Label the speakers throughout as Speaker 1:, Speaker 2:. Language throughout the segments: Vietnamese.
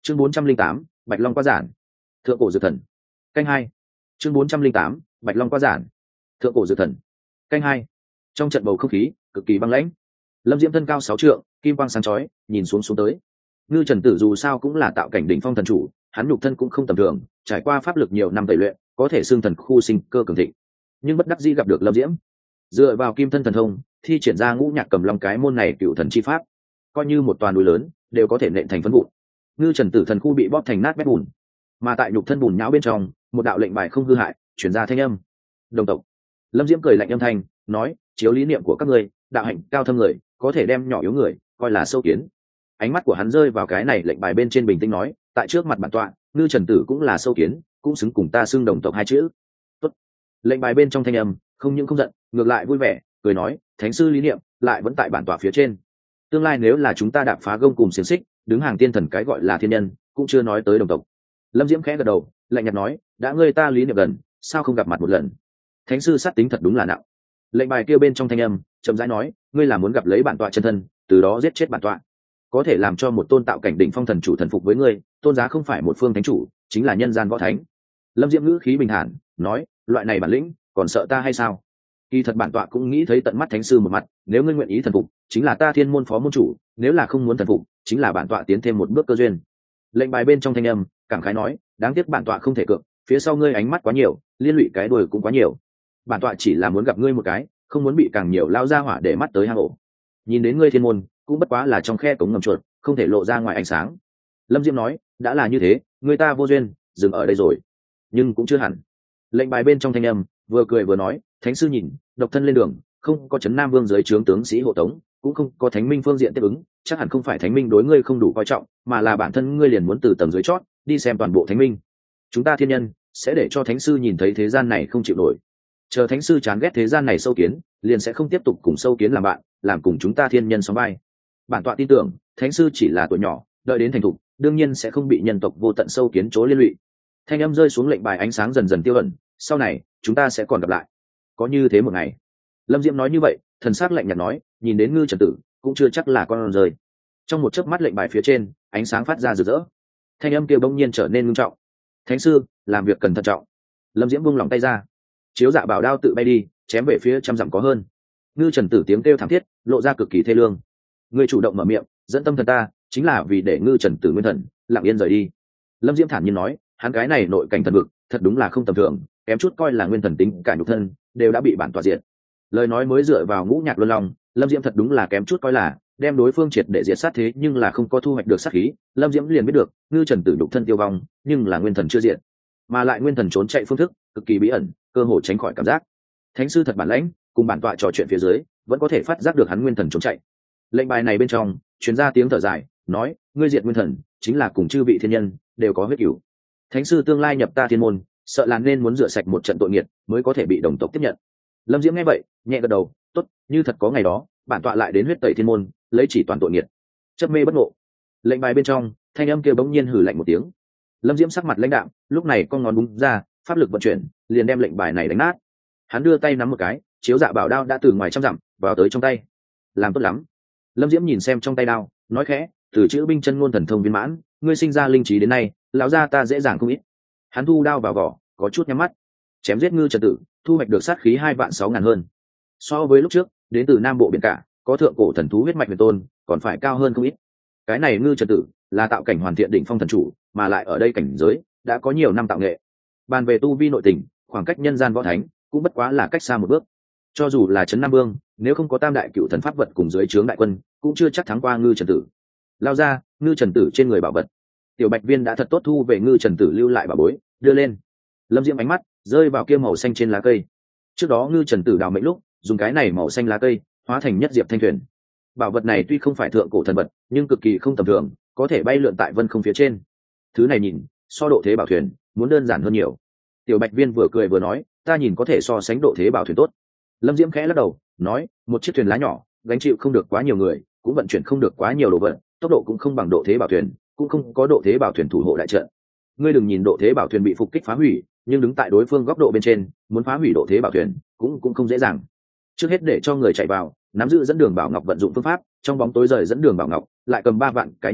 Speaker 1: Chương 408, Bạch Long qua giản. Thượng cổ dược thần. Canh 2. Chương 408, Bạch Long qua giản. Thượng cổ dược thần. Canh 2. Trong trận bầu không khí cực kỳ băng lãnh. Lâm Diễm thân cao 6 trượng, kim quang sáng chói, nhìn xuống tới. Ngư Trần Tử dù sao cũng là tạo cảnh đỉnh phong thần chủ, hắn nhục thân cũng không tầm thường, trải qua pháp lực nhiều năm tẩy luyện, có thể xương thần khu sinh cơ cường thịnh. Nhưng bất đắc dĩ gặp được Lâm Diễm, dựa vào kim thân thần thông, thi triển ra ngũ nhạc cầm long cái môn này cựu thần chi pháp, coi như một toàn núi lớn đều có thể nện thành phấn vụn. Ngư Trần Tử thần khu bị bóp thành nát bét bùn, mà tại nhục thân bùn nhão bên trong, một đạo lệnh bài không hư hại chuyển ra thanh âm. Đồng tộc. Lâm Diễm cười lạnh âm thanh, nói: chiếu lý niệm của các ngươi, đạo hạnh cao thâm người có thể đem nhỏ yếu người coi là sâu kiến. Ánh mắt của hắn rơi vào cái này lệnh bài bên trên, bình tĩnh nói: tại trước mặt bản tọa, Ngư Trần Tử cũng là sâu kiến, cũng xứng cùng ta xưng đồng tộc hai chữ. Tốt. Lệnh bài bên trong thanh âm không những không giận, ngược lại vui vẻ, cười nói: thánh sư lý niệm lại vẫn tại bản tọa phía trên. Tương lai nếu là chúng ta đạp phá gông cùng xiềng xích, đứng hàng tiên thần cái gọi là thiên nhân, cũng chưa nói tới đồng tộc. Lâm Diễm khẽ gật đầu, lạnh nhạt nói: đã ngươi ta lý niệm gần, sao không gặp mặt một lần? Thánh sư sát tính thật đúng là nặng. Lệnh bài kia bên trong thanh âm chậm rãi nói: ngươi là muốn gặp lấy bản tọa chân thân, từ đó giết chết bản tọa, có thể làm cho một tôn tạo cảnh đỉnh phong thần chủ thần phục với ngươi, tôn giá không phải một phương thánh chủ, chính là nhân gian võ thánh. Lâm Diễm ngữ khí bình thản nói: loại này bản lĩnh còn sợ ta hay sao? Kỳ thật bản tọa cũng nghĩ thấy tận mắt thánh sư một mặt, nếu ngươi nguyện ý thần phục, chính là ta thiên môn phó môn chủ, nếu là không muốn thần phục, chính là bản tọa tiến thêm một bước cơ duyên. Lệnh bài bên trong thanh âm cảm khái nói: đáng tiếc bản tọa không thể cược, phía sau ngươi ánh mắt quá nhiều, liên lụy cái đuôi cũng quá nhiều. Bản tọa chỉ là muốn gặp ngươi một cái, không muốn bị càng nhiều lao ra hỏa để mắt tới hang ổ. Nhìn đến ngươi thiên môn cũng bất quá là trong khe cống ngầm chuột, không thể lộ ra ngoài ánh sáng. Lâm Diễm nói: đã là như thế, người ta vô duyên, dừng ở đây rồi. Nhưng cũng chưa hẳn. Lệnh bài bên trong thanh âm vừa cười vừa nói: thánh sư nhìn, độc thân lên đường, không có trấn Nam Vương dưới trướng tướng sĩ hộ tống, cũng không có thánh minh phương diện tiếp ứng, chắc hẳn không phải thánh minh đối ngươi không đủ coi trọng, mà là bản thân ngươi liền muốn từ tầng dưới chót đi xem toàn bộ thánh minh. Chúng ta thiên nhân sẽ để cho thánh sư nhìn thấy thế gian này không chịu nổi, chờ thánh sư chán ghét thế gian này sâu kiến, liền sẽ không tiếp tục cùng sâu kiến làm bạn, làm cùng chúng ta thiên nhân sóng vai. Bản tọa tin tưởng thánh sư chỉ là tuổi nhỏ, đợi đến thành thục, đương nhiên sẽ không bị nhân tộc vô tận sâu kiến chỗ liên lụy. Thanh âm rơi xuống, lệnh bài ánh sáng dần dần tiêu ẩn, sau này chúng ta sẽ còn gặp lại, có như thế một ngày. Lâm Diễm nói như vậy, thần sắc lạnh nhạt nói: nhìn đến Ngư Trần Tử cũng chưa chắc là con rời. Trong một chớp mắt, lệnh bài phía trên ánh sáng phát ra rực rỡ, thanh âm kia bỗng nhiên trở nên nghiêm trọng: thánh sư làm việc cần thận trọng. Lâm Diễm buông lòng tay ra, chiếu dạ bảo đao tự bay đi, chém về phía trăm dặm có hơn. Ngư Trần Tử tiếng kêu thảm thiết lộ ra cực kỳ thê lương. Ngươi chủ động mở miệng dẫn tâm thần ta, chính là vì để Ngư Trần Tử nguyên thần lặng yên rời đi. Lâm Diễm thản nhiên nói: hắn cái này nội cảnh thần vực thật đúng là không tầm thường, kém chút coi là nguyên thần tính cả nhục thân đều đã bị bản tọa diệt. Lời nói mới dựa vào ngũ nhạc luân long, Lâm Diễm thật đúng là kém chút coi là đem đối phương triệt để diệt sát, thế nhưng là không có thu hoạch được sát khí. Lâm Diễm liền biết được Ngư Trần Tử nhục thân tiêu vong, nhưng là nguyên thần chưa diệt, mà lại nguyên thần trốn chạy phương thức cực kỳ bí ẩn, cơ hội tránh khỏi cảm giác. Thánh sư thật bản lãnh, cùng bản tọa trò chuyện phía dưới vẫn có thể phát giác được hắn nguyên thần trốn chạy. Lệnh bài này bên trong truyền ra tiếng thở dài, nói: ngươi diệt nguyên thần chính là cùng chư vị thiên nhân đều có huyết cửu. Thánh sư tương lai nhập ta thiên môn, sợ là nên muốn rửa sạch một trận tội nghiệt mới có thể bị đồng tộc tiếp nhận. Lâm Diễm nghe vậy nhẹ gật đầu: tốt, như thật có ngày đó, bản tọa lại đến huyết tẩy thiên môn, lấy chỉ toàn tội nghiệt. Chấp mê bất ngộ. Lệnh bài bên trong thanh âm kia bỗng nhiên hừ lạnh một tiếng. Lâm Diễm sắc mặt lãnh đạm, lúc này con ngón búng ra, pháp lực vận chuyển, liền đem lệnh bài này đánh nát. Hắn đưa tay nắm một cái, chiếu dạ bảo đao đã từ ngoài trăm dặm vào tới trong tay. Làm tốt lắm. Lâm Diễm nhìn xem trong tay đao, nói khẽ: từ chữ binh chân ngôn thần thông viên mãn, ngươi sinh ra linh trí đến nay, lão gia ta dễ dàng không ít. Hắn thu đao vào vỏ, có chút nhắm mắt. Chém giết Ngư Trần Tử, thu hoạch được sát khí 2.600.000 hơn. So với lúc trước đến từ Nam Bộ biển cả có thượng cổ thần thú huyết mạch huyền tôn còn phải cao hơn không ít. Cái này Ngư Trần Tử là tạo cảnh hoàn thiện đỉnh phong thần chủ, mà lại ở đây cảnh giới đã có nhiều năm tạo nghệ. Bàn về tu vi nội tình, khoảng cách nhân gian võ thánh cũng bất quá là cách xa một bước. Cho dù là trấn Nam Vương, nếu không có tam đại cựu thần pháp vật cùng dưới trướng đại quân, cũng chưa chắc thắng qua Ngư Trần Tử. Lao ra, Ngư Trần Tử trên người bảo vật. Tiểu Bạch Viên đã thật tốt thu về Ngư Trần Tử lưu lại bảo bối, đưa lên. Lâm Diễm ánh mắt rơi vào kia màu xanh trên lá cây. Trước đó Ngư Trần Tử đào mệnh lúc dùng cái này màu xanh lá cây hóa thành nhất diệp thanh thuyền. Bảo vật này tuy không phải thượng cổ thần vật, nhưng cực kỳ không tầm thường, có thể bay lượn tại vân không phía trên. Thứ này nhìn so độ thế bảo thuyền muốn đơn giản hơn nhiều. Tiểu Bạch Viên vừa cười vừa nói: ta nhìn có thể so sánh độ thế bảo thuyền tốt. Lâm Diễm khẽ lắc đầu nói: một chiếc thuyền lá nhỏ gánh chịu không được quá nhiều người, cũng vận chuyển không được quá nhiều đồ vật, tốc độ cũng không bằng độ thế bảo thuyền, cũng không có độ thế bảo thuyền thủ hộ đại trận. Ngươi đừng nhìn độ thế bảo thuyền bị phục kích phá hủy, nhưng đứng tại đối phương góc độ bên trên, muốn phá hủy độ thế bảo thuyền cũng không dễ dàng. Trước hết để cho người chạy vào, nắm giữ dẫn đường bảo ngọc vận dụng phương pháp, trong bóng tối rời dẫn đường bảo ngọc, lại cầm 3 vạn cái nhân mạng,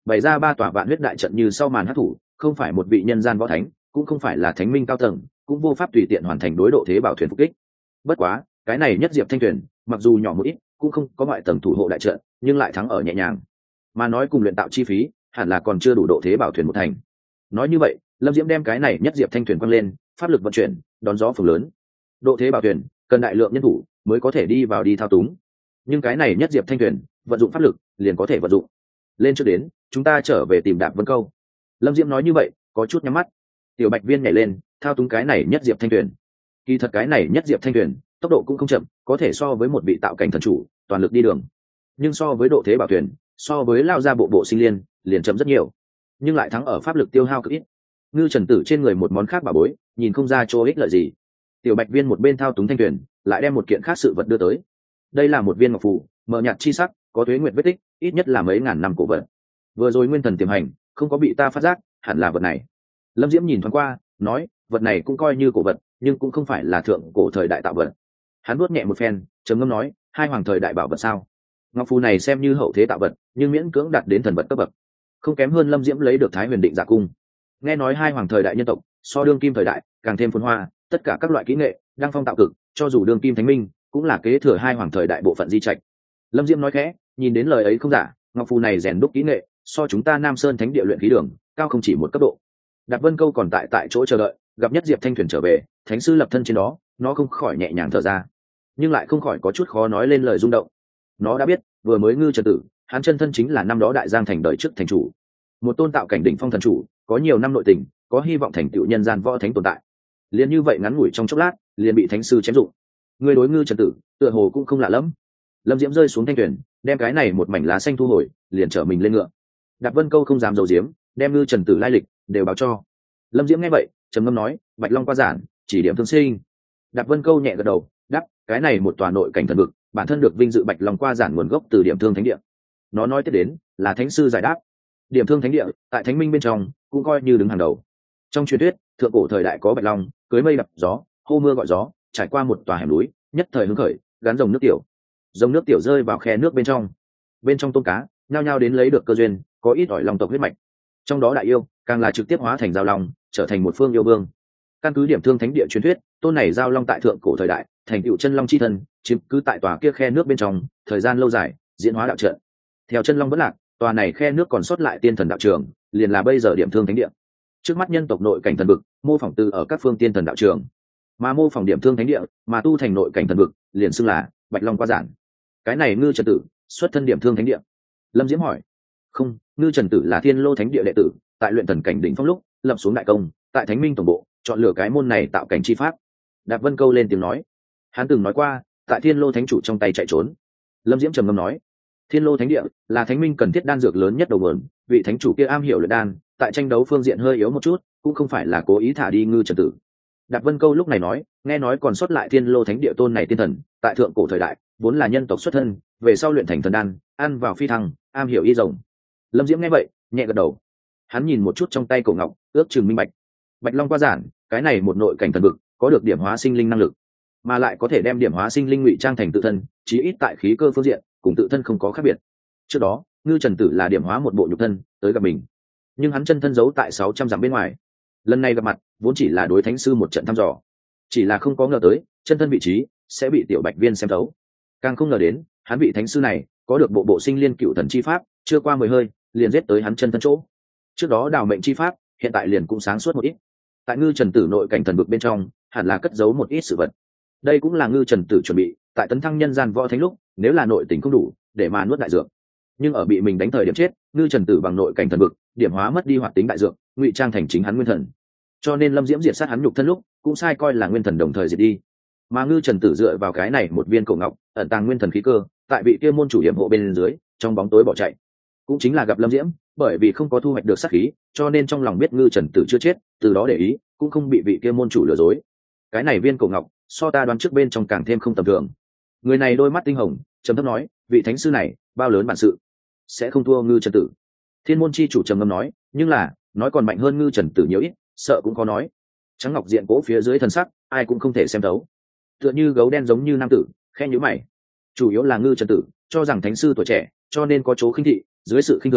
Speaker 1: bày ra 3 tòa vạn huyết đại trận như sau màn hắc thủ, không phải một vị nhân gian võ thánh, cũng không phải là thánh minh cao tầng, cũng vô pháp tùy tiện hoàn thành đối độ thế bảo thuyền phục kích. Bất quá cái này nhất diệp thanh thuyền mặc dù nhỏ một ít, cũng không có ngoại tầng thủ hộ đại trận, nhưng lại thắng ở nhẹ nhàng. Mà nói cùng luyện tạo chi phí hẳn là còn chưa đủ độ thế bảo thuyền một thành. Nói như vậy, Lâm Diễm đem cái này nhất diệp thanh thuyền quăng lên, pháp lực vận chuyển, đón gió phường lớn. Độ thế bảo thuyền cần đại lượng nhân thủ mới có thể đi vào đi thao túng, nhưng cái này nhất diệp thanh thuyền vận dụng pháp lực liền có thể vận dụng. Lên trước đến, chúng ta trở về tìm Đạp Vân Câu. Lâm Diễm nói như vậy, có chút nhắm mắt. Tiểu Bạch Viên nhảy lên, thao túng cái này nhất diệp thanh thuyền. Kỳ thật cái này nhất diệp thanh thuyền tốc độ cũng không chậm, có thể so với một vị tạo cảnh thần chủ toàn lực đi đường. Nhưng so với độ thế bảo thuyền, so với lao ra bộ bộ sinh liên, liền chậm rất nhiều, nhưng lại thắng ở pháp lực tiêu hao cực ít. Ngư Trần Tử trên người một món khác bảo bối, nhìn không ra chỗ ích lợi gì. Tiểu Bạch Viên một bên thao túng thanh thuyền, lại đem một kiện khác sự vật đưa tới. Đây là một viên ngọc phù, mờ nhạt chi sắc, có tuế nguyệt vết tích, ít nhất là mấy ngàn năm cổ vật. Vừa rồi nguyên thần tiềm hành, không có bị ta phát giác, hẳn là vật này. Lâm Diễm nhìn thoáng qua, nói, vật này cũng coi như cổ vật, nhưng cũng không phải là thượng cổ thời đại tạo vật. Hắn vuốt nhẹ một phen, trầm ngâm nói, hai hoàng thời đại bảo vật sao? Ngọc phù này xem như hậu thế tạo vật, nhưng miễn cưỡng đạt đến thần vật cấp bậc, không kém hơn Lâm Diễm lấy được Thái Huyền Định Giả Cung. Nghe nói hai hoàng thời đại nhân tộc so đương kim thời đại càng thêm phồn hoa, tất cả các loại kỹ nghệ đang phong tạo cực, cho dù đương kim thánh minh cũng là kế thừa hai hoàng thời đại bộ phận di trạch. Lâm Diễm nói khẽ, nhìn đến lời ấy không giả, ngọc phù này rèn đúc kỹ nghệ so chúng ta Nam Sơn Thánh địa luyện khí đường cao không chỉ một cấp độ. Đạp Vân Câu còn tại chỗ chờ đợi, gặp nhất diệp thanh thuyền trở về, thánh sư lập thân trên đó, nó không khỏi nhẹ nhàng thở ra, nhưng lại không khỏi có chút khó nói lên lời rung động. Nó đã biết, vừa mới Ngư Trần Tử, hắn chân thân chính là năm đó Đại Giang thành đời trước thành chủ, một tôn tạo cảnh đỉnh phong thần chủ, có nhiều năm nội tình, có hy vọng thành tựu nhân gian võ thánh tồn tại. Liền như vậy ngắn ngủi trong chốc lát, liền bị thánh sư chém dụng. Người đối Ngư Trần Tử, tựa hồ cũng không lạ lắm. Lâm Diễm rơi xuống thanh thuyền, đem cái này một mảnh lá xanh thu hồi, liền trở mình lên ngựa. Đạp Vân Câu không dám giấu giếm, đem Ngư Trần Tử lai lịch đều báo cho. Lâm Diễm nghe vậy, trầm ngâm nói, Bạch Long qua giản, chỉ điểm thương sinh. Đạp Vân Câu nhẹ gật đầu, đáp, cái này một tòa nội cảnh thần vực, bản thân được vinh dự Bạch Long qua giản nguồn gốc từ Điểm Thương Thánh địa. Nó nói tiếp đến, là thánh sư giải đáp. Điểm Thương Thánh địa tại Thánh Minh bên trong cũng coi như đứng hàng đầu. Trong truyền thuyết, thượng cổ thời đại có Bạch Long cưới mây đập gió, hô mưa gọi gió, trải qua một tòa hẻm núi, nhất thời hứng khởi, gắn dòng nước tiểu. Dòng nước tiểu rơi vào khe nước bên trong tôm cá nhao nhao đến lấy được cơ duyên, có ít ỏi long tộc huyết mạch. Trong đó đại yêu càng là trực tiếp hóa thành giao long, trở thành một phương yêu vương. Căn cứ Điểm Thương Thánh địa truyền thuyết, tôn này giao long tại thượng cổ thời đại thành tựu chân long chi thân, chiếm cứ tại tòa kia khe nước bên trong, thời gian lâu dài, diễn hóa đạo trận. Theo chân long vẫn lạc, tòa này khe nước còn sót lại tiên thần đạo trường, liền là bây giờ Điểm Thương Thánh địa. Trước mắt nhân tộc nội cảnh thần vực, mô phỏng từ ở các phương tiên thần đạo trường, mà mô phỏng Điểm Thương Thánh địa, mà tu thành nội cảnh thần vực, liền xưng là Bạch Long qua giản. Cái này Ngư Trần Tử xuất thân Điểm Thương Thánh địa. Lâm Diễm hỏi, không, Ngư Trần Tử là Thiên Lô Thánh địa đệ tử, tại luyện thần cảnh đỉnh phong lúc lập xuống đại công, tại Thánh Minh tổng bộ chọn lựa cái môn này tạo cảnh chi pháp. Đạp Vân Câu lên tiếng nói, hắn từng nói qua, tại Thiên Lô Thánh chủ trong tay chạy trốn. Lâm Diễm trầm ngâm nói, Thiên Lô Thánh địa là Thánh Minh cần thiết đan dược lớn nhất đầu nguồn, vị thánh chủ kia am hiểu luyện đan, tại tranh đấu phương diện hơi yếu một chút, cũng không phải là cố ý thả đi Ngư Trần Tử. Đạp Vân Câu lúc này nói, nghe nói còn sót lại Thiên Lô Thánh địa tôn này tiên thần, tại thượng cổ thời đại vốn là nhân tộc xuất thân, về sau luyện thành thần đan, ăn vào phi thăng, am hiểu y rồng. Lâm Diễm nghe vậy, nhẹ gật đầu. Hắn nhìn một chút trong tay cổ ngọc, ước chừng minh bạch. Bạch Long qua giản, cái này một nội cảnh thần vực, có được điểm hóa sinh linh năng lực, mà lại có thể đem điểm hóa sinh linh ngụy trang thành tự thân, chí ít tại khí cơ phương diện cùng tự thân không có khác biệt. Trước đó Ngư Trần Tử là điểm hóa một bộ nhục thân tới gặp mình, nhưng hắn chân thân giấu tại 600 dặm bên ngoài. Lần này gặp mặt vốn chỉ là đối thánh sư một trận thăm dò, chỉ là không có ngờ tới chân thân vị trí sẽ bị Tiểu Bạch Viên xem thấu, càng không ngờ đến hắn vị thánh sư này có được bộ sinh liên cựu thần chi pháp, chưa qua 10 hơi liền giết tới hắn chân thân chỗ. Trước đó đào mệnh chi pháp hiện tại liền cũng sáng suốt một ít. Tại Ngư Trần Tử nội cảnh thần vực bên trong hẳn là cất giấu một ít sự vật. Đây cũng là Ngư Trần Tử chuẩn bị tại tấn thăng nhân gian võ thánh lúc, nếu là nội tình không đủ để mà nuốt đại dược, nhưng ở bị mình đánh thời điểm chết, Ngư Trần Tử bằng nội cảnh thần vực điểm hóa mất đi hoạt tính đại dược, ngụy trang thành chính hắn nguyên thần. Cho nên Lâm Diễm diệt sát hắn nhục thân lúc cũng sai coi là nguyên thần đồng thời diệt đi. Mà Ngư Trần Tử dựa vào cái này một viên cổ ngọc ẩn tàng nguyên thần khí cơ, tại vị kia môn chủ hiểm hộ bên dưới, trong bóng tối bỏ chạy. Cũng chính là gặp Lâm Diễm, bởi vì không có thu hoạch được sát khí, cho nên trong lòng biết Ngư Trần Tử chưa chết, từ đó để ý, cũng không bị vị kia môn chủ lừa dối. Cái này viên cổ ngọc, so ta đoán trước bên trong càng thêm không tầm thường. Người này đôi mắt tinh hồng, trầm thấp nói, vị thánh sư này, bao lớn bản sự, sẽ không thua Ngư Trần Tử. Thiên môn chi chủ trầm ngâm nói, nhưng là, nói còn mạnh hơn Ngư Trần Tử nhiều ít, sợ cũng có nói. Trắng ngọc diện cố phía dưới thần sắc, ai cũng không thể xem thấu. Tựa như gấu đen giống như nam tử, khe nhíu mày. Chủ yếu là Ngư Trần Tử cho rằng thánh sư tuổi trẻ, cho nên có chỗ khinh thị, dưới sự khinh thường,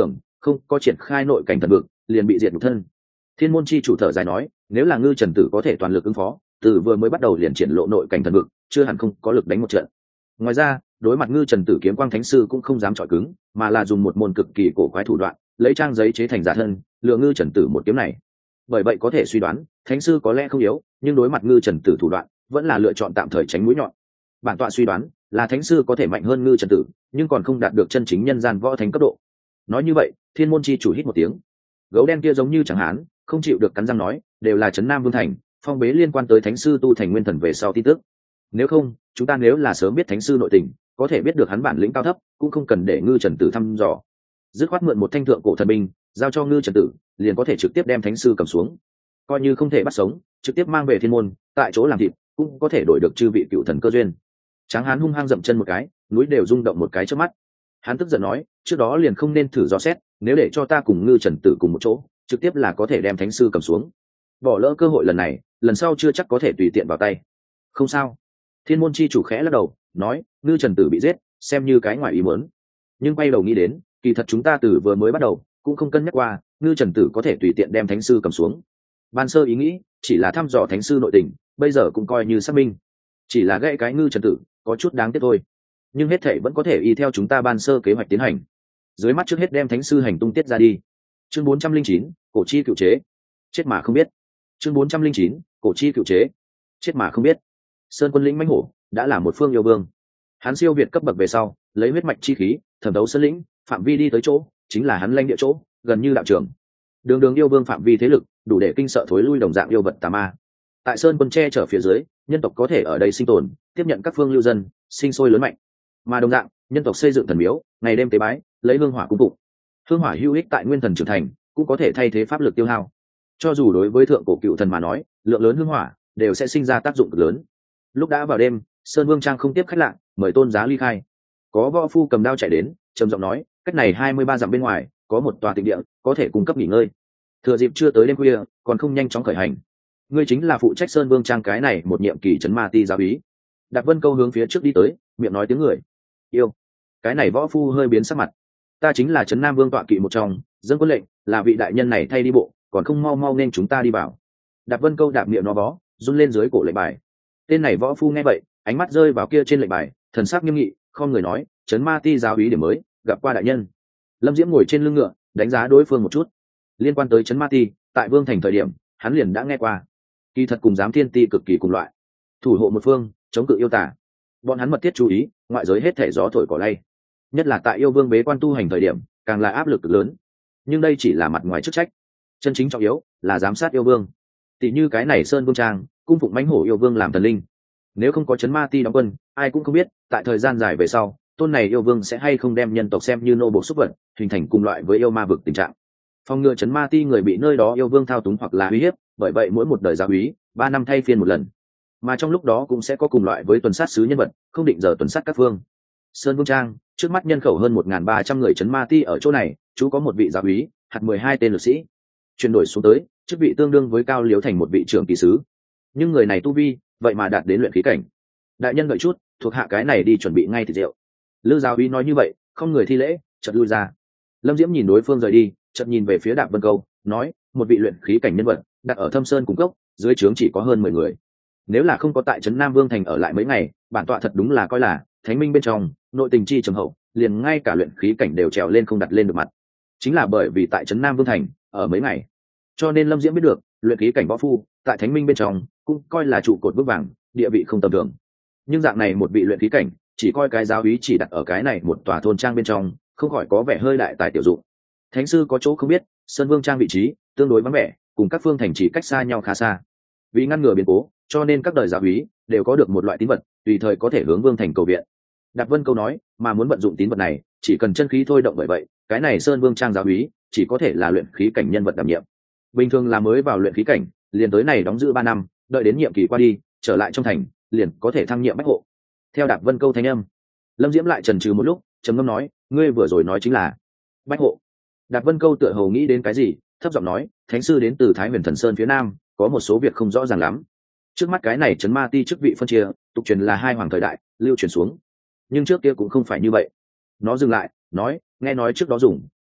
Speaker 1: không có triển khai nội cảnh thần vực liền bị diệt nhục thân. Thiên môn chi chủ thở dài nói, nếu là Ngư Trần Tử có thể toàn lực ứng phó, từ vừa mới bắt đầu liền triển lộ nội cảnh thần vực, chưa hẳn không có lực đánh một trận. Ngoài ra, đối mặt Ngư Trần Tử kiếm quang thánh sư cũng không dám chọi cứng, mà là dùng một môn cực kỳ cổ quái thủ đoạn, lấy trang giấy chế thành giả thân, lừa Ngư Trần Tử một kiếm này. Bởi vậy có thể suy đoán, thánh sư có lẽ không yếu, nhưng đối mặt Ngư Trần Tử thủ đoạn, vẫn là lựa chọn tạm thời tránh mũi nhọn. Bản tọa suy đoán, là thánh sư có thể mạnh hơn Ngư Trần Tử, nhưng còn không đạt được chân chính nhân gian võ thánh cấp độ. Nói như vậy, Thiên môn chi chủ hít một tiếng. Gấu đen kia giống như chẳng hán, không chịu được cắn răng nói, đều là trấn Nam Vương thành, phong bế liên quan tới thánh sư tu thành nguyên thần về sau tin tức. Nếu không, chúng ta nếu là sớm biết thánh sư nội tình, có thể biết được hắn bản lĩnh cao thấp, cũng không cần để Ngư Trần Tử thăm dò. Dứt khoát mượn một thanh thượng cổ thần binh, giao cho Ngư Trần Tử, liền có thể trực tiếp đem thánh sư cầm xuống. Coi như không thể bắt sống, trực tiếp mang về thiên môn, tại chỗ làm thịt, cũng có thể đổi được chư vị cựu thần cơ duyên. Tráng hán hung hăng dậm chân một cái, núi đều rung động một cái trước mắt. Hắn tức giận nói, trước đó liền không nên thử dò xét, nếu để cho ta cùng Ngư Trần Tử cùng một chỗ, trực tiếp là có thể đem thánh sư cầm xuống. Bỏ lỡ cơ hội lần này, lần sau chưa chắc có thể tùy tiện vào tay. Không sao. Thiên môn chi chủ khẽ lắc đầu, nói, Ngư Trần Tử bị giết, xem như cái ngoài ý muốn. Nhưng quay đầu nghĩ đến, kỳ thật chúng ta từ vừa mới bắt đầu, cũng không cân nhắc qua, Ngư Trần Tử có thể tùy tiện đem thánh sư cầm xuống. Ban sơ ý nghĩ, chỉ là thăm dò thánh sư nội tình, bây giờ cũng coi như xác minh. Chỉ là gãy cái Ngư Trần Tử, có chút đáng tiếc thôi. Nhưng hết thảy vẫn có thể y theo chúng ta ban sơ kế hoạch tiến hành. Dưới mắt trước hết đem thánh sư hành tung tiết ra đi. Chương 409, cổ chi cựu chế. Chết mà không biết. Chương 409, cổ chi cựu chế. Chết mà không biết. Sơn quân lĩnh mãnh hổ đã là một phương yêu vương. Hắn siêu việt cấp bậc về sau, lấy huyết mạch chi khí, thẩm thấu sơn lĩnh, phạm vi đi tới chỗ, chính là hắn lãnh địa chỗ, gần như đạo trường. Đường đường yêu vương phạm vi thế lực, đủ để kinh sợ thối lui đồng dạng yêu vật tà ma. Tại sơn quân che chở phía dưới, nhân tộc có thể ở đây sinh tồn, tiếp nhận các phương lưu dân, sinh sôi lớn mạnh. Mà đồng dạng, nhân tộc xây dựng thần miếu, ngày đêm tế bái, lấy hương hỏa cung phụng. Hương hỏa hữu ích tại nguyên thần trưởng thành, cũng có thể thay thế pháp lực tiêu hao. Cho dù đối với thượng cổ cựu thần mà nói, lượng lớn hương hỏa đều sẽ sinh ra tác dụng cực lớn. Lúc đã vào đêm, Sơn Vương Trang không tiếp khách lạ, mời tôn giá ly khai. Có võ phu cầm đao chạy đến, trầm giọng nói, cách này 23 dặm bên ngoài, có một tòa tịnh địa, có thể cung cấp nghỉ ngơi. Thừa dịp chưa tới đêm khuya, còn không nhanh chóng khởi hành. Ngươi chính là phụ trách Sơn Vương Trang cái này một nhiệm kỳ trấn ma ti giáo úy. Đạp Vân Câu hướng phía trước đi tới, miệng nói tiếng người. Yêu. Cái này võ phu hơi biến sắc mặt. Ta chính là trấn Nam Vương tọa kỵ một trong, dân quân lệnh, là vị đại nhân này thay đi bộ, còn không mau mau nên chúng ta đi vào. Đạp Vân Câu đạp miệng nó bó, run lên dưới cổ lệnh bài. Tên này võ phu nghe vậy, ánh mắt rơi vào kia trên lệnh bài, thần sắc nghiêm nghị, không người nói, trấn ma ti giáo úy điểm mới, gặp qua đại nhân. Lâm Diễm ngồi trên lưng ngựa, đánh giá đối phương một chút. Liên quan tới trấn ma ti, tại Vương thành thời điểm, hắn liền đã nghe qua. Kỳ thật cùng giám thiên ti cực kỳ cùng loại, thủ hộ một phương, chống cự yêu tả. Bọn hắn mật thiết chú ý, ngoại giới hết thể gió thổi cỏ lay. Nhất là tại yêu vương bế quan tu hành thời điểm, càng là áp lực cực lớn. Nhưng đây chỉ là mặt ngoài chức trách, chân chính trọng yếu là giám sát yêu vương. Tỷ như cái này Sơn Vương Trang, cung phụng mãnh hổ yêu vương làm thần linh. Nếu không có trấn ma ti đóng quân, ai cũng không biết, tại thời gian dài về sau, tôn này yêu vương sẽ hay không đem nhân tộc xem như nô bộc súc vật, hình thành cùng loại với yêu ma vực tình trạng. Phòng ngừa trấn ma ti người bị nơi đó yêu vương thao túng hoặc là uy hiếp, bởi vậy mỗi một đời giáo úy 3 năm thay phiên một lần. Mà trong lúc đó cũng sẽ có cùng loại với tuần sát sứ nhân vật, không định giờ tuần sát các phương. Sơn Vương Trang, trước mắt nhân khẩu hơn 1.300 người trấn ma ti ở chỗ này, chú có một vị giáo úy, hạt 12 tên lực sĩ. Chuyển đổi xuống tới, chức vị tương đương với Cao Liếu thành một vị trưởng kỳ sứ. Nhưng người này tu vi, vậy mà đạt đến luyện khí cảnh. Đại nhân đợi chút, thuộc hạ cái này đi chuẩn bị ngay thịt rượu. Lư giáo úy nói như vậy, không người thi lễ, chợt lui ra. Lâm Diễm nhìn đối phương rời đi, chợt nhìn về phía Đạp Vân Câu, nói, một vị luyện khí cảnh nhân vật, đặt ở Thâm Sơn cung cốc, dưới trướng chỉ có hơn 10 người. Nếu là không có tại trấn Nam Vương thành ở lại mấy ngày, bản tọa thật đúng là coi là thánh minh bên trong, nội tình chi trầm hậu, liền ngay cả luyện khí cảnh đều trèo lên không đặt lên được mặt. Chính là bởi vì tại trấn Nam Vương thành, ở mấy ngày, cho nên Lâm Diễm biết được, luyện khí cảnh võ phu, tại thánh minh bên trong, cũng coi là trụ cột vững vàng, địa vị không tầm thường. Nhưng dạng này một vị luyện khí cảnh, chỉ coi cái giáo úy chỉ đặt ở cái này một tòa thôn trang bên trong, không khỏi có vẻ hơi đại tài tiểu dụng. Thánh sư có chỗ không biết, Sơn Vương Trang vị trí tương đối vắng vẻ, cùng các phương thành chỉ cách xa nhau khá xa. Vì ngăn ngừa biến cố, cho nên các đời giáo úy đều có được một loại tín vật, tùy thời có thể hướng Vương thành cầu viện. Đạp Vân Câu nói, mà muốn vận dụng tín vật này, chỉ cần chân khí thôi động, bởi vậy, cái này Sơn Vương Trang giáo úy chỉ có thể là luyện khí cảnh nhân vật đảm nhiệm. Bình thường là mới vào luyện khí cảnh, liền tới này đóng giữ 3 năm, đợi đến nhiệm kỳ qua đi, trở lại trong thành, liền có thể thăng nhiệm bách hộ. Theo Đạp Vân Câu thanh âm, Lâm Diễm lại chần chừ một lúc, trầm ngâm nói, ngươi vừa rồi nói chính là bách hộ. Đạp Vân Câu tựa hồ nghĩ đến cái gì, thấp giọng nói, thánh sư đến từ Thái Huyền Thần Sơn phía nam, có một số việc không rõ ràng lắm. Trước mắt cái này trấn ma ti chức vị phân chia, tục truyền là 2 hoàng thời đại lưu truyền xuống, nhưng trước kia cũng không phải như vậy. Nó dừng lại, nói, nghe nói trước đó dùng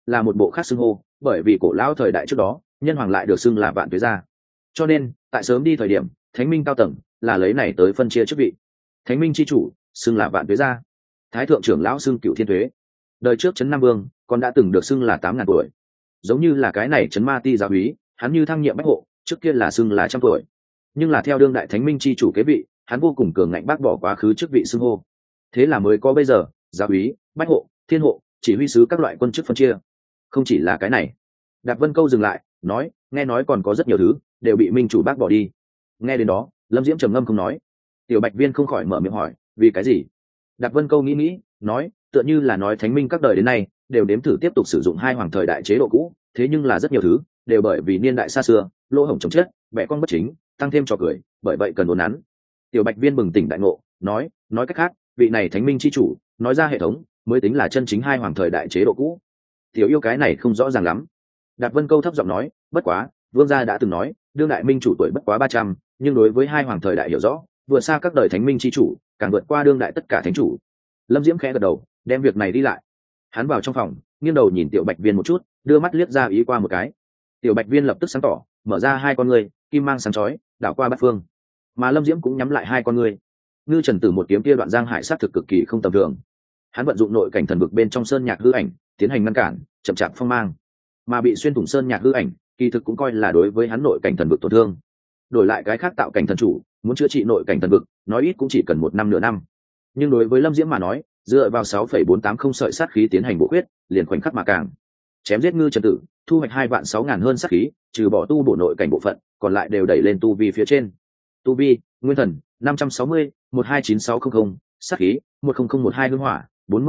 Speaker 1: là một bộ khác xưng hô, bởi vì cổ lão thời đại trước đó nhân hoàng lại được xưng là vạn tuế gia, cho nên tại sớm đi thời điểm thánh minh cao tầng là lấy này tới phân chia chức vị. Thánh minh chi chủ xưng là vạn tuế gia, thái thượng trưởng lão xưng cựu thiên tuế. Đời trước trấn nam vương còn đã từng được xưng là 8.000 tuổi, giống như là cái này trấn ma ti giáo úy, hắn như thăng nhiệm bách hộ trước kia là xưng là 100 tuổi, nhưng là theo đương đại thánh minh chi chủ kế vị, hắn vô cùng cường ngạnh bác bỏ quá khứ chức vị xưng hô, thế là mới có bây giờ giáo úy, bách hộ, thiên hộ, chỉ huy sứ các loại quân chức phân chia. Không chỉ là cái này, Đạp Vân Câu dừng lại nói, nghe nói còn có rất nhiều thứ đều bị minh chủ bác bỏ đi. Nghe đến đó Lâm Diễm trầm ngâm không nói. Tiểu Bạch Viên không khỏi mở miệng hỏi, vì cái gì? Đạp Vân Câu nghĩ nói, tựa như là nói thánh minh các đời đến nay đều đếm thử tiếp tục sử dụng hai hoàng thời đại chế độ cũ, thế nhưng là rất nhiều thứ đều bởi vì niên đại xa xưa, lỗ hổng chồng chết, bẻ con bất chính, tăng thêm trò cười, bởi vậy cần uốn nắn. Tiểu Bạch Viên bừng tỉnh đại ngộ, nói cách khác, vị này thánh minh chi chủ nói ra hệ thống mới tính là chân chính hai hoàng thời đại chế độ cũ. Tiểu yêu cái này không rõ ràng lắm. Đạp Vân Câu thấp giọng nói, bất quá vương gia đã từng nói đương đại minh chủ tuổi bất quá 300, nhưng đối với hai hoàng thời đại hiểu rõ vượt xa các đời thánh minh chi chủ, càng vượt qua đương đại tất cả thánh chủ. Lâm Diễm khẽ gật đầu, đem việc này đi lại. Hắn vào trong phòng, nghiêng đầu nhìn Tiểu Bạch Viên một chút, đưa mắt liếc ra ý qua một cái. Tiểu Bạch Viên lập tức sáng tỏ, mở ra hai con người kim mang sáng chói đảo qua bát phương, mà Lâm Diễm cũng nhắm lại hai con người. Ngư Trần Tử một kiếm kia đoạn giang hải sát thực cực kỳ không tầm thường. Hắn vận dụng nội cảnh thần vực bên trong sơn nhạc hư ảnh tiến hành ngăn cản chậm chạp phong mang, mà bị xuyên thủng sơn nhạc hư ảnh kỳ thực cũng coi là đối với hắn nội cảnh thần vực tổn thương. Đổi lại cái khác tạo cảnh thần chủ muốn chữa trị nội cảnh thần vực nói ít cũng chỉ cần 1 năm nửa năm, nhưng đối với Lâm Diễm mà nói, dựa vào 6,480 sợi sát khí tiến hành bổ huyết liền khoảnh khắc mà càng chém giết Ngư Trần Tử, thu hoạch 2.600.000 hơn sát khí, trừ bỏ tu bổ nội cảnh bộ phận còn lại đều đẩy lên tu vi phía trên. Tu vi nguyên thần 560 129600, sát khí 10012, hương hỏa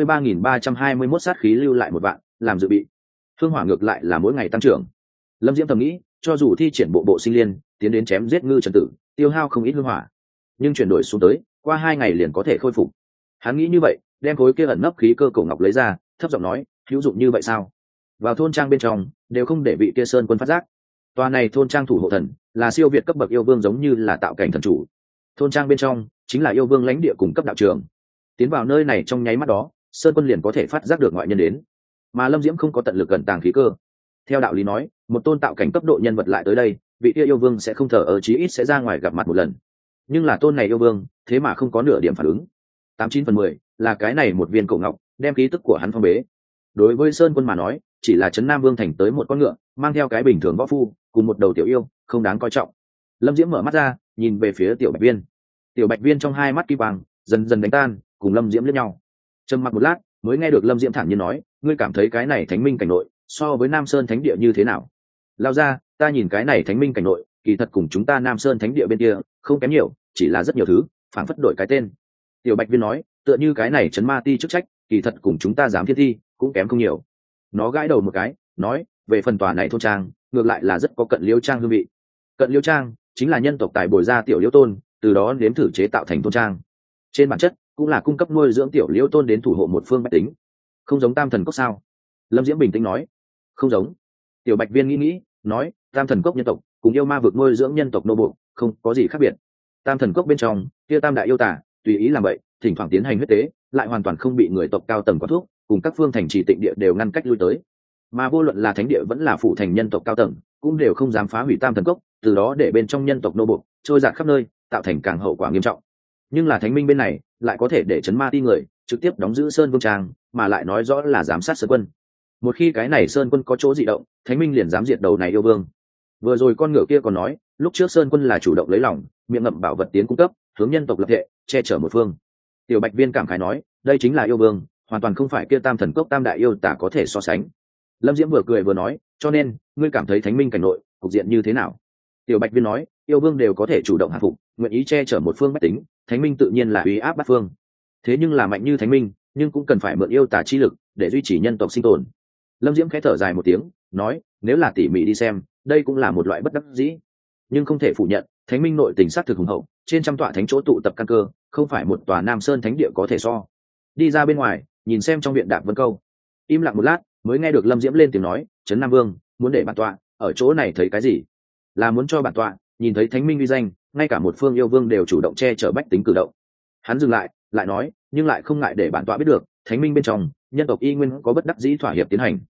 Speaker 1: 43.321, sát khí lưu lại 1 vạn làm dự bị. Hương hỏa ngược lại là mỗi ngày tăng trưởng. Lâm Diễm thầm nghĩ, cho dù thi triển bộ sinh liên tiến đến chém giết Ngư Trần Tử, tiêu hao không ít hương hỏa, nhưng chuyển đổi xuống tới qua 2 ngày liền có thể khôi phục. Hắn nghĩ như vậy, đem khối kia ẩn nấp khí cơ cổ ngọc lấy ra, thấp giọng nói, hữu dụng như vậy sao? Vào thôn trang bên trong đều không để vị kia sơn quân phát giác. Tòa này thôn trang thủ hộ thần là siêu việt cấp bậc yêu vương, giống như là tạo cảnh thần chủ. Thôn trang bên trong chính là yêu vương lãnh địa cùng cấp đạo trường. Tiến vào nơi này trong nháy mắt đó, sơn quân liền có thể phát giác được ngoại nhân đến, mà Lâm Diễm không có tận lực gần tàng khí cơ. Theo đạo lý nói, một tôn tạo cảnh cấp độ nhân vật lại tới đây, vị kia yêu vương sẽ không thờ ơ, chí ít sẽ ra ngoài gặp mặt một lần. Nhưng là tôn này yêu vương thế mà không có nửa điểm phản ứng. 89/10 là cái này một viên cổ ngọc đem khí tức của hắn phong bế. Đối với sơn quân mà nói, chỉ là trấn Nam Vương thành tới một con ngựa mang theo cái bình thường võ phu cùng một đầu tiểu yêu, không đáng coi trọng. Lâm Diễm mở mắt ra, nhìn về phía Tiểu Bạch Viên. Tiểu Bạch Viên trong hai mắt kim vàng dần dần đánh tan, cùng Lâm Diễm liếc nhau. Trầm mặc một lát, mới nghe được Lâm Diễm thản nhiên nói, ngươi cảm thấy cái này thánh minh cảnh nội so với Nam Sơn thánh địa như thế nào? Lao ra, ta nhìn cái này thánh minh cảnh nội kỳ thật cùng chúng ta Nam Sơn thánh địa bên kia không kém nhiều, chỉ là rất nhiều thứ phảng phất đổi cái tên. Tiểu Bạch Viên nói, tựa như cái này trấn ma ti chức trách kỳ thật cùng chúng ta giám thiên thi cũng kém không nhiều. Nó gãi đầu một cái, nói, về phần tòa này thôn trang ngược lại là rất có cận liêu trang hương vị. Cận liêu trang chính là nhân tộc tài bồi ra tiểu liêu tôn, từ đó nếm thử chế tạo thành thôn trang, trên bản chất cũng là cung cấp nuôi dưỡng tiểu liêu tôn đến thủ hộ một phương bách tính. Không giống Tam Thần Cốc sao? Lâm Diễm bình tĩnh nói. Không giống. Tiểu Bạch Viên nghĩ nói, Tam Thần Cốc nhân tộc cùng yêu ma vực nuôi dưỡng nhân tộc nô buộc không có gì khác biệt. Tam Thần Cốc bên trong kia tam đại yêu tả tùy ý làm vậy, thỉnh thoảng tiến hành huyết tế, lại hoàn toàn không bị người tộc cao tầng quản thuốc, cùng các phương thành trì tịnh địa đều ngăn cách lui tới. Mà vô luận là thánh địa vẫn là phụ thành nhân tộc cao tầng, cũng đều không dám phá hủy Tam Thần Cốc, từ đó để bên trong nhân tộc nô buộc trôi dạt khắp nơi, tạo thành càng hậu quả nghiêm trọng. Nhưng là thánh minh bên này lại có thể để chấn ma ti người trực tiếp đóng giữ sơn vương trang, mà lại nói rõ là giám sát sơn quân. Một khi cái này sơn quân có chỗ dị động, thánh minh liền dám diệt đầu này yêu vương. Vừa rồi con ngựa kia còn nói, lúc trước sơn quân là chủ động lấy lòng, miệng ngậm bảo vật tiến cung cấp, hướng nhân tộc lập hệ, che chở một phương. Tiểu Bạch Viên cảm khái nói, đây chính là yêu vương, hoàn toàn không phải kia Tam Thần Cốc tam đại yêu tả có thể so sánh. Lâm Diễm vừa cười vừa nói, cho nên ngươi cảm thấy thánh minh cảnh nội cục diện như thế nào? Tiểu Bạch Viên nói, yêu vương đều có thể chủ động hạ phục, nguyện ý che chở một phương bách tính, thánh minh tự nhiên là uy áp bát phương. Thế nhưng là mạnh như thánh minh, nhưng cũng cần phải mượn yêu tả chi lực để duy trì nhân tộc sinh tồn. Lâm Diễm khẽ thở dài một tiếng, nói, nếu là tỉ mỉ đi xem, đây cũng là một loại bất đắc dĩ, nhưng không thể phủ nhận, thánh minh nội tình sát thực hùng hậu, trên trăm tọa thánh chỗ tụ tập căn cơ, không phải một tòa Nam Sơn thánh địa có thể so. Đi ra bên ngoài, nhìn xem trong viện Đạp Vân Câu. Im lặng một lát, mới nghe được Lâm Diễm lên tiếng nói, trấn Nam Vương muốn để bản tọa ở chỗ này thấy cái gì? Là muốn cho bản tọa nhìn thấy thánh minh uy danh, ngay cả một phương yêu vương đều chủ động che chở bách tính cử động. Hắn dừng lại, lại nói, nhưng lại không ngại để bản tọa biết được, thánh minh bên trong nhân tộc y nguyên có bất đắc dĩ thỏa hiệp tiến hành.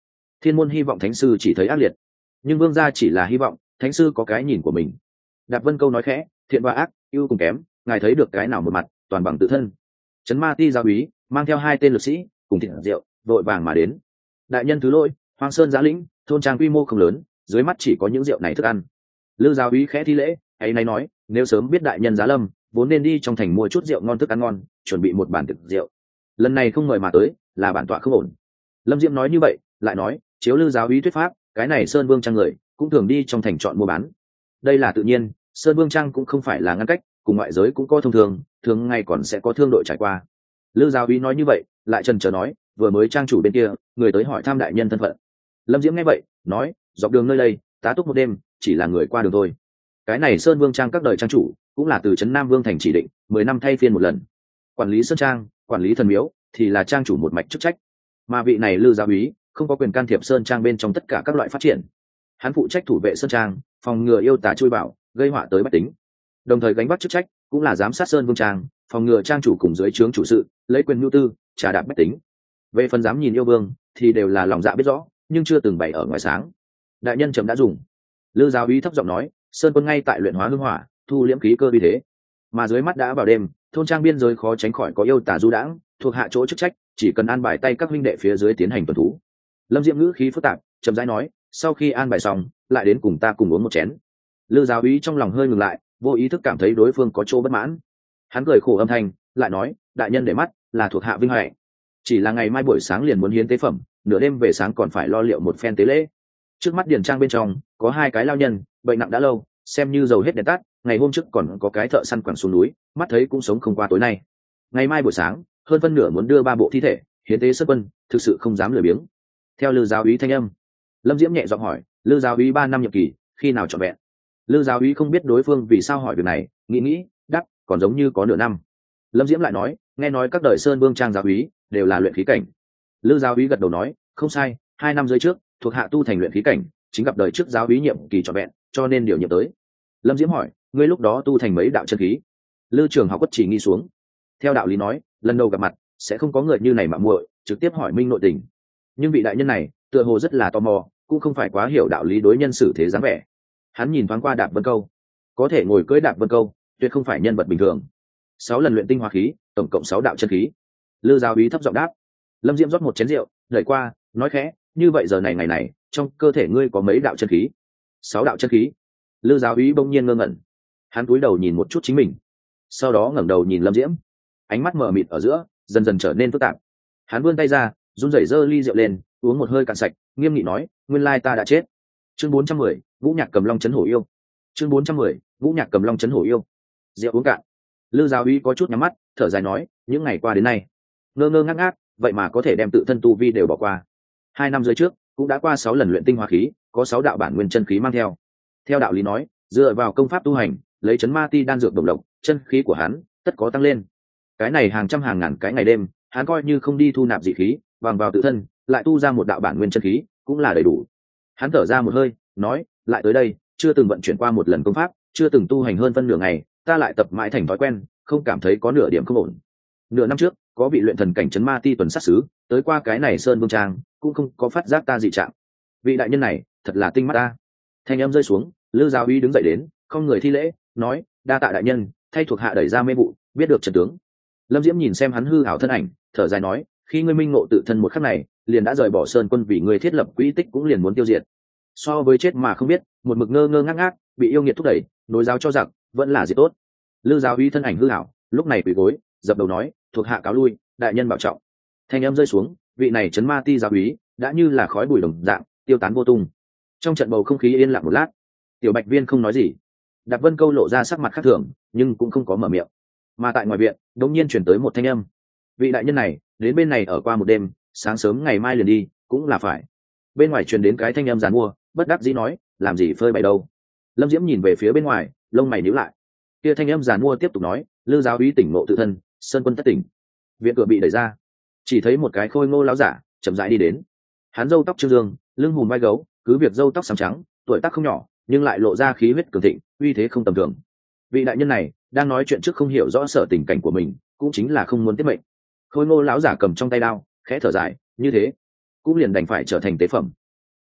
Speaker 1: Thiên môn hy vọng thánh sư chỉ thấy ác liệt, nhưng vương gia chỉ là hy vọng thánh sư có cái nhìn của mình. Đạp Vân Câu nói khẽ, thiện và ác, ưu cùng kém, ngài thấy được cái nào một mặt, toàn bằng tự thân. Trấn Ma Ti giáo úy mang theo 2 tên lực sĩ cùng thịt rượu vội vàng mà đến. Đại nhân thứ lỗi, Hoang Sơn Giá Lĩnh thôn trang quy mô không lớn, dưới mắt chỉ có những rượu này thức ăn. Lư giáo úy khẽ thi lễ, ấy nay nói, nếu sớm biết đại nhân giá lâm, vốn nên đi trong thành mua chút rượu ngon thức ăn ngon, chuẩn bị một bàn thực rượu. Lần này không mời mà tới, là bản tọa không ổn. Lâm Diễm nói như vậy, lại nói, chiếu Lư giáo úy thuyết pháp, cái này Sơn Vương trang người cũng thường đi trong thành chọn mua bán. Đây là tự nhiên, Sơn Vương trang cũng không phải là ngăn cách, cùng ngoại giới cũng có thông thường, thường ngày còn sẽ có thương đội trải qua. Lư giáo úy nói như vậy, lại chần chờ nói, vừa mới trang chủ bên kia, người tới hỏi thăm đại nhân thân phận. Lâm Diễm nghe vậy, nói, dọc đường nơi đây, tá túc một đêm, chỉ là người qua đường thôi. Cái này Sơn Vương trang các đời trang chủ, cũng là từ trấn Nam Vương thành chỉ định, 10 năm thay phiên một lần. Quản lý sơn trang, quản lý thần miếu, thì là trang chủ một mạch chức trách. Mà vị này Lư giáo úy, không có quyền can thiệp sơn trang bên trong tất cả các loại phát triển. Hắn phụ trách thủ vệ sơn trang, phòng ngừa yêu tà chui vào, gây họa tới bách tính. Đồng thời gánh vác chức trách, cũng là giám sát Sơn Vương trang, phòng ngừa trang chủ cùng dưới trướng chủ sự, lấy quyền nhu tư, trà đạp bách tính. Về phần dám nhìn yêu vương, thì đều là lòng dạ biết rõ, nhưng chưa từng bày ở ngoài sáng. Đại nhân chấm đã dùng. Lư giáo úy thấp giọng nói, Sơn Quân ngay tại luyện hóa hương hỏa, thu liễm khí cơ uy thế. Mà dưới mắt đã vào đêm, thôn trang biên giới khó tránh khỏi có yêu tà du đãng, thuộc hạ chỗ chức trách, chỉ cần an bài tay các huynh đệ phía dưới tiến hành tuần thú. Lâm Diễm ngữ khí phức tạp, chậm rãi nói, sau khi an bài xong, lại đến cùng ta cùng uống một chén. Lư giáo úy trong lòng hơi ngừng lại, vô ý thức cảm thấy đối phương có chỗ bất mãn. Hắn cười khổ âm thanh, lại nói, đại nhân để mắt, là thuộc hạ vinh hạnh. Chỉ là ngày mai buổi sáng liền muốn hiến tế phẩm, nửa đêm về sáng còn phải lo liệu một phen tế lễ. Trước mắt điền trang bên trong có 2 cái lao nhân, bệnh nặng đã lâu, xem như dầu hết đèn tắt. Ngày hôm trước còn có cái thợ săn quẳng xuống núi, mắt thấy cũng sống không qua tối nay. Ngày mai buổi sáng, hơn phân nửa muốn đưa 3 bộ thi thể hiến tế Sơn Quân, thực sự không dám lười biếng. Theo Lư giáo úy thanh âm, Lâm Diễm nhẹ giọng hỏi, Lư giáo úy 3 năm nhiệm kỳ, khi nào trọn vẹn? Lư giáo úy không biết đối phương vì sao hỏi việc này, nghĩ đáp, còn giống như có nửa năm. Lâm Diễm lại nói, nghe nói các đời Sơn Vương trang giáo úy đều là luyện khí cảnh. Lư giáo úy gật đầu nói, không sai, 2 năm dưới trước, thuộc hạ tu thành luyện khí cảnh, chính gặp đời trước giáo úy nhiệm kỳ trọn vẹn, cho nên điều nhiệm tới. Lâm Diễm hỏi, ngươi lúc đó tu thành mấy đạo chân khí? Lư Trường Học quất chỉ nghi xuống. Theo đạo lý nói, lần đầu gặp mặt sẽ không có người như này mà muội trực tiếp hỏi minh nội tình. Nhưng vị đại nhân này tựa hồ rất là tò mò, cũng không phải quá hiểu đạo lý đối nhân xử thế dáng vẻ. Hắn nhìn thoáng qua Đạp Vân Câu, có thể ngồi cưỡi Đạp Vân Câu, tuyệt không phải nhân vật bình thường. 6 lần luyện tinh hoa khí, tổng cộng 6 đạo chân khí. Lư giáo úy thấp giọng đáp. Lâm Diễm rót một chén rượu, đẩy qua, nói khẽ, như vậy giờ này ngày này, trong cơ thể ngươi có mấy đạo chân khí? 6 đạo chân khí. Lư giáo úy bỗng nhiên ngơ ngẩn. Hắn cúi đầu nhìn một chút chính mình, sau đó ngẩng đầu nhìn Lâm Diễm, ánh mắt mờ mịt ở giữa dần dần trở nên phức tạp. Hắn vươn tay ra, run rẩy giơ ly rượu lên, uống một hơi cạn sạch, nghiêm nghị nói, nguyên lai ta đã chết. Chương 410, Vũ Nhạc Cầm Long trấn hổ yêu. Chương 410, Vũ Nhạc Cầm Long trấn hổ yêu. Rượu uống cạn, Lư giáo úy có chút nhắm mắt, thở dài nói, những ngày qua đến nay, ngơ ngơ ngác ngác, vậy mà có thể đem tự thân tu vi đều bỏ qua. 2 năm dưới trước, cũng đã qua 6 lần luyện tinh hoa khí, có 6 đạo bản nguyên chân khí mang theo. Theo đạo lý nói, dựa vào công pháp tu hành, lấy trấn ma ti đan dược đồng lộc, chân khí của hắn tất có tăng lên. Cái này hàng trăm hàng ngàn cái ngày đêm, hắn coi như không đi thu nạp dị khí, bằng vào tự thân, lại tu ra một đạo bản nguyên chân khí, cũng là đầy đủ. Hắn thở ra một hơi, nói, lại tới đây, chưa từng vận chuyển qua một lần công pháp, chưa từng tu hành hơn phân nửa ngày, ta lại tập mãi thành thói quen, không cảm thấy có nửa điểm không ổn. Nửa năm trước, có vị luyện thần cảnh trấn ma ti tuần sát sứ, tới qua cái này Sơn Vương trang, cũng không có phát giác ta dị trạng. Vị đại nhân này, thật là tinh mắt ta. Thanh âm rơi xuống, Lư giáo úy đứng dậy đến, không người thi lễ, nói, đa tạ đại nhân, thay thuộc hạ đẩy ra mê vụ, biết được trận tướng. Lâm Diễm nhìn xem hắn hư ảo thân ảnh, thở dài nói, khi ngươi minh ngộ tự thân một khắc này, liền đã rời bỏ Sơn Quân, vì ngươi thiết lập quỹ tích cũng liền muốn tiêu diệt. So với chết mà không biết, một mực ngơ ngơ ngác ngác, bị yêu nghiệt thúc đẩy, nối giáo cho giặc, vẫn là gì tốt. Lư giáo úy thân ảnh hư ảo, lúc này quỳ gối, dập đầu nói, thuộc hạ cáo lui, đại nhân bảo trọng. Thanh âm rơi xuống, vị này trấn ma ti giáo úy đã như là khói bụi đồng dạng, tiêu tán vô tung. Trong trận bầu không khí yên lặng một lát, Tiểu Bạch Viên không nói gì. Đạp Vân Câu lộ ra sắc mặt khác thường, nhưng cũng không có mở miệng. Mà tại ngoài viện, đột nhiên truyền tới một thanh âm. Vị đại nhân này, đến bên này ở qua một đêm, sáng sớm ngày mai liền đi, cũng là phải. Bên ngoài truyền đến cái thanh âm giàn mua, bất đắc dĩ nói, làm gì phơi bày đâu. Lâm Diễm nhìn về phía bên ngoài, lông mày nhíu lại. Kia thanh âm giàn mua tiếp tục nói, Lư giáo úy tỉnh ngộ tự thân, Sơn Quân thất tỉnh. Viện cửa bị đẩy ra, chỉ thấy một cái khôi ngô lão giả chậm rãi đi đến. Hắn râu tóc trương dương, lưng hùm vai gấu, cứ việc râu tóc xám trắng, tuổi tác không nhỏ, nhưng lại lộ ra khí huyết cường thịnh, uy thế không tầm thường. Vị đại nhân này đang nói chuyện trước không hiểu rõ sở tình cảnh của mình, cũng chính là không muốn tiếp mệnh. Khôi ngô lão giả cầm trong tay đao, khẽ thở dài, như thế cũng liền đành phải trở thành tế phẩm.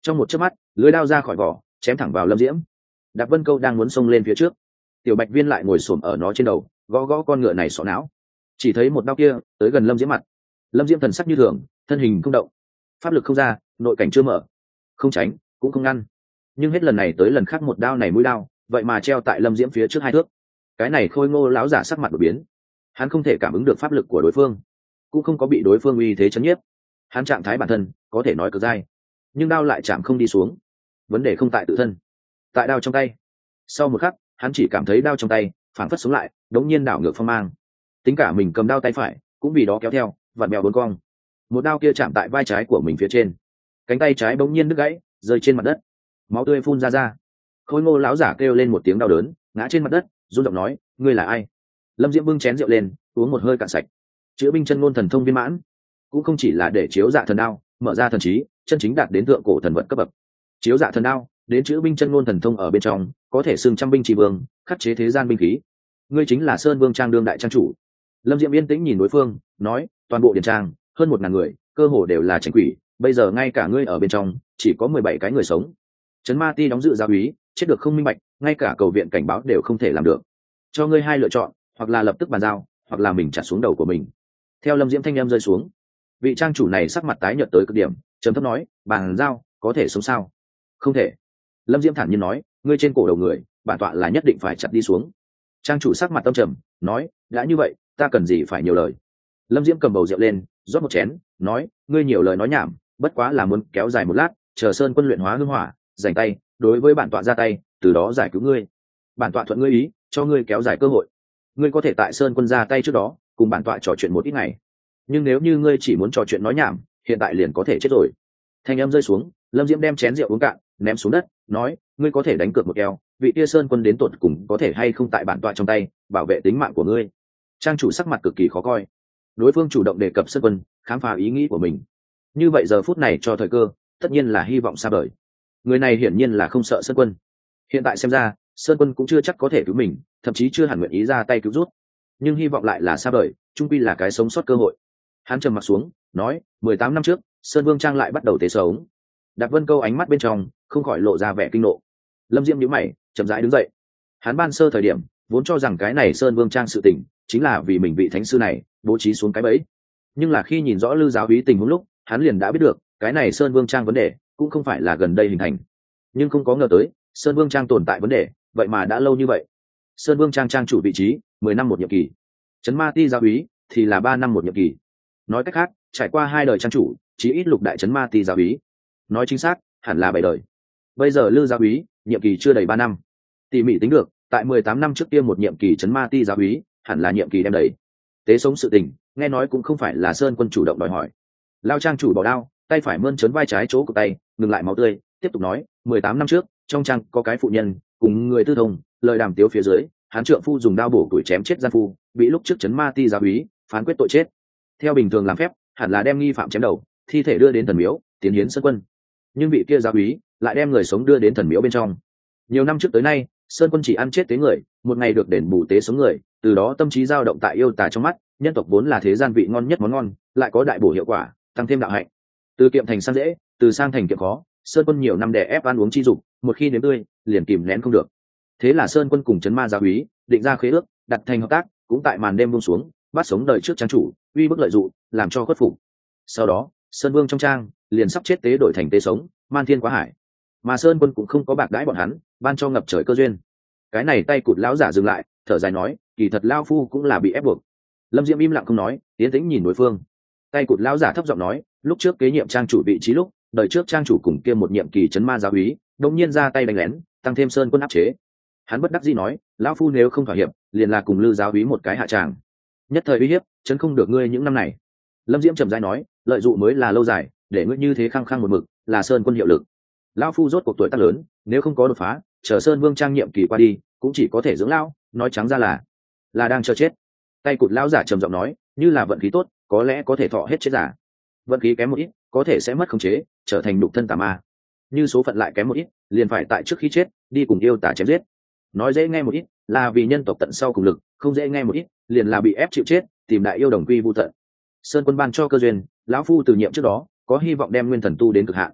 Speaker 1: Trong một chớp mắt lưới đao ra khỏi vỏ chém thẳng vào Lâm Diễm. Đạp Vân Câu đang muốn xông lên phía trước, Tiểu Bạch Viên lại ngồi xổm ở nó trên đầu gõ gõ con ngựa này sọ não. Chỉ thấy một đao kia tới gần Lâm Diễm mặt. Lâm Diễm thần sắc như thường, thân hình không động, pháp lực không ra, nội cảnh chưa mở, không tránh cũng không ngăn. Nhưng hết lần này tới lần khác một đao này mũi đao vậy mà treo tại Lâm Diễm phía trước 2 thước. Cái này Khôi Ngô lão giả sắc mặt đổi biến. Hắn không thể cảm ứng được pháp lực của đối phương, cũng không có bị đối phương uy thế chấn nhiếp. Hắn trạng thái bản thân có thể nói cực dai, nhưng đao lại chạm không đi xuống. Vấn đề không tại tự thân, tại đao trong tay. Sau một khắc hắn chỉ cảm thấy đao trong tay phảng phất sống lại, đống nhiên đảo ngược phong mang. Tính cả mình cầm đao tay phải cũng vì đó kéo theo vặn mèo bốn cong. Một đao kia chạm tại vai trái của mình phía trên, cánh tay trái bỗng nhiên đứt gãy rơi trên mặt đất, máu tươi phun ra. Khôi Ngô lão giả kêu lên một tiếng đau đớn, ngã trên mặt đất, run giọng nói: ngươi là ai? Lâm Diễm bưng chén rượu lên uống một hơi cạn sạch. Chữa binh chân ngôn thần thông viên mãn cũng không chỉ là để chiếu dạ thần đao mở ra thần trí, chân chính đạt đến thượng cổ thần vật cấp bậc. Chiếu dạ thần đao đến chữa binh chân ngôn thần thông ở bên trong, có thể xưng trăm binh chỉ vương, khắc chế thế gian binh khí. Ngươi chính là Sơn Vương Trang đương đại trang chủ. Lâm Diễm yên tĩnh nhìn đối phương, nói: toàn bộ điền trang hơn 1000 người, cơ hồ đều là tránh quỷ, bây giờ ngay cả ngươi ở bên trong chỉ có 17 cái người sống. Trấn Ma Ti đóng dự giáo úy chết được không minh bạch, ngay cả cầu viện cảnh báo đều không thể làm được. Cho ngươi 2 lựa chọn, hoặc là lập tức bàn giao, hoặc là mình chặt xuống đầu của mình. Theo Lâm Diễm thanh âm rơi xuống, vị trang chủ này sắc mặt tái nhợt tới cực điểm, trầm thấp nói: bàn giao có thể sống sao? Không thể. Lâm Diễm thản nhiên nói: ngươi trên cổ đầu người, bản tọa là nhất định phải chặt đi xuống. Trang chủ sắc mặt tâm trầm, nói: đã như vậy ta cần gì phải nhiều lời. Lâm Diễm cầm bầu rượu lên rót một chén, nói: ngươi nhiều lời nói nhảm, bất quá là muốn kéo dài một lát, chờ Sơn Quân luyện hóa hương hỏa, rảnh tay đối với bản tọa ra tay, từ đó giải cứu ngươi. Bản tọa thuận ngươi ý, cho ngươi kéo dài cơ hội. Ngươi có thể tại Sơn Quân ra tay trước đó cùng bản tọa trò chuyện một ít ngày, nhưng nếu như ngươi chỉ muốn trò chuyện nói nhảm, hiện tại liền có thể chết rồi. Thanh âm rơi xuống, Lâm Diễm đem chén rượu uống cạn ném xuống đất, nói: ngươi có thể đánh cược một kèo, vị tia Sơn Quân đến tột cùng có thể hay không tại bản tọa trong tay bảo vệ tính mạng của ngươi. Trang chủ sắc mặt cực kỳ khó coi. Đối phương chủ động đề cập Sơn Quân, khám phá ý nghĩ của mình, như vậy giờ phút này cho thời cơ tất nhiên là hy vọng xa vời. Người này hiển nhiên là không sợ Sơn Quân. Hiện tại xem ra Sơn Quân cũng chưa chắc có thể cứu mình, thậm chí chưa hẳn nguyện ý ra tay cứu rút, nhưng hy vọng lại là xa vời, chung quy là cái sống sót cơ hội. Hắn trầm mặt xuống, nói: 18 năm trước Sơn Vương Trang lại bắt đầu tế sống. Đạp Vân Câu ánh mắt bên trong không khỏi lộ ra vẻ kinh nộ. Lâm Diễm nhíu mày, chậm rãi đứng dậy. Hắn ban sơ thời điểm vốn cho rằng cái này Sơn Vương Trang sự tình chính là vì mình vị thánh sư này bố trí xuống cái bẫy, nhưng là khi nhìn rõ Lư giáo úy tình huống lúc, hắn liền đã biết được cái này Sơn Vương Trang vấn đề cũng không phải là gần đây hình thành. Nhưng không có ngờ tới Sơn Vương Trang tồn tại vấn đề vậy mà đã lâu như vậy. Sơn Vương Trang trang chủ vị trí 10 năm một nhiệm kỳ, Trấn Ma Ti giáo úy thì là 3 năm một nhiệm kỳ. Nói cách khác, trải qua 2 đời trang chủ, chí ít lục đại Trấn Ma Ti giáo úy. Nói chính xác hẳn là 7 đời. Bây giờ Lư giáo úy nhiệm kỳ chưa đầy 3 năm. Tỉ mỉ tính được, tại 18 năm trước kia một nhiệm kỳ Trấn Ma Ti giáo úy hẳn là nhiệm kỳ đem đầy. Tế sống sự tình nghe nói cũng không phải là Sơn Quân chủ động đòi hỏi. Lao trang chủ bỏ đao, tay phải mơn trớn vai trái chỗ của tay, ngừng lại máu tươi, tiếp tục nói: 18 năm trước trong trang có cái phụ nhân cùng người tư thông, lời đàm tiếu phía dưới, hán trượng phu dùng đao bổ tuổi chém chết gian phu, bị lúc trước Trấn Ma Ti giáo úy phán quyết tội chết. Theo bình thường làm phép hẳn là đem nghi phạm chém đầu, thi thể đưa đến thần miếu tiến hiến Sơn Quân, nhưng vị kia giáo úy lại đem người sống đưa đến thần miếu bên trong. Nhiều năm trước tới nay, Sơn Quân chỉ ăn chết tế người, một ngày được đền bù tế sống người, từ đó tâm trí dao động tại yêu tà trong mắt. Nhân tộc vốn là thế gian vị ngon nhất món ngon, lại có đại bổ hiệu quả, tăng thêm đạo hạnh. Từ kiệm thành sang dễ, từ sang thành kiệm khó, Sơn Quân nhiều năm đè ép ăn uống chi dục, một khi nếm tươi liền kìm nén không được. Thế là Sơn Quân cùng Trấn Ma giáo úy định ra khế ước, đặt thành hợp tác, cũng tại màn đêm buông xuống, bắt sống đời trước trang chủ, uy bức lợi dụng, làm cho khuất phục. Sau đó Sơn Vương trong trang liền sắp chết tế đổi thành tế sống, man thiên quá hải. Mà Sơn Quân cũng không có bạc đãi bọn hắn, ban cho ngập trời cơ duyên. Cái này tay cụt lão giả dừng lại, thở dài nói: kỳ thật lao phu cũng là bị ép buộc. Lâm Diễm im lặng không nói, tiến tĩnh nhìn đối phương. Tay cụt lão giả thấp giọng nói: lúc trước kế nhiệm trang chủ vị trí lúc, đời trước trang chủ cùng kia một nhiệm kỳ Trấn Ma giáo úy đột nhiên ra tay đánh lén, tăng thêm Sơn Quân áp chế. Hắn bất đắc dĩ nói: lão phu nếu không thỏa hiệp, liền là cùng Lư giáo úy một cái hạ tràng, nhất thời uy hiếp chấn không được ngươi những năm này. Lâm Diễm trầm rãi nói: lợi dụng mới là lâu dài, để ngươi như thế khăng khăng một mực, là Sơn Quân hiệu lực. Lão phu rốt cuộc tuổi tác lớn, nếu không có đột phá, chờ Sơn Vương Trang nhiệm kỳ qua đi, cũng chỉ có thể dưỡng lão, nói trắng ra là đang chờ chết. Tay cụt lão giả trầm giọng nói: như là vận khí tốt, có lẽ có thể thọ hết chết giả; vận khí kém một ít, có thể sẽ mất khống chế, trở thành đục thân tà ma; như số phận lại kém một ít, liền phải tại trước khi chết đi cùng yêu tà chém giết. Nói dễ nghe một ít, là vì nhân tộc tận sau cùng lực; không dễ nghe một ít, liền là bị ép chịu chết, tìm đại yêu đồng quy vu tận. Sơn Quân ban cho cơ duyên, lão phu từ nhiệm trước đó có hy vọng đem nguyên thần tu đến cực hạn.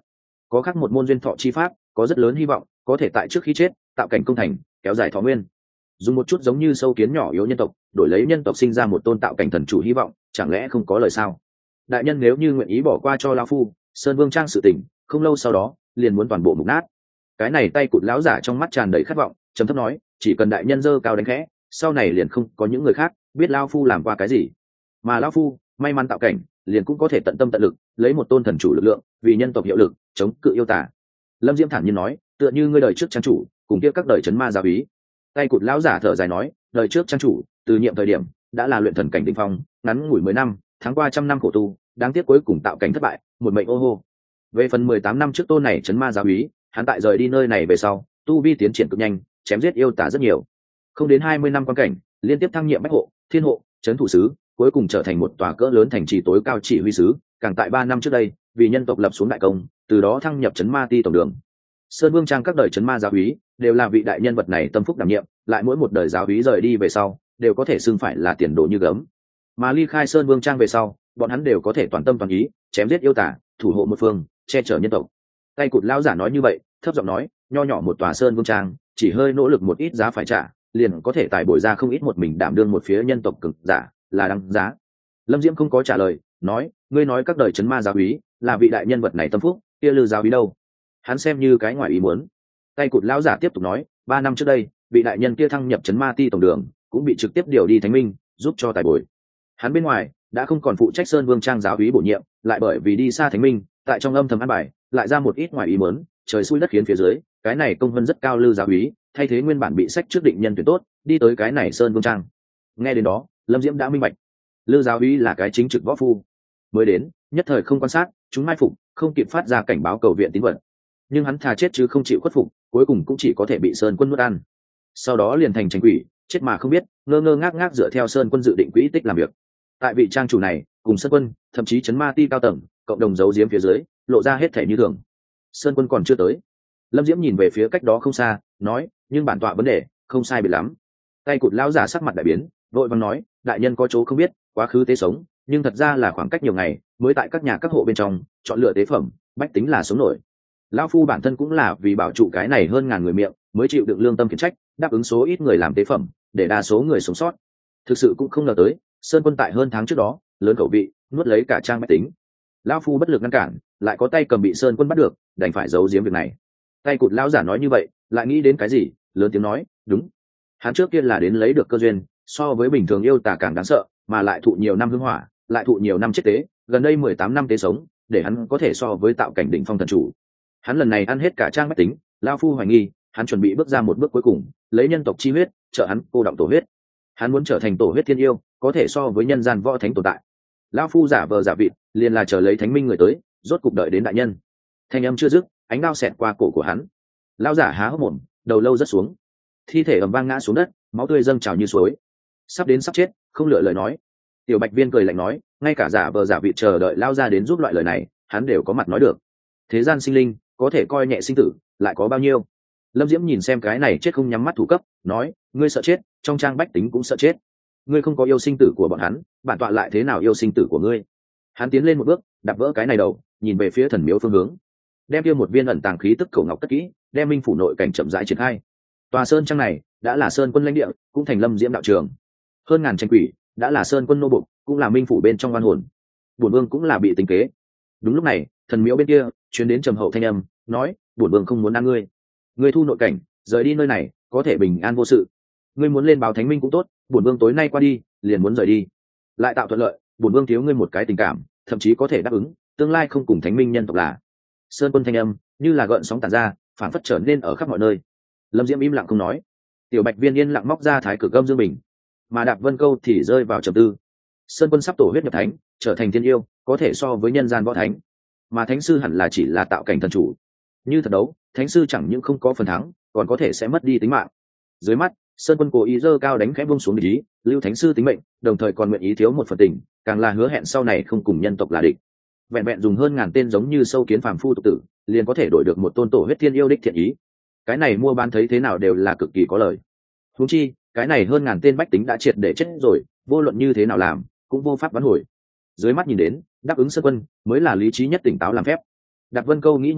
Speaker 1: có khác một môn duyên thọ chi pháp, có rất lớn hy vọng có thể tại trước khi chết tạo cảnh công thành, kéo dài thọ nguyên. Dùng một chút giống như sâu kiến nhỏ yếu nhân tộc, đổi lấy nhân tộc sinh ra một tôn tạo cảnh thần chủ hy vọng, chẳng lẽ không có lời sao? Đại nhân nếu như nguyện ý bỏ qua cho lão phu, Sơn Vương Trang sự tình, không lâu sau đó liền muốn toàn bộ mục nát. Cái này tay cụt lão giả trong mắt tràn đầy khát vọng, trầm thấp nói, chỉ cần đại nhân dơ cao đánh khẽ, sau này liền không có những người khác biết lão phu làm qua cái gì, mà lão phu may mắn tạo cảnh, liền cũng có thể tận tâm tận lực, lấy một tôn thần chủ lực lượng, vì nhân tộc hiệu lực, chống cự yêu tả. Lâm Diễm thản nhiên nói, tựa như ngươi đời trước trang chủ, cùng kia các đời chấn ma giáo úy. Tay cụt lão giả thở dài nói, đời trước trang chủ, từ nhiệm thời điểm đã là luyện thần cảnh đỉnh phong, ngắn ngủi 10 năm, tháng qua trăm năm khổ tu, đáng tiếc cuối cùng tạo cảnh thất bại, một mệnh ô hô. Về phần 18 năm trước tôn này chấn ma giáo úy, hắn tại rời đi nơi này về sau, tu vi tiến triển cực nhanh, chém giết yêu tả rất nhiều. Không đến 20 năm quan cảnh, liên tiếp thăng nhiệm bách hộ, thiên hộ, trấn thủ sứ, cuối cùng trở thành một tòa cỡ lớn thành trì tối cao chỉ huy sứ, càng tại 3 năm trước đây, vì nhân tộc lập xuống đại công, từ đó thăng nhập trấn ma ti tổng đường. Sơn Vương Trang các đời trấn ma giáo úy đều là vị đại nhân vật này tâm phúc đảm nhiệm, lại mỗi một đời giáo úy rời đi về sau, đều có thể xưng phải là tiền đồ như gấm. Mà ly khai Sơn Vương Trang về sau, bọn hắn đều có thể toàn tâm toàn ý, chém giết yêu tả, thủ hộ một phương, che chở nhân tộc. Tay cụt lão giả nói như vậy, thấp giọng nói, nho nhỏ một tòa Sơn Vương Trang, chỉ hơi nỗ lực một ít giá phải trả, liền có thể tài bồi ra không ít một mình đảm đương một phía nhân tộc cực giả, là đáng giá. Lâm Diễm không có trả lời, nói, ngươi nói các đời trấn ma giáo úy là vị đại nhân vật này tâm phúc, kia Lư giáo úy đâu? Hắn xem như cái ngoài ý muốn. Tay cụt lão giả tiếp tục nói, 3 năm trước đây, vị đại nhân kia thăng nhập trấn ma ti tổng đường, cũng bị trực tiếp điều đi Thánh Minh, giúp cho tài bồi. Hắn bên ngoài đã không còn phụ trách Sơn Vương Trang giáo úy bổ nhiệm, lại bởi vì đi xa Thánh Minh, tại trong âm thầm ăn bài, lại ra một ít ngoài ý muốn, trời xui đất khiến phía dưới, cái này công vân rất cao Lư giáo úy, thay thế nguyên bản bị sách trước định nhân tuyển tốt, đi tới cái này Sơn Vương Trang. Nghe đến đó, Lâm Diễm đã minh bạch, Lư giáo úy là cái chính trực võ phu, mới đến, nhất thời không quan sát, chúng mai phục, không kịp phát ra cảnh báo cầu viện tín vật. Nhưng hắn thà chết chứ không chịu khuất phục, cuối cùng cũng chỉ có thể bị Sơn Quân nuốt ăn. Sau đó liền thành tranh quỷ, chết mà không biết, ngơ ngơ ngác ngác dựa theo Sơn Quân dự định quỹ tích làm việc. Tại vị trang chủ này, cùng Sơn Quân, thậm chí chấn ma ti cao tầng, cộng đồng giấu giếm phía dưới, lộ ra hết thể như thường. Sơn Quân còn chưa tới. Lâm Diễm nhìn về phía cách đó không xa, nói, nhưng bản tọa vấn đề không sai biệt lắm. Tay cụt lão giả sắc mặt đại biến, vội vàng nói, đại nhân có chỗ không biết, quá khứ tế sống, nhưng thật ra là khoảng cách nhiều ngày, mới tại các nhà các hộ bên trong chọn lựa tế phẩm, bách tính là sống nổi. Lão phu bản thân cũng là vì bảo trụ cái này hơn ngàn người miệng, mới chịu đựng lương tâm khiển trách, đáp ứng số ít người làm tế phẩm, để đa số người sống sót. Thực sự cũng không ngờ tới, Sơn Quân tại hơn tháng trước đó, lớn khẩu vị, nuốt lấy cả trang bách tính. Lão phu bất lực ngăn cản, lại có tay cầm bị Sơn Quân bắt được, đành phải giấu giếm việc này. Tay cụt lão giả nói như vậy, lại nghĩ đến cái gì, lớn tiếng nói, đúng. Hắn trước kia là đến lấy được cơ duyên, so với bình thường yêu tà càng đáng sợ, mà lại thụ nhiều năm hương hỏa, lại thụ nhiều năm chết tế, gần đây 18 năm tế sống, để hắn có thể so với tạo cảnh đỉnh phong thần chủ. Hắn lần này ăn hết cả trang bách tính, lão phu hoài nghi, hắn chuẩn bị bước ra một bước cuối cùng, lấy nhân tộc chi huyết, trợ hắn cô động tổ huyết. Hắn muốn trở thành tổ huyết thiên yêu, có thể so với nhân gian võ thánh tồn tại. Lão phu giả vờ giả vịt, liền là chờ lấy Thánh Minh người tới, rốt cục đợi đến đại nhân. Thanh âm chưa dứt, ánh đao xẹt qua cổ của hắn. Lão giả há hốc mồm, đầu lâu rất xuống, thi thể ầm vang ngã xuống đất, máu tươi dâng trào như suối. Sắp đến sắp chết, không lựa lời nói. Tiểu Bạch Viên cười lạnh nói, ngay cả giả vờ giả vịt chờ đợi lao ra đến giúp loại lời này, hắn đều có mặt nói được. Thế gian sinh linh, có thể coi nhẹ sinh tử, lại có bao nhiêu? Lâm Diễm nhìn xem cái này chết không nhắm mắt thủ cấp, nói, ngươi sợ chết, trong trang bách tính cũng sợ chết. Ngươi không có yêu sinh tử của bọn hắn, bản tọa lại thế nào yêu sinh tử của ngươi? Hắn tiến lên một bước, đạp vỡ cái này đầu, nhìn về phía thần miếu phương hướng, đem kia một viên ẩn tàng khí tức cổ ngọc cất kỹ, đem minh phủ nội cảnh chậm rãi triển khai. Tòa sơn trang này đã là Sơn Quân lãnh địa, cũng thành Lâm Diễm đạo trường. Hơn ngàn tranh quỷ đã là Sơn Quân nô bộc, cũng là minh phủ bên trong oan hồn. Bổn vương cũng là bị tính kế. Đúng lúc này, thần miếu bên kia truyền đến trầm hậu thanh âm, nói, bổn vương không muốn ăn ngươi. Ngươi thu nội cảnh, rời đi nơi này, có thể bình an vô sự. Ngươi muốn lên báo Thánh Minh cũng tốt, bổn vương tối nay qua đi, liền muốn rời đi. Lại tạo thuận lợi, bổn vương thiếu ngươi một cái tình cảm, thậm chí có thể đáp ứng, tương lai không cùng Thánh Minh nhân tộc là. Sơn Quân thanh âm như là gợn sóng tản ra, phản phất trở nên ở khắp mọi nơi. Lâm Diễm im lặng không nói. Tiểu Bạch Viên yên lặng móc ra thái cực âm dương bình, mà Đạp Vân Câu thì rơi vào trầm tư. Sơn Quân sắp tổ huyết nhập thánh, trở thành thiên yêu, có thể so với nhân gian võ thánh, mà thánh sư hẳn là chỉ là tạo cảnh thần chủ. Như thật đấu, thánh sư chẳng những không có phần thắng, còn có thể sẽ mất đi tính mạng. Dưới mắt, Sơn Quân cố ý giơ cao đánh khẽ buông xuống địch ý, lưu thánh sư tính mệnh, đồng thời còn nguyện ý thiếu một phần tình, càng là hứa hẹn sau này không cùng nhân tộc là địch. Vẹn vẹn dùng hơn ngàn tên giống như sâu kiến phàm phu tục tử, liền có thể đổi được một tôn tổ huyết thiên yêu đích thiện ý. Cái này mua bán thấy thế nào đều là cực kỳ có lời. Huống chi, cái này hơn ngàn tên bách tính đã triệt để chết rồi, vô luận như thế nào làm, cũng vô pháp vãn hồi. Dưới mắt nhìn đến, đáp ứng Sơn Quân mới là lý trí nhất tỉnh táo làm phép. Đạp Vân Câu nghĩ như vậy,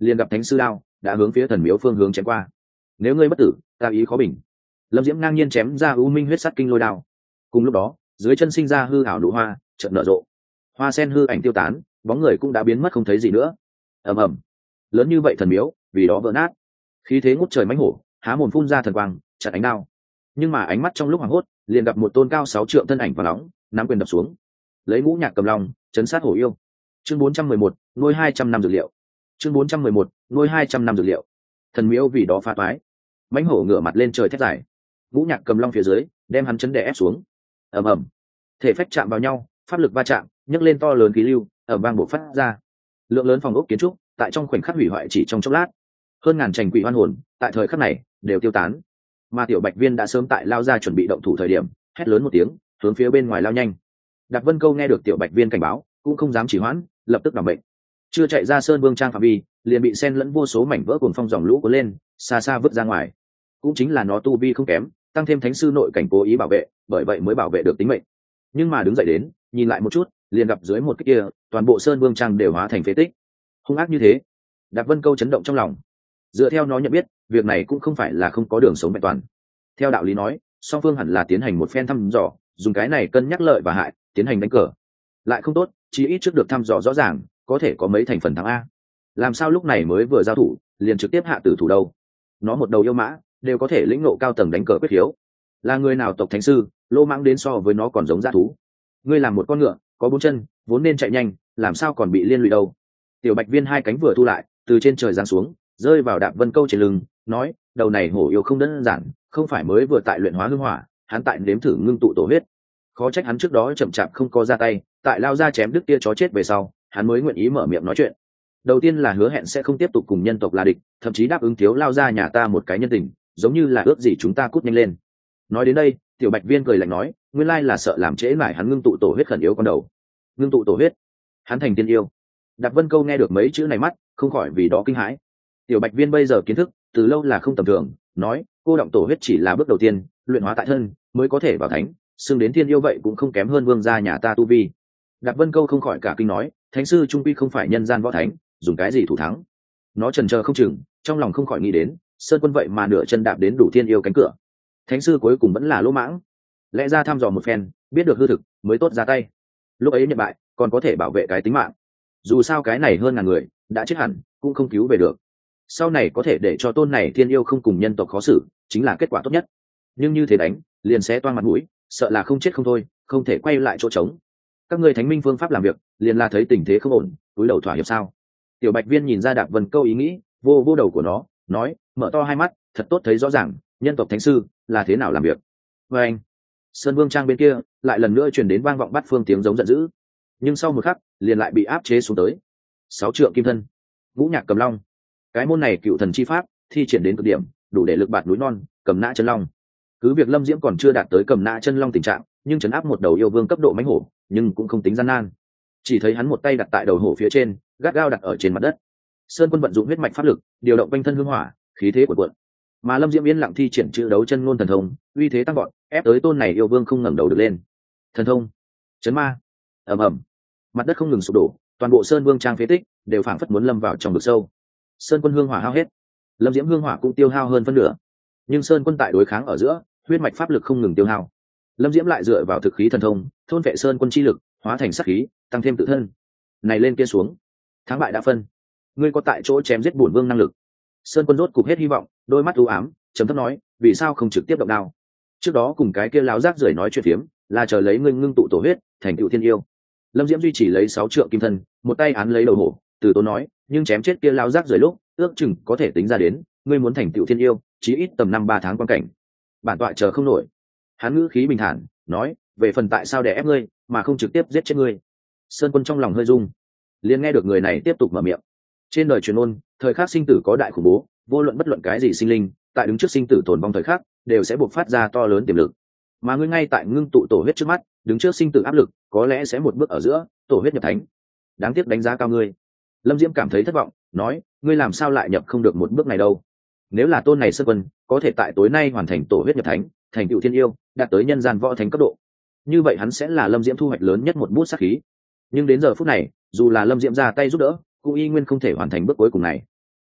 Speaker 1: liền gặp thánh sư đao đã hướng phía thần miếu phương hướng chém qua. Nếu ngươi bất tử, ta ý khó bình. Lâm Diễm ngang nhiên chém ra u minh huyết sắt kinh lôi đao. Cùng lúc đó, dưới chân sinh ra hư ảo nụ hoa, chợt nở rộ. Hoa sen hư ảnh tiêu tán, bóng người cũng đã biến mất không thấy gì nữa. Ầm ầm, lớn như vậy thần miếu, vì đó vỡ nát. Khí thế ngút trời mãnh hổ, há mồm phun ra thần quang, chặn ánh đao. Nhưng mà ánh mắt trong lúc hoảng hốt, liền gặp một tôn cao 6 trượng thân ảnh và nóng, nắm quyền đập xuống. Lấy Ngũ Nhạc Cầm Long, chấn sát hổ yêu. Chương 411, nuôi 200 năm dược liệu. Chương 411, nuôi 200 năm dược liệu. Thần miếu vì đó phá toái. Mãnh hổ ngửa mặt lên trời thét dài. Ngũ Nhạc Cầm Long phía dưới, đem hắn chấn đè ép xuống. Ầm ầm, thể phách chạm vào nhau, pháp lực va chạm, nhấc lên to lớn khí lưu, ở bang bộ phát ra. Lượng lớn phòng ốc kiến trúc, tại trong khoảnh khắc hủy hoại chỉ trong chốc lát. Hơn ngàn trành quỷ oan hồn, tại thời khắc này đều tiêu tán. Mà Tiểu Bạch Viên đã sớm tại lao ra chuẩn bị động thủ thời điểm, hét lớn một tiếng, hướng phía bên ngoài lao nhanh. Đạc Vân Câu nghe được Tiểu Bạch Viên cảnh báo, cũng không dám trì hoãn, lập tức đảm bệnh. Chưa chạy ra Sơn Vương Trang phạm vi, liền bị xen lẫn vô số mảnh vỡ cuồng phong dòng lũ cuốn lên, xa xa vứt ra ngoài. Cũng chính là nó tu vi không kém, tăng thêm thánh sư nội cảnh cố ý bảo vệ, bởi vậy mới bảo vệ được tính mệnh. Nhưng mà đứng dậy đến, nhìn lại một chút, liền gặp dưới một cái kia, toàn bộ Sơn Vương Trang đều hóa thành phế tích. Hung ác như thế, Đạc Vân Câu chấn động trong lòng. Dựa theo nó nhận biết, việc này cũng không phải là không có đường sống vẹn toàn. Theo đạo lý nói, song phương hẳn là tiến hành một phen thăm dò, dùng cái này cân nhắc lợi và hại, tiến hành đánh cờ. Lại không tốt, chí ít trước được thăm dò rõ ràng, có thể có mấy thành phần thắng a. Làm sao lúc này mới vừa giao thủ, liền trực tiếp hạ tử thủ đâu? Nó một đầu yêu mã, đều có thể lĩnh ngộ cao tầng đánh cờ quyết hiếu. Là người nào tộc thánh sư, lô mãng đến so với nó còn giống dã thú. Ngươi làm một con ngựa, có 4 chân, vốn nên chạy nhanh, làm sao còn bị liên lụy đâu? Tiểu Bạch Viên hai cánh vừa thu lại, từ trên trời giáng xuống, rơi vào Đạc Vân Câu trên lưng, nói, đầu này hổ yêu không đơn giản, không phải mới vừa tại luyện hóa hương hỏa, hắn tại nếm thử ngưng tụ tổ huyết. Khó trách hắn trước đó chậm chạp không có ra tay, tại lao ra chém đứt kia chó chết về sau, hắn mới nguyện ý mở miệng nói chuyện. Đầu tiên là hứa hẹn sẽ không tiếp tục cùng nhân tộc là địch, thậm chí đáp ứng thiếu lao ra nhà ta một cái nhân tình, giống như là ước gì chúng ta cút nhanh lên. Nói đến đây, Tiểu Bạch Viên cười lạnh nói, nguyên lai là sợ làm trễ mãi hắn ngưng tụ tổ huyết khẩn yếu con đầu. Ngưng tụ tổ huyết, hắn thành tiên yêu. Đạc Vân Câu nghe được mấy chữ này mắt, không khỏi vì đó kinh hãi. Tiểu Bạch Viên bây giờ kiến thức từ lâu là không tầm thường, nói, cô động tổ huyết chỉ là bước đầu tiên, luyện hóa tại thân mới có thể vào thánh, xưng đến thiên yêu vậy cũng không kém hơn vương gia nhà ta tu vi. Đạc Vân Câu không khỏi cả kinh nói, thánh sư trung quy không phải nhân gian võ thánh, dùng cái gì thủ thắng? Nó chần chờ không chừng, trong lòng không khỏi nghĩ đến, Sơn Quân vậy mà nửa chân đạp đến đủ thiên yêu cánh cửa. Thánh sư cuối cùng vẫn là lỗ mãng, lẽ ra thăm dò một phen, biết được hư thực mới tốt ra tay. Lúc ấy nhận bại, còn có thể bảo vệ cái tính mạng. Dù sao cái này hơn ngàn người đã chết hẳn, cũng không cứu về được. Sau này có thể để cho tôn này thiên yêu không cùng nhân tộc khó xử, chính là kết quả tốt nhất. Nhưng như thế đánh, liền sẽ toang mặt mũi, sợ là không chết không thôi, không thể quay lại chỗ trống. Các ngươi thánh minh phương pháp làm việc, liền là thấy tình thế không ổn, túi đầu thỏa hiệp sao? Tiểu Bạch Viên nhìn ra Đạc Vân Câu ý nghĩ, vô vô đầu của nó, nói, mở to hai mắt, thật tốt thấy rõ ràng, nhân tộc thánh sư là thế nào làm việc. Và anh, Sơn Vương Trang bên kia lại lần nữa truyền đến vang vọng bát phương tiếng giống giận dữ, nhưng sau một khắc liền lại bị áp chế xuống tới. 6 trượng kim thân, Ngũ Nhạc Cầm Long, cái môn này cựu thần chi pháp thi triển đến cực điểm, đủ để lực bạt núi non, cầm nã chân long. Cứ việc Lâm Diễm còn chưa đạt tới cầm nã chân long tình trạng, nhưng chấn áp một đầu yêu vương cấp độ mãnh hổ, nhưng cũng không tính gian nan. Chỉ thấy hắn một tay đặt tại đầu hổ phía trên, gắt gao đặt ở trên mặt đất. Sơn Quân vận dụng huyết mạch pháp lực, điều động quanh thân hương hỏa, khí thế của cuộn. Mà Lâm Diễm yên lặng thi triển chữ đấu chân ngôn thần thông, uy thế tăng vọt, ép tới tôn này yêu vương không ngẩng đầu được lên. Thần thông, chấn ma, ầm ầm, mặt đất không ngừng sụp đổ, toàn bộ Sơn Vương Trang phế tích đều phảng phất muốn lâm vào trong vực sâu. Sơn Quân hương hỏa hao hết, Lâm Diễm hương hỏa cũng tiêu hao hơn phân nửa, nhưng Sơn Quân tại đối kháng ở giữa, huyết mạch pháp lực không ngừng tiêu hao. Lâm Diễm lại dựa vào thực khí thần thông, thôn vệ Sơn Quân chi lực, hóa thành sát khí, tăng thêm tự thân. Này lên kia xuống, thắng bại đã phân. Ngươi có tại chỗ chém giết bổn vương năng lực. Sơn Quân rốt cục hết hy vọng, đôi mắt u ám, trầm thấp nói, vì sao không trực tiếp động đao? Trước đó cùng cái kia láo rác rưởi nói chuyện phiếm, là chờ lấy ngươi ngưng tụ tổ huyết, thành tựu thiên yêu. Lâm Diễm duy chỉ lấy 6 trượng kim thân, một tay án lấy đầu hổ, từ tốn nói, nhưng chém chết kia láo rác rưởi lúc, ước chừng có thể tính ra đến, ngươi muốn thành tựu thiên yêu, chí ít tầm 5-3 tháng quan cảnh. Bản tọa chờ không nổi. Hắn ngữ khí bình thản, nói, về phần tại sao để ép ngươi, mà không trực tiếp giết chết ngươi. Sơn Quân trong lòng hơi rung, liền nghe được người này tiếp tục mở miệng. Trên đời truyền ôn, thời khắc sinh tử có đại khủng bố, vô luận bất luận cái gì sinh linh, tại đứng trước sinh tử tồn vong thời khắc, đều sẽ buộc phát ra to lớn tiềm lực. Mà ngươi ngay tại ngưng tụ tổ huyết trước mắt, đứng trước sinh tử áp lực, có lẽ sẽ một bước ở giữa, tổ huyết nhập thánh. Đáng tiếc đánh giá cao ngươi. Lâm Diễm cảm thấy thất vọng, nói, ngươi làm sao lại nhập không được một bước này đâu? Nếu là tôn này Sơn Quân có thể tại tối nay hoàn thành tổ huyết nhập thánh, thành tựu thiên yêu, đạt tới nhân gian võ thánh cấp độ, như vậy hắn sẽ là Lâm Diễm thu hoạch lớn nhất một bút sát khí. Nhưng đến giờ phút này, dù là Lâm Diễm ra tay giúp đỡ, cũng y nguyên không thể hoàn thành bước cuối cùng này.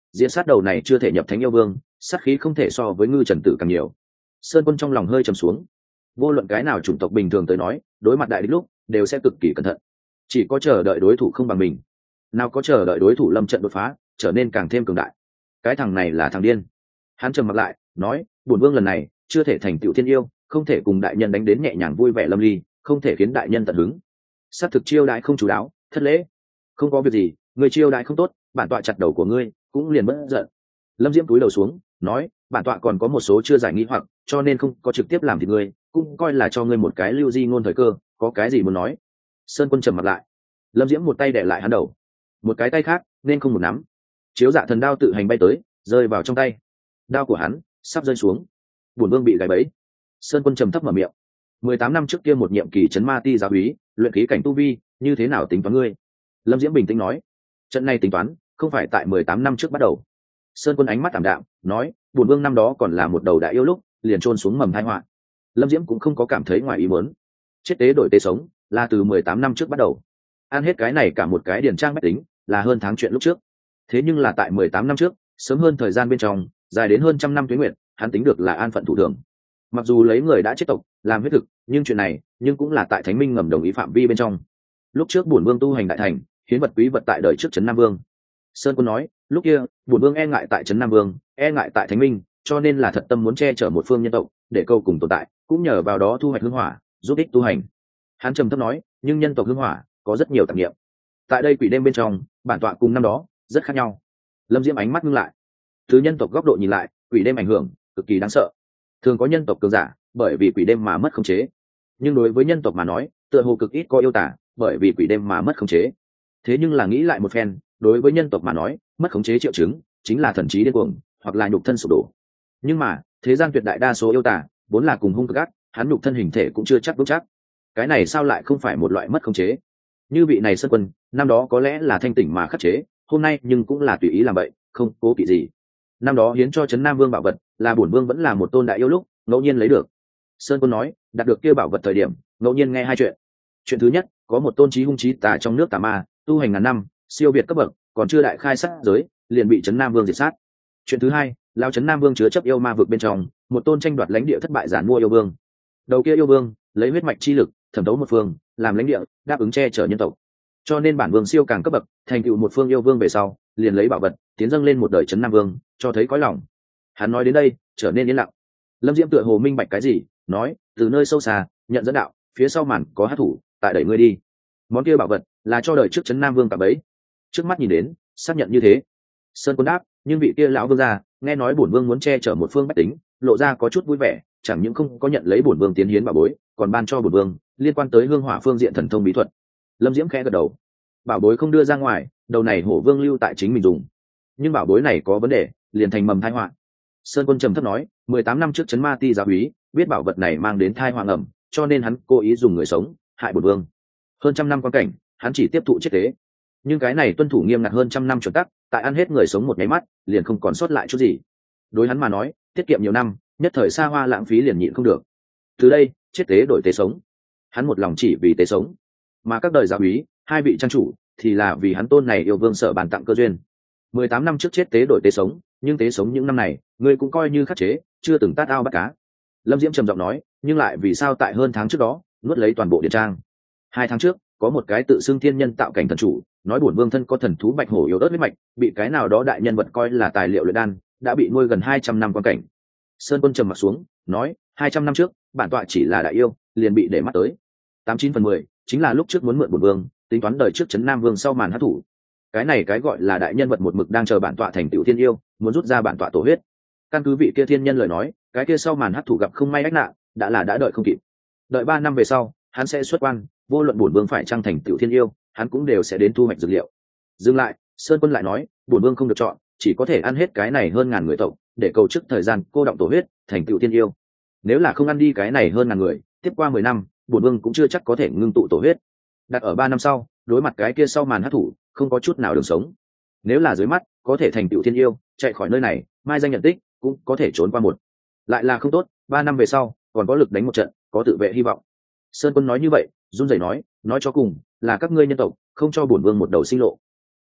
Speaker 1: diễn sát đầu này chưa thể nhập thánh yêu vương, sát khí không thể so với Ngư Trần Tử càng nhiều. Sơn Quân trong lòng hơi trầm xuống. Vô luận cái nào chủng tộc bình thường tới nói, đối mặt đại địch lúc đều sẽ cực kỳ cẩn thận, chỉ có chờ đợi đối thủ không bằng mình, nào có chờ đợi đối thủ lâm trận đột phá trở nên càng thêm cường đại. Cái thằng này là thằng điên. Hắn trầm mặt lại nói, bổn vương lần này chưa thể thành tựu thiên yêu, không thể cùng đại nhân đánh đến nhẹ nhàng vui vẻ lâm ly, không thể khiến đại nhân tận hứng. Sát thực chiêu đại không chú đáo, thất lễ. Không có việc gì, người chiêu đại không tốt, bản tọa chặt đầu của ngươi cũng liền bất giận. Lâm Diễm cúi đầu xuống nói, bản tọa còn có một số chưa giải nghi hoặc, cho nên không có trực tiếp làm thịt ngươi, cũng coi là cho ngươi một cái lưu di ngôn thời cơ, có cái gì muốn nói. Sơn Quân trầm mặt lại. Lâm Diễm một tay đè lại hắn đầu, một cái tay khác nên không một nắm. Chiếu Dạ Thần đao tự hành bay tới, rơi vào trong tay. Đao của hắn sắp rơi xuống. Bổn vương bị gài bẫy. Sơn Quân trầm thấp mở miệng. 18 năm trước kia một nhiệm kỳ trấn ma ti giáo úy, luyện khí cảnh tu vi, như thế nào tính toán ngươi? Lâm Diễm bình tĩnh nói. Trận này tính toán không phải tại 18 năm trước bắt đầu. Sơn Quân ánh mắt ảm đạm nói, bổn vương năm đó còn là một đầu đại yêu lúc liền trôn xuống mầm tai họa. Lâm Diễm cũng không có cảm thấy ngoài ý muốn. Chết tế đổi tế sống là từ 18 năm trước bắt đầu. Ăn hết cái này cả một cái điển trang bách tính là hơn tháng chuyện lúc trước. Thế nhưng là tại 18 năm trước, sớm hơn thời gian bên trong, dài đến hơn trăm năm tuế nguyện, hắn tính được là an phận thủ thường. Mặc dù lấy người đã chết tộc làm huyết thực, nhưng chuyện này nhưng cũng là tại Thánh Minh ngầm đồng ý phạm vi bên trong. Lúc trước bổn vương tu hành đại thành, hiến vật quý vật tại đời trước trấn Nam Vương. Sơn Quân nói, lúc kia bổn vương e ngại tại trấn Nam Vương, e ngại tại Thánh Minh, cho nên là thật tâm muốn che chở một phương nhân tộc để câu cùng tồn tại, cũng nhờ vào đó thu hoạch hương hỏa, giúp ích tu hành. Hắn trầm thấp nói, nhưng nhân tộc hương hỏa có rất nhiều tạp niệm. Tại đây quỷ đêm bên trong, bản tọa cùng năm đó rất khác nhau. Lâm Diễm ánh mắt ngưng lại. Từ nhân tộc góc độ nhìn lại, quỷ đêm ảnh hưởng cực kỳ đáng sợ. Thường có nhân tộc cường giả bởi vì quỷ đêm mà mất khống chế, nhưng đối với nhân tộc mà nói, tựa hồ cực ít có yêu tả bởi vì quỷ đêm mà mất khống chế. Thế nhưng là nghĩ lại một phen, đối với nhân tộc mà nói, mất khống chế triệu chứng chính là thần trí điên cuồng hoặc là nhục thân sụp đổ. Nhưng mà thế gian tuyệt đại đa số yêu tả vốn là cùng hung cực ác, hắn nhục thân hình thể cũng chưa chắc vững chắc. Cái này sao lại không phải một loại mất khống chế? Như vị này Sơn Quân năm đó có lẽ là thanh tỉnh mà khắc chế, hôm nay nhưng cũng là tùy ý làm vậy, không cố kỵ gì. Năm đó hiến cho trấn Nam Vương bảo vật là bổn vương vẫn là một tôn đại yêu lúc ngẫu nhiên lấy được. Sơn Quân nói, đạt được kia bảo vật thời điểm ngẫu nhiên nghe hai chuyện. Chuyện thứ nhất, có một tôn trí hung trí tà trong nước tà ma, tu hành ngàn năm, siêu việt cấp bậc, còn chưa đại khai sát giới liền bị trấn Nam Vương diệt sát. Chuyện thứ hai, lao trấn Nam Vương chứa chấp yêu ma vực bên trong một tôn tranh đoạt lãnh địa thất bại giản mua yêu vương. Đầu kia yêu vương lấy huyết mạch chi lực thẩm thấu một phương làm lãnh địa, đáp ứng che chở nhân tộc, cho nên bản vương siêu càng cấp bậc, thành tựu một phương yêu vương về sau liền lấy bảo vật tiến dâng lên một đời trấn Nam Vương, cho thấy cõi lòng. Hắn nói đến đây trở nên yên lặng. Lâm Diễm tựa hồ minh bạch cái gì, nói, từ nơi sâu xa nhận dẫn đạo, phía sau màn có hát thủ tại đẩy ngươi đi. Món kia bảo vật là cho đời trước trấn Nam Vương cả bấy, trước mắt nhìn đến xác nhận như thế. Sơn Quân đáp, nhưng vị kia lão vương gia nghe nói bổn vương muốn che chở một phương bách tính, lộ ra có chút vui vẻ, chẳng những không có nhận lấy bổn vương tiến hiến bảo bối, còn ban cho bổn vương liên quan tới hương hỏa phương diện thần thông bí thuật. Lâm Diễm khẽ gật đầu. Bảo bối không đưa ra ngoài, đầu này hổ vương lưu tại chính mình dùng, nhưng bảo bối này có vấn đề liền thành mầm tai họa. Sơn Quân trầm thấp nói, 18 năm trước trấn ma ti giáo úy biết bảo vật này mang đến tai họa ngầm, cho nên hắn cố ý dùng người sống hại bổn vương. Hơn trăm năm quan cảnh hắn chỉ tiếp thụ chết tế, nhưng cái này tuân thủ nghiêm ngặt hơn trăm năm chuẩn tắc, tại ăn hết người sống một nháy mắt liền không còn sót lại chút gì. Đối hắn mà nói, tiết kiệm nhiều năm, nhất thời xa hoa lãng phí liền nhịn không được. Từ đây chết tế đổi tế sống, hắn một lòng chỉ vì tế sống, mà các đời giáo úy hai vị trang chủ thì là vì hắn tôn này yêu vương sở bàn tặng cơ duyên. 18 năm trước chết tế đổi tế sống, nhưng tế sống những năm này ngươi cũng coi như khắc chế, chưa từng tát ao bắt cá. Lâm Diễm trầm giọng nói, nhưng lại vì sao tại hơn tháng trước đó nuốt lấy toàn bộ điện trang? 2 tháng trước có một cái tự xưng thiên nhân tạo cảnh thần chủ nói bổn vương thân có thần thú bạch hổ yếu ớt huyết mạch, bị cái nào đó đại nhân vật coi là tài liệu luyện đan, đã bị nuôi gần 200 năm quan cảnh. Sơn Quân trầm mặt xuống nói, 200 năm trước bản tọa chỉ là đại yêu liền bị để mắt tới, 89/10 chính là lúc trước muốn mượn bổn vương tính toán đời trước trấn Nam Vương sau màn hát thủ. Cái này cái gọi là đại nhân vật một mực đang chờ bản tọa thành tựu thiên yêu, muốn rút ra bản tọa tổ huyết. Căn cứ vị kia thiên nhân lời nói, cái kia sau màn hát thủ gặp không may ách nạn, đã đợi không kịp. Đợi 3 năm về sau hắn sẽ xuất quan, vô luận bổn vương phải trang thành tựu thiên yêu, hắn cũng đều sẽ đến thu hoạch dược liệu. Dừng lại, Sơn Quân lại nói, bổn vương không được chọn, chỉ có thể ăn hết cái này hơn ngàn người tộc, để cầu trước thời gian cô động tổ huyết thành tựu thiên yêu. Nếu là không ăn đi cái này hơn ngàn người, tiếp qua 10 năm bổn vương cũng chưa chắc có thể ngưng tụ tổ huyết. Đặt ở 3 năm sau, đối mặt cái kia sau màn hát thủ không có chút nào đường sống. Nếu là dưới mắt có thể thành tựu thiên yêu, chạy khỏi nơi này mai danh nhận tích, cũng có thể trốn qua một. Lại là không tốt, 3 năm về sau còn có lực đánh một trận, có tự vệ hy vọng. Sơn Quân nói như vậy run rẩy nói cho cùng là các ngươi nhân tộc không cho bổn vương một đầu sinh lộ.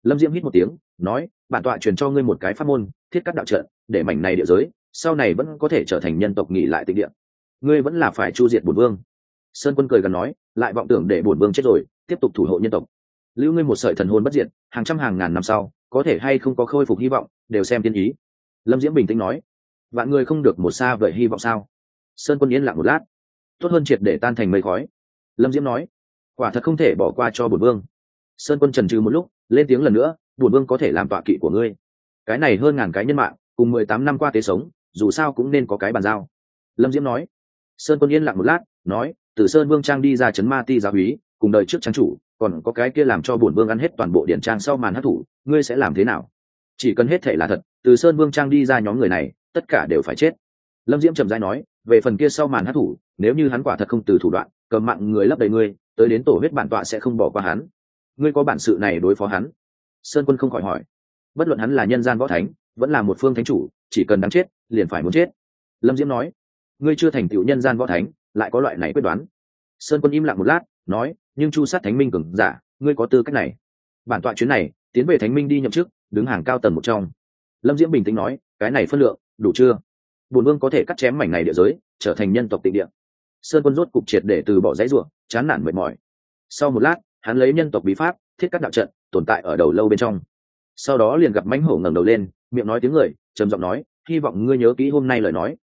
Speaker 1: Lâm Diễm hít một tiếng nói, bản tọa truyền cho ngươi một cái pháp môn, thiết cắt đạo trận, để mảnh này địa giới sau này vẫn có thể trở thành nhân tộc nghỉ lại tịch địa. Ngươi vẫn là phải chu diệt bổn vương. Sơn Quân cười gần nói, lại vọng tưởng để bổn vương chết rồi tiếp tục thủ hộ nhân tộc, lưu ngươi một sợi thần hồn bất diệt, hàng trăm hàng ngàn năm sau có thể hay không có khôi phục hy vọng đều xem tiên ý. Lâm Diễm bình tĩnh nói, vạn người không được một xa vời hy vọng sao? Sơn Quân yên lặng một lát, tốt hơn triệt để tan thành mây khói. Lâm Diễm nói, quả thật không thể bỏ qua cho bổn vương. Sơn Quân chần chừ một lúc, lên tiếng lần nữa, bổn vương có thể làm tọa kỵ của ngươi. Cái này hơn ngàn cái nhân mạng cùng 18 năm qua tế sống, dù sao cũng nên có cái bàn giao. Lâm Diễm nói. Sơn Quân yên lặng một lát, nói, từ Sơn Vương Trang đi ra trấn Ma Ti giáo úy, cùng đời trước trang chủ, còn có cái kia làm cho bổn vương ăn hết toàn bộ điển trang sau màn hắc thủ, ngươi sẽ làm thế nào? Chỉ cần hết thể là thật, từ Sơn Vương Trang đi ra nhóm người này, tất cả đều phải chết. Lâm Diễm trầm rãi nói, về phần kia sau màn hắc thủ, nếu như hắn quả thật không từ thủ đoạn, cầm mạng người lấp đầy ngươi, tới đến tổ huyết bản tọa sẽ không bỏ qua hắn. Ngươi có bản sự này đối phó hắn? Sơn Quân không khỏi hỏi. Bất luận hắn là nhân gian võ thánh, vẫn là một phương thánh chủ, chỉ cần đáng chết, liền phải muốn chết. Lâm Diễm nói, ngươi chưa thành tựu nhân gian võ thánh, lại có loại này quyết đoán. Sơn Quân im lặng một lát, nói, nhưng chu sát thánh minh cường giả, ngươi có tư cách này. Bản tọa chuyến này tiến về thánh minh đi nhậm chức, đứng hàng cao tầng một trong. Lâm Diễm bình tĩnh nói, cái này phân lượng đủ chưa? Bổn vương có thể cắt chém mảnh này địa giới, trở thành nhân tộc tịnh địa. Sơn Quân rốt cục triệt để từ bỏ dãy rủa, chán nản mệt mỏi. Sau một lát, hắn lấy nhân tộc bí pháp thiết cắt đạo trận tồn tại ở đầu lâu bên trong. Sau đó liền gặp mãnh hổ ngẩng đầu lên, miệng nói tiếng người, trầm giọng nói, hy vọng ngươi nhớ kỹ hôm nay lời nói.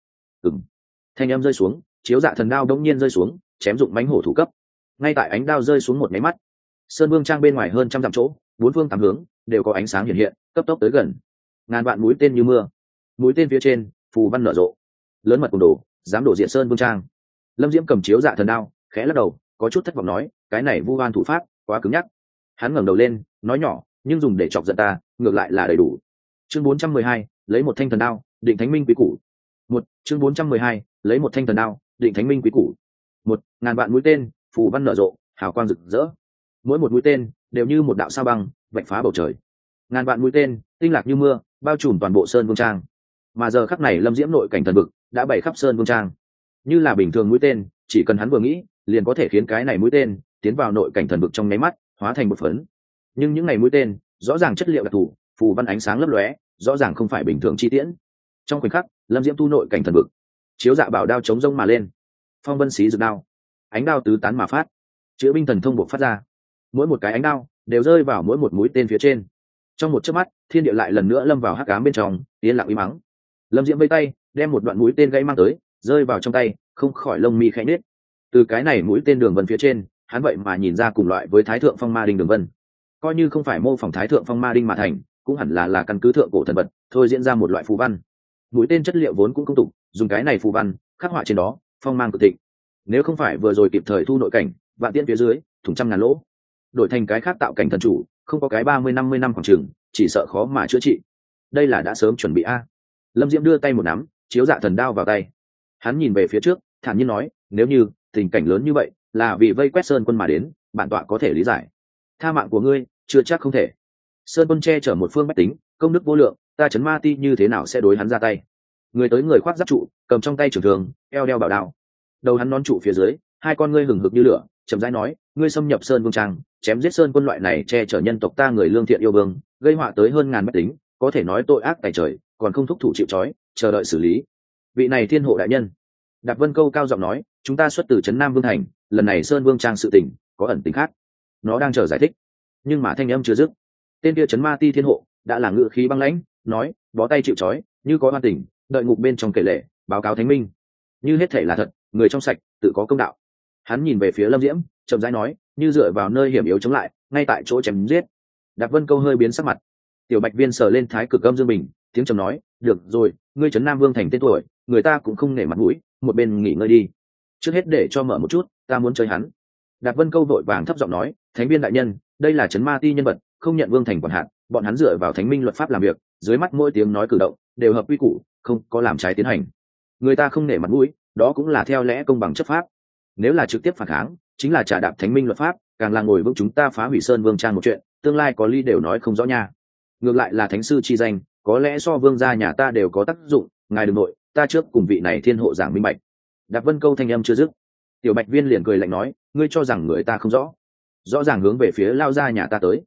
Speaker 1: Thanh âm rơi xuống, chiếu dạ thần đao đống nhiên rơi xuống, chém dụng mãnh hổ thủ cấp. Ngay tại ánh đao rơi xuống một máy mắt, Sơn Vương Trang bên ngoài hơn trăm dặm chỗ, bốn phương tám hướng đều có ánh sáng hiện hiện, cấp tốc tới gần. Ngàn vạn mũi tên như mưa, mũi tên phía trên phù văn nở rộ, lớn mật cùng đồ dám đổ diện Sơn Vương Trang. Lâm Diễm cầm chiếu dạ thần đao, khẽ lắc đầu, có chút thất vọng nói, cái này vu oan thủ pháp quá cứng nhắc. Hắn ngẩng đầu lên, nói nhỏ, nhưng dùng để chọc giận ta, ngược lại là đầy đủ. Chương 412, lấy một thanh thần đao, định thánh minh quý củ. Chương 412, lấy một thanh thần đao, định thánh minh quý củ. Ngàn vạn mũi tên, phù văn nở rộ, hào quang rực rỡ. Mỗi một mũi tên đều như một đạo sao băng, vạch phá bầu trời. Ngàn vạn mũi tên, tinh lạc như mưa, bao trùm toàn bộ Sơn Vương Trang. Mà giờ khắc này Lâm Diễm nội cảnh thần vực đã bày khắp Sơn Vương Trang. Như là bình thường mũi tên, chỉ cần hắn vừa nghĩ, liền có thể khiến cái này mũi tên tiến vào nội cảnh thần vực trong nháy mắt, hóa thành một phấn. Nhưng những ngày mũi tên, rõ ràng chất liệu đặc thù, phù văn ánh sáng lấp lóe, rõ ràng không phải bình thường chi tiễn. Trong khoảnh khắc, Lâm Diễm tu nội cảnh thần vực, chiếu dạ bảo đao chống rông mà lên, phong vân xí rực đao, ánh đao tứ tán mà phát, chữa binh thần thông buộc phát ra. Mỗi một cái ánh đao đều rơi vào mỗi một mũi tên phía trên. Trong một chớp mắt, thiên địa lại lần nữa lâm vào hắc ám bên trong, yên lặng im mắng. Lâm Diễm vây tay, đem một đoạn mũi tên gãy mang tới, rơi vào trong tay, không khỏi lông mi khẽ nhếch. Từ cái này mũi tên đường vân phía trên, hắn vậy mà nhìn ra cùng loại với Thái Thượng Phong Ma Đinh đường vân. Coi như không phải mô phỏng Thái Thượng Phong Ma Đinh mà thành, cũng hẳn là căn cứ thượng cổ thần vật, thôi diễn ra một loại phù văn. Mũi tên chất liệu vốn cũng công tục, dùng cái này phù văn khắc họa trên đó, phong mang cực thịnh. Nếu không phải vừa rồi kịp thời thu nội cảnh, vạn tiên phía dưới, thủng trăm ngàn lỗ. Đổi thành cái khác tạo cảnh thần chủ, không có cái 30-50 năm khoảng chừng, chỉ sợ khó mà chữa trị. Đây là đã sớm chuẩn bị a. Lâm Diễm đưa tay một nắm, chiếu dạ thần đao vào tay. Hắn nhìn về phía trước, thản nhiên nói, nếu như tình cảnh lớn như vậy là vì vây quét Sơn Quân mà đến, bản tọa có thể lý giải. Tha mạng của ngươi, chưa chắc không thể. Sơn Quân che chở một phương bách tính, công đức vô lượng, ta trấn Ma Ti như thế nào sẽ đối hắn ra tay? Người tới người khoác giáp trụ, cầm trong tay trường thường, eo đeo bảo đao. Đầu hắn nón trụ phía dưới, hai con ngươi hừng hực như lửa, chậm rãi nói, ngươi xâm nhập Sơn Vương Trang, chém giết Sơn Quân loại này che chở nhân tộc ta người lương thiện yêu vương, gây họa tới hơn ngàn bách tính, có thể nói tội ác tày trời, còn không thúc thủ chịu trói, chờ đợi xử lý. Vị này thiên hộ đại nhân. Đạp Vân Câu cao giọng nói, chúng ta xuất từ trấn Nam Vương thành, lần này Sơn Vương Trang sự tình có ẩn tình khác. Nó đang chờ giải thích, nhưng mà thanh âm chưa dứt, tên kia trấn Ma Ti thiên hộ đã là ngự khí băng lãnh, nói, bó tay chịu trói, như có oan tình, đợi ngục bên trong kể lệ, báo cáo thánh minh. Như hết thể là thật, người trong sạch tự có công đạo. Hắn nhìn về phía Lâm Diễm, chậm rãi nói, như dựa vào nơi hiểm yếu chống lại, ngay tại chỗ chém giết. Đạp Vân Câu hơi biến sắc mặt. Tiểu Bạch Viên sờ lên thái cực âm dương bình, tiếng trầm nói, được rồi, ngươi trấn Nam Vương thành tên tuổi, người ta cũng không nể mặt mũi, một bên nghỉ ngơi đi. Trước hết để cho mở một chút, ta muốn chơi hắn. Đạp Vân Câu vội vàng thấp giọng nói, thánh viên đại nhân, đây là trấn Ma Ti nhân vật, không nhận vương thành quản hạt, bọn hắn dựa vào thánh minh luật pháp làm việc, dưới mắt mỗi tiếng nói cử động đều hợp quy củ, không có làm trái tiến hành. Người ta không nể mặt mũi, đó cũng là theo lẽ công bằng chấp pháp. Nếu là trực tiếp phản kháng, chính là trả đạp thánh minh luật pháp, càng là ngồi vững chúng ta phá hủy Sơn Vương Trang một chuyện, tương lai có ly đều nói không rõ nha. Ngược lại là thánh sư chi danh, có lẽ so vương gia nhà ta đều có tác dụng, ngài đừng nội, ta trước cùng vị này thiên hộ giảng minh bạch. Đạp Vân Câu thanh âm chưa dứt, Tiểu Bạch Viên liền cười lạnh nói, ngươi cho rằng người ta không rõ? Rõ ràng hướng về phía lao gia nhà ta tới.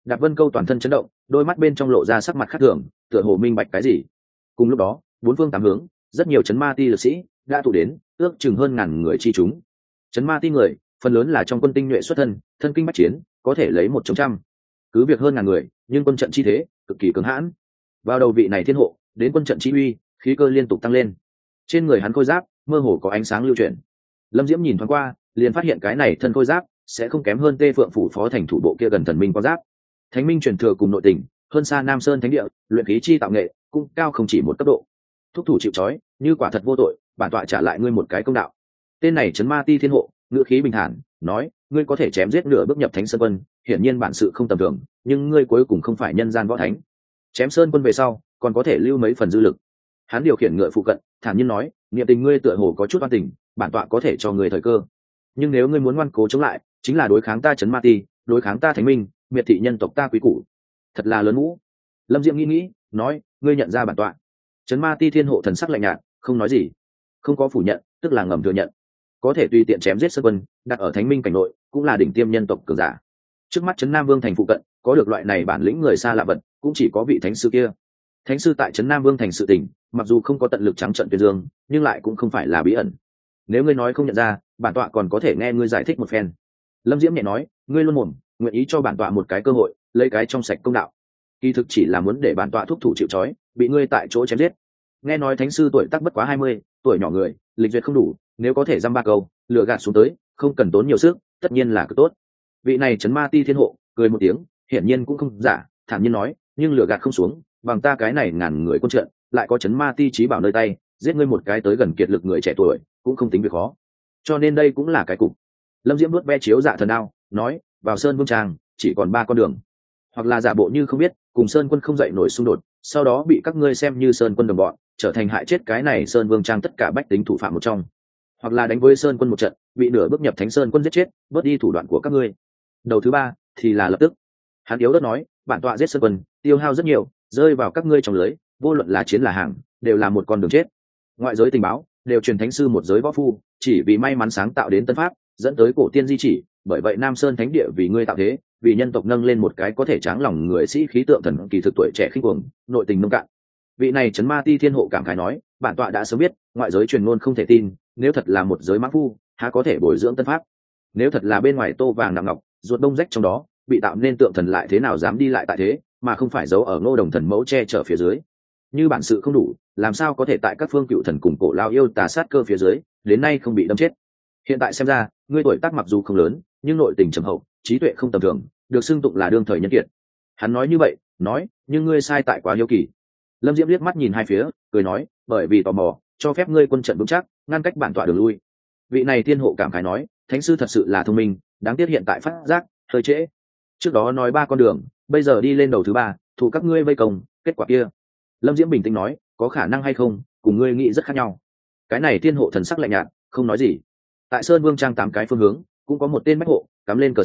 Speaker 1: Đạp Vân Câu toàn thân chấn động, đôi mắt bên trong lộ ra sắc mặt khác thường, tựa hồ minh bạch cái gì. Cùng lúc đó, bốn phương tám hướng, rất nhiều chấn ma ti lực sĩ đã tụ đến, ước chừng hơn ngàn người chi chúng. Chấn ma ti người, phần lớn là trong quân tinh nhuệ xuất thân, thân kinh bách chiến, có thể lấy 100. Cứ việc hơn ngàn người, nhưng quân trận chi thế cực kỳ cứng hãn. Vào đầu vị này thiên hộ, đến quân trận chi uy, khí cơ liên tục tăng lên. Trên người hắn khôi giáp, mơ hồ có ánh sáng lưu chuyển. Lâm Diễm nhìn thoáng qua, liền phát hiện cái này thân khôi giáp sẽ không kém hơn Tê Phượng phủ phó thành thủ bộ kia gần thần minh quang giáp. Thánh minh truyền thừa cùng nội tình, hơn xa Nam Sơn thánh địa, luyện khí chi tạo nghệ, cũng cao không chỉ một cấp độ. Thúc thủ chịu trói, như quả thật vô tội, bản tọa trả lại ngươi một cái công đạo. Tên này trấn ma ti thiên hộ, ngữ khí bình thản, nói, ngươi có thể chém giết nửa bước nhập thánh sơn quân, hiển nhiên bản sự không tầm thường, nhưng ngươi cuối cùng không phải nhân gian võ thánh. Chém sơn quân về sau, còn có thể lưu mấy phần dư lực. Hắn điều khiển ngựa phụ cận, thản nhiên nói, niệm tình ngươi tựa hồ có chút oan tình, bản tọa có thể cho ngươi thời cơ. Nhưng nếu ngươi muốn ngoan cố chống lại, chính là đối kháng ta trấn ma ti, đối kháng ta thánh minh, miệt thị nhân tộc ta quý củ. Thật là lớn mũ. Lâm Diệm nghĩ, nói, ngươi nhận ra bản tọa. Trấn ma ti thiên hộ thần sắc lạnh nhạt, không nói gì, không có phủ nhận, tức là ngầm thừa nhận. Có thể tùy tiện chém giết sơn quân, đặt ở thánh minh cảnh nội, cũng là đỉnh tiêm nhân tộc cường giả. Trước mắt trấn Nam Vương thành phụ cận, có được loại này bản lĩnh người xa lạ vật, cũng chỉ có vị thánh sư kia. Thánh sư tại trấn Nam Vương thành sự tình, mặc dù không có tận lực trắng trận tuyên dương, nhưng lại cũng không phải là bí ẩn. Nếu ngươi nói không nhận ra, bản tọa còn có thể nghe ngươi giải thích một phen. Lâm Diễm nhẹ nói, ngươi luôn mồm, nguyện ý cho bản tọa một cái cơ hội, lấy cái trong sạch công đạo. Kỳ thực chỉ là muốn để bản tọa thúc thủ chịu trói, bị ngươi tại chỗ chém giết. Nghe nói thánh sư tuổi tác bất quá 20, tuổi nhỏ người, lịch duyệt không đủ, nếu có thể dăm ba câu, lừa gạt xuống tới, không cần tốn nhiều sức, tất nhiên là cực tốt. Vị này trấn ma ti thiên hộ, cười một tiếng, hiển nhiên cũng không giả, thản nhiên nói, nhưng lừa gạt không xuống, bằng ta cái này ngàn người quân trận, lại có trấn ma ti trí bảo nơi tay, giết ngươi một cái tới gần kiệt lực người trẻ tuổi, cũng không tính việc khó. Cho nên đây cũng là cái cục. Lâm Diễm vuốt ve chiếu dạ thần đao, nói, vào Sơn Vương Trang, chỉ còn 3 con đường. Hoặc là giả bộ như không biết, cùng Sơn Quân không dậy nổi xung đột, sau đó bị các ngươi xem như Sơn Quân đồng bọn, trở thành hại chết cái này Sơn Vương Trang tất cả bách tính thủ phạm một trong. Hoặc là đánh với Sơn Quân một trận, bị nửa bước nhập Thánh Sơn Quân giết chết, bớt đi thủ đoạn của các ngươi. Đầu thứ 3 thì là lập tức. Hắn yếu đất nói, bản tọa giết Sơn Quân, tiêu hao rất nhiều, rơi vào các ngươi trong lưới, vô luận là chiến là hàng, đều là một con đường chết. Ngoại giới tình báo đều truyền thánh sư một giới võ phu, chỉ vì may mắn sáng tạo đến tân pháp, dẫn tới cổ tiên di chỉ, bởi vậy Nam Sơn thánh địa vì ngươi tạo thế, vì nhân tộc nâng lên một cái có thể tráng lòng người sĩ khí tượng thần kỳ thực tuổi trẻ khinh cuồng, nội tình nông cạn. Vị này trấn ma ti thiên hộ cảm khái nói, bản tọa đã sớm biết, ngoại giới truyền ngôn không thể tin, nếu thật là một giới mã phu, há có thể bồi dưỡng tân pháp. Nếu thật là bên ngoài tô vàng nặng ngọc, ruột đông rách trong đó, bị tạo nên tượng thần lại thế nào dám đi lại tại thế, mà không phải giấu ở Ngô Đồng thần mẫu che chở phía dưới. Như bản sự không đủ, làm sao có thể tại các phương cựu thần cùng cổ lao yêu tà sát cơ phía dưới, đến nay không bị đâm chết. Hiện tại xem ra, ngươi tuổi tác mặc dù không lớn, nhưng nội tình trầm hậu, trí tuệ không tầm thường, được xưng tụng là đương thời nhân kiệt. Hắn nói như vậy, nói, nhưng ngươi sai tại quá hiếu kỳ. Lâm Diễm liếc mắt nhìn hai phía, cười nói, bởi vì tò mò, cho phép ngươi quân trận vững chắc, ngăn cách bản tọa đường lui. Vị này thiên hộ cảm khái nói, thánh sư thật sự là thông minh, đáng tiếc hiện tại phát giác hơi trễ. Trước đó nói 3 con đường, bây giờ đi lên đầu thứ 3, thủ các ngươi vây công, kết quả kia. Lâm Diễm bình tĩnh nói, có khả năng hay không, cùng ngươi nghĩ rất khác nhau. Cái này thiên hộ thần sắc lạnh nhạt, không nói gì. Tại Sơn Vương Trang 8 cái phương hướng, cũng có một tên bách hộ cắm lên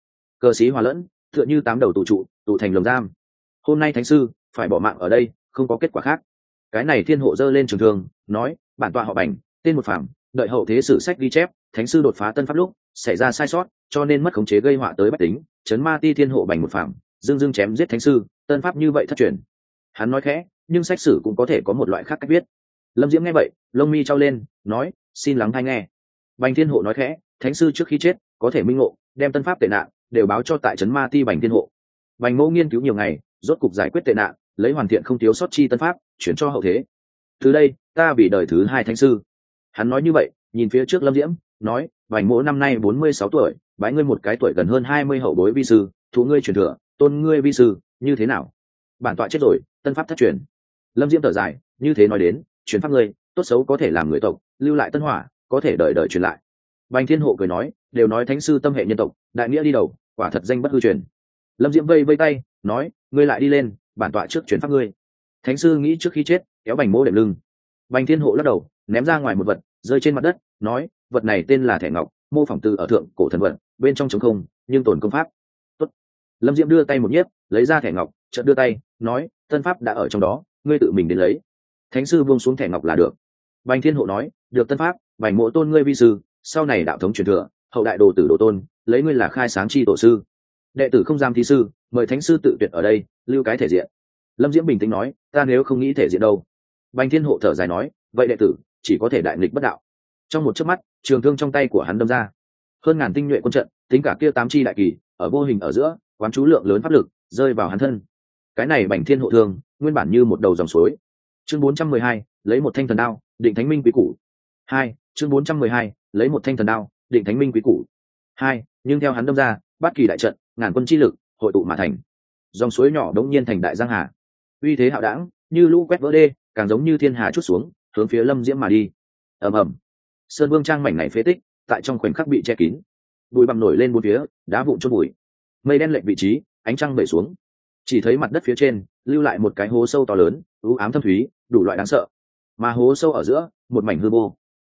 Speaker 1: cờ xí hòa lẫn, tựa như 8 đầu tụ trụ, tụ thành lồng giam. Hôm nay thánh sư phải bỏ mạng ở đây, không có kết quả khác. Cái này thiên hộ giơ lên trường thương, nói, bản tọa họ Bành, tên một phàm, đợi hậu thế sử sách ghi chép, thánh sư đột phá tân pháp lúc xảy ra sai sót, cho nên mất khống chế gây họa tới bách tính, trấn ma ti thiên hộ Bành một phàm, dưng chém giết thánh sư, tân pháp như vậy thất truyền. Hắn nói khẽ, nhưng sách sử cũng có thể có một loại khác cách viết. Lâm Diễm nghe vậy, lông mi trao lên, nói, xin lắng tai nghe. Bành thiên hộ nói khẽ, thánh sư trước khi chết có thể minh ngộ, đem tân pháp tệ nạn đều báo cho tại trấn ma ti Bành thiên hộ. Bành mẫu nghiên cứu nhiều ngày, rốt cục giải quyết tệ nạn, lấy hoàn thiện không thiếu sót chi tân pháp, chuyển cho hậu thế. Từ đây ta vì đời thứ 2 thánh sư. Hắn nói như vậy, nhìn phía trước Lâm Diễm, nói, Bành mỗ năm nay 46 tuổi, bái ngươi một cái tuổi gần hơn 20 hậu bối vi sư, thụ ngươi truyền thừa, tôn ngươi vi sư, như thế nào? Bản tọa chết rồi, tân pháp thất truyền. Lâm Diễm thở dài, như thế nói đến, truyền pháp ngươi, tốt xấu có thể làm người tộc, lưu lại tân hỏa, có thể đời đời truyền lại. Bành thiên hộ cười nói, đều nói thánh sư tâm hệ nhân tộc, đại nghĩa đi đầu, quả thật danh bất hư truyền. Lâm Diễm vây tay, nói, ngươi lại đi lên, bản tọa trước truyền pháp ngươi. Thánh sư nghĩ trước khi chết, kéo Bành mỗ đệm lưng. Bành thiên hộ lắc đầu, ném ra ngoài một vật, rơi trên mặt đất, nói, vật này tên là thẻ ngọc, mô phỏng từ ở thượng cổ thần vật, bên trong trống không, nhưng tồn công pháp. Tốt. Lâm Diễm đưa tay một nhiếp, lấy ra thẻ ngọc, chợt đưa tay, nói, tân pháp đã ở trong đó, ngươi tự mình đến lấy. Thánh sư buông xuống thẻ ngọc là được. Bành thiên hộ nói, được tân pháp, Bành mỗ tôn ngươi vi sư, sau này đạo thống truyền thừa, hậu đại đồ tử đồ tôn, lấy ngươi là khai sáng chi tổ sư. Đệ tử không giam thi sư, mời thánh sư tự tuyệt ở đây, lưu cái thể diện. Lâm Diễm bình tĩnh nói, ta nếu không nghĩ thể diện đâu. Bành Thiên Hộ thở dài nói, vậy đệ tử chỉ có thể đại nghịch bất đạo. Trong một chớp mắt, trường thương trong tay của hắn đâm ra, hơn ngàn tinh nhuệ quân trận, tính cả kia 8 chi đại kỳ, ở vô hình ở giữa quán chú lượng lớn pháp lực rơi vào hắn thân. Cái này Bành Thiên Hộ thương nguyên bản như một đầu dòng suối. Chương 412, lấy một thanh thần đao định thánh minh quý củ. 2. Chương 412, lấy một thanh thần đao định thánh minh quý củ. 2. Nhưng theo hắn đâm ra, bát kỳ đại trận, ngàn quân chi lực hội tụ mà thành dòng suối nhỏ đống nhiên thành đại giang hà, uy thế hạo đảng như lũ quét vỡ đê, càng giống như thiên hà chút xuống hướng phía Lâm Diễm mà đi. Ầm ầm, sơn vương trang mảnh này phế tích tại trong khoảnh khắc bị che kín, bụi bặm nổi lên bốn phía, đá vụn chôn bụi, mây đen lệch vị trí, ánh trăng bể xuống, chỉ thấy mặt đất phía trên lưu lại một cái hố sâu to lớn, u ám thâm thúy, đủ loại đáng sợ, mà hố sâu ở giữa một mảnh hư vô.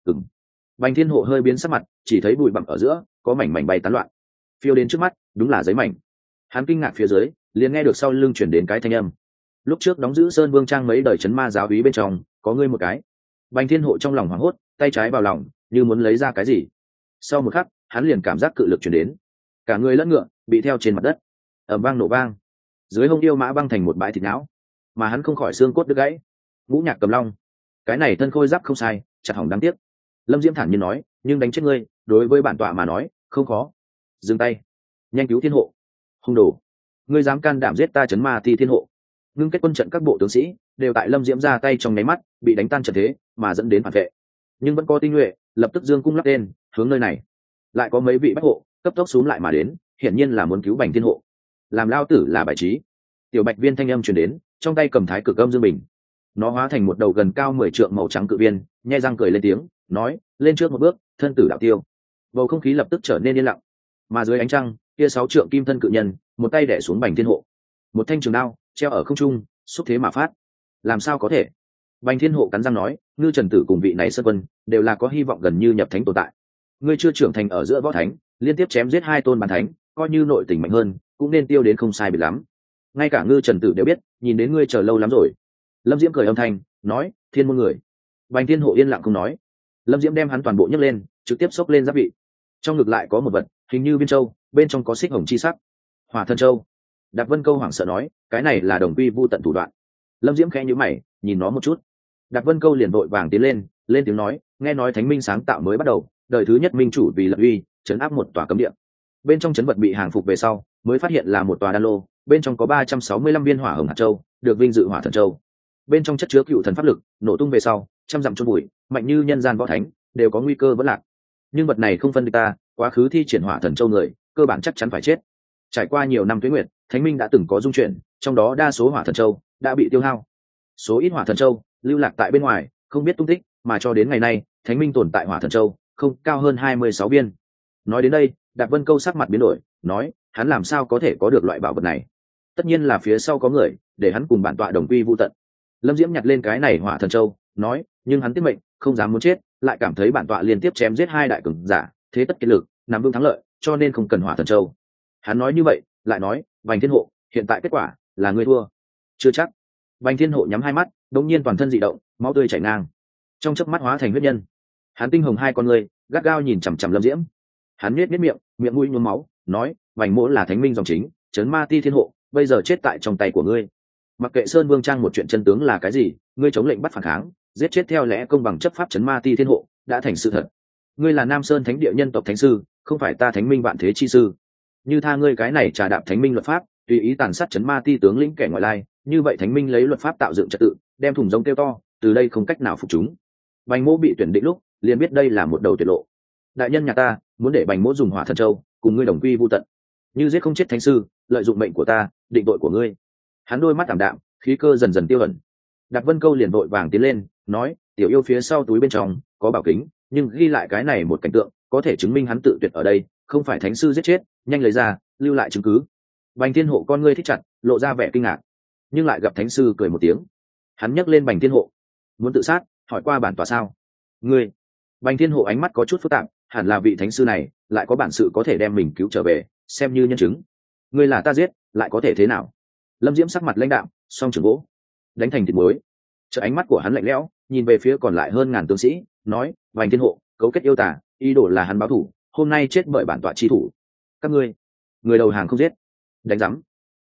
Speaker 1: Bành Thiên Hộ hơi biến sắc mặt, chỉ thấy bụi bặm ở giữa có mảnh mảnh bay tán loạn, phiêu đến trước mắt đúng là giấy mảnh. Hắn kinh ngạc phía dưới, liền nghe được sau lưng chuyển đến cái thanh âm, lúc trước đóng giữ sơn vương trang mấy đời chấn ma giáo úy bên trong có ngươi một cái. Bành Thiên Hộ trong lòng hoảng hốt, tay trái vào lòng như muốn lấy ra cái gì, sau một khắc hắn liền cảm giác cự lực chuyển đến, cả người lẫn ngựa bị theo trên mặt đất, ầm vang nổ vang, dưới hông yêu mã băng thành một bãi thịt não, mà hắn không khỏi xương cốt đứt gãy. Ngũ Nhạc Cầm Long, cái này thân khôi giáp không sai, chặt hỏng đáng tiếc. Lâm Diễm thản nhiên nói, nhưng đánh chết ngươi đối với bản tọa mà nói không khó. Dừng tay, nhanh cứu Thiên Hộ. Hung đồ, ngươi dám can đảm giết ta chấn ma ti Thiên Hộ. Ngưng kết quân trận các bộ tướng sĩ đều tại Lâm Diễm ra tay trong nháy mắt bị đánh tan trận thế, mà dẫn đến phản vệ. Nhưng vẫn có tinh nhuệ lập tức dương cung lắp tên hướng nơi này. Lại có mấy vị bách hộ cấp tốc xuống lại mà đến, hiển nhiên là muốn cứu Bành Thiên Hộ. Làm lao tử là bài trí. Tiểu Bạch Viên thanh âm truyền đến, trong tay cầm thái cực âm dương bình, nó hóa thành một đầu gần cao 10 trượng màu trắng cự viên, nhe răng cười lên tiếng nói, lên trước một bước, thân tử đạo tiêu. Bầu không khí lập tức trở nên yên lặng, mà dưới ánh trăng kia 6 trượng kim thân cự nhân một tay đẻ xuống Bành Thiên Hộ, một thanh trường đao treo ở không trung, xúc thế mà phát. Làm sao có thể? Bành Thiên Hộ cắn răng nói, Ngư Trần Tử cùng vị này sơn quân đều là có hy vọng gần như nhập thánh tồn tại, ngươi chưa trưởng thành ở giữa võ thánh, liên tiếp chém giết 2 tôn bàn thánh, coi như nội tình mạnh hơn cũng nên tiêu đến không sai biệt lắm. Ngay cả Ngư Trần Tử đều biết, nhìn đến ngươi chờ lâu lắm rồi. Lâm Diễm cười âm thanh nói, thiên môn người. Bành Thiên Hộ yên lặng không nói. Lâm Diễm đem hắn toàn bộ nhấc lên, trực tiếp xốc lên giáp vị, trong ngực lại có một vật hình như viên châu, bên trong có xích hồng chi sắc. Hỏa Thần Châu. Đạp Vân Câu hoảng sợ nói, cái này là đồng quy vu tận thủ đoạn. Lâm Diễm khẽ nhíu mày nhìn nó một chút. Đạp Vân Câu liền vội vàng tiến lên tiếng nói, nghe nói thánh minh sáng tạo mới bắt đầu, đời thứ nhất minh chủ vì lập uy chấn áp một tòa cấm địa, bên trong chấn vật bị hàng phục về sau mới phát hiện là một tòa đan lô, bên trong có 365 viên hỏa hồng hạt châu, được vinh dự Hỏa Thần Châu. Bên trong chất chứa cựu thần pháp lực, nổ tung về sau trăm dặm chôn bụi, mạnh như nhân gian võ thánh đều có nguy cơ vẫn lạc. Nhưng vật này không phân địch ta, quá khứ thi triển Hỏa Thần Châu người cơ bản chắc chắn phải chết. Trải qua nhiều năm tuế nguyệt, thánh minh đã từng có dung chuyển, trong đó đa số Hỏa Thần Châu đã bị tiêu hao, số ít Hỏa Thần Châu lưu lạc tại bên ngoài không biết tung tích, mà cho đến ngày nay thánh minh tồn tại Hỏa Thần Châu không cao hơn 26 viên. Nói đến đây, Đạp Vân Câu sắc mặt biến đổi, nói, hắn làm sao có thể có được loại bảo vật này? Tất nhiên là phía sau có người để hắn cùng bản tọa đồng quy vu tận. Lâm Diễm nhặt lên cái này Hỏa Thần Châu, nói, nhưng hắn tiết mệnh không dám muốn chết, lại cảm thấy bản tọa liên tiếp chém giết 2 đại cường giả, thế tất kiệt lực nắm vững thắng lợi, cho nên không cần Hỏa Thần Châu. Hắn nói như vậy lại nói, Bành Thiên Hộ, hiện tại kết quả là ngươi thua. Chưa chắc. Bành Thiên Hộ nhắm 2 mắt, đột nhiên toàn thân dị động, máu tươi chảy ngang, trong chớp mắt hóa thành huyết nhân. Hắn tinh hồng 2 con ngươi gắt gao nhìn chằm chằm Lâm Diễm. Hắn nhếch miệng, miệng mũi nhuốm máu, nói, Bành mỗ là thánh minh dòng chính, trấn ma ti Thiên Hộ, bây giờ chết tại trong tay của ngươi. Mặc kệ Sơn Vương Trang một chuyện chân tướng là cái gì, ngươi chống lệnh bắt phản kháng, giết chết theo lẽ công bằng chấp pháp trấn ma ti Thiên Hộ đã thành sự thật. Ngươi là Nam Sơn Thánh địa nhân tộc thánh sư, không phải ta thánh minh vạn thế chi sư. Như tha ngươi cái này trà đạp thánh minh luật pháp, tùy ý tàn sát trấn ma ti tướng lĩnh kẻ ngoại lai, như vậy thánh minh lấy luật pháp tạo dựng trật tự, đem thùng rông kêu to, từ đây không cách nào phục chúng. Bành mỗ bị tuyển định lúc liền biết đây là một đầu tuyệt lộ. Đại nhân nhà ta muốn để Bành mỗ dùng Hỏa Thần Châu cùng ngươi đồng quy vu tận, như giết không chết thánh sư, lợi dụng mệnh của ta định tội của ngươi. Hắn đôi mắt ảm đạm, khí cơ dần dần tiêu ẩn. Đạp Vân Câu liền vội vàng tiến lên nói, tiểu yêu phía sau túi bên trong có bảo kính, nhưng ghi lại cái này một cảnh tượng có thể chứng minh hắn tự tuyệt ở đây không phải thánh sư giết chết, nhanh lấy ra lưu lại chứng cứ. Bành Thiên Hộ con ngươi thích chặt, lộ ra vẻ kinh ngạc, nhưng lại gặp thánh sư cười một tiếng. Hắn nhấc lên Bành Thiên Hộ, muốn tự sát, hỏi qua bản tọa sao? Ngươi? Bành Thiên Hộ ánh mắt có chút phức tạp, hẳn là vị thánh sư này lại có bản sự có thể đem mình cứu trở về, xem như nhân chứng. Ngươi là ta giết, lại có thể thế nào? Lâm Diễm sắc mặt lãnh đạm, song trường gỗ đánh thành thịt muối. Trợ ánh mắt của hắn lạnh lẽo, nhìn về phía còn lại hơn ngàn tướng sĩ, nói, Bành Thiên Hộ cấu kết yêu tà, ý đồ là hắn báo thù, hôm nay chết bởi bản tọa chi thủ. Các ngươi, người đầu hàng không giết, đánh rắm.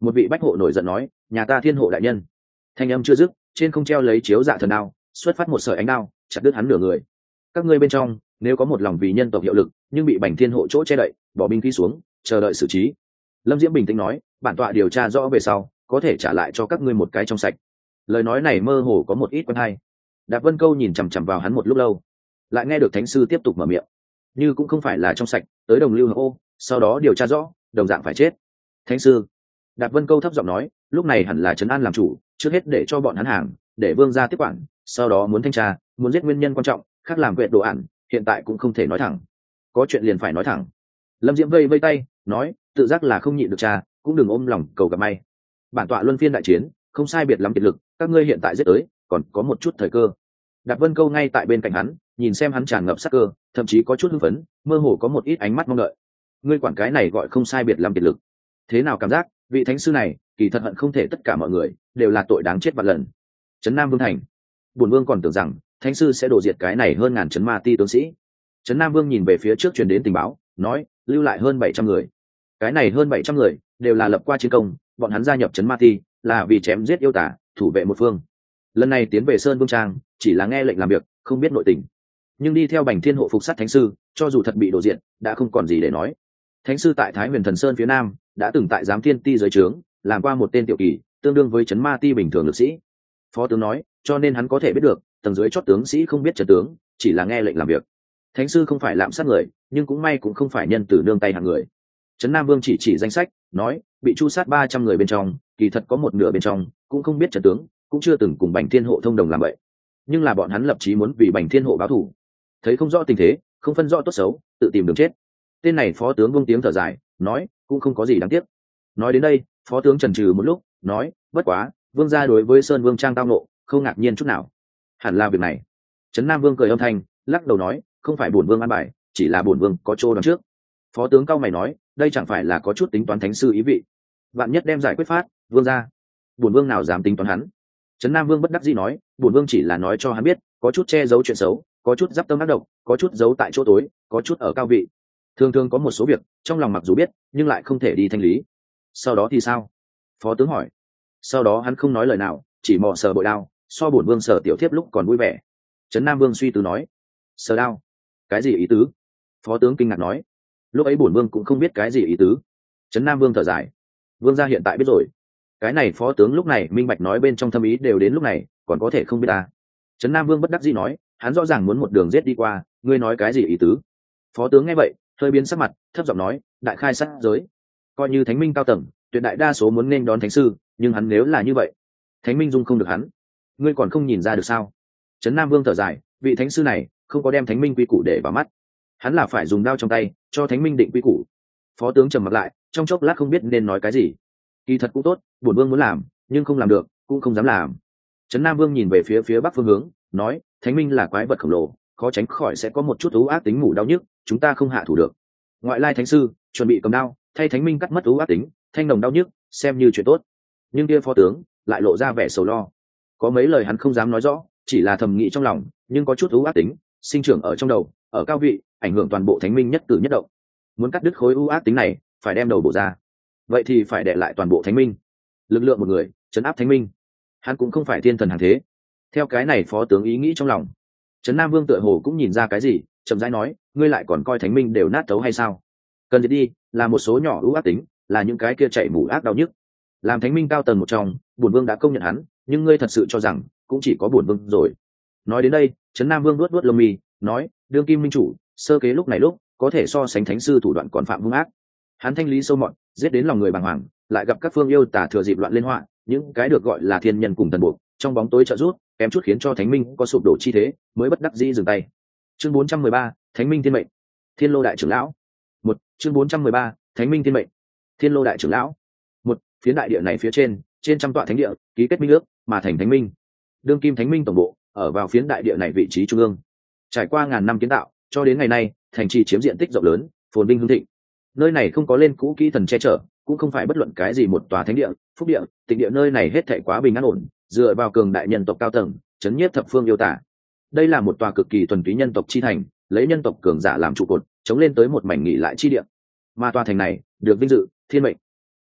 Speaker 1: Một vị bách hộ nổi giận nói, nhà ta thiên hộ đại nhân. Thanh âm chưa dứt, trên không treo lấy chiếu dạ thần đao, xuất phát một sợi ánh đao, chặt đứt hắn nửa người. Các ngươi bên trong, nếu có một lòng vì nhân tộc hiệu lực, nhưng bị Bành Thiên hộ chỗ che đậy, bỏ binh khí xuống, chờ đợi xử trí. Lâm Diễm bình tĩnh nói, bản tọa điều tra rõ về sau, có thể trả lại cho các ngươi một cái trong sạch. Lời nói này mơ hồ có một ít quen hay. Đạp Vân Câu nhìn chằm chằm vào hắn một lúc lâu, lại nghe được thánh sư tiếp tục mở miệng, như cũng không phải là trong sạch, tới đồng lưu hợp ô, sau đó điều tra rõ, đồng dạng phải chết. Thánh sư, Đạp Vân Câu thấp giọng nói, lúc này hẳn là trấn an làm chủ, trước hết để cho bọn hắn hàng, để vương gia tiếp quản, sau đó muốn thanh tra, muốn giết nguyên nhân quan trọng, khác làm vệ đồ ản, hiện tại cũng không thể nói thẳng, có chuyện liền phải nói thẳng. Lâm Diễm vây vây tay nói, tự giác là không nhịn được cha, cũng đừng ôm lòng cầu gặp may. Bản tọa luân phiên đại chiến, không sai biệt lắm kiệt lực, các ngươi hiện tại giết tới, còn có một chút thời cơ. Đạp Vân Câu ngay tại bên cạnh hắn, nhìn xem hắn tràn ngập sắc cơ, thậm chí có chút hưng phấn, mơ hồ có một ít ánh mắt mong đợi. Ngươi quản cái này gọi không sai biệt lắm kiệt lực? Thế nào cảm giác, vị thánh sư này, kỳ thật hận không thể tất cả mọi người đều là tội đáng chết vạn lần. Trấn Nam Vương thành, bổn vương còn tưởng rằng thánh sư sẽ đổ diệt cái này hơn ngàn trấn ma ti tướng sĩ. Trấn Nam Vương nhìn về phía trước truyền đến tình báo, nói, lưu lại hơn 700 người. Cái này hơn 700 người đều là lập qua chiến công, bọn hắn gia nhập trấn ma ti là vì chém giết yêu tả, thủ vệ một phương. Lần này tiến về Sơn Vương Trang, chỉ là nghe lệnh làm việc, không biết nội tình. Nhưng đi theo Bành Thiên hộ phục sát thánh sư, cho dù thật bị đổ diện, đã không còn gì để nói. Thánh sư tại Thái Huyền Thần Sơn phía nam, đã từng tại Giám Thiên Ti dưới trướng, làm qua một tên tiểu kỳ, tương đương với trấn ma ti bình thường lực sĩ. Phó tướng nói, cho nên hắn có thể biết được, tầng dưới chót tướng sĩ không biết trấn tướng, chỉ là nghe lệnh làm việc. Thánh sư không phải lạm sát người, nhưng cũng may cũng không phải nhân từ nương tay hạng người. Trấn Nam Vương chỉ danh sách, nói, bị chu sát 300 người bên trong, kỳ thật có một nửa bên trong cũng không biết trấn tướng, cũng chưa từng cùng Bành Thiên hộ thông đồng làm vậy. Nhưng là bọn hắn lập chí muốn vì Bành Thiên hộ báo thù. Thấy không rõ tình thế, không phân rõ tốt xấu, tự tìm đường chết. Tên này phó tướng buông tiếng thở dài, nói, cũng không có gì đáng tiếc. Nói đến đây, phó tướng chần chừ một lúc, nói, bất quá, vương gia đối với Sơn Vương Trang tao nộ, không ngạc nhiên chút nào. Hẳn là việc này. Trấn Nam Vương cười âm thanh, lắc đầu nói, không phải bổn vương an bài, chỉ là bổn vương có chỗ đón trước. Phó tướng cao mày nói, đây chẳng phải là có chút tính toán thánh sư ý vị. Vạn nhất đem giải quyết phát, vương gia, bổn vương nào dám tính toán hắn. Trấn Nam Vương bất đắc dĩ nói, bổn vương chỉ là nói cho hắn biết, có chút che giấu chuyện xấu, có chút giáp tâm ác độc, có chút giấu tại chỗ tối, có chút ở cao vị. Thường thường có một số việc trong lòng mặc dù biết, nhưng lại không thể đi thanh lý. Sau đó thì sao? Phó tướng hỏi. Sau đó hắn không nói lời nào, chỉ mò sờ bội đao, so bổn vương sờ tiểu thiếp lúc còn vui vẻ. Trấn Nam Vương suy tư nói, sờ đao, cái gì ý tứ? Phó tướng kinh ngạc nói, lúc ấy bổn vương cũng không biết cái gì ý tứ. Trấn Nam Vương thở dài, vương gia hiện tại biết rồi. Cái này phó tướng lúc này minh bạch nói bên trong thâm ý đều đến lúc này, còn có thể không biết ta. Trấn Nam Vương bất đắc dĩ nói, hắn rõ ràng muốn một đường giết đi qua, ngươi nói cái gì ý tứ? Phó tướng nghe vậy, hơi biến sắc mặt, thấp giọng nói, đại khai sát giới. Coi như thánh minh cao tầng, tuyệt đại đa số muốn nên đón thánh sư, nhưng hắn nếu là như vậy, thánh minh dung không được hắn. Ngươi còn không nhìn ra được sao? Trấn Nam Vương thở dài, vị thánh sư này không có đem thánh minh quy củ để vào mắt, hắn là phải dùng đao trong tay cho thánh minh định quy củ. Phó tướng trầm mặt lại, trong chốc lát không biết nên nói cái gì. Kỳ thật cũng tốt, bổn vương muốn làm, nhưng không làm được, cũng không dám làm. Trấn Nam Vương nhìn về phía bắc phương hướng, nói, thánh minh là quái vật khổng lồ, khó tránh khỏi sẽ có một chút ưu ác tính ngủ đau nhức, chúng ta không hạ thủ được. Ngoại lai thánh sư chuẩn bị cầm đao, thay thánh minh cắt mất ưu ác tính, thanh đồng đau nhức, xem như chuyện tốt. Nhưng kia phó tướng lại lộ ra vẻ sầu lo, có mấy lời hắn không dám nói rõ, chỉ là thầm nghĩ trong lòng, nhưng có chút ưu ác tính sinh trưởng ở trong đầu, ở cao vị, ảnh hưởng toàn bộ thánh minh nhất cử nhất động. Muốn cắt đứt khối ưu ác tính này, phải đem đầu bổ ra, vậy thì phải đè lại toàn bộ thánh minh. Lực lượng một người chấn áp thánh minh, hắn cũng không phải thiên thần hàng thế. Theo cái này phó tướng ý nghĩ trong lòng, Trấn Nam Vương tựa hồ cũng nhìn ra cái gì, chậm rãi nói, ngươi lại còn coi thánh minh đều nát thấu hay sao? Cần diệt đi là một số nhỏ ưu ác tính, là những cái kia chạy mù ác đau nhức. Làm thánh minh cao tầng một trong, bổn vương đã công nhận hắn, nhưng ngươi thật sự cho rằng cũng chỉ có bổn vương rồi? Nói đến đây, Trấn Nam Vương luốt lông mi, nói, đương kim minh chủ sơ kế lúc này lúc có thể so sánh thánh sư thủ đoạn còn phạm hung ác. Hắn thanh lý sâu mọt, giết đến lòng người bàng hoàng, lại gặp các phương yêu tả thừa dịp loạn lên họa, những cái được gọi là thiên nhân cùng thần buộc, trong bóng tối trợ rút, kém chút khiến cho thánh minh có sụp đổ chi thế, mới bất đắc dĩ dừng tay. Chương 413, Thánh minh thiên mệnh. Thiên Lô đại trưởng lão. Một, chương 413, Thánh minh thiên mệnh. Thiên Lô đại trưởng lão. Một, phiến đại địa này phía trên trăm tọa thánh địa, ký kết minh ước, mà thành thánh minh. Đương kim thánh minh tổng bộ ở vào phiến đại địa này vị trí trung ương. Trải qua ngàn năm kiến tạo, cho đến ngày nay, thành trì chiếm diện tích rộng lớn, phồn vinh hưng thịnh. Nơi này không có lên cũ kỹ thần che chở, cũng không phải bất luận cái gì một tòa thánh địa, phúc địa, tịnh địa, nơi này hết thảy quá bình an ổn, dựa vào cường đại nhân tộc cao tầng, chấn nhiếp thập phương yêu tả. Đây là một tòa cực kỳ thuần túy nhân tộc chi thành, lấy nhân tộc cường giả làm trụ cột, chống lên tới một mảnh nghỉ lại chi địa. Mà tòa thành này được vinh dự thiên mệnh.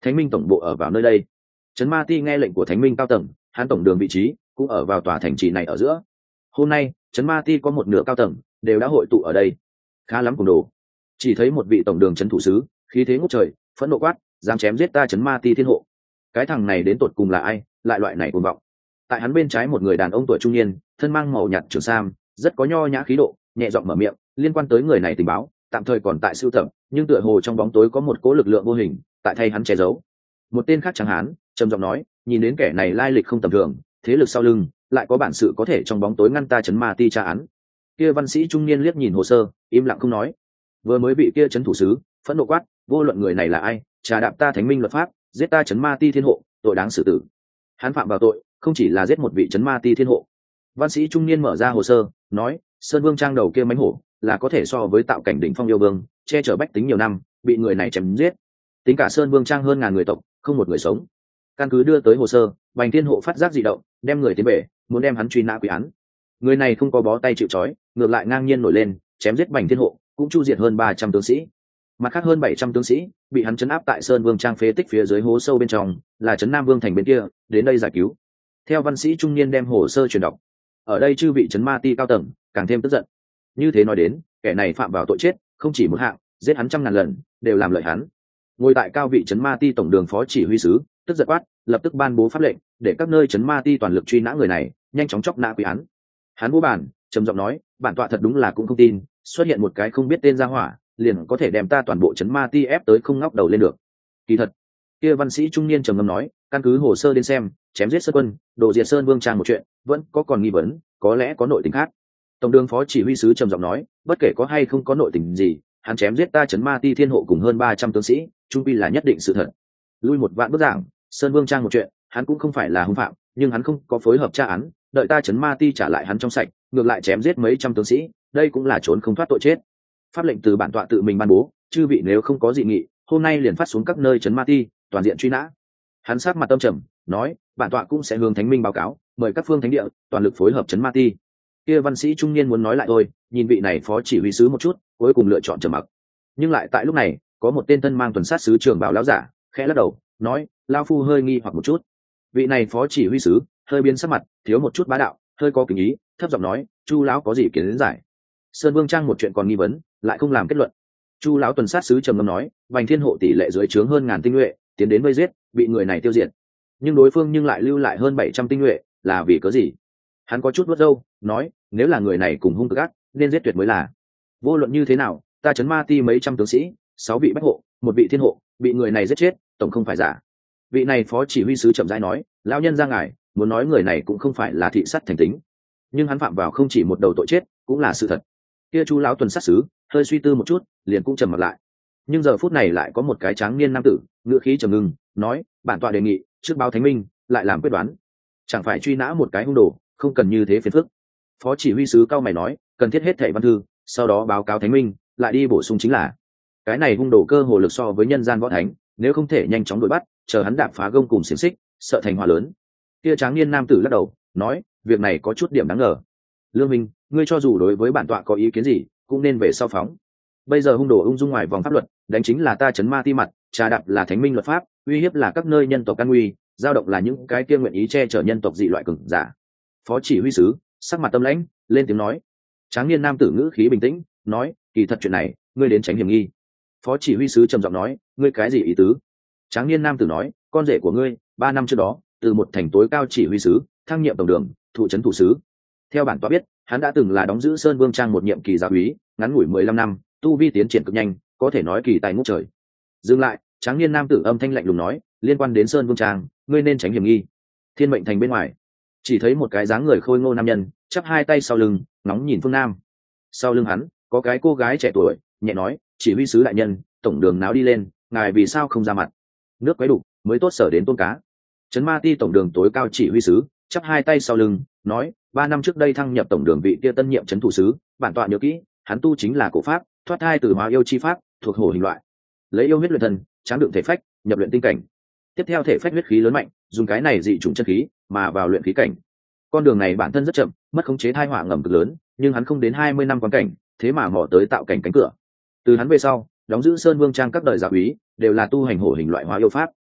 Speaker 1: Thánh minh tổng bộ ở vào nơi đây. Trấn Ma Ti nghe lệnh của Thánh minh cao tầng, hắn tổng đường vị trí cũng ở vào tòa thành trì này ở giữa. Hôm nay Trấn Ma Ti có một nửa cao tầng đều đã hội tụ ở đây. Khá lắm cùng đồ. Chỉ thấy một vị tổng đường trấn thủ sứ khí thế ngút trời, phẫn nộ quát, dám chém giết ta Trấn Ma Ti thiên hộ. Cái thằng này đến tột cùng là ai, lại loại này cuồng vọng. Tại hắn bên trái một người đàn ông tuổi trung niên, thân mang màu nhạt trường sam, rất có nho nhã khí độ, nhẹ giọng mở miệng, liên quan tới người này tình báo tạm thời còn tại sưu tập, nhưng tựa hồ trong bóng tối có một cỗ lực lượng vô hình tại thay hắn che giấu. Một tên khác trắng hán trầm giọng nói, nhìn đến kẻ này lai lịch không tầm thường, thế lực sau lưng lại có bản sự có thể trong bóng tối ngăn ta Trấn Ma Ti tra án. Kia văn sĩ trung niên liếc nhìn hồ sơ, im lặng không nói. Vừa mới bị kia trấn thủ sứ phẫn nộ quát, vô luận người này là ai, trà đạp ta Thánh minh luật pháp, giết ta Trấn Ma Ti thiên hộ, tội đáng xử tử. Hắn phạm vào tội không chỉ là giết một vị Trấn Ma Ti thiên hộ. Văn sĩ trung niên mở ra hồ sơ, nói, Sơn Vương trang đầu kia mánh hổ là có thể so với tạo cảnh đỉnh phong yêu vương, che chở bách tính nhiều năm, bị người này chém giết. Tính cả Sơn Vương trang hơn ngàn người tộc, không một người sống. Căn cứ đưa tới hồ sơ, Bành Thiên hộ phát giác dị động, đem người tiến bể, muốn đem hắn truy nã quy án. Người này không có bó tay chịu trói, ngược lại ngang nhiên nổi lên, chém giết Bành Thiên hộ, cũng chu diệt hơn 300 tướng sĩ. Mặt khác hơn 700 tướng sĩ bị hắn trấn áp tại Sơn Vương trang phế tích phía dưới hố sâu bên trong, là trấn Nam Vương thành bên kia, đến đây giải cứu. Theo văn sĩ trung niên đem hồ sơ truyền đọc, ở đây chư vị Trấn Ma Ti cao tầng càng thêm tức giận. Như thế nói đến, kẻ này phạm vào tội chết, không chỉ một hạng, giết hắn trăm ngàn lần, đều làm lợi hắn. Ngồi tại cao vị Trấn Ma Ti tổng đường phó chỉ huy sứ tức giận quát, lập tức ban bố pháp lệnh, để các nơi Trấn Ma Ti toàn lực truy nã người này, nhanh chóng chóc nã quy án. Hắn vô bản trầm giọng nói, bản tọa thật đúng là cũng không tin, xuất hiện một cái không biết tên gia hỏa, liền có thể đem ta toàn bộ Trấn Ma Ti ép tới không ngóc đầu lên được. Kỳ thật, kia văn sĩ trung niên trầm ngâm nói, căn cứ hồ sơ đến xem, chém giết Sơn Quân, đổ diệt Sơn Vương trang một chuyện, vẫn có còn nghi vấn, có lẽ có nội tình khác. Tổng đường phó chỉ huy sứ trầm giọng nói, bất kể có hay không có nội tình gì, hắn chém giết ta Trấn Ma Ti thiên hộ cùng hơn 300 tướng sĩ, trung quy là nhất định sự thật. Lui một vạn bước giảng, Sơn Vương trang một chuyện, hắn cũng không phải là hung phạm, nhưng hắn không có phối hợp tra án, đợi ta Trấn Ma Ti trả lại hắn trong sạch, ngược lại chém giết mấy trăm tướng sĩ, đây cũng là trốn không thoát tội chết. Pháp lệnh từ bản tọa tự mình ban bố, chư vị nếu không có dị nghị, hôm nay liền phát xuống các nơi Trấn Ma Ti, toàn diện truy nã. Hắn sát mặt tâm trầm, nói, bản tọa cũng sẽ hướng Thánh minh báo cáo, mời các phương thánh địa toàn lực phối hợp Trấn Ma Ti. Kia văn sĩ trung niên muốn nói lại thôi, nhìn vị này phó chỉ huy sứ một chút, cuối cùng lựa chọn trầm mặc. Nhưng lại tại lúc này, có một tên thân mang tuần sát sứ trưởng bảo lão giả khẽ lắc đầu, nói, lao phu hơi nghi hoặc một chút. Vị này phó chỉ huy sứ hơi biến sắc mặt, thiếu một chút bá đạo, hơi có kính ý, thấp giọng nói, chu lão có gì kiến giải? Sơn Vương trang một chuyện còn nghi vấn, lại không làm kết luận. Chu lão tuần sát sứ trầm ngâm nói, Bành Thiên hộ tỷ lệ dưới trướng hơn ngàn tinh nhuệ, tiến đến vây giết, bị người này tiêu diệt. Nhưng đối phương lại lưu lại hơn 700 tinh nhuệ, là vì cớ gì? Hắn có chút vuốt râu, nói, nếu là người này cùng hung cực ác, nên giết tuyệt mới là. Vô luận như thế nào, ta Trấn Ma Ti mấy trăm tướng sĩ, 6 vị bách hộ, một vị thiên hộ, bị người này giết chết, tổng không phải giả. Vị này phó chỉ huy sứ chậm rãi nói, lão nhân ra ngài muốn nói người này cũng không phải là thị sát thành tính, nhưng hắn phạm vào không chỉ một đầu tội chết, cũng là sự thật. Kia chú lão tuần sát sứ hơi suy tư một chút, liền cũng trầm mặt lại. Nhưng giờ phút này lại có một cái tráng niên nam tử, ngựa khí trầm ngưng, nói, bản tọa đề nghị trước báo Thánh minh, lại làm quyết đoán, chẳng phải truy nã một cái hung đồ, không cần như thế phiền phức. Phó chỉ huy sứ cao mày nói, cần thiết hết thảy văn thư, sau đó báo cáo Thánh minh, lại đi bổ sung chính là cái này hung đồ cơ hồ lực so với nhân gian võ thánh, nếu không thể nhanh chóng đuổi bắt, chờ hắn đạp phá gông cùng xiềng xích, sợ thành họa lớn. Kia tráng niên nam tử lắc đầu, nói, việc này có chút điểm đáng ngờ. Lương Minh, ngươi cho dù đối với bản tọa có ý kiến gì, cũng nên về sau phóng. Bây giờ hung đồ ung dung ngoài vòng pháp luật, đánh chính là ta Trấn Ma Ti mặt, trà đạp là Thánh minh luật pháp, uy hiếp là các nơi nhân tộc an nguy, dao động là những cái kia nguyện ý che chở nhân tộc dị loại cường giả. Phó chỉ huy sứ sắc mặt tâm lãnh, lên tiếng nói. Tráng niên nam tử ngữ khí bình tĩnh, nói, kỳ thật chuyện này, ngươi đến tránh hiểm nghi. Phó chỉ huy sứ trầm giọng nói, ngươi cái gì ý tứ? Tráng niên nam tử nói, con rể của ngươi 3 năm trước đó từ một thành tối cao chỉ huy sứ thăng nhiệm tổng đường thụ trấn thủ sứ. Theo bản tọa biết, hắn đã từng là đóng giữ Sơn Vương trang một nhiệm kỳ giáo úy, ngắn ngủi 15 năm, tu vi tiến triển cực nhanh, có thể nói kỳ tài ngút trời. Dừng lại, tráng niên nam tử âm thanh lạnh lùng nói, liên quan đến Sơn Vương trang, ngươi nên tránh hiểm nghi. Thiên mệnh thành bên ngoài, chỉ thấy một cái dáng người khôi ngô nam nhân chắp hai tay sau lưng, nóng nhìn phương nam. Sau lưng hắn có cái cô gái trẻ tuổi, nhẹ nói, chỉ huy sứ đại nhân, tổng đường náo đi lên, ngài vì sao không ra mặt? Nước quấy đục mới tốt sở đến tôn cá. Trấn Ma Ti tổng đường tối cao chỉ huy sứ chắp hai tay sau lưng, nói, 3 năm trước đây thăng nhập tổng đường vị kia tân nhiệm trấn thủ sứ, bản tọa nhớ kỹ, hắn tu chính là cổ pháp, thoát thai từ hóa yêu chi pháp, thuộc hổ hình loại, lấy yêu huyết luyện thân, tráng đựng thể phách, nhập luyện tinh cảnh. Tiếp theo thể phách huyết khí lớn mạnh, dùng cái này dị chủng chân khí mà vào luyện khí cảnh. Con đường này bản thân rất chậm, mất khống chế thai họa ngầm cực lớn, nhưng hắn không đến 20 năm quan cảnh, thế mà mò tới tạo cảnh cánh cửa. Từ hắn về sau, đóng giữ Sơn Vương trang các đời giáo úy đều là tu hành hổ hình loại hóa yêu pháp.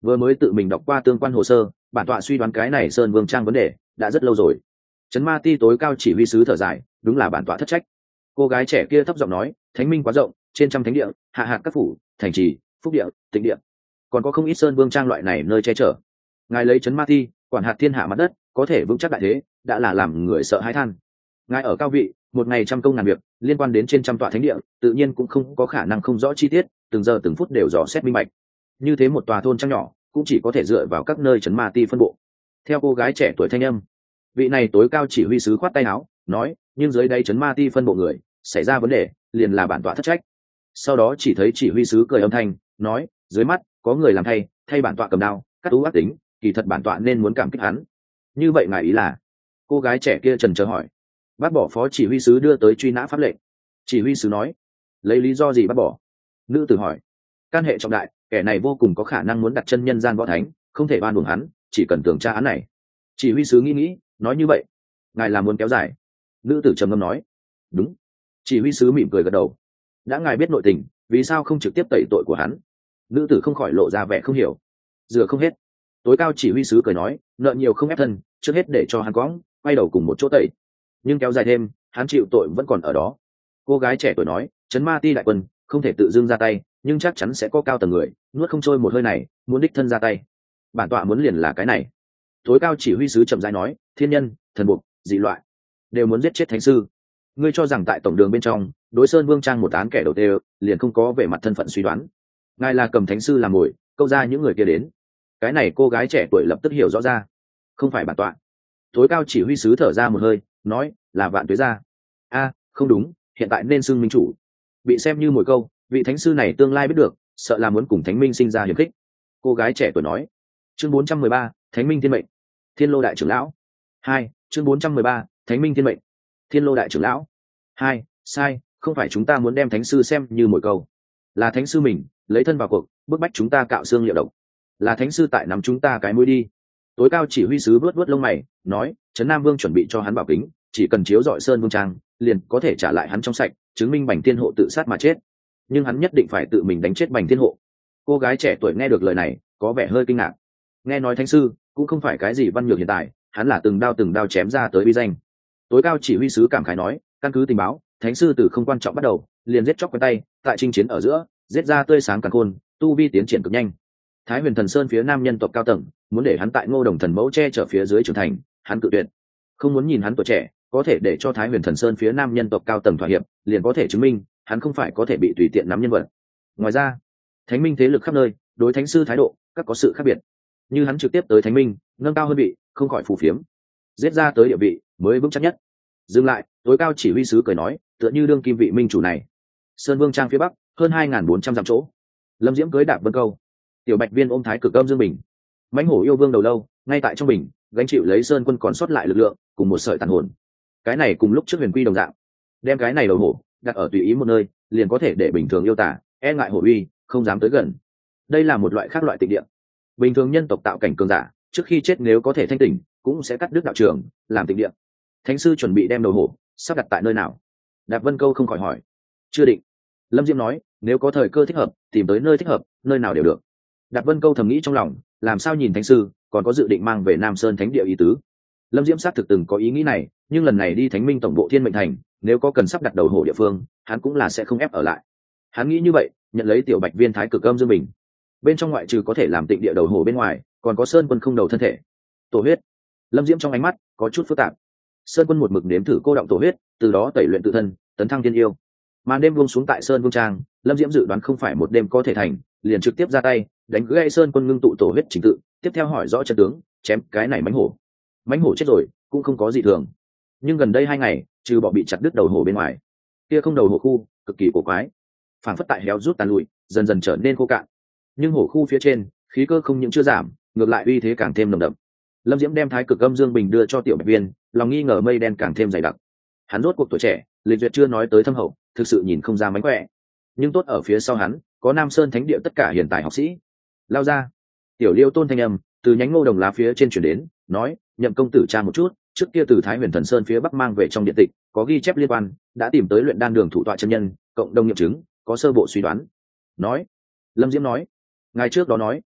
Speaker 1: vừa mới tự mình đọc qua tương quan hồ sơ, bản tọa suy đoán cái này Sơn Vương Trang vấn đề đã rất lâu rồi. Trấn Ma Ti tối cao chỉ huy sứ thở dài, đúng là bản tọa thất trách. Cô gái trẻ kia thấp giọng nói, thánh minh quá rộng, trên trăm thánh địa, hạ hạt các phủ, thành trì, phúc địa, tịnh địa, còn có không ít Sơn Vương Trang loại này nơi che chở. Ngài lấy Trấn Ma Ti quản hạt thiên hạ mặt đất, có thể vững chắc đại thế, đã là làm người sợ hãi than. Ngài ở cao vị, một ngày trăm công ngàn việc, liên quan đến trên trăm tọa thánh địa, tự nhiên cũng không có khả năng không rõ chi tiết, từng giờ từng phút đều dò xét minh bạch. Như thế một tòa thôn trang nhỏ, cũng chỉ có thể dựa vào các nơi Trấn Ma Ti phân bộ. Theo cô gái trẻ tuổi thanh âm, vị này tối cao chỉ huy sứ khoát tay áo, nói, nhưng dưới đây Trấn Ma Ti phân bộ người xảy ra vấn đề, liền là bản tọa thất trách. Sau đó chỉ thấy chỉ huy sứ cười âm thanh, nói, dưới mắt có người làm thay bản tọa cầm đao, cắt ú ác tính, kỳ thật bản tọa nên muốn cảm kích hắn. Như vậy ngài ý là? Cô gái trẻ kia trần trờ hỏi. Bác bỏ phó chỉ huy sứ đưa tới truy nã pháp lệnh. Chỉ huy sứ nói. Lấy lý do gì bác bỏ? Nữ tử hỏi. Can hệ trọng đại, kẻ này vô cùng có khả năng muốn đặt chân nhân gian võ thánh, không thể ban uổng hắn, chỉ cần tường tra án này. Chỉ huy sứ nghĩ, nói như vậy ngài là muốn kéo dài? Nữ tử trầm ngâm nói. Đúng. Chỉ huy sứ mỉm cười gật đầu. Đã ngài biết nội tình, vì sao không trực tiếp tẩy tội của hắn? Nữ tử không khỏi lộ ra vẻ không hiểu. Dừa không hết. Tối cao chỉ huy sứ cười nói, nợ nhiều không ép thân, trước hết để cho hắn quõng, quay đầu cùng một chỗ tẩy. Nhưng kéo dài thêm, hắn chịu tội vẫn còn ở đó. Cô gái trẻ tuổi nói, Trấn Ma Ti đại quân không thể tự dưng ra tay, nhưng chắc chắn sẽ có cao tầng người nuốt không trôi một hơi này, muốn đích thân ra tay. Bản tọa muốn liền là cái này. Tối cao chỉ huy sứ chậm rãi nói, thiên nhân, thần buộc, dị loại đều muốn giết chết thánh sư. Ngươi cho rằng tại tổng đường bên trong, đối Sơn Vương Trang một án kẻ đầu tiên liền không có về mặt thân phận suy đoán. Ngài là cầm thánh sư làm mồi, câu ra những người kia đến. Cái này cô gái trẻ tuổi lập tức hiểu rõ ra. Không phải bản tọa. Tối cao chỉ huy sứ thở ra một hơi, nói, là Vạn Tuế gia. Không đúng, hiện tại nên xưng minh chủ. Bị xem như mồi câu, vị thánh sư này tương lai biết được, sợ là muốn cùng thánh minh sinh ra hiểm khích. Cô gái trẻ tuổi nói. Chương 413, Thánh minh thiên mệnh. Thiên Lô đại trưởng lão. 2, chương 413, Thánh minh thiên mệnh. Thiên Lô đại trưởng lão. 2, sai, không phải chúng ta muốn đem thánh sư xem như mồi câu. Là thánh sư mình, lấy thân vào cuộc, bức bách chúng ta cạo xương liệu độc. Là thánh sư tại nắm chúng ta cái mũi đi. Tối cao chỉ huy sứ vuốt vuốt lông mày, nói, Trấn Nam Vương chuẩn bị cho hắn bảo kính, chỉ cần chiếu dọi Sơn Vương Trang, liền có thể trả lại hắn trong sạch, chứng minh Bành Thiên Hộ tự sát mà chết. Nhưng hắn nhất định phải tự mình đánh chết Bành Thiên Hộ. Cô gái trẻ tuổi nghe được lời này, có vẻ hơi kinh ngạc. Nghe nói thánh sư cũng không phải cái gì văn nhược hiện tại, hắn là từng đao chém ra tới uy danh. Tối cao chỉ huy sứ cảm khái nói, căn cứ tình báo, thánh sư từ không quan trọng bắt đầu, liền giết chóc quen tay, tại chinh chiến ở giữa, giết ra tươi sáng càn khôn, tu vi tiến triển cực nhanh. Thái Huyền Thần Sơn phía nam nhân tộc cao tầng muốn để hắn tại Ngô Đồng Thần Mẫu che chở phía dưới trưởng thành, hắn cự tuyệt. Không muốn nhìn hắn tuổi trẻ, có thể để cho Thái Huyền Thần Sơn phía nam nhân tộc cao tầng thỏa hiệp, liền có thể chứng minh hắn không phải có thể bị tùy tiện nắm nhân vật. Ngoài ra, Thánh minh thế lực khắp nơi, đối thánh sư thái độ các có sự khác biệt. Như hắn trực tiếp tới Thánh minh, nâng cao hơn vị, không khỏi phù phiếm. Giết ra tới địa vị mới vững chắc nhất. Dừng lại, tối cao chỉ huy sứ cười nói, tựa như đương kim vị minh chủ này. Sơn Vương Trang phía bắc, hơn 2.400 dặm chỗ. Lâm Diễm cưới Đạp Vân Câu. Tiểu Bạch Viên ôm Thái Cực Âm Dương Bình. Mãnh hổ yêu vương đầu lâu, ngay tại trong bình, gánh chịu lấy Sơn Quân còn sót lại lực lượng, cùng một sợi tàn hồn. Cái này cùng lúc trước Huyền Quy đồng dạng. Đem cái này đầu hổ đặt ở tùy ý một nơi, liền có thể để bình thường yêu tả, e ngại hổ uy, không dám tới gần. Đây là một loại khác loại tịnh địa. Bình thường nhân tộc tạo cảnh cường giả, trước khi chết nếu có thể thanh tỉnh, cũng sẽ cắt đứt đạo trường, làm tịnh địa. Thánh sư chuẩn bị đem đầu hổ sắp đặt tại nơi nào? Đạp Vân Câu không khỏi hỏi. Chưa định. Lâm Diễm nói, nếu có thời cơ thích hợp, tìm tới nơi thích hợp, nơi nào đều được. Đạp Vân Câu thầm nghĩ trong lòng, làm sao nhìn thánh sư còn có dự định mang về Nam Sơn Thánh địa ý tứ. Lâm Diễm xác thực từng có ý nghĩ này, nhưng lần này đi Thánh minh tổng bộ Thiên Mệnh Thành, nếu có cần sắp đặt đầu hổ địa phương, hắn cũng là sẽ không ép ở lại. Hắn nghĩ như vậy, nhận lấy Tiểu Bạch Viên Thái Cực Âm Dương Bình. Bên trong ngoại trừ có thể làm tịnh địa đầu hổ bên ngoài, còn có Sơn Quân không đầu thân thể. Tổ huyết. Lâm Diễm trong ánh mắt có chút phức tạp. Sơn Quân một mực nếm thử cô động tổ huyết, từ đó tẩy luyện tự thân, tấn thăng thiên yêu. Màn đêm buông xuống tại Sơn Vương Trang, Lâm Diễm dự đoán không phải một đêm có thể thành, liền trực tiếp ra tay, đánh gãy Sơn Quân ngưng tụ tổ huyết trình tự, tiếp theo hỏi rõ chân tướng, chém cái này mãnh hổ. Mãnh hổ chết rồi, cũng không có gì thường. Nhưng gần đây 2 ngày, trừ bỏ bị chặt đứt đầu hổ bên ngoài, kia không đầu hổ khu cực kỳ cổ quái, phản phất tại héo rút tàn lụi, dần dần trở nên khô cạn. Nhưng hổ khu phía trên, khí cơ không những chưa giảm, ngược lại uy thế càng thêm nồng đậm. Lâm Diễm đem Thái Cực Âm Dương Bình đưa cho Tiểu Bạch Viên, lòng nghi ngờ mây đen càng thêm dày đặc. Hắn rốt cuộc tuổi trẻ, lịch duyệt chưa nói tới thâm hậu, thực sự nhìn không ra mánh khỏe. Nhưng tốt ở phía sau hắn, có Nam Sơn Thánh địa tất cả hiện tại học sĩ. Lao ra. Tiểu Liêu Tôn thanh âm từ nhánh ngô đồng lá phía trên chuyển đến, nói, Nhậm công tử tra một chút, trước kia từ Thái Huyền Thần Sơn phía bắc mang về trong điện tịch, có ghi chép liên quan, đã tìm tới luyện đan đường thủ tọa chân nhân, cộng đồng nghiệm chứng, có sơ bộ suy đoán. Nói. Lâm Diễm nói, ngài trước đó nói,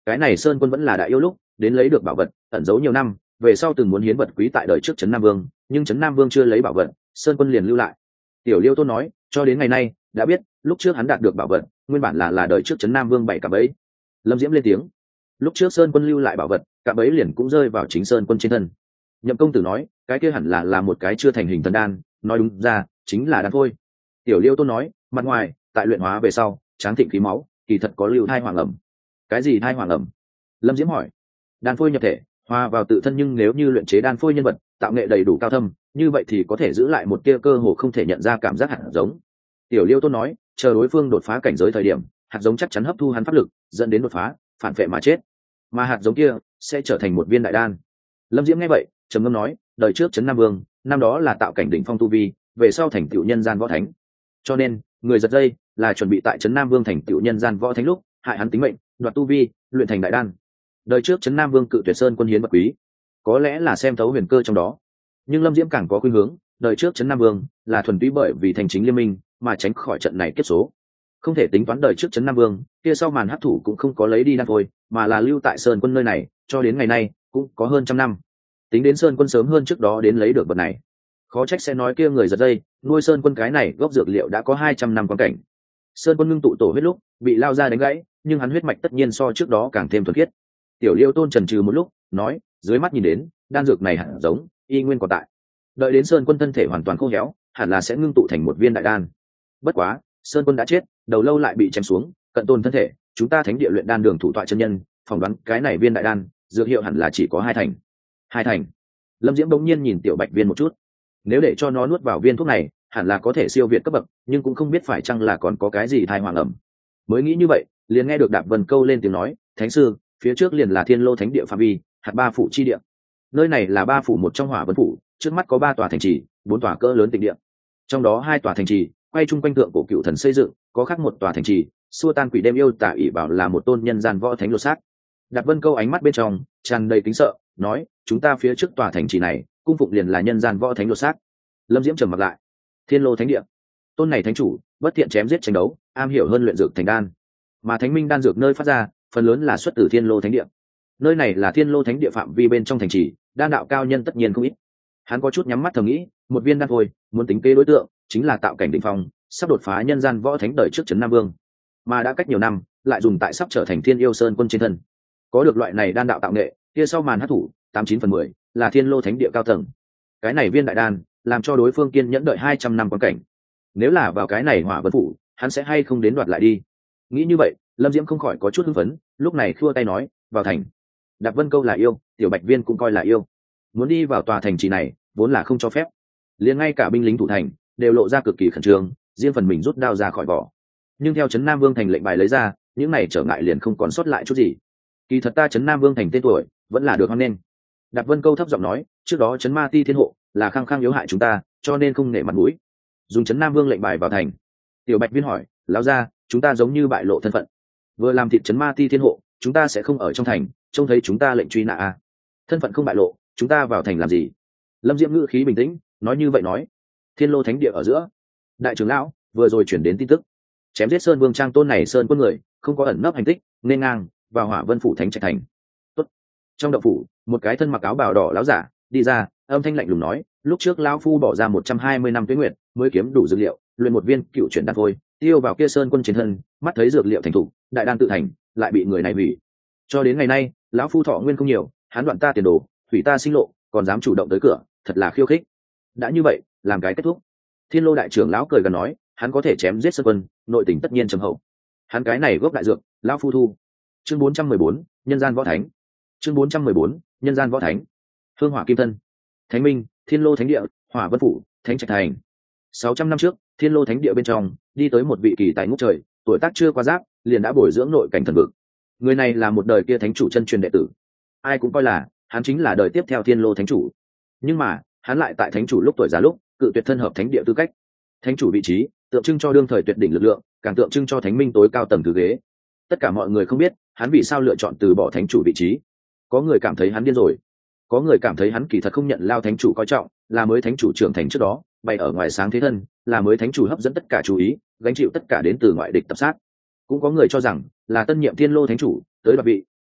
Speaker 1: cái này sơn quân vẫn là đại yêu lúc đến lấy được bảo vật ẩn giấu nhiều năm, về sau từng muốn hiến vật quý tại đời trước trấn Nam Vương, nhưng trấn Nam Vương chưa lấy bảo vật, sơn quân liền lưu lại. Tiểu Liêu Tôn nói, cho đến ngày nay đã biết lúc trước hắn đạt được bảo vật nguyên bản là đời trước trấn Nam Vương bảy cạm bẫy. Lâm Diễm lên tiếng, lúc trước sơn quân lưu lại bảo vật cạm bẫy liền cũng rơi vào chính sơn quân trên thân. Nhậm công tử nói, cái kia hẳn là một cái chưa thành hình thần đan, nói đúng ra chính là đan phôi. Tiểu Liêu Tôn nói, mặt ngoài tại luyện hóa về sau tráng thịnh khí máu, kỳ thật có lưu thai hoàng ẩm. Cái gì thai hoàng ẩm? Lâm Diễm hỏi. Đan phôi nhập thể hòa vào tự thân, nhưng nếu như luyện chế đan phôi nhân vật tạo nghệ đầy đủ cao thâm, như vậy thì có thể giữ lại một tia cơ hồ không thể nhận ra cảm giác hạt giống. Tiểu Liêu Tôn nói, chờ đối phương đột phá cảnh giới thời điểm, hạt giống chắc chắn hấp thu hắn pháp lực, dẫn đến đột phá, phản vệ mà chết, mà hạt giống kia sẽ trở thành một viên đại đan. Lâm Diễm nghe vậy trầm ngâm nói, đời trước trấn Nam Vương năm đó là tạo cảnh đỉnh phong tu vi, về sau thành tựu nhân gian võ thánh, cho nên người giật dây là chuẩn bị tại trấn Nam Vương thành tựu nhân gian võ thánh lúc hại hắn tính mệnh, đoạt tu vi, luyện thành đại đan. Đời trước trấn Nam Vương cự tuyệt sơn quân hiến vật quý, có lẽ là xem thấu huyền cơ trong đó, nhưng Lâm Diễm càng có khuynh hướng đời trước trấn Nam Vương là thuần túy bởi vì thành chính liên minh mà tránh khỏi trận này kết số. Không thể tính toán đời trước trấn Nam Vương kia sau màn hấp thủ cũng không có lấy đi đan phôi, mà là lưu tại sơn quân nơi này cho đến ngày nay cũng có hơn trăm năm. Tính đến sơn quân sớm hơn trước đó đến lấy được vật này, khó trách sẽ nói kia người giật dây nuôi sơn quân cái này gốc dược liệu đã có 200 năm quan cảnh. Sơn quân ngưng tụ tổ huyết lúc bị lao ra đánh gãy, nhưng hắn huyết mạch tất nhiên so trước đó càng thêm thuần khiết. Tiểu Liêu Tôn trần trừ một lúc nói, dưới mắt nhìn đến đan dược này hẳn giống y nguyên còn tại, đợi đến sơn quân thân thể hoàn toàn khô héo hẳn là sẽ ngưng tụ thành một viên đại đan. Bất quá sơn quân đã chết, đầu lâu lại bị chém xuống, cận tồn thân thể, chúng ta thánh địa luyện đan đường thủ tọa chân nhân phỏng đoán cái này viên đại đan dược hiệu hẳn là chỉ có 2 thành. 2 thành? Lâm Diễm bỗng nhiên nhìn Tiểu Bạch Viên một chút, nếu để cho nó nuốt vào viên thuốc này hẳn là có thể siêu việt cấp bậc, nhưng cũng không biết phải chăng là còn có cái gì thai hoàng ẩm. Mới nghĩ như vậy liền nghe được Đạp Vân Câu lên tiếng nói, thánh sư, phía trước liền là Thiên Lô thánh địa phạm vi, hạt 3 phủ chi địa. Nơi này là 3 phủ một trong Hỏa Vân phủ, trước mắt có 3 tòa thành trì, 4 tòa cỡ lớn tịnh địa, trong đó 2 tòa thành trì quay chung quanh tượng cổ cựu thần xây dựng, có khác một tòa thành trì xua tan quỷ đêm yêu tả ỷ bảo là một tôn nhân gian võ thánh lột xác. Đạp Vân Câu ánh mắt bên trong tràn đầy kính sợ nói, chúng ta phía trước tòa thành trì này cung phụng liền là nhân gian võ thánh lột xác. Lâm Diễm trầm mặt lại. Thiên Lô thánh địa, tôn này thánh chủ bất thiện chém giết tranh đấu, am hiểu hơn luyện dược thành đan, mà thánh minh đan dược nơi phát ra phần lớn là xuất từ Thiên Lô thánh địa. Nơi này là Thiên Lô thánh địa phạm vi bên trong thành trì, đan đạo cao nhân tất nhiên không ít. Hắn có chút nhắm mắt thầm nghĩ, một viên đan thôi muốn tính kế đối tượng chính là tạo cảnh đỉnh phong, sắp đột phá nhân gian võ thánh đời trước trấn Nam Vương, mà đã cách nhiều năm lại dùng tại sắp trở thành Thiên Yêu Sơn quân trên thân. Có được loại này đan đạo tạo nghệ, kia sau màn hấp thủ 89/10 là Thiên Lô thánh địa cao tầng. Cái này viên đại đan làm cho đối phương kiên nhẫn đợi 200 năm quan cảnh, nếu là vào cái này Hỏa Vân phủ hắn sẽ hay không đến đoạt lại đi. Nghĩ như vậy Lâm Diễm không khỏi có chút hưng phấn, lúc này khua tay nói, vào thành. Đạp Vân Câu là yêu, Tiểu Bạch Viên cũng coi là yêu, muốn đi vào tòa thành trì này vốn là không cho phép, liền ngay cả binh lính thủ thành đều lộ ra cực kỳ khẩn trương, riêng phần mình rút đao ra khỏi vỏ. Nhưng theo trấn Nam Vương thành lệnh bài lấy ra, những này trở ngại liền không còn sót lại chút gì. Kỳ thật ta trấn Nam Vương thành tên tuổi vẫn là được hoan nghênh. Đạp Vân Câu thấp giọng nói, trước đó trấn Ma Ti thiên hộ là khăng khăng yếu hại chúng ta, cho nên không nể mặt mũi dùng trấn Nam Vương lệnh bài vào thành. Tiểu Bạch Viên hỏi, lão gia, chúng ta giống như bại lộ thân phận, vừa làm thịt trấn Ma Ti thiên hộ, chúng ta sẽ không ở trong thành trông thấy chúng ta lệnh truy nã à? Thân phận không bại lộ, chúng ta vào thành làm gì? Lâm Diễm ngữ khí bình tĩnh nói, như vậy nói, Thiên Lô thánh địa ở giữa, đại trưởng lão vừa rồi chuyển đến tin tức, chém giết Sơn Vương Trang tôn này Sơn quân người không có ẩn nấp hành tích, nên ngang vào Hỏa Vân phủ thánh trạch thành. Tốt. Trong động phủ, một cái thân mặc áo bào đỏ lão giả đi ra, âm thanh lạnh lùng nói, lúc trước lão phu bỏ ra 120 năm tuế nguyệt mới kiếm đủ dược liệu, luyện một viên cựu chuyển đan phôi, tiêu vào kia Sơn quân trên thân, mắt thấy dược liệu thành thủ, đại đan tự thành, lại bị người này hủy. Cho đến ngày nay, lão phu thọ nguyên không nhiều, hắn đoạn ta tiền đồ, hủy ta sinh lộ, còn dám chủ động tới cửa, thật là khiêu khích. Đã như vậy, làm cái kết thúc. Thiên Lô đại trưởng lão cười gần nói, hắn có thể chém giết Sơn quân, nội tình tất nhiên trầm hậu. Hắn cái này gốc đại dược, lão phu thu. Chương 414, nhân gian võ thánh. Chương 414, nhân gian võ thánh. Hương Hỏa Kim Thân. Thánh Minh, Thiên Lô thánh địa, Hỏa Vân phủ, thánh trạch thành. 600 năm trước, Thiên Lô thánh địa bên trong đi tới một vị kỳ tài ngút trời, tuổi tác chưa qua giáp, liền đã bồi dưỡng nội cảnh thần vực. Người này là một đời kia thánh chủ chân truyền đệ tử, ai cũng coi là hắn chính là đời tiếp theo Thiên Lô thánh chủ. Nhưng mà hắn lại tại thánh chủ lúc tuổi già lúc cự tuyệt thân hợp thánh địa tư cách. Thánh chủ vị trí tượng trưng cho đương thời tuyệt đỉnh lực lượng, càng tượng trưng cho thánh minh tối cao tầng thứ ghế. Tất cả mọi người không biết hắn vì sao lựa chọn từ bỏ thánh chủ vị trí. Có người cảm thấy hắn điên rồi, có người cảm thấy hắn kỳ thật không nhận lao thánh chủ coi trọng, là mới thánh chủ trưởng thành trước đó bày ở ngoài sáng thế thân, là mới thánh chủ hấp dẫn tất cả chú ý, gánh chịu tất cả đến từ ngoại địch tập sát. Cũng có người cho rằng là tân nhiệm Thiên Lô thánh chủ tới đoạt vị,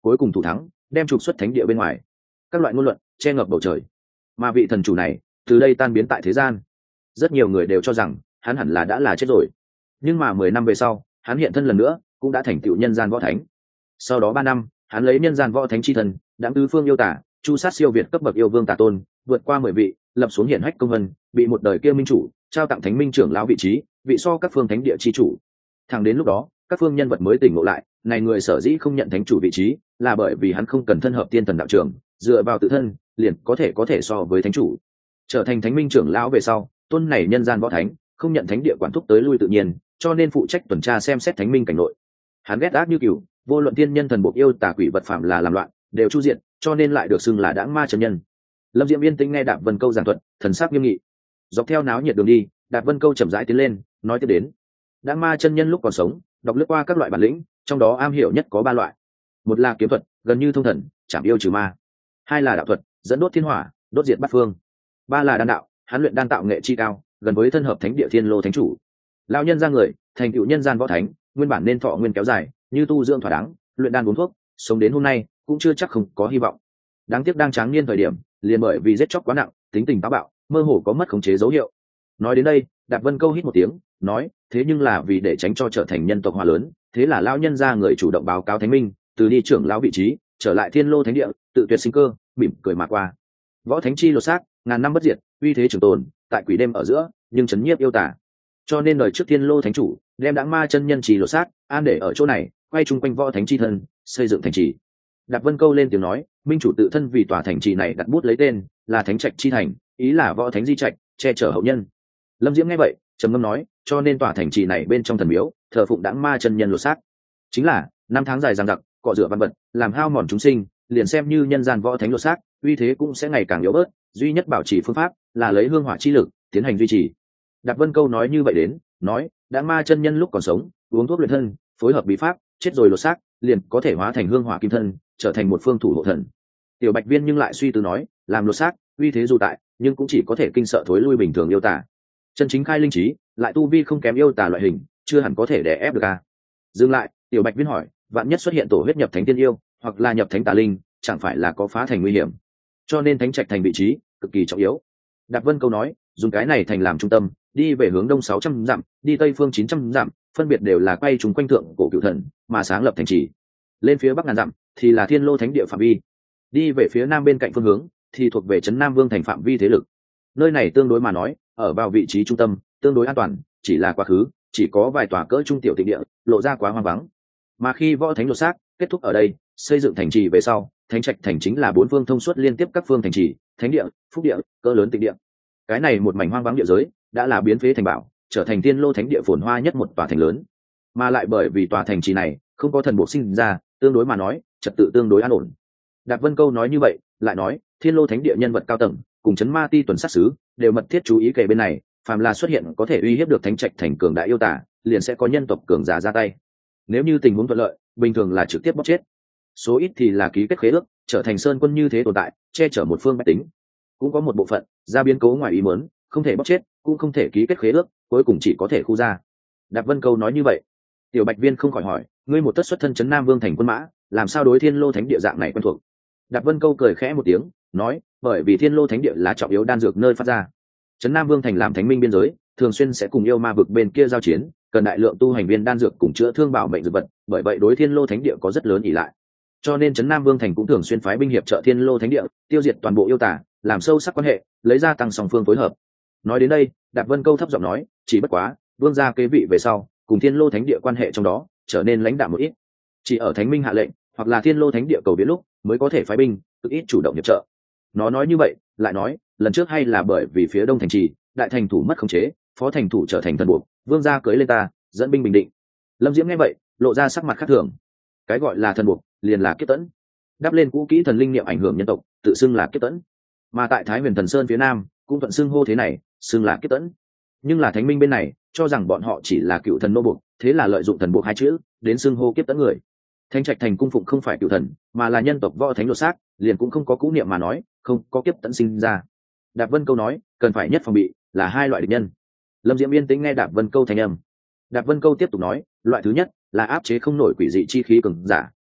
Speaker 1: cuối cùng thủ thắng, đem trục xuất thánh địa bên ngoài. Các loại ngôn luận che ngập bầu trời, mà vị thần chủ này từ đây tan biến tại thế gian. Rất nhiều người đều cho rằng hắn hẳn là đã là chết rồi, nhưng mà 10 năm về sau, hắn hiện thân lần nữa, cũng đã thành tựu nhân gian võ thánh. Sau đó 3 năm, hắn lấy nhân gian võ thánh chi thân, đãng tứ phương yêu tả, chu sát siêu việt cấp bậc yêu vương Tà Tôn, vượt qua 10 vị, lập xuống hiển hách công vân, bị một đời kia minh chủ trao tặng thánh minh trưởng lão vị trí, vị so các phương thánh địa chi chủ. Thẳng đến lúc đó, các phương nhân vật mới tỉnh ngộ lại, này người sở dĩ không nhận thánh chủ vị trí, là bởi vì hắn không cần thân hợp tiên thần đạo trưởng, dựa vào tự thân, liền có thể so với thánh chủ. Trở thành thánh minh trưởng lão về sau, tôn này nhân gian võ thánh, không nhận thánh địa quản thúc tới lui tự nhiên, cho nên phụ trách tuần tra xem xét thánh minh cảnh nội. Hắn ghét ác như cừu, vô luận tiên nhân thần buộc yêu tà quỷ vật phạm là làm loạn, đều chu diện, cho nên lại được xưng là đãng ma chân nhân. Lâm Diệm yên tĩnh nghe Đạp Vân Câu giảng thuật, thần sắc nghiêm nghị. Dọc theo náo nhiệt đường đi, Đạp Vân Câu chậm rãi tiến lên, nói tiếp đến. Đãng ma chân nhân lúc còn sống, đọc lướt qua các loại bản lĩnh, trong đó am hiểu nhất có 3 loại. Một là kiếm thuật, gần như thông thần, chảm yêu trừ ma. 2 là đạo thuật, dẫn đốt thiên hỏa, đốt diệt bát phương. 3 là đan đạo, hắn luyện đan tạo nghệ chi cao, gần với thân hợp thánh địa thiên lô thánh chủ. Lão nhân ra người, thành tựu nhân gian võ thánh, nguyên bản nên thọ nguyên kéo dài, như tu dưỡng thỏa đáng, luyện đan uống thuốc, sống đến hôm nay cũng chưa chắc không có hy vọng. Đáng tiếc đang tráng niên thời điểm, liền bởi vì giết chóc quá nặng, tính tình táo bạo, mơ hồ có mất khống chế dấu hiệu. Nói đến đây, Đạp Vân Câu hít một tiếng, nói, thế nhưng là vì để tránh cho trở thành nhân tộc hòa lớn, thế là lão nhân ra người chủ động báo cáo thánh minh, từ đi trưởng lão vị trí, trở lại thiên lô thánh địa, tự tuyệt sinh cơ, mỉm cười mà qua. Võ thánh chi lột xác, ngàn năm bất diệt, uy thế trường tồn, tại quỷ đêm ở giữa, nhưng chấn nhiếp yêu tả. Cho nên đời trước thiên lô thánh chủ đem đãng ma chân nhân trì lột xác, an để ở chỗ này, quay chung quanh võ thánh chi thân, xây dựng thành trì. Đạp Vân Câu lên tiếng nói, minh chủ tự thân vì tòa thành trì này đặt bút lấy tên là Thánh Trạch chi thành, ý là võ thánh di trạch, che chở hậu nhân. Lâm Diễm nghe vậy, trầm ngâm nói, cho nên tòa thành trì này bên trong thần miếu, thờ phụng đãng ma chân nhân lột xác. Chính là năm tháng dài dằng dặc, cọ rửa văn vật, làm hao mòn chúng sinh, liền xem như nhân gian võ thánh lột xác, uy thế cũng sẽ ngày càng yếu bớt, duy nhất bảo trì phương pháp là lấy hương hỏa chi lực tiến hành duy trì. Đạp Vân Câu nói như vậy đến, nói, đãng ma chân nhân lúc còn sống, uống thuốc luyện thân, phối hợp bí pháp, chết rồi lột xác, liền có thể hóa thành hương hỏa kim thân, trở thành một phương thủ hộ thần. Tiểu Bạch Viên nhưng lại suy tư nói, làm lột xác, uy thế dù tại, nhưng cũng chỉ có thể kinh sợ thối lui bình thường yêu tả. Chân chính khai linh trí, lại tu vi không kém yêu tả loại hình, chưa hẳn có thể đè ép được a. Dừng lại, Tiểu Bạch Viên hỏi, vạn nhất xuất hiện tổ huyết nhập thánh tiên yêu, hoặc là nhập thánh tà linh, chẳng phải là có phá thành nguy hiểm. Cho nên Thánh Trạch thành vị trí cực kỳ trọng yếu. Đạp Vân Câu nói, dùng cái này thành làm trung tâm, đi về hướng đông 600 dặm, đi tây phương 900 dặm, phân biệt đều là quay chúng quanh thượng cổ cựu thần, mà sáng lập thành trì. Lên phía bắc ngàn dặm thì là thiên lô thánh địa phạm vi, đi về phía nam bên cạnh phương hướng thì thuộc về trấn Nam Vương thành phạm vi thế lực. Nơi này tương đối mà nói, ở vào vị trí trung tâm, tương đối an toàn, chỉ là quá khứ chỉ có vài tòa cỡ trung tiểu tịch địa, lộ ra quá hoang vắng. Mà khi võ thánh lột xác kết thúc ở đây, xây dựng thành trì về sau, Thánh Trạch thành chính là 4 phương thông suốt liên tiếp các phương thành trì, thánh địa, phúc địa, cỡ lớn tịch địa. Cái này một mảnh hoang vắng địa giới đã là biến phế thành bảo, trở thành thiên lô thánh địa phồn hoa nhất một tòa thành lớn. Mà lại bởi vì tòa thành trì này không có thần buộc sinh ra, tương đối mà nói trật tự tương đối an ổn. Đạp Vân Câu nói như vậy, lại nói, thiên lô thánh địa nhân vật cao tầng cùng chấn ma ti tuần sát sứ đều mật thiết chú ý kề bên này, phàm là xuất hiện có thể uy hiếp được Thánh Trạch thành cường đại yêu tả, liền sẽ có nhân tộc cường giả ra tay. Nếu như tình huống thuận lợi, bình thường là trực tiếp bóc chết, số ít thì là ký kết khế ước, trở thành sơn quân như thế tồn tại, che chở một phương bách tính. Cũng có một bộ phận ra biến cố ngoài ý muốn, không thể bóc chết, cũng không thể ký kết khế ước, cuối cùng chỉ có thể khu ra. Đạp Vân Câu nói như vậy, Tiểu Bạch Viên không khỏi hỏi, ngươi một tất xuất thân trấn Nam Vương thành quân mã, làm sao đối thiên lô thánh địa dạng này quen thuộc? Đạp Vân Câu cười khẽ một tiếng, nói, bởi vì thiên lô thánh địa là trọng yếu đan dược nơi phát ra. Trấn Nam Vương thành làm thánh minh biên giới, thường xuyên sẽ cùng yêu ma vực bên kia giao chiến, cần đại lượng tu hành viên đan dược cùng chữa thương bảo mệnh dược vật, bởi vậy đối thiên lô thánh địa có rất lớn ỷ lại. Cho nên trấn Nam Vương thành cũng thường xuyên phái binh hiệp trợ thiên lô thánh địa, tiêu diệt toàn bộ yêu tả, làm sâu sắc quan hệ, lấy ra tăng song phương phối hợp. Nói đến đây, Đạp Vân Câu thấp giọng nói, chỉ bất quá, vương gia kế vị về sau, cùng thiên lô thánh địa quan hệ trong đó trở nên lãnh đạm một ít, chỉ ở thánh minh hạ lệnh hoặc là thiên lô thánh địa cầu biến lúc mới có thể phái binh, cực ít chủ động hiệp trợ. Nó nói như vậy, lại nói, lần trước hay là bởi vì phía đông thành trì đại thành thủ mất khống chế, phó thành thủ trở thành thần buộc, vương gia cưới lên ta, dẫn binh bình định. Lâm Diễm nghe vậy, lộ ra sắc mặt khác thường. Cái gọi là thần buộc, liền là kiếp tẫn, đắp lên cũ kỹ thần linh niệm ảnh hưởng nhân tộc, tự xưng là kiếp tẫn. Mà tại Thái Huyền Thần Sơn phía nam, cũng thuận xưng hô thế này, xưng là kiếp tẫn. Nhưng là thánh minh bên này cho rằng bọn họ chỉ là cựu thần nô buộc, thế là lợi dụng thần buộc hai chữ đến xưng hô kiếp tẫn người. Thánh Trạch thành cung phụng không phải cựu thần, mà là nhân tộc võ thánh lột xác, liền cũng không có cũ niệm mà nói, không có kiếp tẫn sinh ra. Đạp Vân Câu nói, cần phải nhất phòng bị là 2 loại địch nhân. Lâm Diễm yên tĩnh nghe Đạp Vân Câu thành âm. Đạp Vân Câu tiếp tục nói, loại thứ nhất là áp chế không nổi quỷ dị chi khí cường giả,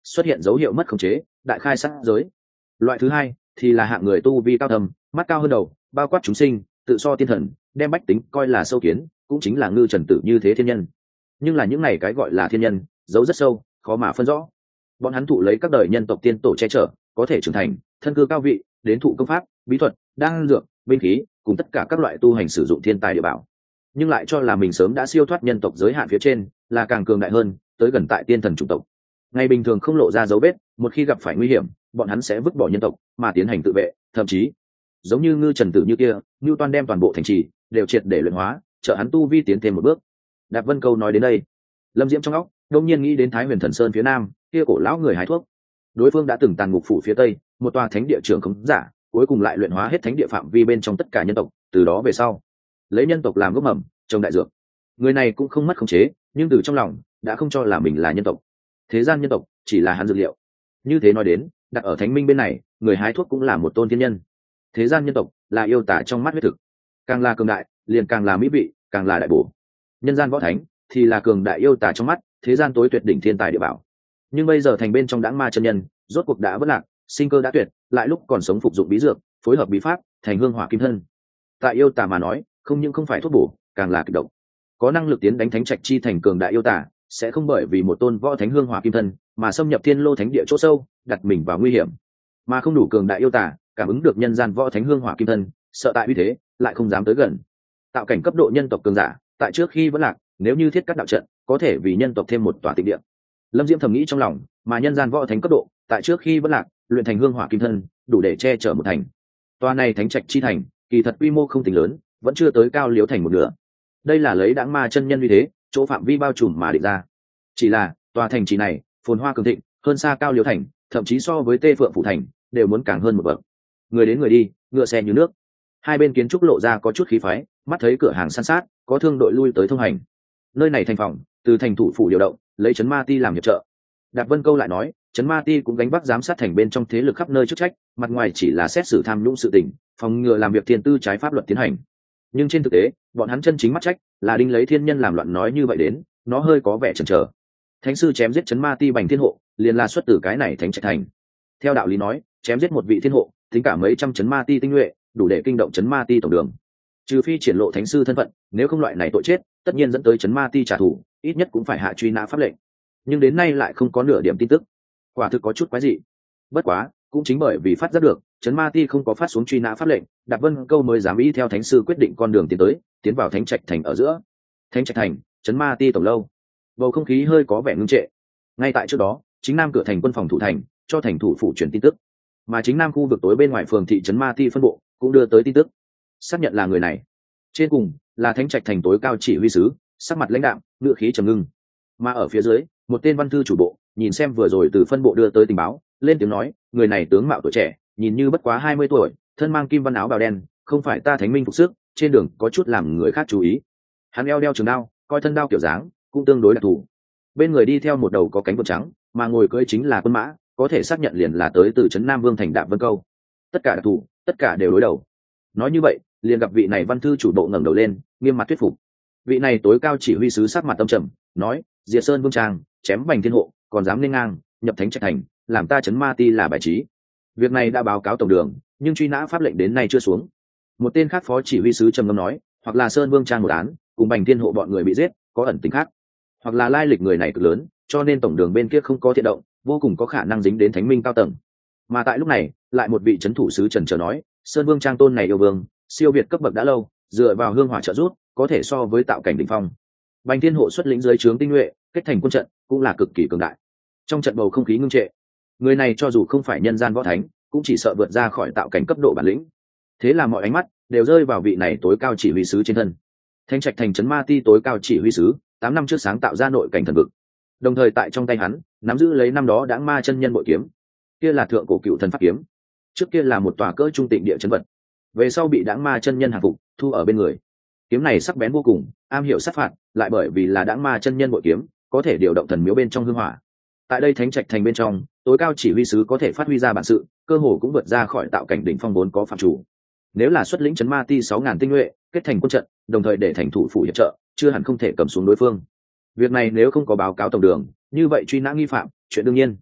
Speaker 1: xuất hiện dấu hiệu mất khống chế, đại khai sát giới. Loại thứ hai thì là hạng người tu vi cao thầm, mắt cao hơn đầu, bao quát chúng sinh, tự so tiên thần, đem bách tính coi là sâu kiến, cũng chính là ngư trần tử như thế thiên nhân. Nhưng là những này cái gọi là thiên nhân, giấu rất sâu, khó mà phân rõ. Bọn hắn thụ lấy các đời nhân tộc tiên tổ che chở, có thể trưởng thành, thân cư cao vị, đến thụ công pháp, bí thuật, đan dược, binh khí, cùng tất cả các loại tu hành sử dụng thiên tài địa bảo, nhưng lại cho là mình sớm đã siêu thoát nhân tộc giới hạn phía trên, là càng cường đại hơn, tới gần tại tiên thần chủng tộc. Ngày bình thường không lộ ra dấu vết, một khi gặp phải nguy hiểm, bọn hắn sẽ vứt bỏ nhân tộc mà tiến hành tự vệ, thậm chí giống như ngư trần tử như kia, ngưu toan đem toàn bộ thành trì đều triệt để luyện hóa, trợ hắn tu vi tiến thêm một bước. Đạp Vân Câu nói đến đây, Lâm Diễm trong óc đột nhiên nghĩ đến Thái Huyền Thần Sơn phía nam kia cổ lão người hái thuốc. Đối phương đã từng tàn ngục phủ phía tây, một tòa thánh địa trưởng khống giả, cuối cùng lại luyện hóa hết thánh địa phạm vi bên trong tất cả nhân tộc, từ đó về sau lấy nhân tộc làm gốc mầm trồng đại dược. Người này cũng không mất khống chế, nhưng từ trong lòng đã không cho là mình là nhân tộc, thế gian nhân tộc chỉ là hắn dược liệu. Như thế nói đến, đặt ở thánh minh bên này, người hái thuốc cũng là một tôn thiên nhân. Thế gian nhân tộc là yêu tả trong mắt huyết thực, càng là cường đại liền càng là mỹ vị, càng là đại bổ. Nhân gian võ thánh thì là cường đại yêu tả trong mắt, thế gian tối tuyệt đỉnh thiên tài địa bảo. Nhưng bây giờ thành bên trong đãng ma chân nhân, rốt cuộc đã vất lạc, sinh cơ đã tuyệt, lại lúc còn sống phục dụng bí dược, phối hợp bí pháp, thành hương hỏa kim thân. Tại yêu tả mà nói, không những không phải thuốc bổ, càng là kịch độc. Có năng lực tiến đánh thánh trạch chi thành cường đại yêu tả, sẽ không bởi vì một tôn võ thánh hương hỏa kim thân mà xâm nhập thiên lô thánh địa chỗ sâu, đặt mình vào nguy hiểm. Mà không đủ cường đại yêu tả, cảm ứng được nhân gian võ thánh hương hỏa kim thân, sợ tại uy thế, lại không dám tới gần. Tạo cảnh cấp độ nhân tộc cường giả, tại trước khi vẫn lạc, nếu như thiết cắt đạo trận, có thể vì nhân tộc thêm một tòa tịnh địa. Lâm Diễm thầm nghĩ trong lòng, mà nhân gian võ thánh cấp độ, tại trước khi vẫn lạc, luyện thành hương hỏa kim thân, đủ để che chở một thành. Tòa này thánh trạch chi thành, kỳ thật quy mô không tính lớn, vẫn chưa tới cao liếu thành một nửa. Đây là lấy đãng ma chân nhân như thế, chỗ phạm vi bao trùm mà định ra. Chỉ là tòa thành trì này phồn hoa cường thịnh, hơn xa cao liếu thành, thậm chí so với Tê Phượng phủ thành đều muốn càng hơn một bậc. Người đến người đi, ngựa xe như nước. Hai bên kiến trúc lộ ra có chút khí phái, mắt thấy cửa hàng san sát, có thương đội lui tới thông hành. Nơi này thành phòng, từ thành thủ phủ điều động, lấy trấn ma ti làm hiệp trợ. Đạp Vân Câu lại nói, trấn ma ti cũng gánh vác giám sát thành bên trong thế lực khắp nơi chức trách, mặt ngoài chỉ là xét xử tham nhũng sự tình, phòng ngừa làm việc thiên tư trái pháp luật tiến hành. Nhưng trên thực tế, bọn hắn chân chính mắt trách là đinh lấy thiên nhân làm loạn, nói như vậy đến, nó hơi có vẻ chần chờ. Thánh sư chém giết trấn ma ti Bành Thiên Hộ, liền là xuất từ cái này thánh trạch thành. Theo đạo lý nói, chém giết một vị thiên hộ, tính cả mấy trăm trấn ma ti tinh nhuệ, đủ để kinh động trấn ma ti tổng đường. Trừ phi triển lộ thánh sư thân phận, nếu không loại này tội chết, tất nhiên dẫn tới trấn ma ti trả thù, ít nhất cũng phải hạ truy nã pháp lệnh. Nhưng đến nay lại không có nửa điểm tin tức, quả thực có chút quái dị. Bất quá, cũng chính bởi vì phát giác được trấn ma ti không có phát xuống truy nã pháp lệnh, Đạp Vân Câu mới dám ý theo thánh sư quyết định con đường tiến vào thánh trạch thành ở giữa. Thánh trạch thành, trấn ma ti tổng lâu, bầu không khí hơi có vẻ ngưng trệ. Ngay tại trước đó, chính nam cửa thành quân phòng thủ thành cho thành thủ phủ truyền tin tức, mà chính nam khu vực tối bên ngoài phường thị trấn ma ti phân bộ cũng đưa tới tin tức, xác nhận là người này. Trên cùng là thánh trạch thành tối cao chỉ huy sứ, sắc mặt lãnh đạm, ngựa khí trầm ngưng. Mà ở phía dưới, một tên văn thư chủ bộ nhìn xem vừa rồi từ phân bộ đưa tới tình báo, lên tiếng nói, người này tướng mạo tuổi trẻ, nhìn như bất quá 20 tuổi, thân mang kim văn áo bào đen, không phải ta thánh minh phục sức, trên đường có chút làm người khác chú ý. Hắn eo đeo trường đao, coi thân đao kiểu dáng cũng tương đối đặc thù. Bên người đi theo một đầu có cánh vượt trắng, mà ngồi cưỡi chính là quân mã, có thể xác nhận liền là tới từ trấn Nam Vương thành Đạp Vân Câu. Tất cả đặc thù, tất cả đều đối đầu. Nói như vậy, liền gặp vị này văn thư chủ bộ ngẩng đầu lên, nghiêm mặt thuyết phục. Vị này tối cao chỉ huy sứ sắc mặt tâm trầm, nói, Diệt Sơn Vương Trang chém Bành Thiên Hộ, còn dám lên ngang nhập thánh trạch thành, làm ta trấn ma ti là bài trí. Việc này đã báo cáo tổng đường, nhưng truy nã pháp lệnh đến nay chưa xuống. Một tên khác phó chỉ huy sứ trầm ngâm nói, hoặc là Sơn Vương Trang một án, cùng Bành Thiên Hộ bọn người bị giết, có ẩn tính khác, hoặc là lai lịch người này cực lớn, cho nên tổng đường bên kia không có thiện động, vô cùng có khả năng dính đến thánh minh cao tầng. Mà tại lúc này, lại một vị trấn thủ sứ trần trờ nói, Sơn Vương Trang tôn này yêu vương, siêu việt cấp bậc đã lâu, dựa vào hương hỏa trợ giúp, có thể so với tạo cảnh đỉnh phong. Bành Thiên Hộ xuất lĩnh dưới trướng tinh nhuệ, kết thành quân trận, cũng là cực kỳ cường đại. Trong trận bầu không khí ngưng trệ. Người này cho dù không phải nhân gian võ thánh, cũng chỉ sợ vượt ra khỏi tạo cảnh cấp độ bản lĩnh. Thế là mọi ánh mắt đều rơi vào vị này tối cao chỉ huy sứ trên thân. Thánh trạch thành trấn ma ti tối cao chỉ huy sứ, 8 năm trước sáng tạo ra nội cảnh thần vực. Đồng thời tại trong tay hắn, nắm giữ lấy năm đó đãng ma chân nhân bội kiếm. Kia là thượng cổ cựu thần pháp kiếm. Trước kia là một tòa cỡ trung tịnh địa trấn vật. Về sau bị đãng ma chân nhân hạ phục, thu ở bên người. Kiếm này sắc bén vô cùng, am hiểu sát phạt, lại bởi vì là đãng ma chân nhân bội kiếm, có thể điều động thần miếu bên trong hương hỏa. Tại đây thánh trạch thành bên trong, tối cao chỉ huy sứ có thể phát huy ra bản sự, cơ hồ cũng vượt ra khỏi tạo cảnh đỉnh phong vốn có phạm chủ. Nếu là xuất lĩnh trấn ma ti 6.000 tinh nhuệ, kết thành quân trận, đồng thời để thành thủ phủ hiệp trợ, chưa hẳn không thể cầm xuống đối phương. Việc này nếu không có báo cáo tổng đường, như vậy truy nã nghi phạm, chuyện đương nhiên.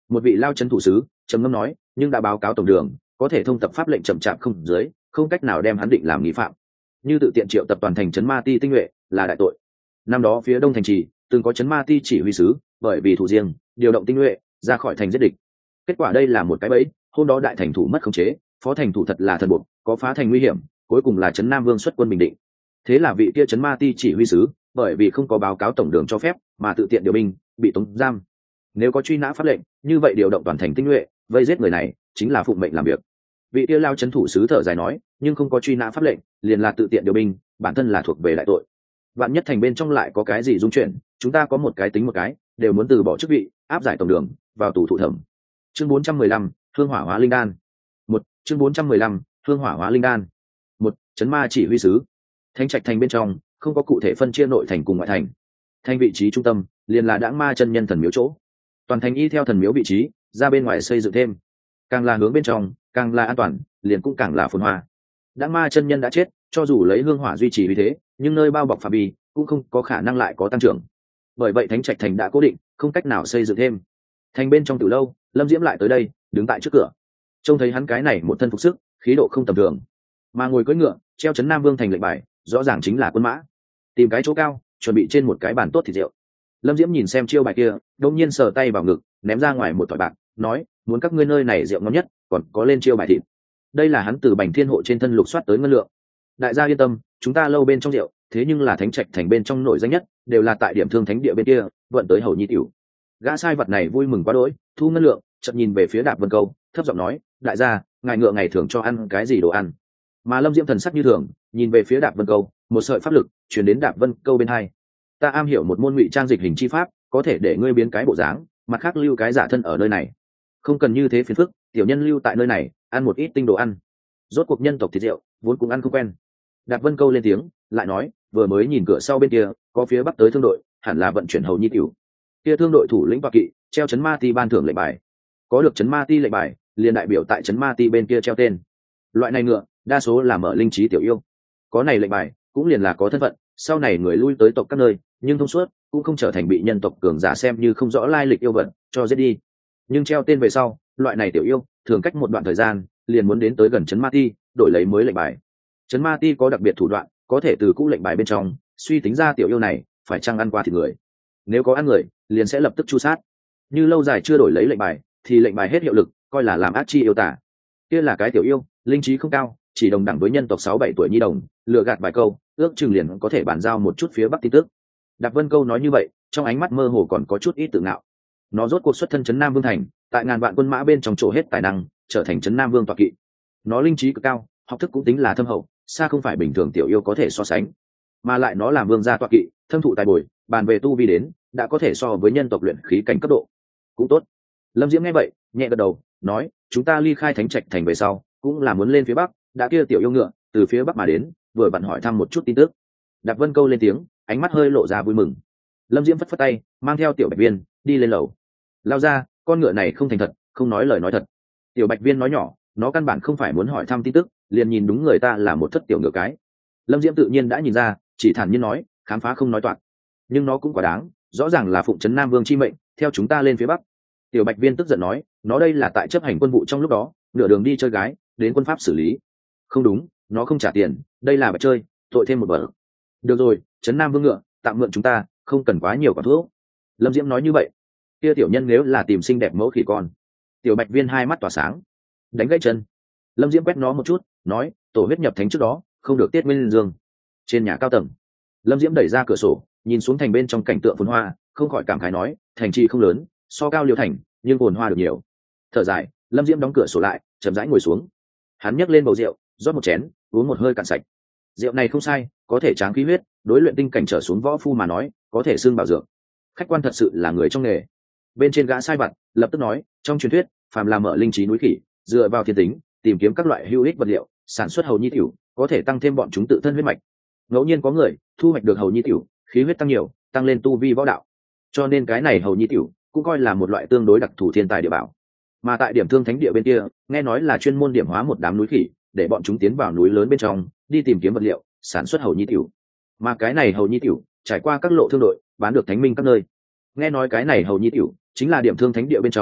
Speaker 1: Một vị lao chân thủ sứ trầm ngâm nói, nhưng đã báo cáo tổng đường có thể thông tập pháp lệnh chậm chạp không dưới, không cách nào đem hắn định làm nghi phạm, như tự tiện triệu tập toàn thành trấn ma ti tinh nhuệ là đại tội. Năm đó phía đông thành trì từng có trấn ma ti chỉ huy sứ bởi vì thủ riêng điều động tinh nhuệ ra khỏi thành giết địch, kết quả đây là một cái bẫy. Hôm đó đại thành thủ mất khống chế, phó thành thủ thật là thần buộc, có phá thành nguy hiểm, cuối cùng là trấn Nam Vương xuất quân bình định. Thế là vị kia trấn ma ti chỉ huy sứ bởi vì không có báo cáo tổng đường cho phép mà tự tiện điều binh, bị tống giam. Nếu có truy nã pháp lệnh, như vậy điều động toàn thành tinh nhuệ vây giết người này chính là phụng mệnh làm việc. Vị kia lao trấn thủ sứ thở dài nói, nhưng không có truy nã pháp lệnh liền là tự tiện điều binh, bản thân là thuộc về đại tội. Vạn nhất thành bên trong lại có cái gì dung chuyển, chúng ta có một cái tính một cái, đều muốn từ bỏ chức vị, áp giải tổng đường vào tù thụ thẩm. Chương 415, hương hỏa hóa linh đan. Chương 415, hương hỏa hóa linh đan. Trấn ma chỉ huy sứ. Thánh trạch thành bên trong không có cụ thể phân chia nội thành cùng ngoại thành. Thành vị trí trung tâm liền là đãng ma chân nhân thần miếu chỗ, toàn thành y theo thần miếu vị trí ra bên ngoài xây dựng thêm. Càng là hướng bên trong càng là an toàn, liền cũng càng là phồn hoa. Đãng ma chân nhân đã chết, cho dù lấy hương hỏa duy trì vì thế, nhưng nơi bao bọc phạm vi cũng không có khả năng lại có tăng trưởng. Bởi vậy thánh trạch thành đã cố định, không cách nào xây dựng thêm. Thành bên trong từ lâu, Lâm Diễm lại tới đây, đứng tại trước cửa, trông thấy hắn cái này một thân phục sức, khí độ không tầm thường, mà ngồi cưỡi ngựa, treo trấn Nam Vương thành lệnh bài, rõ ràng chính là quân mã. Tìm cái chỗ cao, chuẩn bị trên một cái bàn tốt thịt rượu. Lâm Diễm nhìn xem chiêu bài kia, đột nhiên sờ tay vào ngực, ném ra ngoài một thỏi bạc, nói, muốn các ngươi nơi này rượu ngon nhất, còn có lên chiêu bài thịt. Đây là hắn từ Bành Thiên Hộ trên thân lục soát tới ngân lượng. Đại gia yên tâm, chúng ta lâu bên trong rượu, thế nhưng là thánh trạch thành bên trong nổi danh nhất, đều là tại điểm thương thánh địa bên kia, vận tới hầu nhi tiểu. Gã sai vật này vui mừng quá đỗi, thu ngân lượng, chợt nhìn về phía Đạp Vân Câu, thấp giọng nói, đại gia, ngài ngựa ngày thường cho ăn cái gì đồ ăn. Mà Lâm Diễm thần sắc như thường, nhìn về phía Đạp Vân Câu, một sợi pháp lực truyền đến Đạp Vân Câu bên hai. Ta am hiểu một môn ngụy trang dịch hình chi pháp, có thể để ngươi biến cái bộ dáng, mặt khác lưu cái giả thân ở nơi này. Không cần như thế phiền phức, tiểu nhân lưu tại nơi này, ăn một ít tinh đồ ăn. Rốt cuộc nhân tộc thịt rượu, vốn cũng ăn không quen. Đạp Vân Câu lên tiếng, lại nói, vừa mới nhìn cửa sau bên kia, có phía bắc tới thương đội, hẳn là vận chuyển hầu nhi tiểu. Kia thương đội thủ lĩnh Toa Kỵ, treo trấn ma ti ban thưởng lệnh bài. Có được trấn ma ti lệnh bài, liền đại biểu tại trấn ma ti bên kia treo tên. Loại này ngựa, đa số là mở linh trí tiểu yêu. Có này lệnh bài, cũng liền là có thân phận, sau này người lui tới tộc các nơi, nhưng thông suốt, cũng không trở thành bị nhân tộc cường giả xem như không rõ lai lịch yêu vật, cho giết đi. Nhưng treo tên về sau, loại này tiểu yêu, thường cách một đoạn thời gian, liền muốn đến tới gần trấn ma ti, đổi lấy mới lệnh bài. Trấn ma ti có đặc biệt thủ đoạn, có thể từ cũ lệnh bài bên trong suy tính ra tiểu yêu này phải chăng ăn qua thịt người. Nếu có ăn người, liền sẽ lập tức chu sát. Như lâu dài chưa đổi lấy lệnh bài, thì lệnh bài hết hiệu lực, coi là làm ác chi yêu tả. Kia là cái tiểu yêu, linh trí không cao, chỉ đồng đẳng với nhân tộc 6-7 tuổi nhi đồng, lừa gạt vài câu, ước chừng liền có thể bàn giao một chút phía bắc tin tức. Đạp Vân Câu nói như vậy, trong ánh mắt mơ hồ còn có chút ít tự ngạo. Nó rốt cuộc xuất thân trấn Nam Vương thành, tại ngàn vạn quân mã bên trong chỗ hết tài năng, trở thành trấn Nam Vương Toa Kỵ. Nó linh trí cực cao, học thức cũng tính là thâm hậu, xa không phải bình thường tiểu yêu có thể so sánh. Mà lại nó làm vương gia Toa Kỵ, thâm thụ tài bồi, bàn về tu vi đến, đã có thể so với nhân tộc luyện khí cảnh cấp độ. Cũng tốt. Lâm Diễm nghe vậy, nhẹ gật đầu, nói, chúng ta ly khai thánh trạch thành về sau, cũng là muốn lên phía bắc, đã kia tiểu yêu ngựa từ phía bắc mà đến, vừa vặn hỏi thăm một chút tin tức. Đạp Vân Câu lên tiếng, ánh mắt hơi lộ ra vui mừng. Lâm Diễm phất phất tay, mang theo tiểu Bạch Viên đi lên lầu. Lao ra, con ngựa này không thành thật, không nói lời nói thật. Tiểu Bạch Viên nói nhỏ, nó căn bản không phải muốn hỏi thăm tin tức, liền nhìn đúng người ta là một thất tiểu ngựa cái. Lâm Diễm tự nhiên đã nhìn ra, chỉ thản nhiên nói, khám phá không nói toạc. Nhưng nó cũng quá đáng, rõ ràng là phụng trấn Nam Vương chi mệnh, theo chúng ta lên phía bắc. Tiểu Bạch Viên tức giận nói, nó đây là tại chấp hành quân vụ trong lúc đó, nửa đường đi chơi gái, đến quân pháp xử lý. Không đúng, nó không trả tiền, đây là bạch chơi, tội thêm một bậc. Được rồi, trấn Nam Vương ngựa, tạm mượn chúng ta, không cần quá nhiều quả thuốc. Lâm Diễm nói như vậy, kia tiểu nhân nếu là tìm xinh đẹp mẫu khỉ con. Tiểu Bạch Viên hai mắt tỏa sáng, đánh gãy chân. Lâm Diễm quét nó một chút, nói, tổ huyết nhập thánh trước đó, không được tiết nguyên dương. Trên nhà cao tầng, Lâm Diễm đẩy ra cửa sổ, nhìn xuống thành bên trong cảnh tượng phồn hoa, không khỏi cảm khái nói, thành trì không lớn, so cao Liêu thành, nhưng phồn hoa được nhiều. Thở dài, Lâm Diễm đóng cửa sổ lại, chậm rãi ngồi xuống. Hắn nhấc lên bầu rượu, rót một chén, uống một hơi cạn sạch. Rượu này không sai, có thể tráng khí huyết, đối luyện tinh cảnh trở xuống võ phu mà nói, có thể xương bảo dược. Khách quan thật sự là người trong nghề. Bên trên gã sai vặt lập tức nói, trong truyền thuyết, phàm là mở linh trí núi khỉ, dựa vào thiên tính, tìm kiếm các loại hữu ích vật liệu, sản xuất hầu nhi tiểu, có thể tăng thêm bọn chúng tự thân huyết mạch. Ngẫu nhiên có người thu hoạch được hầu nhi tiểu, khí huyết tăng nhiều, tăng lên tu vi võ đạo. Cho nên cái này hầu nhi tiểu cũng coi là một loại tương đối đặc thù thiên tài địa bảo. Mà tại điểm thương thánh địa bên kia, nghe nói là chuyên môn điểm hóa một đám núi khỉ, để bọn chúng tiến vào núi lớn bên trong, đi tìm kiếm vật liệu, sản xuất hầu nhi tiểu. Mà cái này hầu nhi tiểu trải qua các lộ thương đội, bán được thánh minh các nơi. Nghe nói cái này hầu nhi tiểu chính là điểm thương thánh địa bên trong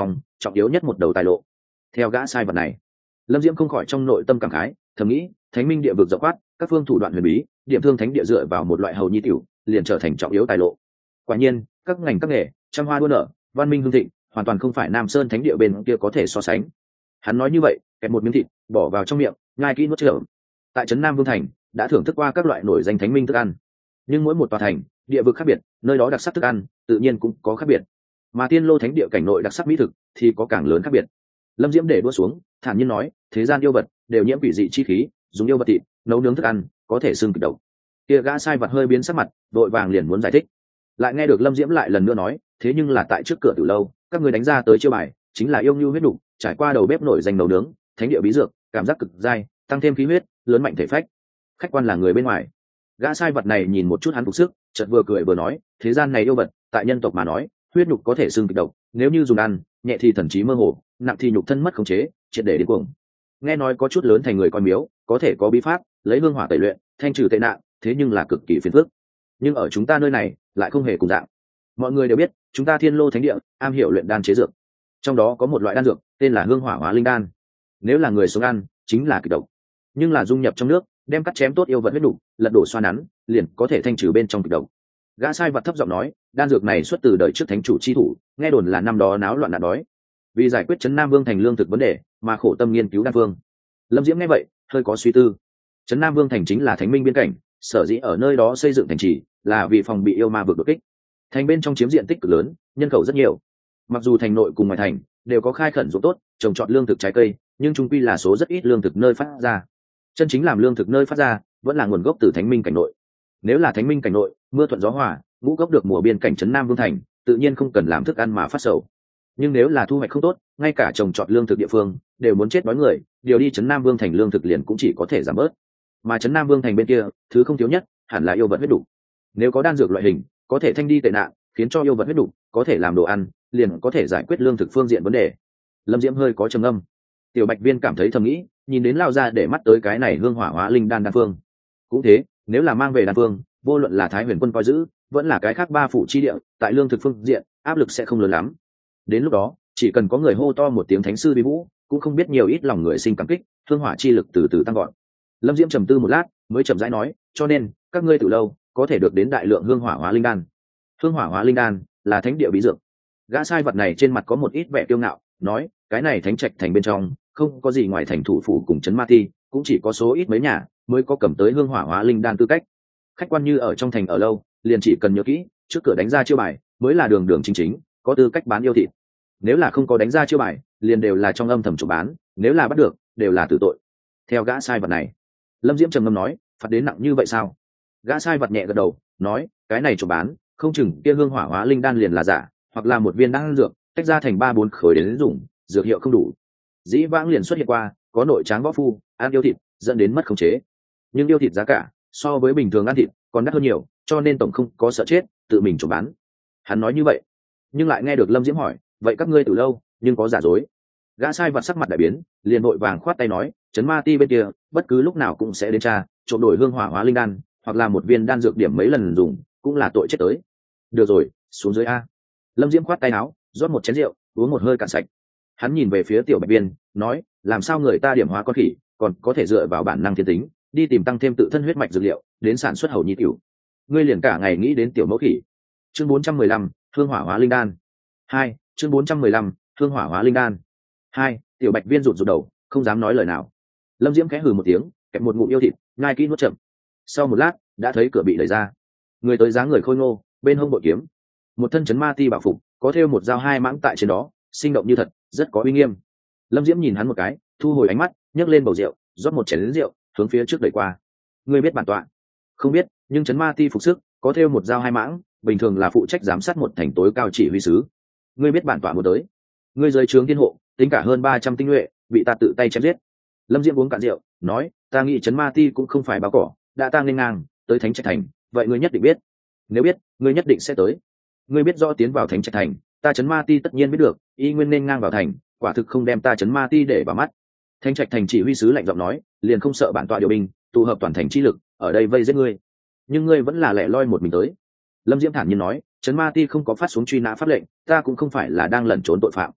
Speaker 1: trọng yếu nhất một đầu tài lộ. Theo gã sai vật này, Lâm Diễm không khỏi trong nội tâm cảm khái, thầm nghĩ thánh minh địa vực rộng quát, các phương thủ đoạn huyền bí, điểm thương thánh địa dựa vào một loại hầu nhi tiểu liền trở thành trọng yếu tài lộ. Quả nhiên các ngành các nghề trăm hoa đua nở, văn minh hương thịnh, hoàn toàn không phải Nam Sơn thánh địa bên kia có thể so sánh. Hắn nói như vậy, kẹp một miếng thịt bỏ vào trong miệng, nhai kỹ nuốt chậm. Tại trấn Nam Vương thành đã thưởng thức qua các loại nổi danh thánh minh thức ăn, nhưng mỗi một tòa thành địa vực khác biệt, nơi đó đặc sắc thức ăn tự nhiên cũng có khác biệt, mà Tiên Lô thánh địa cảnh nội đặc sắc mỹ thực thì có càng lớn khác biệt. Lâm Diễm để đua xuống, thản nhiên nói, thế gian yêu vật đều nhiễm quỷ dị chi khí, dùng yêu vật thịt nấu nướng thức ăn có thể xương kịch độc. Kia gã sai vật hơi biến sắc mặt, đội vàng liền muốn giải thích, lại nghe được Lâm Diễm lại lần nữa nói, thế nhưng là tại trước cửa từ lâu các người đánh ra tới chiêu bài chính là yêu nhu huyết đủ, trải qua đầu bếp nổi danh nấu nướng, thánh địa bí dược, cảm giác cực dai, tăng thêm khí huyết, lớn mạnh thể phách. Khách quan là người bên ngoài. Gã sai vật này nhìn một chút hắn phục sức, chợt vừa cười vừa nói, thế gian này yêu vật, tại nhân tộc mà nói, huyết nhục có thể xương kịch độc, nếu như dùng ăn, nhẹ thì thần trí mơ hồ, nặng thì nhục thân mất khống chế, triệt để điên cuồng. Nghe nói có chút lớn thành người coi miếu, có thể có bí pháp, lấy hương hỏa tẩy luyện, thanh trừ tệ nạn, thế nhưng là cực kỳ phiền phức. Nhưng ở chúng ta nơi này, lại không hề cùng dạng. Mọi người đều biết, chúng ta Thiên Lô thánh địa am hiểu luyện đan chế dược, trong đó có một loại đan dược tên là hương hỏa hóa linh đan. Nếu là người sống ăn, chính là kịch độc, nhưng là dung nhập trong nước, đem cắt chém tốt yêu vật huyết đủ, lật đổ xoa nắn, liền có thể thanh trừ bên trong kịch độc. Gã sai vật thấp giọng nói, đan dược này xuất từ đời trước thánh chủ chi thủ, nghe đồn là năm đó náo loạn nạn đói, vì giải quyết trấn Nam Vương thành lương thực vấn đề mà khổ tâm nghiên cứu đan phương. Lâm Diễm nghe vậy hơi có suy tư. Trấn Nam Vương thành chính là thánh minh biên cảnh, sở dĩ ở nơi đó xây dựng thành trì là vì phòng bị yêu ma vực đột kích. Thành bên trong chiếm diện tích cực lớn, nhân khẩu rất nhiều. Mặc dù thành nội cùng ngoài thành đều có khai khẩn ruộng tốt, trồng trọt lương thực trái cây, nhưng chung quy là số rất ít lương thực nơi phát ra. Chân chính làm lương thực nơi phát ra vẫn là nguồn gốc từ thánh minh cảnh nội. Nếu là thánh minh cảnh nội, mưa thuận gió hòa, ngũ cốc được mùa, biên cảnh trấn Nam Vương thành tự nhiên không cần làm thức ăn mà phát sầu. Nhưng nếu là thu hoạch không tốt, ngay cả trồng trọt lương thực địa phương đều muốn chết đói người, điều đi trấn Nam Vương thành lương thực liền cũng chỉ có thể giảm bớt. Mà trấn Nam Vương thành bên kia, thứ không thiếu nhất hẳn là yêu vật huyết đủ. Nếu có đan dược loại hình có thể thanh đi tệ nạn, khiến cho yêu vật huyết đủ có thể làm đồ ăn, liền có thể giải quyết lương thực phương diện vấn đề. Lâm Diễm hơi có trầm ngâm. Tiểu Bạch Viên cảm thấy thầm nghĩ, nhìn đến lao ra để mắt tới cái này hương hỏa hóa linh đan phương. Cũng thế, nếu là mang về đan phương, vô luận là Thái Huyền quân coi giữ, vẫn là cái khác ba phủ chi địa, tại lương thực phương diện áp lực sẽ không lớn lắm. Đến lúc đó, chỉ cần có người hô to một tiếng thánh sư vi vũ, cũng không biết nhiều ít lòng người sinh cảm kích, hương hỏa chi lực từ từ tăng gọn. Lâm Diễm trầm tư một lát, mới chậm rãi nói, cho nên các ngươi từ lâu có thể được đến đại lượng hương hỏa hóa linh đan. Hương hỏa hóa linh đan là thánh địa bí dược. Gã sai vật này trên mặt có một ít vẻ kiêu ngạo, nói, cái này thánh trạch thành bên trong không có gì ngoài thành thủ phủ cùng trấn Ma Ti, cũng chỉ có số ít mấy nhà mới có cầm tới hương hỏa hóa linh đan tư cách. Khách quan như ở trong thành ở lâu, liền chỉ cần nhớ kỹ, trước cửa đánh ra chiêu bài mới là đường đường chính chính, có tư cách bán yêu thịt. Nếu là không có đánh ra chiêu bài, liền đều là trong âm thầm trộm bán, nếu là bắt được, đều là tử tội. Theo gã sai vật này, Lâm Diễm trầm ngâm nói, phạt đến nặng như vậy sao? Gã sai vật nhẹ gật đầu, nói, cái này trộm bán, không chừng kia hương hỏa hóa linh đan liền là giả, hoặc là một viên đan dược tách ra thành 3-4 khối đến dùng, dược hiệu không đủ. Dĩ vãng liền xuất hiện qua, có nội tráng võ phu ăn yêu thịt dẫn đến mất khống chế, nhưng yêu thịt giá cả so với bình thường ăn thịt còn đắt hơn nhiều, cho nên tổng không có sợ chết, tự mình trộm bán. Hắn nói như vậy, nhưng lại nghe được Lâm Diễm hỏi, vậy các ngươi từ lâu nhưng có giả dối? Gã sai vật sắc mặt đại biến, liền vội vàng khoát tay nói, trấn Ma Ti bên kia bất cứ lúc nào cũng sẽ đến tra, trộm đổi hương hỏa hóa linh đan, hoặc là một viên đan dược điểm mấy lần dùng, cũng là tội chết tới. Được rồi, xuống dưới a. Lâm Diễm khoát tay áo, rót một chén rượu, uống một hơi cạn sạch. Hắn nhìn về phía Tiểu Bạch Viên, nói, làm sao người ta điểm hóa con khỉ còn có thể dựa vào bản năng thiên tính đi tìm tăng thêm tự thân huyết mạch dược liệu đến sản xuất hầu nhi tiểu, ngươi liền cả ngày nghĩ đến tiểu mẫu khỉ. Chương 415, hương hỏa hóa linh đan 2. Chương 415, hương hỏa hóa linh đan 2. Tiểu Bạch Viên rụt rụt đầu, không dám nói lời nào. Lâm Diễm khẽ hừ một tiếng, kẹp một ngụm yêu thịt, nhai kỹ nuốt chậm. Sau một lát, đã thấy cửa bị đẩy ra. Người tới dáng người khôi ngô, bên hông bội kiếm, một thân trấn Ma Ti bảo phục, có thêu một dao hai mãng tại trên đó, sinh động như thật, rất có uy nghiêm. Lâm Diễm nhìn hắn một cái, thu hồi ánh mắt, nhấc lên bầu rượu, rót một chén rượu, hướng phía trước đẩy qua. Ngươi biết bản tọa? Không biết, nhưng trấn Ma Ti phục sức có thêu một dao hai mãng, bình thường là phụ trách giám sát một thành tối cao chỉ huy sứ. Ngươi biết bản tọa muốn tới? Ngươi dưới trướng thiên hộ, tính cả hơn 300 tinh nhuệ, bị ta tự tay chém giết. Lâm Diễm uống cạn rượu, nói, ta nghĩ trấn Ma Ti cũng không phải bao cỏ, đã ta nghênh ngang tới Thánh Trạch Thành, vậy ngươi nhất định biết. Nếu biết, ngươi nhất định sẽ tới. Ngươi biết rõ tiến vào Thánh Trạch Thành, ta trấn Ma Ti tất nhiên biết được, y nguyên nên ngang vào thành, quả thực không đem ta trấn Ma Ti để vào mắt. Thánh Trạch Thành chỉ huy sứ lạnh giọng nói, liền không sợ bản tọa điều binh, tụ hợp toàn thành chi lực, ở đây vây giết ngươi. Nhưng ngươi vẫn là lẻ loi một mình tới. Lâm Diễm thản nhiên nói, trấn Ma Ti không có phát xuống truy nã pháp lệnh, ta cũng không phải là đang lẩn trốn tội phạm.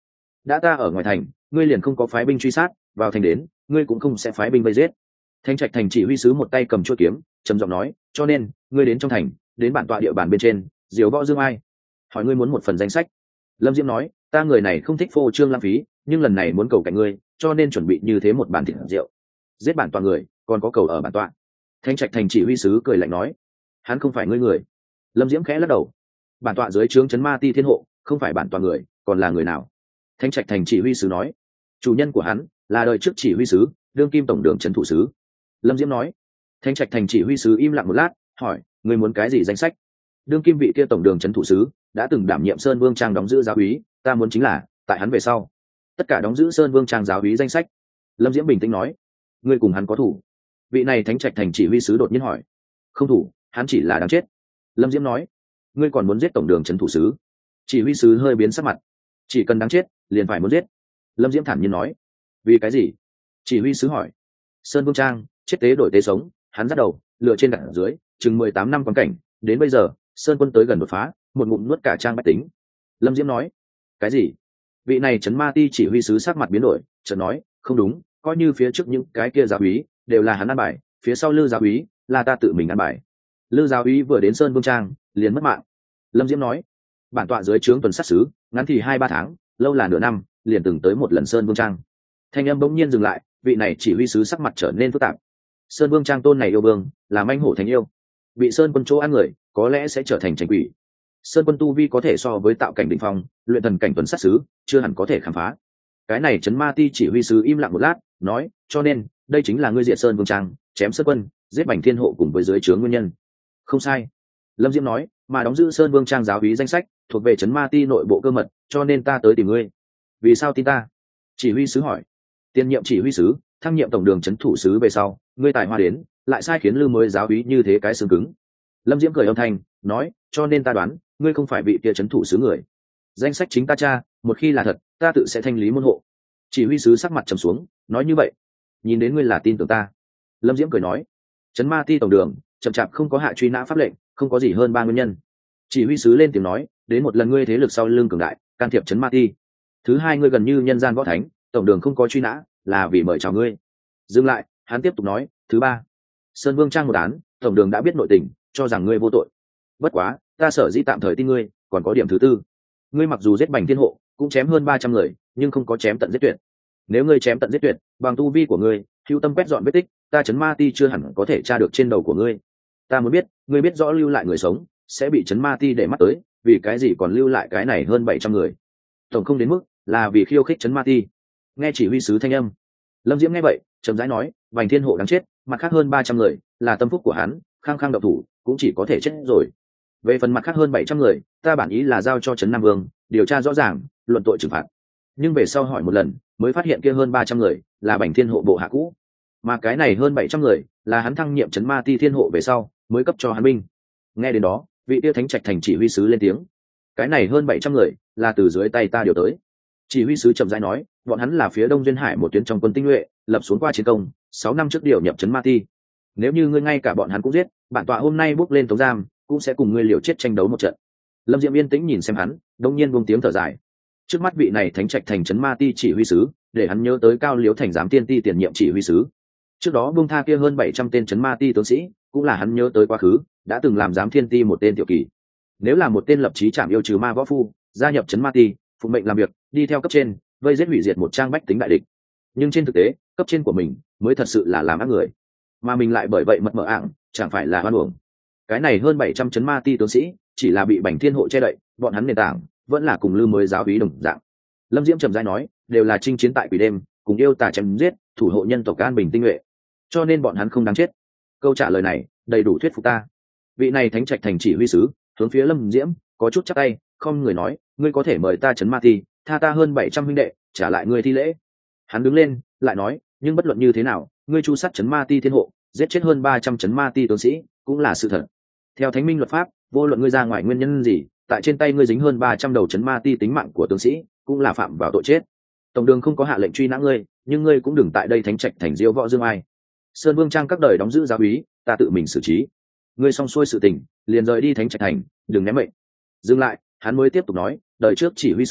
Speaker 1: đã ta ở ngoài thành ngươi liền không có phái binh truy sát, vào thành đến ngươi cũng không sẽ phái binh vây giết. Thanh trạch thành chỉ huy sứ một tay cầm chuôi kiếm trầm giọng nói, cho nên ngươi đến trong thành, đến bản tọa địa bàn bên trên diều võ dương ai, hỏi ngươi muốn một phần danh sách. Lâm Diễm nói, ta người này không thích phô trương lãng phí, nhưng lần này muốn cầu cạnh ngươi, cho nên chuẩn bị như thế một bàn thịt rượu. Giết bản tọa người, còn có cầu ở bản tọa. Thanh trạch thành chỉ huy sứ cười lạnh nói, hắn không phải ngươi người. Lâm Diễm khẽ lắc đầu, bản tọa dưới trướng trấn ma ti thiên hộ, không phải bản tọa người, còn là người nào? Thanh trạch thành chỉ huy sứ nói, chủ nhân của hắn là đời trước chỉ huy sứ, đương kim tổng đường trấn thủ sứ. Lâm Diễm nói. Thanh trạch thành chỉ huy sứ im lặng một lát, hỏi, ngươi muốn cái gì danh sách? Đương kim vị kia tổng đường trấn thủ sứ đã từng đảm nhiệm Sơn Vương Trang đóng giữ giáo úy, ta muốn chính là tại hắn về sau tất cả đóng giữ Sơn Vương Trang giáo úy danh sách. Lâm Diễm bình tĩnh nói, ngươi cùng hắn có thủ? Vị này Thánh trạch thành chỉ huy sứ đột nhiên hỏi. Không thủ, hắn chỉ là đáng chết. Lâm Diễm nói. Ngươi còn muốn giết tổng đường trấn thủ sứ? Chỉ huy sứ hơi biến sắc mặt. Chỉ cần đáng chết liền phải muốn giết. Lâm Diễm thản nhiên nói. Vì cái gì? Chỉ huy sứ hỏi. Sơn Vương Trang chết tế đổi tế sống, hắn dắt đầu lựa trên đặt dưới chừng 18 năm quan cảnh, đến bây giờ Sơn quân tới gần đột phá, một ngụm nuốt cả Trang bách tính. Lâm Diễm nói. Cái gì? Vị này trấn ma ti chỉ huy sứ sắc mặt biến đổi, chợt nói, không đúng, coi như phía trước những cái kia giáo úy đều là hắn ăn bài, phía sau Lư giáo úy là ta tự mình ăn bài. Lư giáo úy vừa đến Sơn Vương Trang liền mất mạng. Lâm Diễm nói, bản tọa dưới trướng tuần sát sứ ngắn thì 2-3 tháng, lâu là nửa năm liền từng tới một lần Sơn Vương Trang. Thanh âm bỗng nhiên dừng lại, vị này chỉ huy sứ sắc mặt trở nên phức tạp. Sơn Vương Trang tôn này yêu vương là manh hổ thành yêu, bị Sơn quân chỗ ăn người có lẽ sẽ trở thành tranh quỷ. Sơn quân tu vi có thể so với tạo cảnh đỉnh phong, luyện thần cảnh tuần sát sứ chưa hẳn có thể khám phá. Cái này trấn ma ti chỉ huy sứ im lặng một lát, nói, cho nên đây chính là ngươi diệt Sơn Vương Trang, chém Sơn quân, giết Bành Thiên hộ cùng với dưới trướng nguyên nhân. Không sai. Lâm Diễm nói, mà đóng giữ Sơn Vương Trang giáo úy danh sách thuộc về trấn ma ti nội bộ cơ mật, cho nên ta tới tìm ngươi. Vì sao tin ta? Chỉ huy sứ hỏi. Tiền nhiệm chỉ huy sứ thăng nhiệm tổng đường trấn thủ sứ về sau, ngươi tài hoa đến, lại sai khiến Lư mới giáo úy như thế cái xương cứng. Lâm Diễm cười âm thanh, nói, cho nên ta đoán ngươi không phải vị kia trấn thủ sứ người. Danh sách chính ta tra, một khi là thật, ta tự sẽ thanh lý môn hộ. Chỉ huy sứ sắc mặt trầm xuống, nói như vậy, nhìn đến ngươi là tin tưởng ta. Lâm Diễm cười nói, trấn ma ti tổng đường chậm chạp không có hạ truy nã pháp lệnh, không có gì hơn 3 nguyên nhân. Chỉ huy sứ lên tiếng nói, đến một lần ngươi thế lực sau lưng cường đại, can thiệp trấn ma ti. Thứ hai, ngươi gần như nhân gian võ thánh, tổng đường không có truy nã là vì mời chào ngươi. Dừng lại, hắn tiếp tục nói, thứ ba, Sơn Vương Trang một án, tổng đường đã biết nội tình, cho rằng ngươi vô tội. Bất quá, ta sở dĩ tạm thời tin ngươi, còn có điểm thứ tư. Ngươi mặc dù giết Bành Thiên hộ, cũng chém hơn 300 người, nhưng không có chém tận giết tuyệt. Nếu ngươi chém tận giết tuyệt, bằng tu vi của ngươi, hữu tâm quét dọn vết tích, ta trấn ma ti chưa hẳn có thể tra được trên đầu của ngươi. Ta muốn biết, ngươi biết rõ lưu lại người sống sẽ bị trấn ma ti để mắt tới, vì cái gì còn lưu lại cái này hơn 700 người? Tổng không đến mức là vì khiêu khích trấn ma ti. Nghe chỉ huy sứ thanh âm, Lâm Diễm nghe vậy chậm rãi nói, Bành Thiên hộ đáng chết, mặt khác hơn 300 người là tâm phúc của hắn, khăng khăng độc thủ cũng chỉ có thể chết rồi. Về phần mặt khác hơn 700 người, ta bản ý là giao cho trấn Nam Vương điều tra rõ ràng, luận tội trừng phạt. Nhưng về sau hỏi một lần, mới phát hiện kia hơn 300 người là Bành Thiên hộ bộ hạ cũ, mà cái này hơn 700 người là hắn thăng nhiệm trấn ma ti thiên hộ về sau mới cấp cho hắn binh. Nghe đến đó, vị tiêu Thánh trạch thành chỉ huy sứ lên tiếng, cái này hơn 700 người là từ dưới tay ta điều tới. Chỉ huy sứ chậm rãi nói, bọn hắn là phía Đông Duyên Hải một tuyến trong quân tinh nhuệ, lập xuống qua chiến công, 6 năm trước điều nhập trấn ma ti. Nếu như ngươi ngay cả bọn hắn cũng giết, bản tọa hôm nay bước lên tống giam, cũng sẽ cùng ngươi liều chết tranh đấu một trận. Lâm Diễm yên tĩnh nhìn xem hắn, đống nhiên buông tiếng thở dài. Trước mắt vị này Thánh trạch thành trấn ma ti chỉ huy sứ, để hắn nhớ tới Cao Liếu thành giám tiên ti tiền nhiệm chỉ huy sứ. Trước đó buông tha kia hơn 700 tên trấn ma ti tướng sĩ, cũng là hắn nhớ tới quá khứ đã từng làm giám thiên ti một tên tiểu kỳ. Nếu là một tên lập chí trảm yêu trừ ma võ phu, gia nhập trấn ma ti, phụ mệnh làm việc, đi theo cấp trên, vây giết hủy diệt một trang bách tính đại địch. Nhưng trên thực tế, cấp trên của mình mới thật sự là làm ác người, mà mình lại bởi vậy mật mờ ạng, chẳng phải là hoan uổng. Cái này hơn 700 trấn ma ti tướng sĩ chỉ là bị Bành Thiên hộ che đậy, bọn hắn nền tảng vẫn là cùng Lư mới giáo úy đồng dạng. Lâm Diễm trầm rãi nói, đều là chinh chiến tại quỷ đêm, cùng yêu tà chém giết, thủ hộ nhân tộc an bình tinh nhuệ, cho nên bọn hắn không đáng chết. Câu trả lời này đầy đủ thuyết phục ta. Vị này Thánh trạch thành chỉ huy sứ hướng phía Lâm Diễm có chút chắp tay, không người nói, ngươi có thể mời ta trấn ma ti, tha ta hơn 700 huynh đệ, trả lại ngươi thi lễ. Hắn đứng lên lại nói, nhưng bất luận như thế nào, ngươi chu sát trấn ma ti thiên hộ, giết chết hơn 300 trấn ma ti tướng sĩ, cũng là sự thật. Theo thánh minh luật pháp, vô luận ngươi ra ngoài nguyên nhân gì, tại trên tay ngươi dính hơn 300 đầu trấn ma ti tính mạng của tướng sĩ, cũng là phạm vào tội chết. Tổng đường không có hạ lệnh truy nã ngươi, nhưng ngươi cũng đừng tại đây Thánh trạch thành diêu võ dương ai. Sơn Vương Trang các đời đóng giữ giáo úy, ta tự mình xử trí. Ngươi xong xuôi sự tình, liền rời đi Thánh trạch thành, đừng ném mệnh. Dừng lại, hắn mới tiếp tục nói, đời trước chỉ huy sứ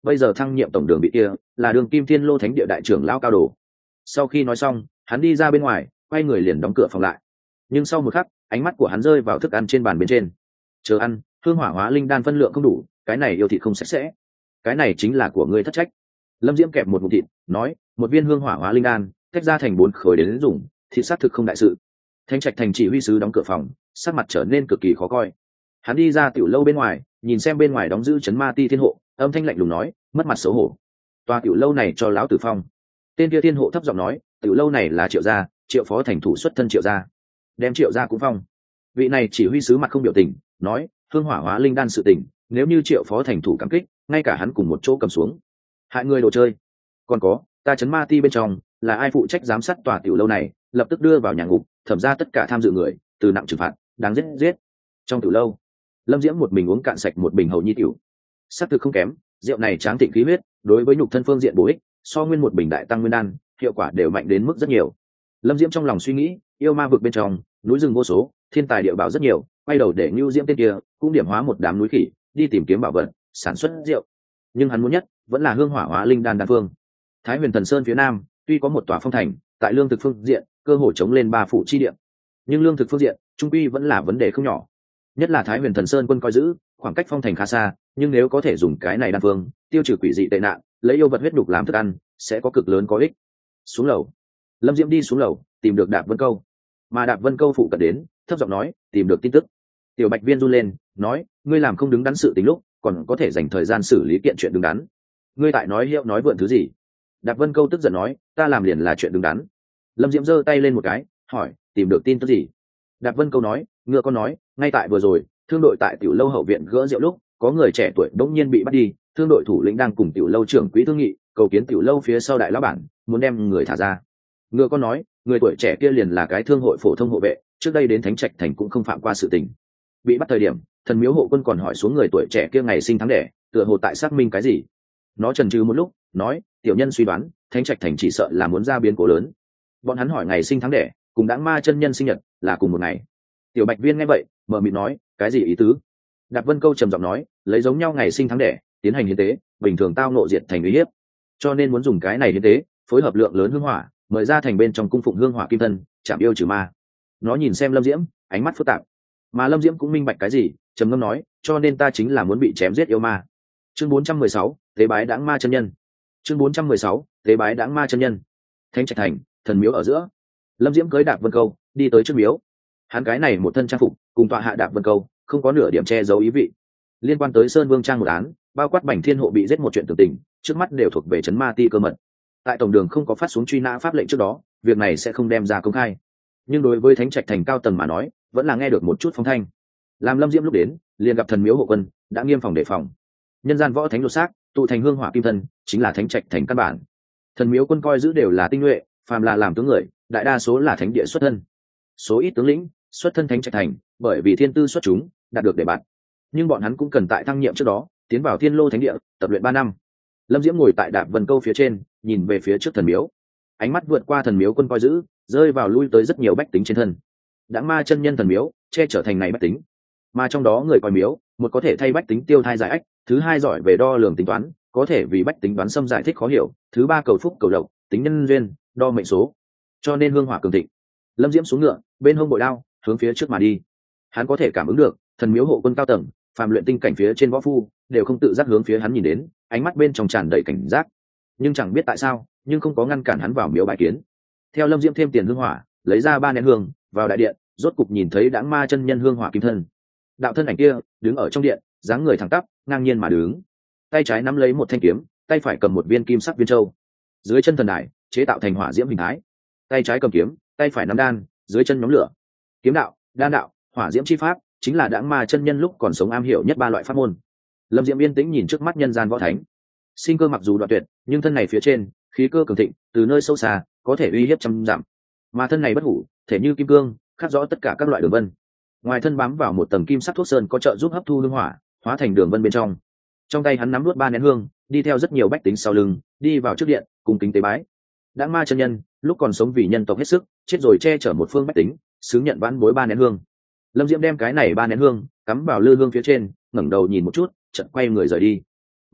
Speaker 1: bây giờ thăng nhiệm tổng đường bị kia là đường kim thiên lô thánh địa đại trưởng lão cao đồ. Sau khi nói xong hắn đi ra bên ngoài, quay người liền đóng cửa phòng lại. Nhưng sau một khắc ánh mắt của hắn rơi vào thức ăn trên bàn bên trên. Chờ ăn, hương hỏa hóa linh đan phân lượng không đủ, cái này yêu thịt không sạch sẽ, cái này chính là của ngươi thất trách. Lâm Diễm kẹp một ngụm thịt nói, một viên hương hỏa hóa linh đan tách ra thành 4 khối đến dùng, thịt xác thực không đại sự. Thánh Trạch thành chỉ huy sứ đóng cửa phòng, sắc mặt trở nên cực kỳ khó coi. Hắn đi ra tiểu lâu bên ngoài, nhìn xem bên ngoài đóng giữ trấn ma ti thiên hộ, âm thanh lạnh lùng nói, mất mặt xấu hổ. Tòa tiểu lâu này cho lão tử phong. Tên kia thiên hộ thấp giọng nói, tiểu lâu này là Triệu gia, Triệu phó thành thủ xuất thân Triệu gia, đem Triệu gia cũng phong. Vị này chỉ huy sứ mặt không biểu tình, nói, hương hỏa hóa linh đan sự tình, nếu như Triệu phó thành thủ cảm kích, ngay cả hắn cùng một chỗ cầm xuống. Hại người đồ chơi. Còn có, ta trấn ma ti bên trong là ai phụ trách giám sát tòa tiểu lâu này, lập tức đưa vào nhà ngục, thẩm ra tất cả tham dự người, từ nặng trừng phạt, đáng giết. Trong tiểu lâu, Lâm Diễm một mình uống cạn sạch một bình hầu nhi tiểu. Sắc thực không kém, rượu này tráng thịnh khí huyết, đối với nhục thân phương diện bổ ích, so nguyên một bình đại tăng nguyên đan, hiệu quả đều mạnh đến mức rất nhiều. Lâm Diễm trong lòng suy nghĩ, yêu ma vực bên trong, núi rừng vô số, thiên tài địa bảo rất nhiều, quay đầu để Nưu Diễm tên kia, cũng điểm hóa một đám núi khỉ, đi tìm kiếm bảo vật, sản xuất rượu. Nhưng hắn muốn nhất, vẫn là hương hỏa hóa linh đan đan phương. Thái Huyền Thần Sơn phía nam, tuy có một tòa phong thành, tại lương thực phương diện, cơ hội chống lên 3 phủ chi địa. Nhưng lương thực phương diện, trung quy vẫn là vấn đề không nhỏ. Nhất là Thái Huyền Thần Sơn quân coi giữ, khoảng cách phong thành khá xa, nhưng nếu có thể dùng cái này đan phương, tiêu trừ quỷ dị tệ nạn, lấy yêu vật huyết đục làm thức ăn, sẽ có cực lớn có ích. Xuống lầu, Lâm Diễm đi xuống lầu, tìm được Đạp Vân Câu. Mà Đạp Vân Câu phụ cận đến, thấp giọng nói, tìm được tin tức. Tiểu Bạch Viên run lên, nói, ngươi làm không đứng đắn sự tình lúc, còn có thể dành thời gian xử lý kiện chuyện đứng đắn. Ngươi tại nói hiệu nói vượn thứ gì? Đạp Vân Câu tức giận nói, ta làm liền là chuyện đứng đắn. Lâm Diễm giơ tay lên một cái, hỏi, tìm được tin tức gì? Đạp Vân Câu nói, ngựa con nói, ngay tại vừa rồi, thương đội tại tiểu lâu hậu viện gỡ rượu lúc, có người trẻ tuổi đột nhiên bị bắt đi, thương đội thủ lĩnh đang cùng tiểu lâu trưởng quỹ thương nghị, cầu kiến tiểu lâu phía sau đại lão bản, muốn đem người thả ra. Ngựa con nói, người tuổi trẻ kia liền là cái thương hội phổ thông hộ vệ, trước đây đến Thánh Trạch thành cũng không phạm qua sự tình. Bị bắt thời điểm, thần miếu hộ quân còn hỏi xuống người tuổi trẻ kia ngày sinh tháng đẻ, tựa hồ tại xác minh cái gì. Nó chần chừ một lúc, nói, tiểu nhân suy đoán, Thánh Trạch thành chỉ sợ là muốn ra biến cố lớn. Bọn hắn hỏi ngày sinh tháng đẻ, cùng Đãng Ma chân nhân sinh nhật là cùng một ngày. Tiểu Bạch Viên nghe vậy, mở miệng nói, cái gì ý tứ? Đạp Vân Câu trầm giọng nói, lấy giống nhau ngày sinh tháng đẻ, tiến hành hiến tế, bình thường tao nộ diệt thành uy hiếp, cho nên muốn dùng cái này hiến tế, phối hợp lượng lớn hương hỏa, mời ra thành bên trong cung phụng hương hỏa kim thân, chạm yêu trừ ma. Nó nhìn xem Lâm Diễm, ánh mắt phức tạp, mà Lâm Diễm cũng minh bạch cái gì, trầm ngâm nói, cho nên ta chính là muốn bị chém giết yêu ma. Chương 416, tế bái Đãng Ma chân nhân. Chương 416, tế bái Đãng Ma chân nhân. Thánh Trạch thành, thần miếu ở giữa. Lâm Diễm cưỡi Đạp Vân Câu, đi tới trước miếu. Hắn cái này một thân trang phục, cùng tọa hạ Đạp Vân Câu, không có nửa điểm che giấu ý vị. Liên quan tới Sơn Vương trang một án, bao quát Bành Thiên hộ bị giết một chuyện tường tình, trước mắt đều thuộc về trấn ma ti cơ mật. Tại tổng đường không có phát xuống truy nã pháp lệnh trước đó, việc này sẽ không đem ra công khai. Nhưng đối với Thánh Trạch thành cao tầng mà nói, vẫn là nghe được một chút phong thanh. Làm Lâm Diễm lúc đến, liền gặp thần miếu hộ quân đã nghiêm phòng đề phòng. Nhân gian võ thánh lột xác, tụ thành hương hỏa kim thân, chính là Thánh Trạch thành căn bản. Thần miếu quân coi giữ đều là tinh nhuệ, phàm là làm tướng người, đại đa số là thánh địa xuất thân. Số ít tướng lĩnh xuất thân Thánh Trạch thành, bởi vì thiên tư xuất chúng, đạt được đề bạt. Nhưng bọn hắn cũng cần tại thăng nhiệm trước đó, tiến vào Thiên Lô thánh địa, tập luyện 3 năm. Lâm Diễm ngồi tại Đạp Vân Câu phía trên, nhìn về phía trước thần miếu. Ánh mắt vượt qua thần miếu quân coi giữ, rơi vào lui tới rất nhiều bách tính trên thân. Đãng Ma chân nhân thần miếu, che trở thành này bách tính. Mà trong đó người coi miếu, một có thể thay bách tính tiêu thai giải ách, thứ hai giỏi về đo lường tính toán, có thể vì bách tính đoán xâm giải thích khó hiểu, thứ ba cầu phúc cầu lộc, tính nhân duyên, đo mệnh số. Cho nên hương hỏa cường thịnh. Lâm Diễm xuống ngựa, bên hông bội đao, hướng phía trước mà đi. Hắn có thể cảm ứng được, thần miếu hộ quân cao tầng, phàm luyện tinh cảnh phía trên võ phu, đều không tự giác hướng phía hắn nhìn đến, ánh mắt bên trong tràn đầy cảnh giác. Nhưng chẳng biết tại sao, nhưng không có ngăn cản hắn vào miếu bái kiến. Theo Lâm Diễm thêm tiền hương hỏa, lấy ra 3 nén hương, vào đại điện, rốt cục nhìn thấy Đãng Ma chân nhân hương hỏa kim thân. Đạo thân ảnh kia, đứng ở trong điện, dáng người thẳng tắp, ngang nhiên mà đứng. Tay trái nắm lấy một thanh kiếm, tay phải cầm một viên kim sắc viên châu. Dưới chân thần đài, chế tạo thành hỏa diễm hình thái. Tay trái cầm kiếm, tay phải nắm đan, dưới chân nhóm lửa. Kiếm đạo, đan đạo, hỏa diễm chi pháp, chính là Đãng Ma chân nhân lúc còn sống am hiểu nhất 3 loại pháp môn. Lâm Diễm yên tĩnh nhìn trước mắt nhân gian võ thánh. Sinh cơ mặc dù đoạn tuyệt, nhưng thân này phía trên, khí cơ cường thịnh, từ nơi sâu xa, có thể uy hiếp trăm dặm. Mà thân này bất hủ, thể như kim cương, khắc rõ tất cả các loại đường vân. Ngoài thân bám vào một tầng kim sắc thuốc sơn có trợ giúp hấp thu hương hỏa, hóa thành đường vân bên trong. Trong tay hắn nắm nuốt 3 nén hương, đi theo rất nhiều bách tính sau lưng, đi vào trước điện, cùng kính tế bái. Đãng Ma chân nhân, lúc còn sống vì nhân tộc hết sức, chết rồi che chở một phương bách tính, xứng nhận vãn bối 3 nén hương. Lâm Diễm đem cái này 3 nén hương cắm vào lư hương phía trên, ngẩng đầu nhìn một chút, chợt quay người rời đi.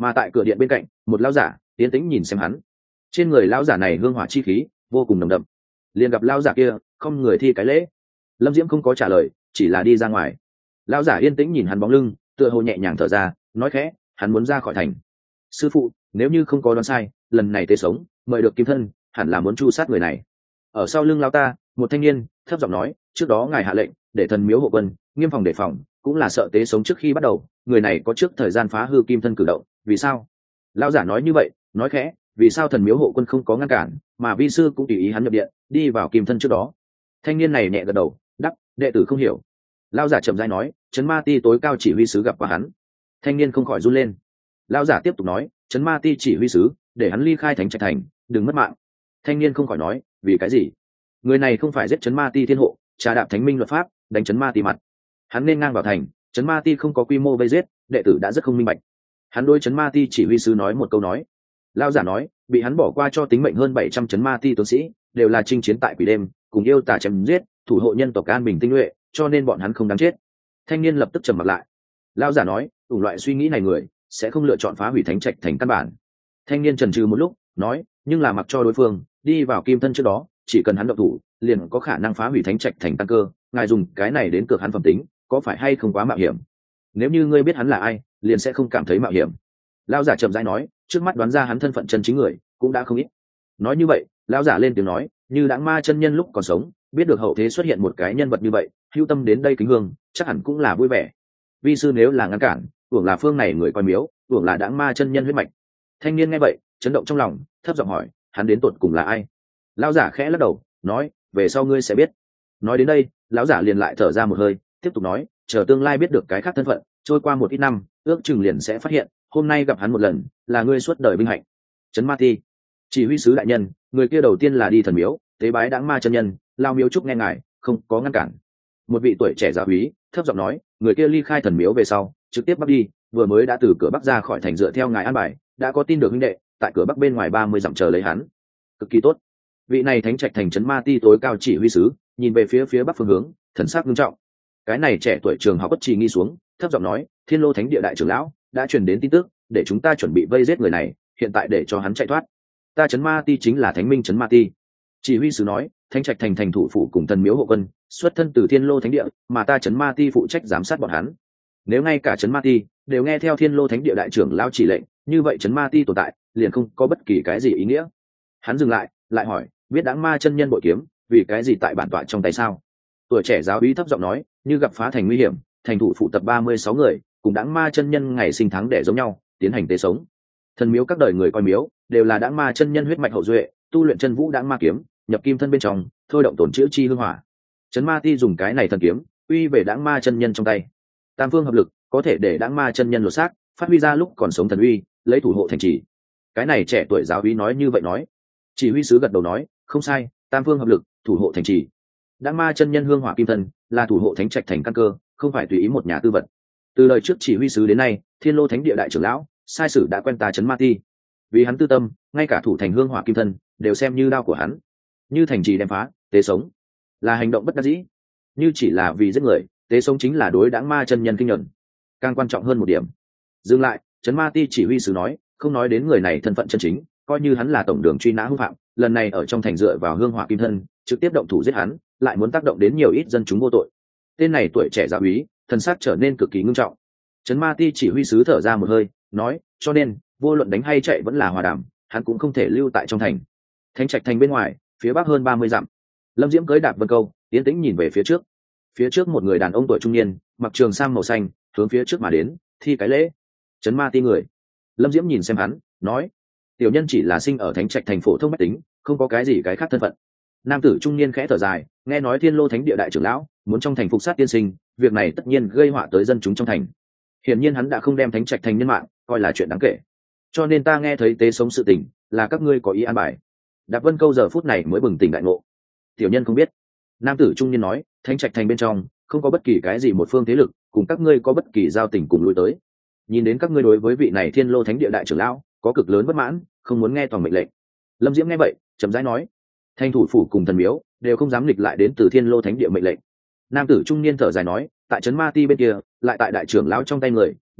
Speaker 1: Mà tại cửa điện bên cạnh, một lão giả tiến tĩnh nhìn xem hắn. Trên người lão giả này hương hỏa chi khí vô cùng nồng đậm. Liền gặp lão giả kia không người thi cái lễ. Lâm Diễm không có trả lời, chỉ là đi ra ngoài. Lão giả yên tĩnh nhìn hắn bóng lưng, tựa hồ nhẹ nhàng thở ra, nói khẽ, hắn muốn ra khỏi thành. Sư phụ, nếu như không có đoán sai, lần này tế sống mời được kim thân, hẳn là muốn chu sát người này. Ở sau lưng lão ta, một thanh niên thấp giọng nói, trước đó ngài hạ lệnh để thần miếu hộ quân nghiêm phòng đề phòng, cũng là sợ tế sống trước khi bắt đầu người này có trước thời gian phá hư kim thân cử động. Vì sao? Lão giả nói như vậy, nói khẽ, vì sao thần miếu hộ quân không có ngăn cản, mà vi sư cũng tùy ý hắn nhập điện đi vào kim thân trước đó? Thanh niên này nhẹ gật đầu, đáp, đệ tử không hiểu. Lão giả chậm rãi nói, Trấn Ma Ti tối cao chỉ huy sứ gặp qua hắn. Thanh niên không khỏi run lên. Lão giả tiếp tục nói, Trấn Ma Ti chỉ huy sứ để hắn ly khai Thánh Trạch thành, đừng mất mạng. Thanh niên không khỏi nói, vì cái gì? Người này không phải giết Trấn Ma Ti thiên hộ, trà đạp thánh minh luật pháp, đánh Trấn Ma Ti mặt. Hắn nên ngang vào thành, Trấn Ma Ti không có quy mô vây giết, đệ tử đã rất không minh bạch. Hắn đối Trấn Ma Ti chỉ huy sứ nói một câu nói. Lão giả nói, bị hắn bỏ qua cho tính mệnh hơn 700 Trấn Ma Ti tướng sĩ, đều là chinh chiến tại quỷ đêm, cùng yêu tà chém giết, thủ hộ nhân tộc an bình tinh nhuệ, cho nên bọn hắn không đáng chết. Thanh niên lập tức trầm mặt lại. Lão giả nói, đủ loại suy nghĩ này người sẽ không lựa chọn phá hủy Thánh Trạch thành căn bản. Thanh niên chần chừ một lúc, nói, nhưng là mặc cho đối phương đi vào kim thân trước đó, chỉ cần hắn động thủ, liền có khả năng phá hủy Thánh Trạch thành căn cơ. Ngài dùng cái này đến cược hắn phẩm tính, có phải hay không quá mạo hiểm? Nếu như ngươi biết hắn là ai, liền sẽ không cảm thấy mạo hiểm. Lão giả chậm rãi nói, trước mắt đoán ra hắn thân phận chân chính người cũng đã không ít. Nói như vậy, lão giả lên tiếng nói, như Đãng Ma chân nhân lúc còn sống, biết được hậu thế xuất hiện một cái nhân vật như vậy, hữu tâm đến đây kính hương, chắc hẳn cũng là vui vẻ. Vi sư nếu là ngăn cản, tưởng là phương này người coi miếu, tưởng là Đãng Ma chân nhân huyết mạch. Thanh niên nghe vậy, chấn động trong lòng, thấp giọng hỏi, hắn đến tột cùng là ai? Lão giả khẽ lắc đầu, nói, về sau ngươi sẽ biết. Nói đến đây, lão giả liền lại thở ra một hơi, tiếp tục nói, chờ tương lai biết được cái khác thân phận, trôi qua một ít năm, ước chừng liền sẽ phát hiện, hôm nay gặp hắn một lần, là ngươi suốt đời vinh hạnh. Trấn Ma Ti chỉ huy sứ đại nhân, người kia đầu tiên là đi thần miếu tế bái Đãng Ma chân nhân, lao miếu chúc nghe ngài, không có ngăn cản. Một vị tuổi trẻ giáo úy thấp giọng nói, người kia ly khai thần miếu về sau, trực tiếp bắc đi, vừa mới đã từ cửa bắc ra khỏi thành dựa theo ngài an bài, đã có tin được huynh đệ tại cửa bắc bên ngoài 30 dặm chờ lấy hắn. Cực kỳ tốt. Vị này Thánh Trạch thành Trấn Ma Ti tối cao chỉ huy sứ nhìn về phía bắc phương hướng, thần sắc nghiêm trọng. Cái này trẻ tuổi trường học bất trì nghi xuống, thấp giọng nói, Thiên Lô Thánh Địa đại trưởng lão đã truyền đến tin tức, để chúng ta chuẩn bị vây giết người này, hiện tại để cho hắn chạy thoát. Ta Trấn Ma Ti chính là Thánh Minh Trấn Ma Ti. Chỉ huy sứ nói, Thánh Trạch thành thành thủ phủ cùng thần miếu hộ quân xuất thân từ Thiên Lô Thánh Địa, mà ta Trấn Ma Ti phụ trách giám sát bọn hắn. Nếu ngay cả Trấn Ma Ti đều nghe theo Thiên Lô Thánh Địa đại trưởng lão chỉ lệnh, như vậy Trấn Ma Ti tồn tại liền không có bất kỳ cái gì ý nghĩa. Hắn dừng lại, lại hỏi, biết Đãng Ma chân nhân bội kiếm vì cái gì tại bản tọa trong tay sao? Tuổi trẻ giáo úy thấp giọng nói, như gặp phá thành nguy hiểm, thành thủ phụ tập 36 người cùng Đãng Ma chân nhân ngày sinh tháng đẻ giống nhau, tiến hành tế sống. Thần miếu các đời người coi miếu đều là Đãng Ma chân nhân huyết mạch hậu duệ, tu luyện chân vũ Đãng Ma kiếm, nhập kim thân bên trong, thôi động tổn chữa chi hương hỏa. Trấn Ma Ti dùng cái này thần kiếm uy về Đãng Ma chân nhân trong tay. Tam phương hợp lực, có thể để Đãng Ma chân nhân lột xác, phát huy ra lúc còn sống thần uy, lấy thủ hộ thành trì. Cái này trẻ tuổi giáo úy nói như vậy nói. Chỉ huy sứ gật đầu nói, không sai, tam phương hợp lực, thủ hộ thành trì. Đãng Ma chân nhân hương hỏa kim thân là thủ hộ Thánh Trạch thành căn cơ, không phải tùy ý một nhà tư vật. Từ lời trước chỉ huy sứ đến nay, Thiên Lô Thánh Địa đại trưởng lão sai sử đã quen ta Trấn Ma Ti. Vì hắn tư tâm, ngay cả thủ thành hương hỏa kim thân đều xem như đao của hắn. Như thành trì đem phá, tế sống là hành động bất đắc dĩ. Như chỉ là vì giết người, tế sống chính là đối Đãng Ma chân nhân kinh nhuận. Càng quan trọng hơn một điểm. Dừng lại, Trấn Ma Ti chỉ huy sứ nói, không nói đến người này thân phận chân chính, coi như hắn là tổng đường truy nã hung phạm, lần này ở trong thành dựa vào hương hỏa kim thân trực tiếp động thủ giết hắn, lại muốn tác động đến nhiều ít dân chúng vô tội. Tên này tuổi trẻ giáo úy thần sắc trở nên cực kỳ nghiêm trọng. Trấn Ma Ti chỉ huy sứ thở ra một hơi, nói, cho nên vô luận đánh hay chạy vẫn là hòa đàm, hắn cũng không thể lưu tại trong thành. Thánh Trạch thành bên ngoài, phía bắc hơn 30 dặm. Lâm Diễm cưỡi đạp vân câu, tiến tĩnh nhìn về phía trước. Phía trước một người đàn ông tuổi trung niên, mặc trường sam màu xanh, hướng phía trước mà đến, thi cái lễ. Trấn Ma Ti người. Lâm Diễm nhìn xem hắn, nói, tiểu nhân chỉ là sinh ở Thánh Trạch thành phổ thông bách tính, không có cái gì cái khác thân phận. Nam tử trung niên khẽ thở dài, nghe nói Thiên Lô Thánh Địa đại trưởng lão muốn trong thành phục sát tiên sinh, việc này tất nhiên gây họa tới dân chúng trong thành. Hiển nhiên hắn đã không đem Thánh Trạch thành nhân mạng coi là chuyện đáng kể, cho nên ta nghe thấy tế sống sự tình là các ngươi có ý an bài. Đạp Vân Câu giờ phút này mới bừng tỉnh đại ngộ. Tiểu nhân không biết. Nam tử trung niên nói, Thánh Trạch thành bên trong không có bất kỳ cái gì một phương thế lực cùng các ngươi có bất kỳ giao tình cùng lui tới. Nhìn đến các ngươi đối với vị này Thiên Lô Thánh Địa đại trưởng lão có cực lớn bất mãn, không muốn nghe toàn mệnh lệnh. Lâm Diễm nghe vậy, chậm rãi nói, thành thủ phủ cùng thần miếu đều không dám nghịch lại đến từ Thiên Lô Thánh Địa mệnh lệnh. Nam tử trung niên thở dài nói, tại Trấn Ma Ti bên kia, lại tại đại trưởng lão trong tay người,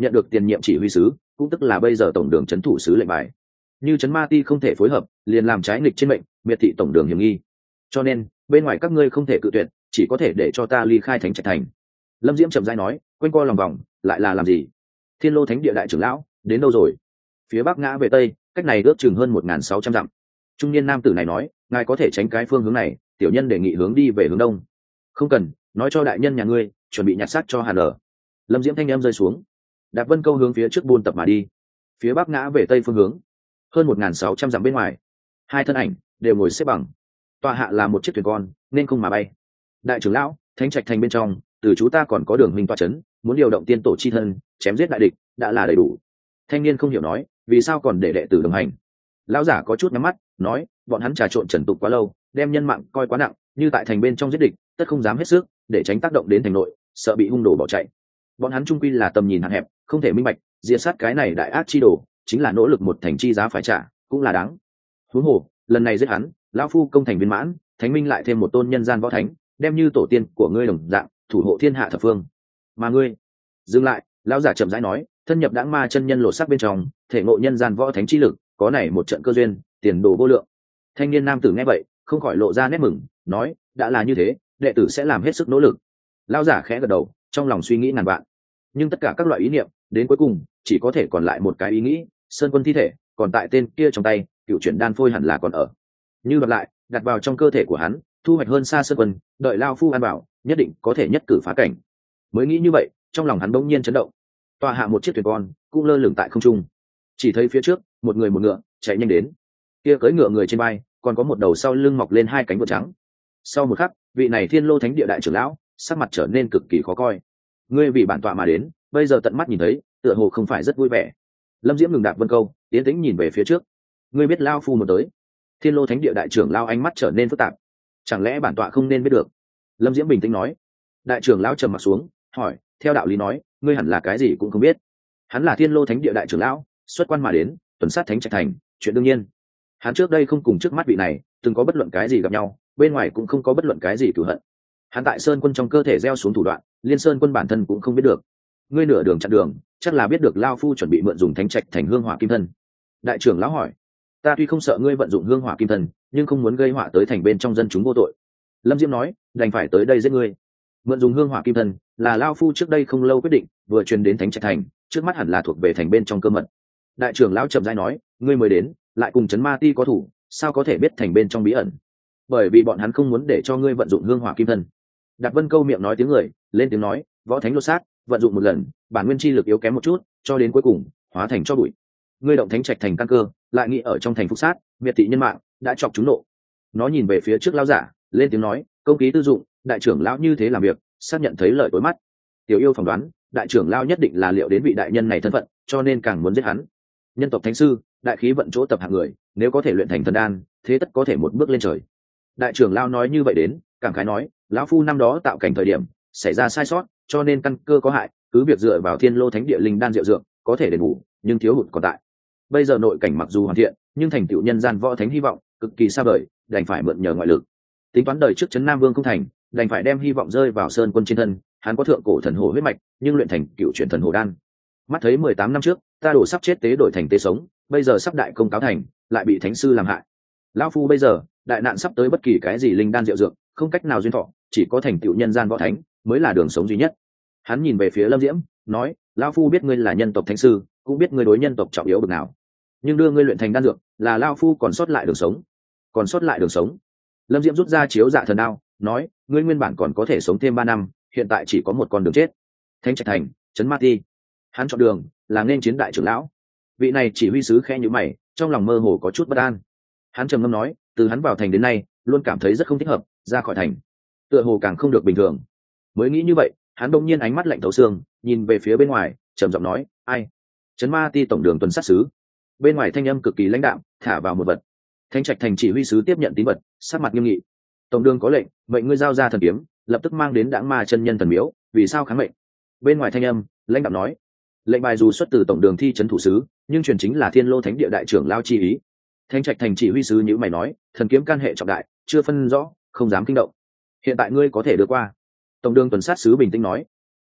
Speaker 1: nhận được tiền nhiệm chỉ huy sứ, cũng tức là bây giờ tổng đường trấn thủ sứ lệnh bài. Như trấn ma ti không thể phối hợp, liền làm trái nghịch trên mệnh, miệt thị tổng đường hiểm nghi. Cho nên bên ngoài các ngươi không thể cự tuyệt, chỉ có thể để cho ta ly khai Thánh Trạch thành. Lâm Diễm chậm rãi nói, quanh co lòng vòng lại là làm gì? Thiên Lô Thánh Địa đại trưởng lão đến đâu rồi? Phía bắc ngã về tây, cách này ước chừng hơn 1.600 dặm. Trung niên nam tử này nói, ngài có thể tránh cái phương hướng này, tiểu nhân đề nghị hướng đi về hướng đông. Không cần, nói cho đại nhân nhà ngươi chuẩn bị nhặt xác cho Hàn Lở. Lâm Diễm thanh em rơi xuống, Đạp Vân Câu hướng phía trước buôn tập mà đi. Phía bắc ngã về tây phương hướng, hơn 1.600 dặm bên ngoài, hai thân ảnh đều ngồi xếp bằng. Tọa hạ là một chiếc thuyền con, nên không mà bay. Đại trưởng lão, Thánh Trạch thành bên trong, từ chúng ta còn có Đường Minh tọa chấn, muốn điều động tiên tổ chi thân, chém giết đại địch, đã là đầy đủ. Thanh niên không hiểu nói, vì sao còn để đệ tử đồng hành? Lão giả có chút nhắm mắt, nói, bọn hắn trà trộn trần tục quá lâu, đem nhân mạng coi quá nặng, như tại thành bên trong giết địch, tất không dám hết sức, để tránh tác động đến thành nội, sợ bị hung đồ bỏ chạy. Bọn hắn trung quy là tầm nhìn hạn hẹp, không thể minh bạch, diệt sát cái này đại ác chi đồ, chính là nỗ lực một thành chi giá phải trả, cũng là đáng. Huống hồ, lần này giết hắn, lão phu công thành viên mãn, thánh minh lại thêm một tôn nhân gian võ thánh, đem như tổ tiên của ngươi đồng dạng, thủ hộ thiên hạ thập phương. Mà ngươi, dừng lại, lão giả chậm rãi nói, thân nhập đãng ma chân nhân lộ sắc bên trong, thể ngộ nhân gian võ thánh chi lực, có này một trận cơ duyên, tiền đồ vô lượng. Thanh niên nam tử nghe vậy, không khỏi lộ ra nét mừng, nói, đã là như thế, đệ tử sẽ làm hết sức nỗ lực. Lão giả khẽ gật đầu, trong lòng suy nghĩ ngàn vạn, nhưng tất cả các loại ý niệm, đến cuối cùng chỉ có thể còn lại một cái ý nghĩ, Sơn Quân thi thể còn tại tên kia trong tay, cựu chuyển đan phôi hẳn là còn ở. Như đoạt lại, đặt vào trong cơ thể của hắn, thu hoạch hơn xa Sơn Quân, đợi lao phu an bảo, nhất định có thể nhất cử phá cảnh. Mới nghĩ như vậy, trong lòng hắn bỗng nhiên chấn động. Tọa hạ một chiếc thuyền con, cũng lơ lửng tại không trung. Chỉ thấy phía trước, một người một ngựa chạy nhanh đến. Kia cưỡi ngựa người trên vai, còn có một đầu sau lưng mọc lên hai cánh vượt trắng. Sau một khắc, vị này Thiên Lô Thánh Địa đại trưởng lão, sắc mặt trở nên cực kỳ khó coi. Ngươi vì bản tọa mà đến, bây giờ tận mắt nhìn thấy, tựa hồ không phải rất vui vẻ. Lâm Diễm ngừng Đạp Vân Câu, tiến tĩnh nhìn về phía trước. Ngươi biết lao phu muốn tới? Thiên Lô Thánh Địa đại trưởng lão ánh mắt trở nên phức tạp. Chẳng lẽ bản tọa không nên biết được? Lâm Diễm bình tĩnh nói. Đại trưởng lão trầm mặt xuống, hỏi, theo đạo lý nói, ngươi hẳn là cái gì cũng không biết. Hắn là Thiên Lô Thánh Địa đại trưởng lão, xuất quan mà đến, tuần sát Thánh Trạch thành, chuyện đương nhiên. Hắn trước đây không cùng trước mắt vị này từng có bất luận cái gì gặp nhau, bên ngoài cũng không có bất luận cái gì cửu hận. Hắn tại Sơn Quân trong cơ thể gieo xuống thủ đoạn, Liên Sơn Quân bản thân cũng không biết được. Ngươi nửa đường chặn đường, chắc là biết được lao phu chuẩn bị mượn dùng Thánh Trạch thành hương hỏa kim thân. Đại trưởng lão hỏi, ta tuy không sợ ngươi vận dụng hương hỏa kim thân, nhưng không muốn gây họa tới thành bên trong dân chúng vô tội. Lâm Diễm nói, đành phải tới đây giết ngươi. Mượn dùng hương hỏa kim thân là lao phu trước đây không lâu quyết định, vừa truyền đến Thánh Trạch thành, trước mắt hẳn là thuộc về thành bên trong cơ mật. Đại trưởng lão chậm rãi nói, ngươi mới đến, lại cùng trấn ma ti có thủ, sao có thể biết thành bên trong bí ẩn? Bởi vì bọn hắn không muốn để cho ngươi vận dụng hương hỏa kim thân. Đạp Vân Câu miệng nói tiếng người, lên tiếng nói, võ thánh lột xác, vận dụng một lần, bản nguyên chi lực yếu kém một chút, cho đến cuối cùng hóa thành cho bụi. Ngươi động Thánh Trạch thành căn cơ, lại nghĩ ở trong thành phúc sát, miệt thị nhân mạng, đã chọc chúng nộ. Nó nhìn về phía trước lão giả, lên tiếng nói, công ký tư dụng, đại trưởng lão như thế làm việc, xác nhận thấy lợi tối mắt. Tiểu yêu phỏng đoán, đại trưởng lão nhất định là liệu đến vị đại nhân này thân phận, cho nên càng muốn giết hắn. Nhân tộc thánh sư, đại khí vận chỗ tập hạng người, nếu có thể luyện thành thần đan, thế tất có thể một bước lên trời. Đại trưởng lão nói như vậy đến, cảm khái nói, lão phu năm đó tạo cảnh thời điểm xảy ra sai sót, cho nên căn cơ có hại, cứ việc dựa vào Thiên Lô Thánh Địa linh đan diệu dược có thể đền bù, nhưng thiếu hụt còn tại. Bây giờ nội cảnh mặc dù hoàn thiện, nhưng thành tựu nhân gian võ thánh hy vọng cực kỳ xa vời, đành phải mượn nhờ ngoại lực. Tính toán đời trước trấn Nam Vương không thành, đành phải đem hy vọng rơi vào Sơn Quân trên thân. Hắn có thượng cổ thần hồ huyết mạch, nhưng luyện thành cựu chuyển thần hồ đan. Mắt thấy 18 năm trước, ta đổ sắp chết tế đổi thành tế sống, bây giờ sắp đại công cáo thành, lại bị thánh sư làm hại. Lão phu bây giờ, đại nạn sắp tới, bất kỳ cái gì linh đan diệu dược, không cách nào duyên thọ, chỉ có thành tựu nhân gian võ thánh mới là đường sống duy nhất. Hắn nhìn về phía Lâm Diễm, nói, lão phu biết ngươi là nhân tộc thánh sư, cũng biết ngươi đối nhân tộc trọng yếu bậc nào, nhưng đưa ngươi luyện thành đan dược, là lão phu còn sót lại đường sống. Còn sót lại đường sống? Lâm Diễm rút ra chiếu dạ thần đao, nói, ngươi nguyên bản còn có thể sống thêm 3 năm, hiện tại chỉ có một con đường chết. Thánh Trạch thành, trấn ma ti. Hắn chọn đường là nên chiến đại trưởng lão. Vị này chỉ huy sứ khẽ nhíu mày, trong lòng mơ hồ có chút bất an. Hắn trầm ngâm nói, từ hắn vào thành đến nay, luôn cảm thấy rất không thích hợp, ra khỏi thành tựa hồ càng không được bình thường. Mới nghĩ như vậy, hắn đột nhiên ánh mắt lạnh thấu xương, nhìn về phía bên ngoài, trầm giọng nói, ai? Trấn ma ti tổng đường tuần sát sứ. Bên ngoài thanh âm cực kỳ lãnh đạm, thả vào một vật. Thánh Trạch thành chỉ huy sứ tiếp nhận tín vật, sắc mặt nghiêm nghị. Tổng đường có lệnh, mệnh ngươi giao ra thần kiếm, lập tức mang đến đãng ma chân nhân thần miếu, vì sao kháng mệnh? Bên ngoài thanh âm lãnh đạm nói, lệnh bài dù xuất từ tổng đường thi trấn thủ sứ, nhưng truyền chính là Thiên Lô Thánh Địa đại trưởng lao chi ý. Thánh Trạch thành chỉ huy sứ nhữ mày nói, thần kiếm can hệ trọng đại, chưa phân rõ, không dám kinh động. Hiện tại ngươi có thể đưa qua. Tổng đường tuần sát sứ bình tĩnh nói.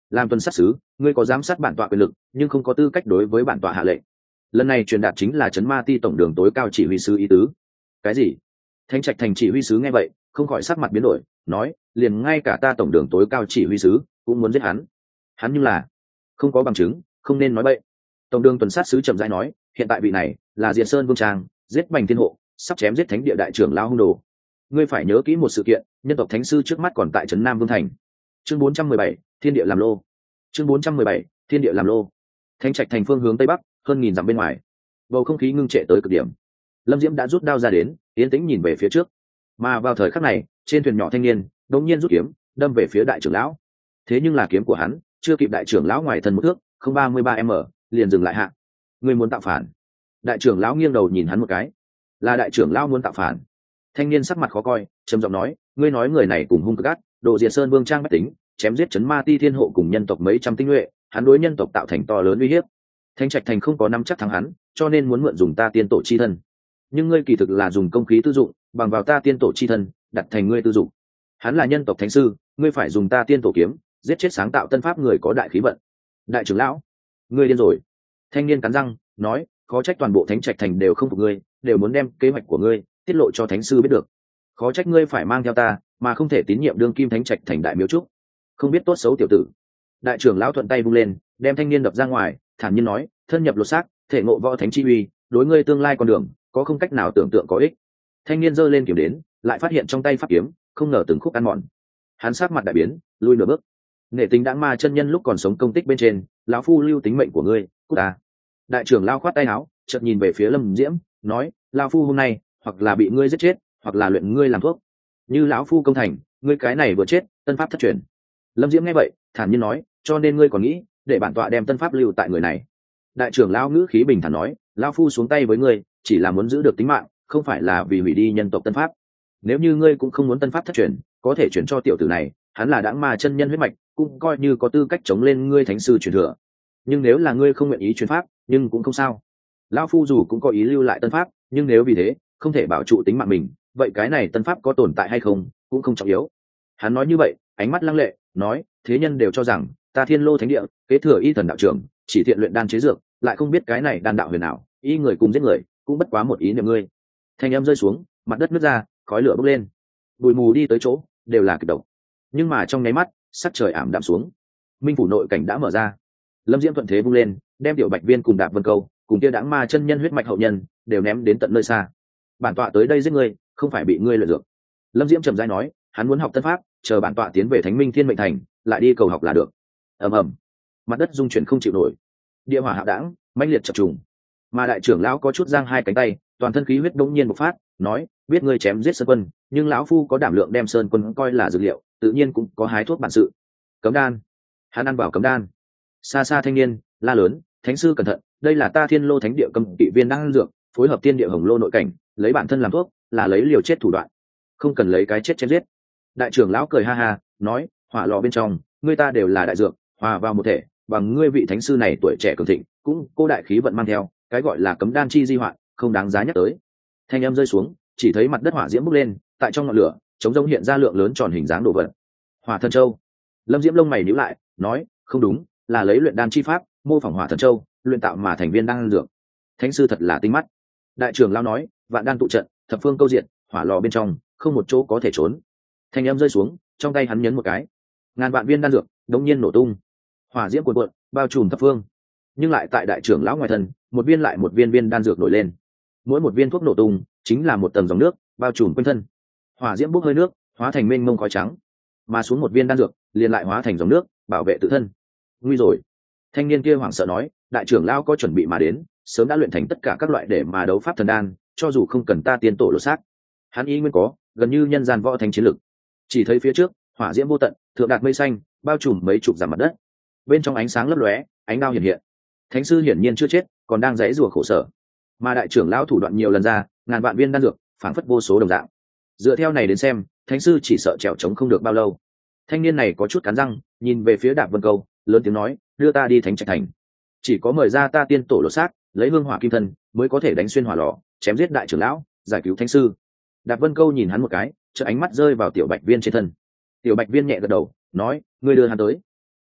Speaker 1: làm tuần sát sứ, ngươi có giám sát bản tọa quyền lực nhưng không có tư cách đối với bản tọa hạ lệnh. Lần này truyền đạt chính là trấn ma ti tổng đường tối cao chỉ huy sứ ý tứ. Cái gì? Thánh Trạch thành chỉ huy sứ nghe vậy không khỏi sắc mặt biến đổi, nói liền ngay cả ta tổng đường tối cao chỉ huy sứ cũng muốn giết hắn. Hắn nhưng là không có bằng chứng, không nên nói bậy. Tổng đường tuần sát sứ trầm rãi nói, hiện tại vị này là Diệt Sơn Vương Trang, giết Bành Thiên Hộ, sắp chém giết thánh địa đại trưởng lão hung đồ. Ngươi phải nhớ kỹ một sự kiện, nhân tộc thánh sư trước mắt còn tại trấn Nam Vương thành. Chương 417, Thiên địa làm lô. Chương 417, Thiên địa làm lô. Thánh Trạch thành phương hướng tây bắc, hơn nghìn dặm bên ngoài. Bầu không khí ngưng trệ tới cực điểm. Lâm Diễm đã rút đao ra đến, yên tĩnh nhìn về phía trước. Mà vào thời khắc này, trên thuyền nhỏ thanh niên đột nhiên rút kiếm, đâm về phía đại trưởng lão. Thế nhưng là kiếm của hắn chưa kịp đại trưởng lão ngoài thân một thước, không 33m, liền dừng lại hạ. Ngươi muốn tạo phản? Đại trưởng lão nghiêng đầu nhìn hắn một cái. Là đại trưởng lão muốn tạo phản? Thanh niên sắc mặt khó coi, trầm giọng nói, ngươi nói người này cùng hung cực ác, độ Diệt Sơn Vương Trang bách tính, chém giết trấn ma ti thiên hộ cùng nhân tộc mấy trăm tinh nhuệ, hắn đối nhân tộc tạo thành to lớn uy hiếp. Thánh Trạch thành không có nắm chắc thắng hắn, cho nên muốn mượn dùng ta tiên tổ chi thân. Nhưng ngươi kỳ thực là dùng công khí tư dụng, bằng vào ta tiên tổ chi thân, đặt thành ngươi tư dụng. Hắn là nhân tộc thánh sư, ngươi phải dùng ta tiên tổ kiếm, giết chết sáng tạo tân pháp người có đại khí vận. Đại trưởng lão, ngươi điên rồi. Thanh niên cắn răng nói, khó trách toàn bộ Thánh Trạch thành đều không phục ngươi, đều muốn đem kế hoạch của ngươi tiết lộ cho thánh sư biết được. Khó trách ngươi phải mang theo ta, mà không thể tín nhiệm đương kim Thánh Trạch thành đại miếu trúc. Không biết tốt xấu tiểu tử. Đại trưởng lão thuận tay vung lên, đem thanh niên đập ra ngoài, thản nhiên nói, thân nhập lột xác, thể ngộ võ thánh chi uy, đối ngươi tương lai con đường có không cách nào tưởng tượng có ích. Thanh niên giơ lên kiếm đến, lại phát hiện trong tay pháp kiếm không ngờ từng khúc ăn mòn. Hắn sát mặt đại biến, lui nửa bước. Nể tình đãng ma chân nhân lúc còn sống công tích bên trên, lão phu lưu tính mệnh của ngươi, cút ta. Đại trưởng lão khoát tay áo, chợt nhìn về phía Lâm Diễm, nói, lão phu hôm nay hoặc là bị ngươi giết chết, hoặc là luyện ngươi làm thuốc. Như lão phu công thành, ngươi cái này vừa chết, tân pháp thất truyền. Lâm Diễm nghe vậy, thản nhiên nói, cho nên ngươi còn nghĩ để bản tọa đem tân pháp lưu tại người này? Đại trưởng lão ngữ khí bình thản nói, lão phu xuống tay với ngươi chỉ là muốn giữ được tính mạng, không phải là vì hủy đi nhân tộc tân pháp. Nếu như ngươi cũng không muốn tân pháp thất truyền, có thể chuyển cho tiểu tử này, hắn là đãng ma chân nhân huyết mạch, cũng coi như có tư cách chống lên ngươi thánh sư truyền thừa. Nhưng nếu là ngươi không nguyện ý truyền pháp, nhưng cũng không sao. Lão phu dù cũng có ý lưu lại tân pháp, nhưng nếu vì thế không thể bảo trụ tính mạng mình, vậy cái này tân pháp có tồn tại hay không cũng không trọng yếu. Hắn nói như vậy, ánh mắt lăng lệ, nói, thế nhân đều cho rằng ta Thiên Lô thánh địa kế thừa y thần đạo trưởng, chỉ thiện luyện đan chế dược, lại không biết cái này đan đạo huyền nào, y người cùng giết người, cũng bất quá một ý niệm ngươi. Thanh âm rơi xuống, mặt đất nứt ra, khói lửa bốc lên, bụi mù đi tới chỗ đều là kịch độc. Nhưng mà trong nháy mắt, sắc trời ảm đạm xuống, minh phủ nội cảnh đã mở ra. Lâm Diễm thuận thế vung lên, đem tiểu Bạch Viên cùng Đạp Vân Câu cùng kia đãng ma chân nhân huyết mạch hậu nhân đều ném đến tận nơi xa. Bản tọa tới đây giết ngươi, không phải bị ngươi lừa dược. Lâm Diễm trầm rãi nói, hắn muốn học tân pháp, chờ bản tọa tiến về Thánh Minh Thiên Mệnh Thành, lại đi cầu học là được. Ầm ầm, mặt đất rung chuyển không chịu nổi, địa hỏa hạo đãng, mãnh liệt chập trùng. Mà đại trưởng lão có chút giang hai cánh tay, toàn thân khí huyết đống nhiên bộc phát, nói, biết ngươi chém giết Sơn Quân, nhưng lão phu có đảm lượng đem Sơn Quân coi là dược liệu, tự nhiên cũng có hái thuốc bản sự. Cấm đan, hắn ăn bảo cấm đan. Xa xa thanh niên la lớn, thánh sư cẩn thận, đây là ta Thiên Lô thánh địa cấm kỵ viên đang dược, phối hợp tiên địa hồng lô nội cảnh, lấy bản thân làm thuốc, là lấy liều chết thủ đoạn, không cần lấy cái chết chém giết. Đại trưởng lão cười ha ha, nói, hỏa lò bên trong, ngươi ta đều là đại dược, hòa vào một thể, bằng ngươi vị thánh sư này tuổi trẻ cường thịnh, cũng cô đại khí vận mang theo, cái gọi là cấm đan chi di hoạn, không đáng giá nhắc tới. Thanh âm rơi xuống, chỉ thấy mặt đất hỏa diễm bốc lên, tại trong ngọn lửa, chống rông hiện ra lượng lớn tròn hình dáng đồ vật. Hỏa thần châu. Lâm Diễm lông mày nhíu lại, nói, không đúng, là lấy luyện đan chi pháp, mô phỏng hỏa thần châu, luyện tạo mà thành viên đan dược. Thánh sư thật là tinh mắt. Đại trưởng lão nói, vạn đan tụ trận, thập phương câu diện, hỏa lò bên trong, không một chỗ có thể trốn. Thanh âm rơi xuống, trong tay hắn nhấn một cái, ngàn vạn viên đan dược đống nhiên nổ tung, hỏa diễm cuồn cuộn, bao trùm thập phương. Nhưng lại tại đại trưởng lão ngoài thân, một viên lại một viên viên đan dược nổi lên, mỗi một viên thuốc nổ tung chính là một tầng dòng nước bao trùm quanh thân. Hỏa diễm bốc hơi nước, hóa thành mênh mông khói trắng, mà xuống một viên đan dược liền lại hóa thành dòng nước bảo vệ tự thân. Nguy rồi! Thanh niên kia hoảng sợ nói, đại trưởng lão có chuẩn bị mà đến, sớm đã luyện thành tất cả các loại để mà đấu pháp thần đan, cho dù không cần ta tiên tổ lột xác, hắn ý nguyên có gần như nhân gian võ thánh chiến lực. Chỉ thấy phía trước hỏa diễm vô tận, thượng đạt mây xanh, bao trùm mấy chục dặm mặt đất, bên trong ánh sáng lấp lóe, ánh đao hiển hiện. Thánh sư hiển nhiên chưa chết, còn đang giãy giụa khổ sở. Mà đại trưởng lão thủ đoạn nhiều lần ra, ngàn vạn viên đan dược phảng phất vô số đồng dạng. Dựa theo này đến xem, thánh sư chỉ sợ trèo trống không được bao lâu. Thanh niên này có chút cắn răng, nhìn về phía Đạp Vân Câu, lớn tiếng nói, đưa ta đi Thánh Trạch thành. Chỉ có mời ra ta tiên tổ lột xác, lấy hương hỏa kim thân, mới có thể đánh xuyên hỏa lò, chém giết đại trưởng lão, giải cứu thánh sư. Đạp Vân Câu nhìn hắn một cái, chợ ánh mắt rơi vào tiểu Bạch Viên trên thân. Tiểu Bạch Viên nhẹ gật đầu, nói, ngươi đưa hắn tới.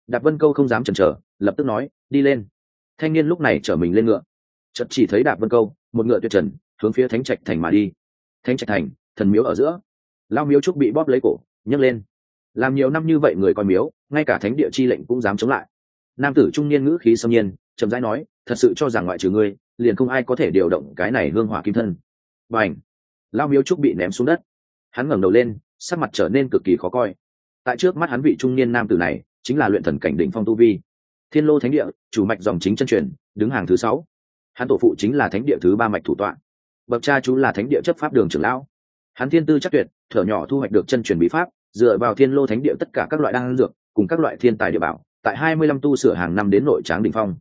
Speaker 1: Đạp Vân Câu không dám chần chờ, lập tức nói đi lên. Thanh niên lúc này chở mình lên ngựa, chợt chỉ thấy Đạp Vân Câu một ngựa tuyệt trần hướng phía Thánh Trạch thành mà đi. Thánh Trạch thành, thần miếu ở giữa, Lao Miếu Trúc bị bóp lấy cổ nhấc lên. Làm nhiều năm như vậy người coi miếu, ngay cả thánh địa chi lệnh cũng dám chống lại. Nam tử trung niên ngữ khí xâm nhiên chậm rãi nói, thật sự cho rằng ngoại trừ ngươi liền không ai có thể điều động cái này hương hỏa kim thân. Và ảnh, Lao Miếu Trúc bị ném xuống đất. Hắn ngẩng đầu lên, sắc mặt trở nên cực kỳ khó coi. Tại trước mắt hắn vị trung niên nam tử này chính là luyện thần cảnh đỉnh phong tu vi, Thiên Lô Thánh địa chủ mạch dòng chính chân truyền, đứng hàng thứ 6. Hắn tổ phụ chính là thánh địa thứ 3 mạch thủ tọa, bậc cha chú là thánh địa chấp pháp đường trưởng lão. Hắn thiên tư chắc tuyệt, thở nhỏ thu hoạch được chân truyền bí pháp, dựa vào Thiên Lô Thánh địa tất cả các loại đan dược cùng các loại thiên tài địa bảo, tại 25 tu sửa hàng năm đến nội tráng đỉnh phong.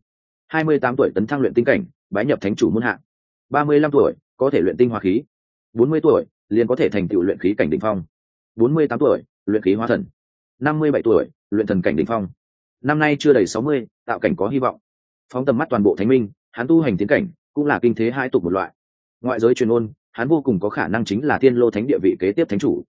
Speaker 1: 28 tuổi tấn thăng luyện tinh cảnh, bái nhập thánh chủ môn hạ. 35 tuổi có thể luyện tinh hóa khí. 40 tuổi liền có thể thành tựu luyện khí cảnh đỉnh phong. 48 tuổi luyện khí hóa thần. 57 tuổi luyện thần cảnh đỉnh phong. Năm nay chưa đầy 60, tạo cảnh có hy vọng. Phóng tầm mắt toàn bộ thánh minh, hắn tu hành tiến cảnh cũng là kinh thế hai tục một loại. Ngoại giới truyền ôn, hắn vô cùng có khả năng chính là Thiên Lô Thánh địa vị kế tiếp thánh chủ.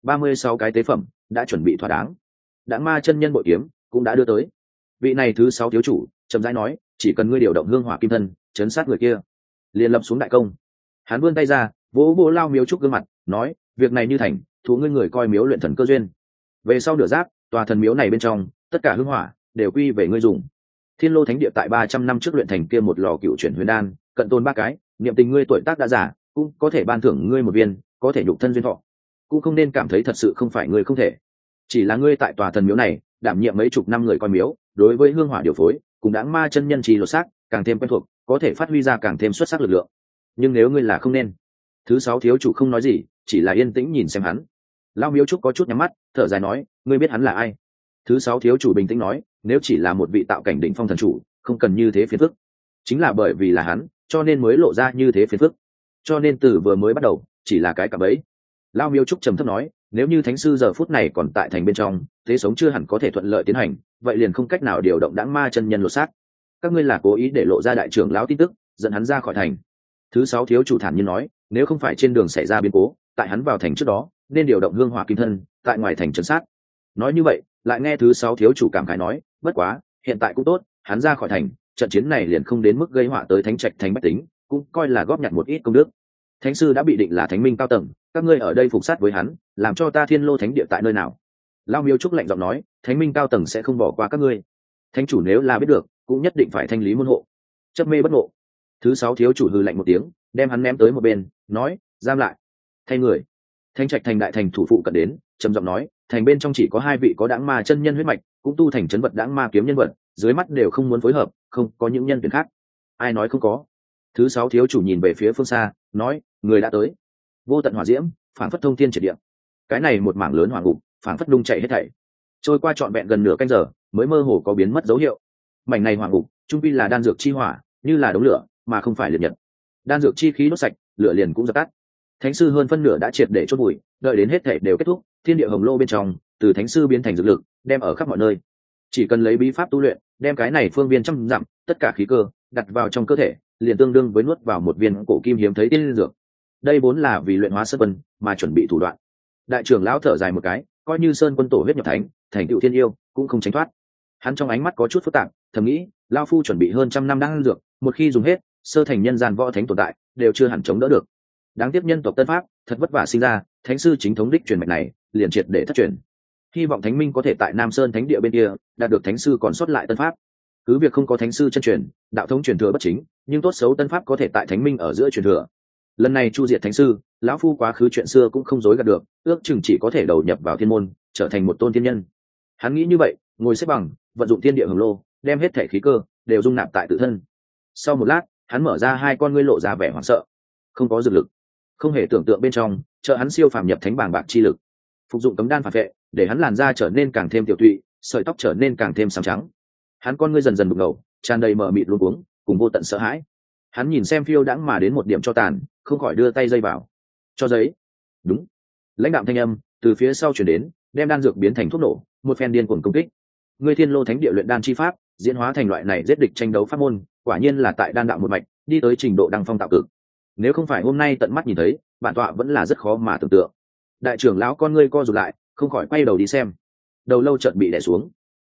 Speaker 1: 36 cái tế phẩm đã chuẩn bị thỏa đáng. Đãng Ma chân nhân bội kiếm cũng đã đưa tới. Vị này thứ 6 thiếu chủ chậm rãi nói, chỉ cần ngươi điều động hương hỏa kim thân chấn sát người kia, liền lập xuống đại công. Hắn vươn tay ra, vỗ vỗ Lao Miếu Trúc gương mặt, nói, việc này như thành, thú ngươi người coi miếu luyện thần cơ duyên. Về sau nửa giáp, tòa thần miếu này bên trong tất cả hương hỏa đều quy về ngươi dùng. Thiên Lô Thánh địa tại 300 năm trước luyện thành kia một lò cựu chuyển huyền đan, cận tôn 3 cái, niệm tình ngươi tuổi tác đã già, cũng có thể ban thưởng ngươi một viên, có thể nhục thân duyên thọ. Cũng không nên cảm thấy thật sự không phải ngươi không thể. Chỉ là ngươi tại tòa thần miếu này đảm nhiệm mấy chục năm người coi miếu, đối với hương hỏa điều phối cùng Đãng Ma chân nhân trì lột xác càng thêm quen thuộc, có thể phát huy ra càng thêm xuất sắc lực lượng. Nhưng nếu ngươi là không nên. Thứ 6 thiếu chủ không nói gì, chỉ là yên tĩnh nhìn xem hắn. Lao Miếu Trúc có chút nhắm mắt, thở dài nói, ngươi biết hắn là ai? Thứ 6 thiếu chủ bình tĩnh nói, nếu chỉ là một vị tạo cảnh đỉnh phong thần chủ, không cần như thế phiền phức. Chính là bởi vì là hắn, cho nên mới lộ ra như thế phiền phức. Cho nên từ vừa mới bắt đầu, chỉ là cái cạm bẫy. Lao Miếu Trúc trầm thấp nói, nếu như thánh sư giờ phút này còn tại thành bên trong, thế sống chưa hẳn có thể thuận lợi tiến hành, vậy liền không cách nào điều động Đãng Ma chân nhân lột xác. Các ngươi là cố ý để lộ ra đại trưởng lão tin tức, dẫn hắn ra khỏi thành. Thứ 6 thiếu chủ thản nhiên nói, nếu không phải trên đường xảy ra biến cố, tại hắn vào thành trước đó nên điều động hương hỏa kim thân tại ngoài thành trấn sát. Nói như vậy, lại nghe thứ 6 thiếu chủ cảm khái nói, bất quá hiện tại cũng tốt, hắn ra khỏi thành, trận chiến này liền không đến mức gây họa tới Thánh Trạch thành bách tính, cũng coi là góp nhặt một ít công đức. Thánh sư đã bị định là thánh minh cao tầng, các ngươi ở đây phục sát với hắn, làm cho ta Thiên Lô Thánh địa tại nơi nào? Lao Miếu Trúc lạnh giọng nói, thánh minh cao tầng sẽ không bỏ qua các ngươi. Thánh chủ nếu là biết được, cũng nhất định phải thanh lý môn hộ. Chấp mê bất ngộ. Thứ 6 thiếu chủ hừ lạnh một tiếng, đem hắn ném tới một bên, nói, giam lại. Thay người. Thánh Trạch thành đại thành thủ phụ cận đến, trầm giọng nói, thành bên trong chỉ có 2 vị có Đãng Ma chân nhân huyết mạch, cũng tu thành chấn vật Đãng Ma kiếm nhân vật, dưới mắt đều không muốn phối hợp, không có những nhân tuyển khác. Ai nói không có? Thứ 6 thiếu chủ nhìn về phía phương xa, nói, người đã tới. Vô tận hỏa diễm, phảng phất thông thiên triệt địa. Cái này một mảng lớn hỏa ngục, phảng phất đung chạy hết thảy. Trôi qua trọn vẹn gần nửa canh giờ, mới mơ hồ có biến mất dấu hiệu. Mảnh này hỏa ngục, trung quy là đan dược chi hỏa, như là đống lửa, mà không phải liệt nhật. Đan dược chi khí đốt sạch, lửa liền cũng dập tắt. Thánh sư hơn phân nửa đã triệt để chôn bụi, đợi đến hết thảy đều kết thúc, thiên địa hồng lô bên trong, từ thánh sư biến thành dược lực, đem ở khắp mọi nơi. Chỉ cần lấy bí pháp tu luyện, đem cái này phương viên trăm dặm, tất cả khí cơ đặt vào trong cơ thể, liền tương đương với nuốt vào một viên cổ kim hiếm thấy tiên dược. Đây vốn là vì luyện hóa sơn quân mà chuẩn bị thủ đoạn. Đại trưởng lão thở dài một cái, coi như sơn quân tổ huyết nhập thánh, thành tựu thiên yêu, cũng không tránh thoát. Hắn trong ánh mắt có chút phức tạp, thầm nghĩ, lão phu chuẩn bị hơn trăm năm đan dược, một khi dùng hết, sơ thành nhân gian võ thánh tồn tại, đều chưa hẳn chống đỡ được. Đáng tiếc nhân tộc tân pháp thật vất vả sinh ra, thánh sư chính thống đích truyền mạch này liền triệt để thất truyền. Hy vọng thánh minh có thể tại Nam Sơn thánh địa bên kia đạt được thánh sư còn sót lại tân pháp. Cứ việc không có thánh sư chân truyền, đạo thống truyền thừa bất chính, nhưng tốt xấu tân pháp có thể tại thánh minh ở giữa truyền thừa. Lần này chu diệt thánh sư, lão phu quá khứ chuyện xưa cũng không dối gạt được, ước chừng chỉ có thể đầu nhập vào thiên môn, trở thành một tôn thiên nhân. Hắn nghĩ như vậy, ngồi xếp bằng, vận dụng thiên địa hồng lô, đem hết thể khí cơ đều dung nạp tại tự thân. Sau một lát, hắn mở ra 2 con ngươi lộ ra vẻ hoảng sợ. Không có dược lực, không hề tưởng tượng bên trong, trợ hắn siêu phàm nhập thánh bảng bạc chi lực. Phục dụng cấm đan phản vệ, để hắn làn da trở nên càng thêm tiểu tụy, sợi tóc trở nên càng thêm sáng trắng. Hắn con ngươi dần dần đục ngầu, tràn đầy mờ mịt luống cuống, cùng vô tận sợ hãi. Hắn nhìn xem phiêu đãng mà đến một điểm cho tàn, không khỏi đưa tay dây vào. Cho giấy. Đúng. Lãnh đạm thanh âm từ phía sau truyền đến, đem đan dược biến thành thuốc nổ, một phen điên cuồng công kích. Ngươi Thiên Lô Thánh địa luyện đan chi pháp, diễn hóa thành loại này giết địch tranh đấu pháp môn, quả nhiên là tại đan đạo một mạch, đi tới trình độ đăng phong tạo cực. Nếu không phải hôm nay tận mắt nhìn thấy, bản tọa vẫn là rất khó mà tưởng tượng. Đại trưởng lão con ngươi co rụt lại, không khỏi quay đầu đi xem. Đầu lâu chợt bị đè xuống.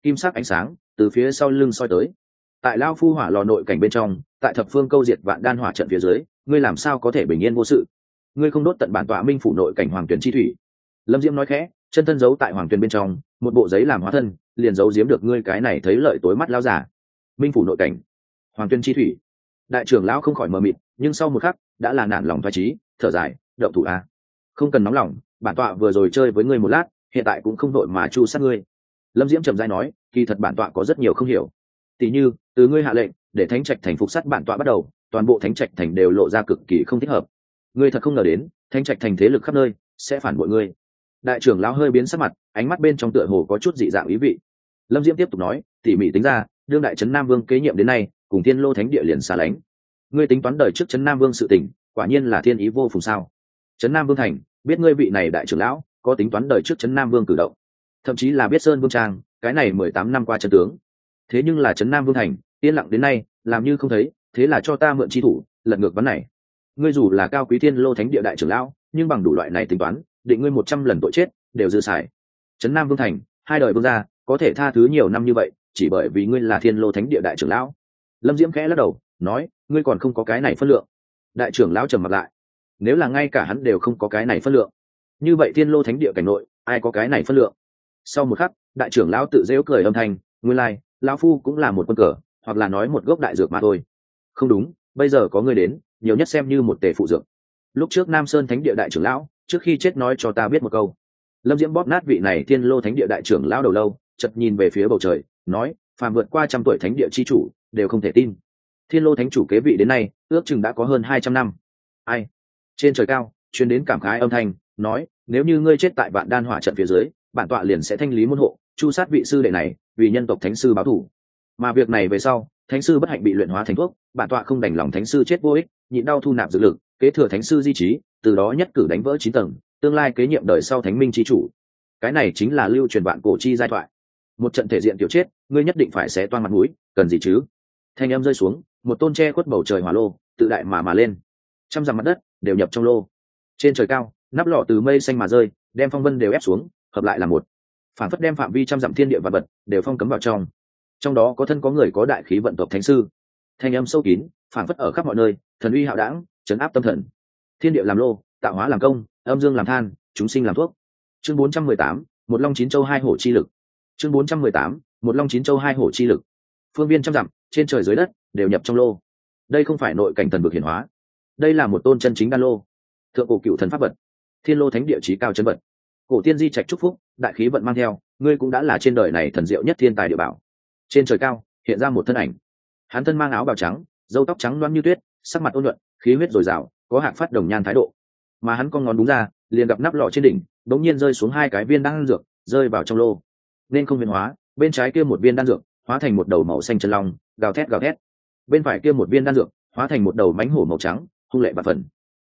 Speaker 1: kim sắc ánh sáng từ phía sau lưng soi tới. Tại lao phu hỏa lò nội cảnh bên trong, tại thập phương câu diệt vạn đan hỏa trận phía dưới, ngươi làm sao có thể bình yên vô sự? Ngươi không đốt tận bản tọa minh phủ nội cảnh hoàng tuyển chi thủy. Lâm Diễm nói khẽ, chân thân giấu tại hoàng tuyển bên trong, một bộ giấy làm hóa thân, liền giấu giếm được ngươi cái này thấy lợi tối mắt lao giả. Minh phủ nội cảnh, hoàng tuyển chi thủy. Đại trưởng lão không khỏi mờ mịt, nhưng sau một khắc đã là nản lòng thoái trí, thở dài, động thủ a. Không cần nóng lòng, bản tọa vừa rồi chơi với ngươi một lát, hiện tại cũng không đội mà chu sát ngươi. Lâm Diễm trầm rãi nói, kỳ thật bản tọa có rất nhiều không hiểu. Tỷ như, từ ngươi hạ lệnh để thánh trạch thành phục sát bản tọa bắt đầu, toàn bộ thánh trạch thành đều lộ ra cực kỳ không thích hợp. Ngươi thật không ngờ đến, thánh trạch thành thế lực khắp nơi sẽ phản bội ngươi. Đại trưởng lão hơi biến sắc mặt, ánh mắt bên trong tựa hồ có chút dị dạng ý vị. Lâm Diễm tiếp tục nói, tỉ mỉ tính ra, đương đại trấn Nam Vương kế nhiệm đến nay, cùng Thiên Lô Thánh Địa liền xa lánh. Ngươi tính toán đời trước trấn Nam Vương sự tình, quả nhiên là thiên ý vô phùng sao? Trấn Nam Vương thành, biết ngươi vị này đại trưởng lão có tính toán đời trước trấn Nam Vương cử động, thậm chí là biết Sơn Vương Trang, cái này 18 năm qua chân tướng. Thế nhưng là trấn Nam Vương thành, yên lặng đến nay, làm như không thấy, thế là cho ta mượn chi thủ, lật ngược vấn này. Ngươi dù là cao quý Thiên Lô Thánh Địa đại trưởng lão, nhưng bằng đủ loại này tính toán, định ngươi 100 lần tội chết đều dư xài. Trấn Nam Vương thành, hai đời vương gia, có thể tha thứ nhiều năm như vậy, chỉ bởi vì ngươi là Thiên Lô Thánh Địa đại trưởng lão. Lâm Diễm khẽ lắc đầu, nói, ngươi còn không có cái này phân lượng. Đại trưởng lão trầm mặt lại, nếu là ngay cả hắn đều không có cái này phân lượng, như vậy Thiên Lô Thánh Địa cảnh nội, ai có cái này phân lượng? Sau một khắc, đại trưởng lão tự giễu cười âm thanh, nguyên lai, lão phu cũng là một quân cờ, hoặc là nói một gốc đại dược mà thôi. Không đúng, bây giờ có ngươi đến, nhiều nhất xem như một tề phụ dược. Lúc trước Nam Sơn Thánh Địa đại trưởng lão, trước khi chết nói cho ta biết một câu. Lâm Diễm bóp nát vị này Thiên Lô Thánh Địa đại trưởng lão đầu lâu, chợt nhìn về phía bầu trời, nói, phàm vượt qua 100 tuổi Thánh Địa chi chủ, đều không thể tin. Thiên Lô Thánh chủ kế vị đến nay, ước chừng đã có hơn 200 năm. Ai? Trên trời cao, truyền đến cảm khái âm thanh, nói, nếu như ngươi chết tại Vạn Đan Hỏa trận phía dưới, bản tọa liền sẽ thanh lý môn hộ, chu sát vị sư đệ này, vì nhân tộc thánh sư báo thù. Mà việc này về sau, thánh sư bất hạnh bị luyện hóa thành thuốc, bản tọa không đành lòng thánh sư chết vô ích, nhịn đau thu nạp dược lực, kế thừa thánh sư di trí, từ đó nhất cử đánh vỡ 9 tầng, tương lai kế nhiệm đời sau thánh minh chi chủ. Cái này chính là lưu truyền vạn cổ chi giai thoại. Một trận thể diện tiểu chết, ngươi nhất định phải xé toang mặt mũi, cần gì chứ? Thanh âm rơi xuống, một tôn che khuất bầu trời hỏa lô, tự đại mà lên. Trăm dặm mặt đất đều nhập trong lô. Trên trời cao, nắp lọ từ mây xanh mà rơi, đem phong vân đều ép xuống, hợp lại là một. Phản phất đem phạm vi trăm dặm thiên địa và vật đều phong cấm vào trong. Trong đó có thân có người có đại khí vận tộc thánh sư. Thanh âm sâu kín, phản phất ở khắp mọi nơi, thần uy hạo đãng, trấn áp tâm thần. Thiên địa làm lô, tạo hóa làm công, âm dương làm than, chúng sinh làm thuốc. Chương 418, một long chín châu hai hổ chi lực. Chương 418, một long chín châu hai hổ chi lực. Phương viên trăm dặm, trên trời dưới đất đều nhập trong lô. Đây không phải nội cảnh thần vực hiển hóa, đây là một tôn chân chính đan lô, thượng cổ cựu thần pháp vật, Thiên Lô Thánh Địa chí cao chân vật, cổ tiên di trạch chúc phúc, đại khí vận mang theo, ngươi cũng đã là trên đời này thần diệu nhất thiên tài địa bảo. Trên trời cao hiện ra một thân ảnh, hắn thân mang áo bào trắng, râu tóc trắng loáng như tuyết, sắc mặt ôn nhuận, khí huyết dồi dào, có hạng phát đồng nhan thái độ. Mà hắn con ngón đúng ra, liền gặp nắp lọ trên đỉnh bỗng nhiên rơi xuống hai cái viên đan dược, rơi vào trong lô. Nên không biến hóa, bên trái kia một viên đan dược hóa thành một đầu màu xanh chân long, gào thét gào thét. Bên phải kia một viên đan dược hóa thành một đầu mãnh hổ màu trắng, hung lệ bạt phần.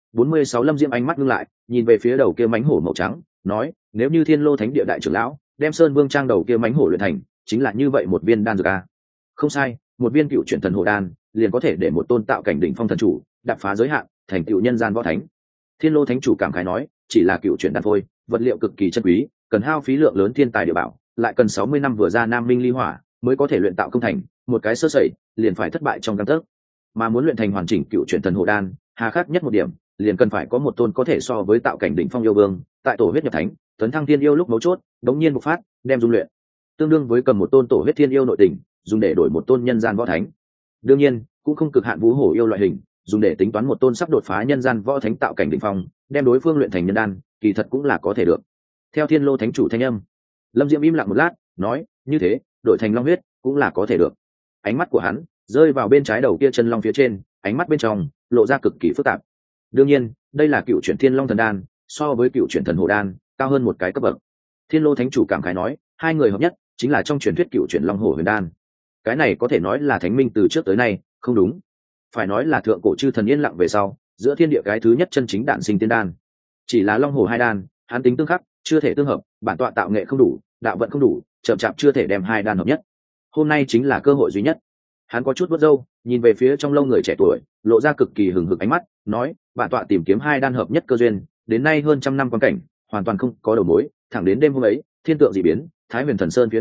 Speaker 1: 46 Lâm Diễm ánh mắt ngưng lại, nhìn về phía đầu kia mãnh hổ màu trắng, nói, nếu như Thiên Lô Thánh Địa đại trưởng lão đem Sơn Vương Trang đầu kia mãnh hổ luyện thành, chính là như vậy một viên đan dược a. Không sai, một viên cựu chuyển thần hổ đan, liền có thể để một tôn tạo cảnh đỉnh phong thần chủ đạp phá giới hạn, thành tựu nhân gian võ thánh. Thiên Lô Thánh chủ cảm khái nói, chỉ là cựu chuyển đan phôi, vật liệu cực kỳ chân quý, cần hao phí lượng lớn thiên tài địa bảo, lại cần 60 năm vừa ra Nam Minh ly hỏa mới có thể luyện tạo công thành, một cái sơ sẩy liền phải thất bại trong gang tấc. Mà muốn luyện thành hoàn chỉnh cựu chuyển thần hổ đan, hà khắc nhất một điểm, liền cần phải có một tôn có thể so với tạo cảnh đỉnh phong yêu vương, tại tổ huyết nhập thánh, tấn thăng thiên yêu lúc mấu chốt, đống nhiên bộc phát, đem dung luyện, tương đương với cầm một tôn tổ huyết thiên yêu nội tình, dùng để đổi một tôn nhân gian võ thánh. Đương nhiên, cũng không cực hạn vũ hổ yêu loại hình, dùng để tính toán một tôn sắp đột phá nhân gian võ thánh tạo cảnh đỉnh phong, đem đối phương luyện thành nhân đan, kỳ thật cũng là có thể được. Theo Thiên Lô Thánh chủ thanh âm, Lâm Diễm im lặng một lát, nói, như thế, đổi thành long huyết cũng là có thể được. Ánh mắt của hắn rơi vào bên trái đầu kia chân long phía trên, ánh mắt bên trong lộ ra cực kỳ phức tạp. Đương nhiên, đây là cựu chuyển Thiên Long thần đan, so với cựu chuyển thần hổ đan cao hơn một cái cấp bậc. Thiên Lô Thánh chủ cảm khái nói, hai người hợp nhất chính là trong truyền thuyết cựu chuyển long hổ huyền đan. Cái này có thể nói là thánh minh từ trước tới nay, không đúng, phải nói là thượng cổ chư thần yên lặng về sau, giữa thiên địa cái thứ nhất chân chính đản sinh tiên đan. Chỉ là long hổ hai đan, hắn tính tương khắc, chưa thể tương hợp, bản tọa tạo nghệ không đủ, đạo vận không đủ, chậm chạp chưa thể đem hai đan hợp nhất. Hôm nay chính là cơ hội duy nhất. Hắn có chút vuốt râu, nhìn về phía trong lông người trẻ tuổi, lộ ra cực kỳ hừng hực ánh mắt, nói, bản tọa tìm kiếm hai đan hợp nhất cơ duyên, đến nay hơn trăm năm quan cảnh, hoàn toàn không có đầu mối, thẳng đến đêm hôm ấy, thiên tượng dị biến, Thái Huyền Thần Sơn phía nam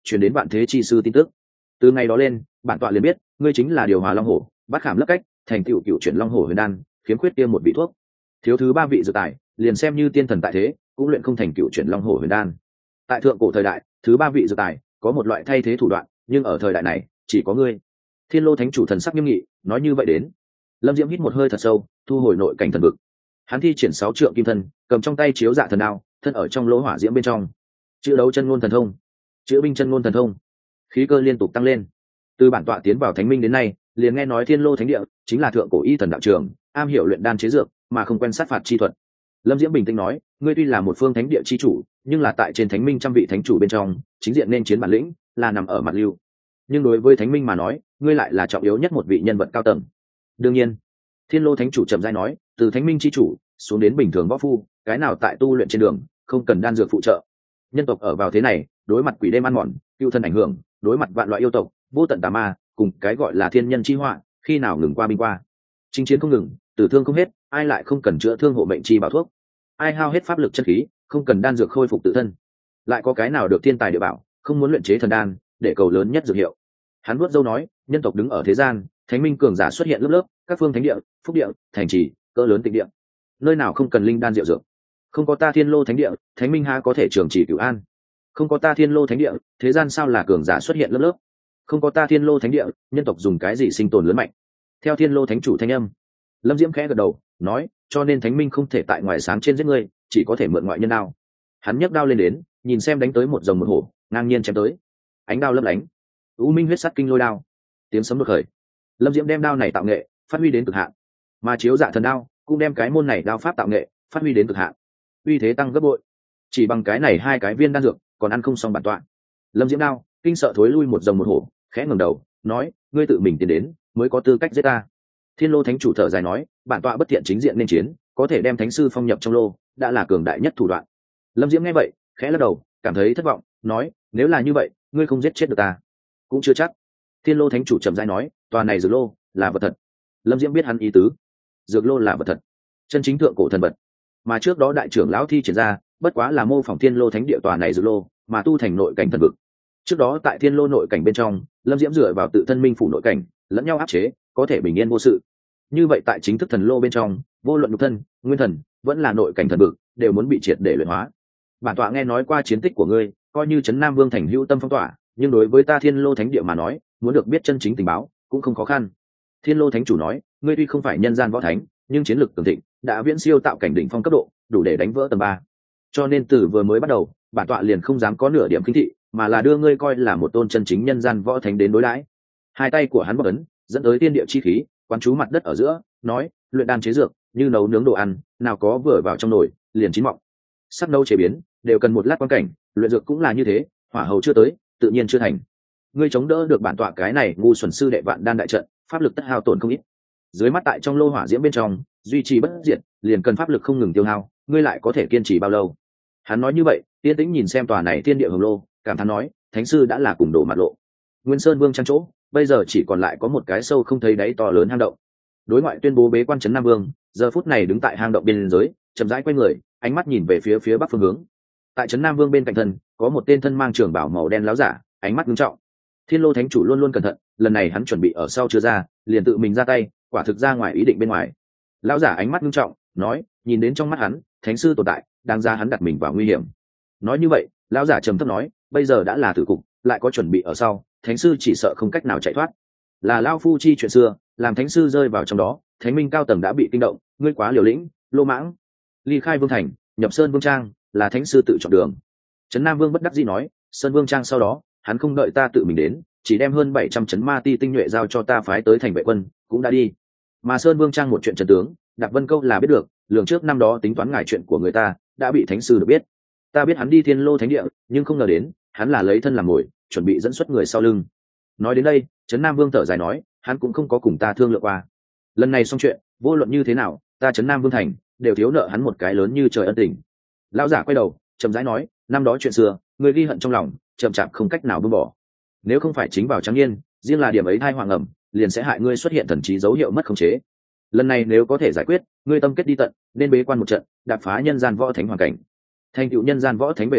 Speaker 1: chuyển đến vạn thế chi sư tin tức. Từ ngày đó lên, bản tọa liền biết ngươi chính là điều hòa long hổ, bắt khảm lấp cách, thành tựu cựu chuyển long hổ huyền đan, khiếm khuyết kia một vị thuốc, thiếu thứ ba vị dự tài, liền xem như tiên thần tại thế cũng luyện không thành cựu chuyển long hổ huyền đan. Tại thượng cổ thời đại, thứ ba vị dự tài có một loại thay thế thủ đoạn, nhưng ở thời đại này chỉ có ngươi. Thiên Lô Thánh chủ thần sắc nghiêm nghị nói như vậy đến. Lâm Diễm hít một hơi thật sâu, thu hồi nội cảnh thần vực. Hắn thi triển 6 trượng kim thân, cầm trong tay chiếu dạ thần đao, thân ở trong lỗ hỏa diễm bên trong. Chữ đấu chân ngôn thần thông, chữ binh chân ngôn thần thông, khí cơ liên tục tăng lên. Từ bản tọa tiến vào thánh minh đến nay, liền nghe nói Thiên Lô Thánh địa chính là thượng cổ y thần đạo trường, am hiểu luyện đan chế dược, mà không quen sát phạt chi thuật. Lâm Diễm bình tĩnh nói, ngươi tuy là một phương thánh địa chi chủ, nhưng là tại trên thánh minh trăm vị thánh chủ bên trong, chính diện nên chiến bản lĩnh là nằm ở mặt lưu. Nhưng đối với thánh minh mà nói, ngươi lại là trọng yếu nhất một vị nhân vật cao tầng. Đương nhiên, Thiên Lô Thánh chủ chậm rãi nói, từ thánh minh chi chủ xuống đến bình thường võ phu, cái nào tại tu luyện trên đường không cần đan dược phụ trợ. Nhân tộc ở vào thế này, đối mặt quỷ đêm ăn mòn, cựu thân ảnh hưởng, đối mặt vạn loại yêu tộc, vô tận tà ma, cùng cái gọi là thiên nhân chi họa, khi nào ngừng qua binh qua. Chinh chiến không ngừng, tử thương không hết, ai lại không cần chữa thương hộ mệnh chi bảo thuốc. Ai hao hết pháp lực chân khí, không cần đan dược khôi phục tự thân. Lại có cái nào được thiên tài địa bảo, không muốn luyện chế thần đan để cầu lớn nhất dược hiệu. Hắn vuốt râu nói, nhân tộc đứng ở thế gian, thánh minh cường giả xuất hiện lớp lớp, các phương thánh địa, phúc địa, thành trì, cỡ lớn tịnh địa, nơi nào không cần linh đan diệu dược. Không có ta Thiên Lô Thánh địa, thánh minh ha có thể trường trì cửu an. Không có ta Thiên Lô Thánh địa, thế gian sao là cường giả xuất hiện lớp lớp. Không có ta Thiên Lô Thánh địa, nhân tộc dùng cái gì sinh tồn lớn mạnh. Theo Thiên Lô Thánh chủ thanh âm, Lâm Diễm khẽ gật đầu nói, cho nên thánh minh không thể tại ngoài sáng trên giết ngươi, chỉ có thể mượn ngoại nhân đao. Hắn nhấc đao lên đến, nhìn xem đánh tới một rồng một hổ, ngang nhiên chém tới. Ánh đao lấp lánh, u minh huyết sắt kinh lôi đao, tiếng sấm đột khởi. Lâm Diễm đem đao này tạo nghệ phát huy đến cực hạn, mà chiếu dạ thần đao cũng đem cái môn này đao pháp tạo nghệ phát huy đến cực hạn, uy thế tăng gấp bội. Chỉ bằng cái này 2 cái viên đan dược còn ăn không xong bản tọa. Lâm Diễm đao kinh sợ thối lui một rồng một hổ, khẽ ngẩng đầu nói, ngươi tự mình tiến đến mới có tư cách giết ta. Thiên Lô Thánh chủ thở dài nói, bản tọa bất thiện chính diện nên chiến, có thể đem thánh sư phong nhập trong lô đã là cường đại nhất thủ đoạn. Lâm Diễm nghe vậy khẽ lắc đầu, cảm thấy thất vọng, nói, nếu là như vậy ngươi không giết chết được ta cũng chưa chắc. Thiên Lô Thánh chủ trầm rãi nói, tòa này dược lô là vật thật. Lâm Diễm biết hắn ý tứ, dược lô là vật thật, chân chính thượng cổ thần vật, mà trước đó đại trưởng lão thi triển ra bất quá là mô phỏng Thiên Lô Thánh địa tòa này dược lô mà tu thành nội cảnh thần vực. Trước đó tại Thiên Lô nội cảnh bên trong, Lâm Diễm dựa vào tự thân minh phủ nội cảnh lẫn nhau áp chế, có thể bình yên vô sự. Như vậy tại chính thức thần lô bên trong, vô luận nhục thân, nguyên thần vẫn là nội cảnh thần vực đều muốn bị triệt để luyện hóa. Bản tọa nghe nói qua chiến tích của ngươi, coi như trấn Nam Vương thành hữu tâm phong tỏa, nhưng đối với ta Thiên Lô Thánh địa mà nói, muốn được biết chân chính tình báo cũng không khó khăn. Thiên Lô Thánh chủ nói, ngươi tuy không phải nhân gian võ thánh, nhưng chiến lực cường thịnh, đã viễn siêu tạo cảnh đỉnh phong cấp độ, đủ để đánh vỡ tầng 3. Cho nên từ vừa mới bắt đầu, bản tọa liền không dám có nửa điểm khinh thị, mà là đưa ngươi coi là một tôn chân chính nhân gian võ thánh đến đối đãi. Hai tay của hắn bấm ấn, dẫn tới tiên địa chi khí, quán chú mặt đất ở giữa, nói, luyện đan chế dược, như nấu nướng đồ ăn, nào có vừa vào trong nồi liền chín mọng. Sắp nấu chế biến đều cần một lát quan cảnh, luyện dược cũng là như thế, hỏa hầu chưa tới, tự nhiên chưa thành. Ngươi chống đỡ được bản tọa cái này ngu xuẩn sư đệ vạn đan đại trận, pháp lực tất hao tổn không ít. Dưới mắt tại trong lô hỏa diễm bên trong, duy trì bất diệt, liền cần pháp lực không ngừng tiêu hao, ngươi lại có thể kiên trì bao lâu? Hắn nói như vậy, yên tĩnh nhìn xem tòa này thiên địa hồng lô, cảm thán nói, thánh sư đã là cùng đổ mặt lộ. Nguyên Sơn Vương trang chỗ, bây giờ chỉ còn lại có một cái sâu không thấy đáy to lớn hang động. Đối ngoại tuyên bố bế quan trấn Nam Vương, giờ phút này đứng tại hang động biên giới, chậm rãi quay người, ánh mắt nhìn về phía bắc phương hướng. Tại trấn Nam Vương bên cạnh thân, có một tên thân mang trường bào màu đen láo giả, ánh mắt nghiêm trọng. Thiên Lô Thánh chủ luôn luôn cẩn thận, lần này hắn chuẩn bị ở sau chưa ra, liền tự mình ra tay, quả thực ra ngoài ý định bên ngoài. Lão giả ánh mắt nghiêm trọng, nói, nhìn đến trong mắt hắn, thánh sư tồn tại, đang ra hắn đặt mình vào nguy hiểm. Nói như vậy, lão giả trầm thấp nói, bây giờ đã là tử cục, lại có chuẩn bị ở sau, thánh sư chỉ sợ không cách nào chạy thoát. Là lão phu chi chuyện xưa, làm thánh sư rơi vào trong đó, thánh minh cao tầng đã bị kinh động, ngươi quá liều lĩnh, lô mãng. Ly khai vương thành, nhập sơn vương trang, là thánh sư tự chọn đường. Trấn Nam Vương bất đắc dĩ nói, sơn vương trang sau đó, hắn không đợi ta tự mình đến, chỉ đem hơn 700 chấn ma ti tinh nhuệ giao cho ta phái tới thành vệ quân, cũng đã đi. Mà sơn vương trang một chuyện trần tướng, Đạc Vân Câu là biết được, lường trước năm đó tính toán ngài chuyện của người ta, đã bị thánh sư được biết. Ta biết hắn đi Thiên Lô Thánh địa, nhưng không ngờ đến, hắn là lấy thân làm mồi, chuẩn bị dẫn xuất người sau lưng. Nói đến đây, Trấn Nam Vương thở dài nói, hắn cũng không có cùng ta thương lượng qua. Lần này xong chuyện, vô luận như thế nào, ta Trấn Nam Vương thành đều thiếu nợ hắn một cái lớn như trời ân tình. Lão giả quay đầu, chậm rãi nói, năm đó chuyện xưa, người ghi hận trong lòng, chậm chạp không cách nào buông bỏ. Nếu không phải chính vào trắng nhiên, riêng là điểm ấy thai hoàng ẩm, liền sẽ hại ngươi xuất hiện thần trí dấu hiệu mất khống chế. Lần này nếu có thể giải quyết, ngươi tâm kết đi tận, nên bế quan một trận, đạp phá nhân gian võ thánh hoàn cảnh. Thành tựu nhân gian võ thánh về sau,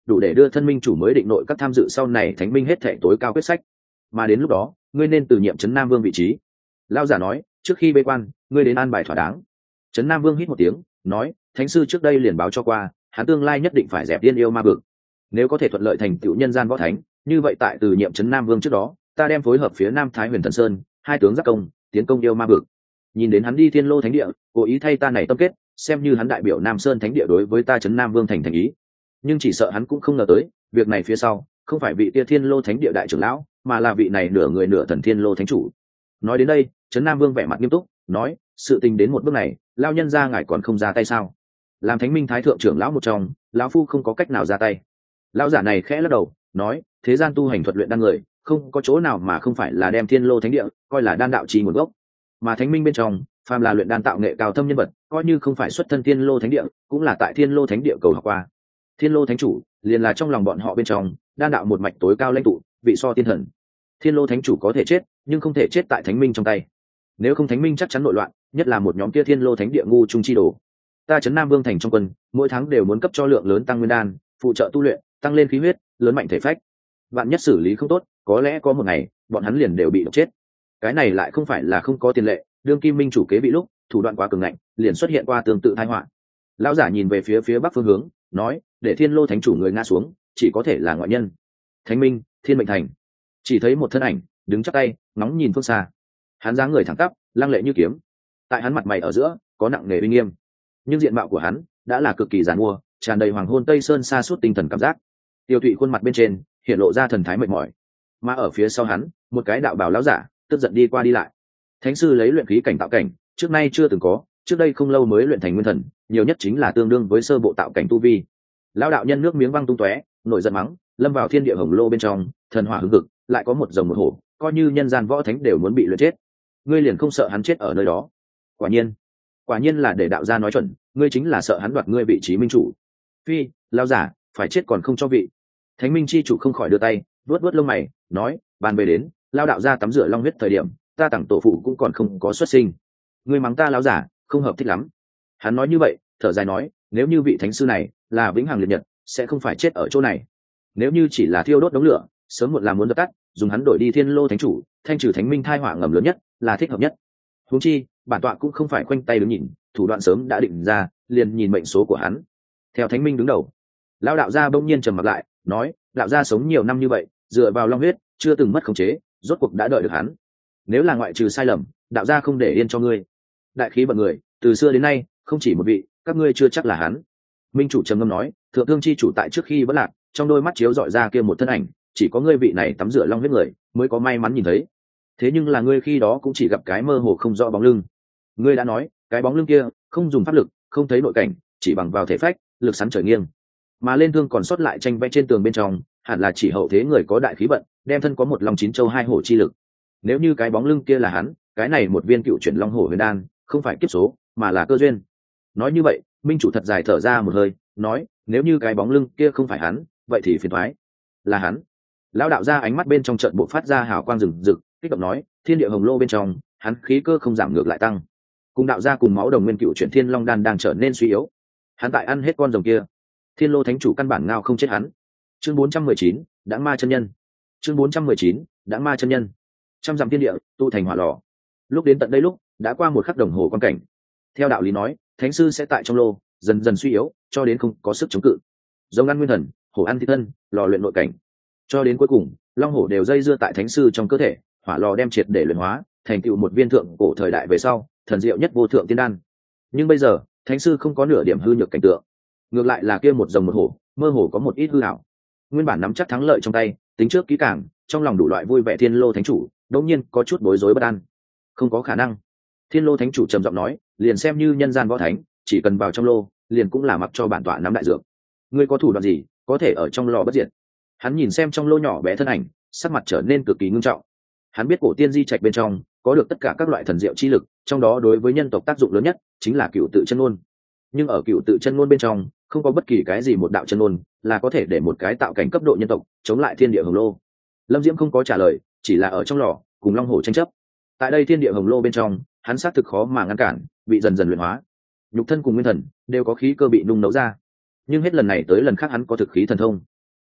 Speaker 1: đủ để đưa thân minh chủ mới định nội các tham dự sau này thánh minh hết thể tối cao quyết sách. Mà đến lúc đó ngươi nên từ nhiệm trấn Nam Vương vị trí. Lão giả nói, trước khi bế quan ngươi đến an bài thỏa đáng. Trấn Nam Vương hít một tiếng nói, thánh sư trước đây liền báo cho qua, hắn tương lai nhất định phải dẹp tiên yêu ma vực. Nếu có thể thuận lợi thành tựu nhân gian võ thánh, như vậy tại từ nhiệm trấn Nam Vương trước đó, ta đem phối hợp phía Nam Thái Huyền Thần Sơn, hai tướng giác công, tiến công yêu ma vực. Nhìn đến hắn đi Thiên Lô Thánh Địa, cố ý thay ta này tâm kết, xem như hắn đại biểu Nam Sơn Thánh Địa đối với ta trấn Nam Vương thành ý. Nhưng chỉ sợ hắn cũng không ngờ tới, việc này phía sau không phải vị tia Thiên Lô Thánh Địa đại trưởng lão, mà là vị này nửa người nửa thần Thiên Lô Thánh chủ. Nói đến đây, trấn Nam Vương vẻ mặt nghiêm túc, nói, sự tình đến một bước này, lao nhân ra ngài còn không ra tay sao? Làm Thánh Minh Thái thượng trưởng lão một trong, lão phu không có cách nào ra tay. Lão giả này khẽ lắc đầu, nói, thế gian tu hành thuật luyện đan người, không có chỗ nào mà không phải là đem Thiên Lô Thánh Địa coi là đan đạo trì nguồn gốc. Mà Thánh Minh bên trong, phàm là luyện đan tạo nghệ cao thâm nhân vật, coi như không phải xuất thân Thiên Lô Thánh Địa, cũng là tại Thiên Lô Thánh Địa cầu học qua. Thiên Lô Thánh chủ liền là trong lòng bọn họ bên trong đan đạo một mạch tối cao lãnh tụ, vị so tiên thần. Thiên Lô Thánh chủ có thể chết, nhưng không thể chết tại Thánh Minh trong tay. Nếu không Thánh Minh chắc chắn nội loạn, nhất là một nhóm kia Thiên Lô Thánh Địa ngu trung chi đồ. Ta trấn Nam Vương thành trong quân, mỗi tháng đều muốn cấp cho lượng lớn tăng nguyên đan, phụ trợ tu luyện, tăng lên khí huyết, lớn mạnh thể phách. Vạn nhất xử lý không tốt, có lẽ có một ngày bọn hắn liền đều bị độc chết. Cái này lại không phải là không có tiền lệ, đương Kim Minh chủ kế bị lúc thủ đoạn quá cường ngạnh, liền xuất hiện qua tương tự tai họa. Lão giả nhìn về phía bắc phương hướng, nói, để Thiên Lô Thánh chủ người ngã xuống, chỉ có thể là ngoại nhân. Thánh Minh, Thiên Mệnh Thành. Chỉ thấy một thân ảnh đứng chắp tay, ngóng nhìn phương xa. Hắn dáng người thẳng tắp, lăng lệ như kiếm. Tại hắn mặt mày ở giữa có nặng nề uy nghiêm, nhưng diện mạo của hắn đã là cực kỳ giàn mua, tràn đầy hoàng hôn tây sơn xa suốt tinh thần cảm giác. Tiêu Thụy khuôn mặt bên trên hiện lộ ra thần thái mệt mỏi, mà ở phía sau hắn một cái đạo bào lão giả tức giận đi qua đi lại. Thánh sư lấy luyện khí cảnh tạo cảnh, trước nay chưa từng có, trước đây không lâu mới luyện thành nguyên thần, nhiều nhất chính là tương đương với sơ bộ tạo cảnh tu vi. Lão đạo nhân nước miếng văng tung tóe, nổi giận mắng, lâm vào thiên địa hồng lô bên trong, thần hỏa hứng hực, lại có một rồng một hổ, coi như nhân gian võ thánh đều muốn bị luyện chết. Ngươi liền không sợ hắn chết ở nơi đó? Quả nhiên là để đạo gia nói chuẩn, ngươi chính là sợ hắn đoạt ngươi vị trí minh chủ. Phi, lão giả, phải chết còn không cho vị. Thánh Minh chi chủ không khỏi đưa tay vuốt vuốt lông mày, nói, bàn về đến lao đạo gia tắm rửa long huyết thời điểm, ta tặng tổ phụ cũng còn không có xuất sinh. Ngươi mắng ta lão giả không hợp thích lắm. Hắn nói như vậy, thở dài nói, nếu như vị thánh sư này là vĩnh hằng liệt nhật, sẽ không phải chết ở chỗ này. Nếu như chỉ là thiêu đốt đống lửa, sớm muộn là muốn dập tắt, dùng hắn đổi đi Thiên Lô Thánh chủ, thanh trừ Thánh Minh thai họa ngầm lớn nhất, là thích hợp nhất. Huống chi bản tọa cũng không phải khoanh tay đứng nhìn, thủ đoạn sớm đã định ra, liền nhìn mệnh số của hắn. Theo Thánh Minh đứng đầu. Lão đạo gia bỗng nhiên trầm mặt lại, nói, đạo gia sống nhiều năm như vậy, dựa vào long huyết, chưa từng mất khống chế, rốt cuộc đã đợi được hắn. Nếu là ngoại trừ sai lầm, đạo gia không để yên cho ngươi. Đại khí bận người, từ xưa đến nay không chỉ một vị, các ngươi chưa chắc là hắn. Minh chủ trầm ngâm nói, thượng thương chi chủ tại trước khi vẫn lạc, trong đôi mắt chiếu dọi ra kia một thân ảnh, chỉ có ngươi vị này tắm rửa long huyết người mới có may mắn nhìn thấy. Thế nhưng là ngươi khi đó cũng chỉ gặp cái mơ hồ không rõ bóng lưng. Ngươi đã nói, cái bóng lưng kia không dùng pháp lực, không thấy nội cảnh, chỉ bằng vào thể phách, lực sắn trời nghiêng. Mà lên thương còn sót lại tranh vẽ trên tường bên trong, hẳn là chỉ hậu thế người có đại khí vận, đem thân có một long chín châu hai hổ chi lực. Nếu như cái bóng lưng kia là hắn, cái này một viên cựu chuyển long hổ huyền đan, không phải kiếp số, mà là cơ duyên. Nói như vậy, Minh chủ thật dài thở ra một hơi, nói, nếu như cái bóng lưng kia không phải hắn, vậy thì phiền toái. Là hắn. Lão đạo gia ánh mắt bên trong trận bộ phát ra hào quang rừng rực, kích động nói, thiên địa hồng lô bên trong, hắn khí cơ không giảm ngược lại tăng. Cùng đạo gia cùng máu đồng nguyên cựu chuyển thiên long đan đang trở nên suy yếu. Hắn tại ăn hết con rồng kia. Thiên Lô Thánh chủ căn bản ngao không chết hắn. Chương 419, Đãng Ma chân nhân. Chương 419, Đãng Ma chân nhân. Trăm dặm thiên địa, tu thành hỏa lò. Lúc đến tận đây lúc, đã qua một khắc đồng hồ quan cảnh. Theo đạo lý nói, thánh sư sẽ tại trong lô, dần dần suy yếu, cho đến không có sức chống cự. Rồng ăn nguyên thần, hổ ăn thi thân, lò luyện nội cảnh. Cho đến cuối cùng, long hổ đều dây dưa tại thánh sư trong cơ thể, hỏa lò đem triệt để luyện hóa, thành tựu một viên thượng cổ thời đại về sau, thần diệu nhất vô thượng tiên đan. Nhưng bây giờ, thánh sư không có nửa điểm hư nhược cảnh tượng, ngược lại là kia một rồng một hổ, mơ hồ có một ít hư ảo. Nguyên bản nắm chắc thắng lợi trong tay, tính trước kỹ càng, trong lòng đủ loại vui vẻ Thiên Lô Thánh chủ đột nhiên có chút bối rối bất an. Không có khả năng. Thiên Lô Thánh chủ trầm giọng nói, liền xem như nhân gian võ thánh, chỉ cần vào trong lô, liền cũng là mặc cho bản tọa nắm đại dược. Ngươi có thủ đoạn gì, có thể ở trong lò bất diệt? Hắn nhìn xem trong lô nhỏ bé thân ảnh, sắc mặt trở nên cực kỳ ngưng trọng. Hắn biết cổ tiên di trạch bên trong có được tất cả các loại thần diệu chi lực, trong đó đối với nhân tộc tác dụng lớn nhất chính là cựu tự chân ngôn. Nhưng ở cựu tự chân ngôn bên trong, không có bất kỳ cái gì một đạo chân ngôn là có thể để một cái tạo cảnh cấp độ nhân tộc chống lại thiên địa hồng lô. Lâm Diễm không có trả lời, chỉ là ở trong lò cùng long hổ tranh chấp. Tại đây thiên địa hồng lô bên trong, hắn xác thực khó mà ngăn cản, bị dần dần luyện hóa. Nhục thân cùng nguyên thần đều có khí cơ bị nung nấu ra, nhưng hết lần này tới lần khác hắn có thực khí thần thông,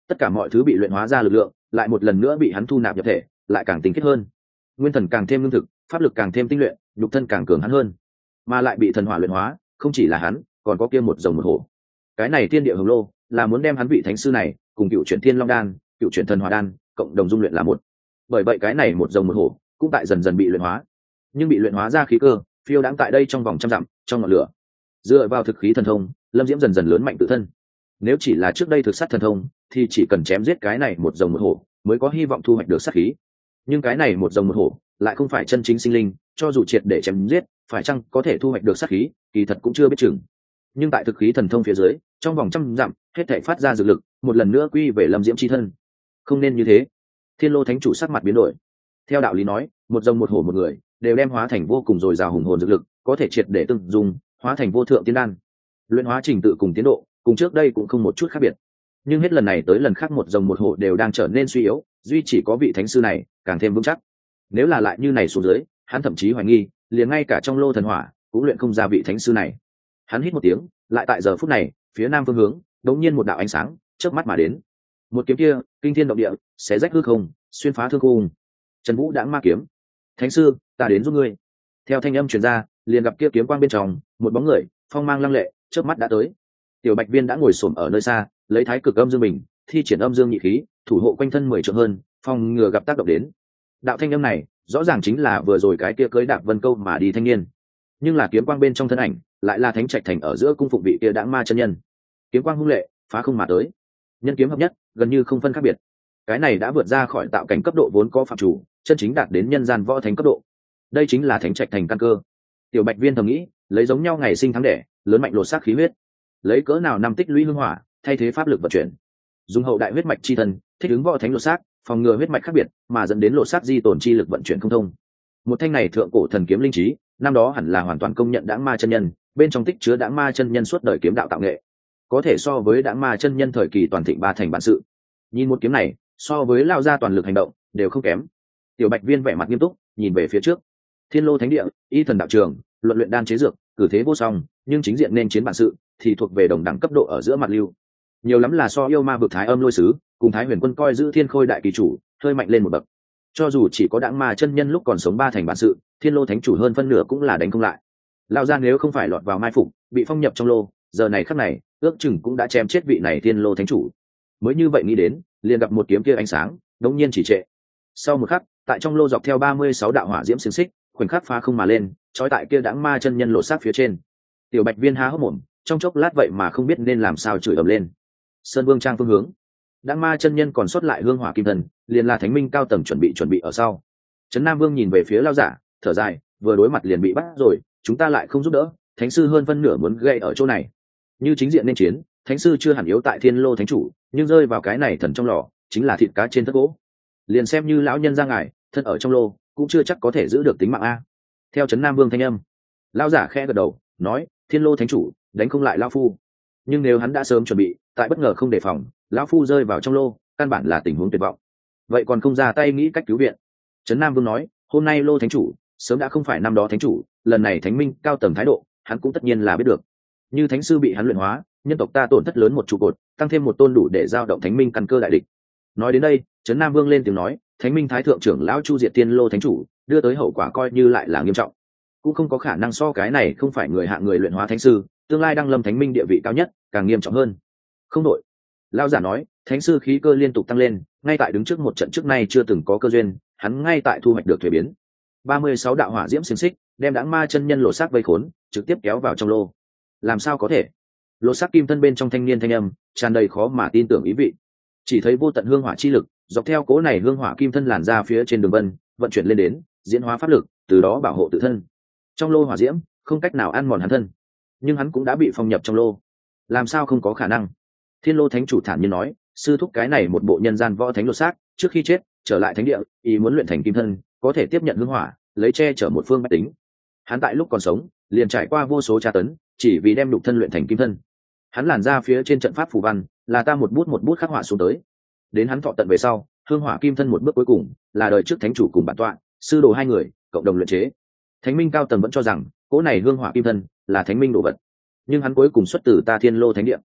Speaker 1: tất cả mọi thứ bị luyện hóa ra lực lượng lại một lần nữa bị hắn thu nạp nhập thể, lại càng tinh khiết hơn. Nguyên thần càng thêm lương thực, pháp lực càng thêm tinh luyện, nhục thân càng cường hắn hơn, mà lại bị thần hỏa luyện hóa, không chỉ là hắn, còn có kia một rồng một hổ. Cái này thiên địa hồng lô là muốn đem hắn vị thánh sư này cùng cựu chuyển thiên long đan, cựu chuyển thần hỏa đan cộng đồng dung luyện là một. Bởi vậy cái này một rồng một hổ cũng tại dần dần bị luyện hóa, nhưng bị luyện hóa ra khí cơ phiêu đãng tại đây trong vòng trăm dặm trong ngọn lửa. Dựa vào thực khí thần thông, Lâm Diễm dần dần lớn mạnh tự thân. Nếu chỉ là trước đây thực sát thần thông thì chỉ cần chém giết cái này một rồng một hổ mới có hy vọng thu hoạch được sát khí, nhưng cái này một rồng một hổ lại không phải chân chính sinh linh, cho dù triệt để chém giết phải chăng có thể thu hoạch được sát khí kỳ thật cũng chưa biết chừng. Nhưng tại thực khí thần thông phía dưới, trong vòng trăm dặm hết thảy phát ra dược lực một lần nữa quy về Lâm Diễm chi thân. Không nên như thế. Thiên Lô Thánh chủ sắc mặt biến đổi. Theo đạo lý nói, một rồng một hổ một người đều đem hóa thành vô cùng dồi dào hùng hồn dược lực, có thể triệt để từng dùng hóa thành vô thượng tiên đan. Luyện hóa trình tự cùng tiến độ cùng trước đây cũng không một chút khác biệt, nhưng hết lần này tới lần khác một rồng một hổ đều đang trở nên suy yếu, duy chỉ có vị thánh sư này càng thêm vững chắc. Nếu là lại như này xuống dưới, hắn thậm chí hoài nghi liền ngay cả trong lô thần hỏa cũng luyện không ra vị thánh sư này. Hắn hít một tiếng, lại tại giờ phút này phía nam phương hướng đột nhiên một đạo ánh sáng chớp mắt mà đến. Một kiếm kia kinh thiên động địa, xé rách hư không, xuyên phá thương khung. Trần Vũ đã ma kiếm. Thánh sư, ta đến giúp ngươi. Theo thanh âm truyền ra, liền gặp kia kiếm quang bên trong một bóng người phong mang lăng lệ chớp mắt đã tới. Tiểu Bạch Viên đã ngồi xổm ở nơi xa, lấy thái cực âm dương bình thi triển âm dương nhị khí thủ hộ quanh thân 10 trượng hơn, phòng ngừa gặp tác động đến. Đạo thanh âm này rõ ràng chính là vừa rồi cái kia cưới đạp vân câu mà đi thanh niên, nhưng là kiếm quang bên trong thân ảnh lại là Thánh Trạch Thành ở giữa cung phụng vị kia đãng ma chân nhân. Kiếm quang hung lệ phá không mà tới, nhân kiếm hợp nhất, gần như không phân khác biệt. Cái này đã vượt ra khỏi tạo cảnh cấp độ vốn có phạm chủ, chân chính đạt đến nhân gian võ thánh cấp độ. Đây chính là Thánh Trạch Thành căn cơ. Tiểu Bạch Viên thầm nghĩ, lấy giống nhau ngày sinh tháng đẻ, lớn mạnh lột xác khí huyết, lấy cỡ nào năm tích lũy hương hỏa thay thế pháp lực vận chuyển, dùng hậu đại huyết mạch chi thân thích ứng võ thánh lột xác, phòng ngừa huyết mạch khác biệt mà dẫn đến lột xác di tổn chi lực vận chuyển không thông. Một thanh này thượng cổ thần kiếm linh trí, năm đó hẳn là hoàn toàn công nhận đãng ma chân nhân, bên trong tích chứa đãng ma chân nhân suốt đời kiếm đạo tạo nghệ, có thể so với đãng ma chân nhân thời kỳ toàn thịnh ba thành bản sự. Nhìn một kiếm này, so với lao ra toàn lực hành động đều không kém. Tiểu Bạch Viên vẻ mặt nghiêm túc nhìn về phía trước. Thiên Lô Thánh Địa, y thần đạo trường, luận luyện đan chế dược, cử thế vô song, nhưng chính diện nên chiến bản sự thì thuộc về đồng đẳng cấp độ ở giữa mặt lưu. Nhiều lắm là so yêu ma vực Thái Âm Lôi Sứ cùng Thái Huyền Quân coi giữ Thiên Khôi đại kỳ chủ hơi mạnh lên một bậc. Cho dù chỉ có đãng ma chân nhân lúc còn sống ba thành bản sự, Thiên Lô Thánh chủ hơn phân nửa cũng là đánh không lại. Lão gia nếu không phải lọt vào mai phục, bị phong nhập trong lô, giờ này khắc này, ước chừng cũng đã chém chết vị này Thiên Lô Thánh chủ. Mới như vậy nghĩ đến, liền gặp một kiếm kia ánh sáng, đống nhiên chỉ trệ. Sau một khắc, tại trong lô dọc theo 36 đạo hỏa diễm xiềng xích, khoảnh khắc phá không mà lên, trói tại kia đãng ma chân nhân lộ sát phía trên. Tiểu Bạch Viên há hốc mồm, trong chốc lát vậy mà không biết nên làm sao chửi ầm lên. Sơn Vương Trang phương hướng, đãng ma chân nhân còn sót lại hương hỏa kim thần, liền là thánh minh cao tầng chuẩn bị ở sau. Trấn Nam Vương nhìn về phía Lão giả, thở dài, vừa đối mặt liền bị bắt rồi, chúng ta lại không giúp đỡ, thánh sư hơn phân nửa muốn gây ở chỗ này. Như chính diện nên chiến, thánh sư chưa hẳn yếu tại Thiên Lô Thánh chủ, nhưng rơi vào cái này thần trong lò, chính là thịt cá trên thất gỗ. Liền xem như lão nhân ra ngài, thân ở trong lô, cũng chưa chắc có thể giữ được tính mạng a. Theo Trấn Nam Vương thanh âm, Lão giả khẽ gật đầu, nói, Thiên Lô Thánh chủ đánh không lại lão phu, nhưng nếu hắn đã sớm chuẩn bị, tại bất ngờ không đề phòng, lão phu rơi vào trong lô, căn bản là tình huống tuyệt vọng, vậy còn không ra tay nghĩ cách cứu viện. Trấn Nam Vương nói, hôm nay Lô Thánh chủ sớm đã không phải năm đó thánh chủ, lần này thánh minh cao tầng thái độ hắn cũng tất nhiên là biết được. Như thánh sư bị hắn luyện hóa, nhân tộc ta tổn thất lớn một trụ cột, tăng thêm một tôn đủ để giao động thánh minh căn cơ đại địch. Nói đến đây, Trấn Nam Vương lên tiếng nói, thánh minh thái thượng trưởng lão chu diệt Thiên Lô Thánh chủ, đưa tới hậu quả coi như lại là nghiêm trọng, cũng không có khả năng so cái này không phải người hạ người luyện hóa thánh sư, tương lai đăng lâm thánh minh địa vị cao nhất càng nghiêm trọng hơn. Không đội. Lão giả nói, thánh sư khí cơ liên tục tăng lên, ngay tại đứng trước một trận trước nay chưa từng có cơ duyên, hắn ngay tại thu hoạch được thuế biến. 36 đạo hỏa diễm xiềng xích đem đãng ma chân nhân lộ xác vây khốn, trực tiếp kéo vào trong lô. Làm sao có thể? Lộ xác kim thân bên trong thanh niên thanh âm tràn đầy khó mà tin tưởng ý vị. Chỉ thấy vô tận hương hỏa chi lực dọc theo cố này hương hỏa kim thân làn ra phía trên đường vân vận chuyển lên đến, diễn hóa pháp lực, từ đó bảo hộ tự thân. Trong lô hỏa diễm không cách nào ăn mòn hắn thân, nhưng hắn cũng đã bị phong nhập trong lô. Làm sao không có khả năng? Thiên Lô Thánh chủ thản nhiên nói, sư thúc cái này một bộ nhân gian võ thánh lột xác, trước khi chết trở lại thánh địa, ý muốn luyện thành kim thân, có thể tiếp nhận hương hỏa, lấy che chở một phương bách tính. Hắn tại lúc còn sống liền trải qua vô số tra tấn, chỉ vì đem nhục thân luyện thành kim thân. Hắn làn ra phía trên trận pháp phù văn là ta một bút khắc họa xuống tới. Đến hắn thọ tận về sau, hương hỏa kim thân một bước cuối cùng là đời trước thánh chủ cùng bản tọa sư đồ hai người cộng đồng luyện chế. Thánh minh cao tầng vẫn cho rằng cỗ này hương hỏa kim thân là thánh minh đồ vật, nhưng hắn cuối cùng xuất từ ta Thiên Lô Thánh Địa.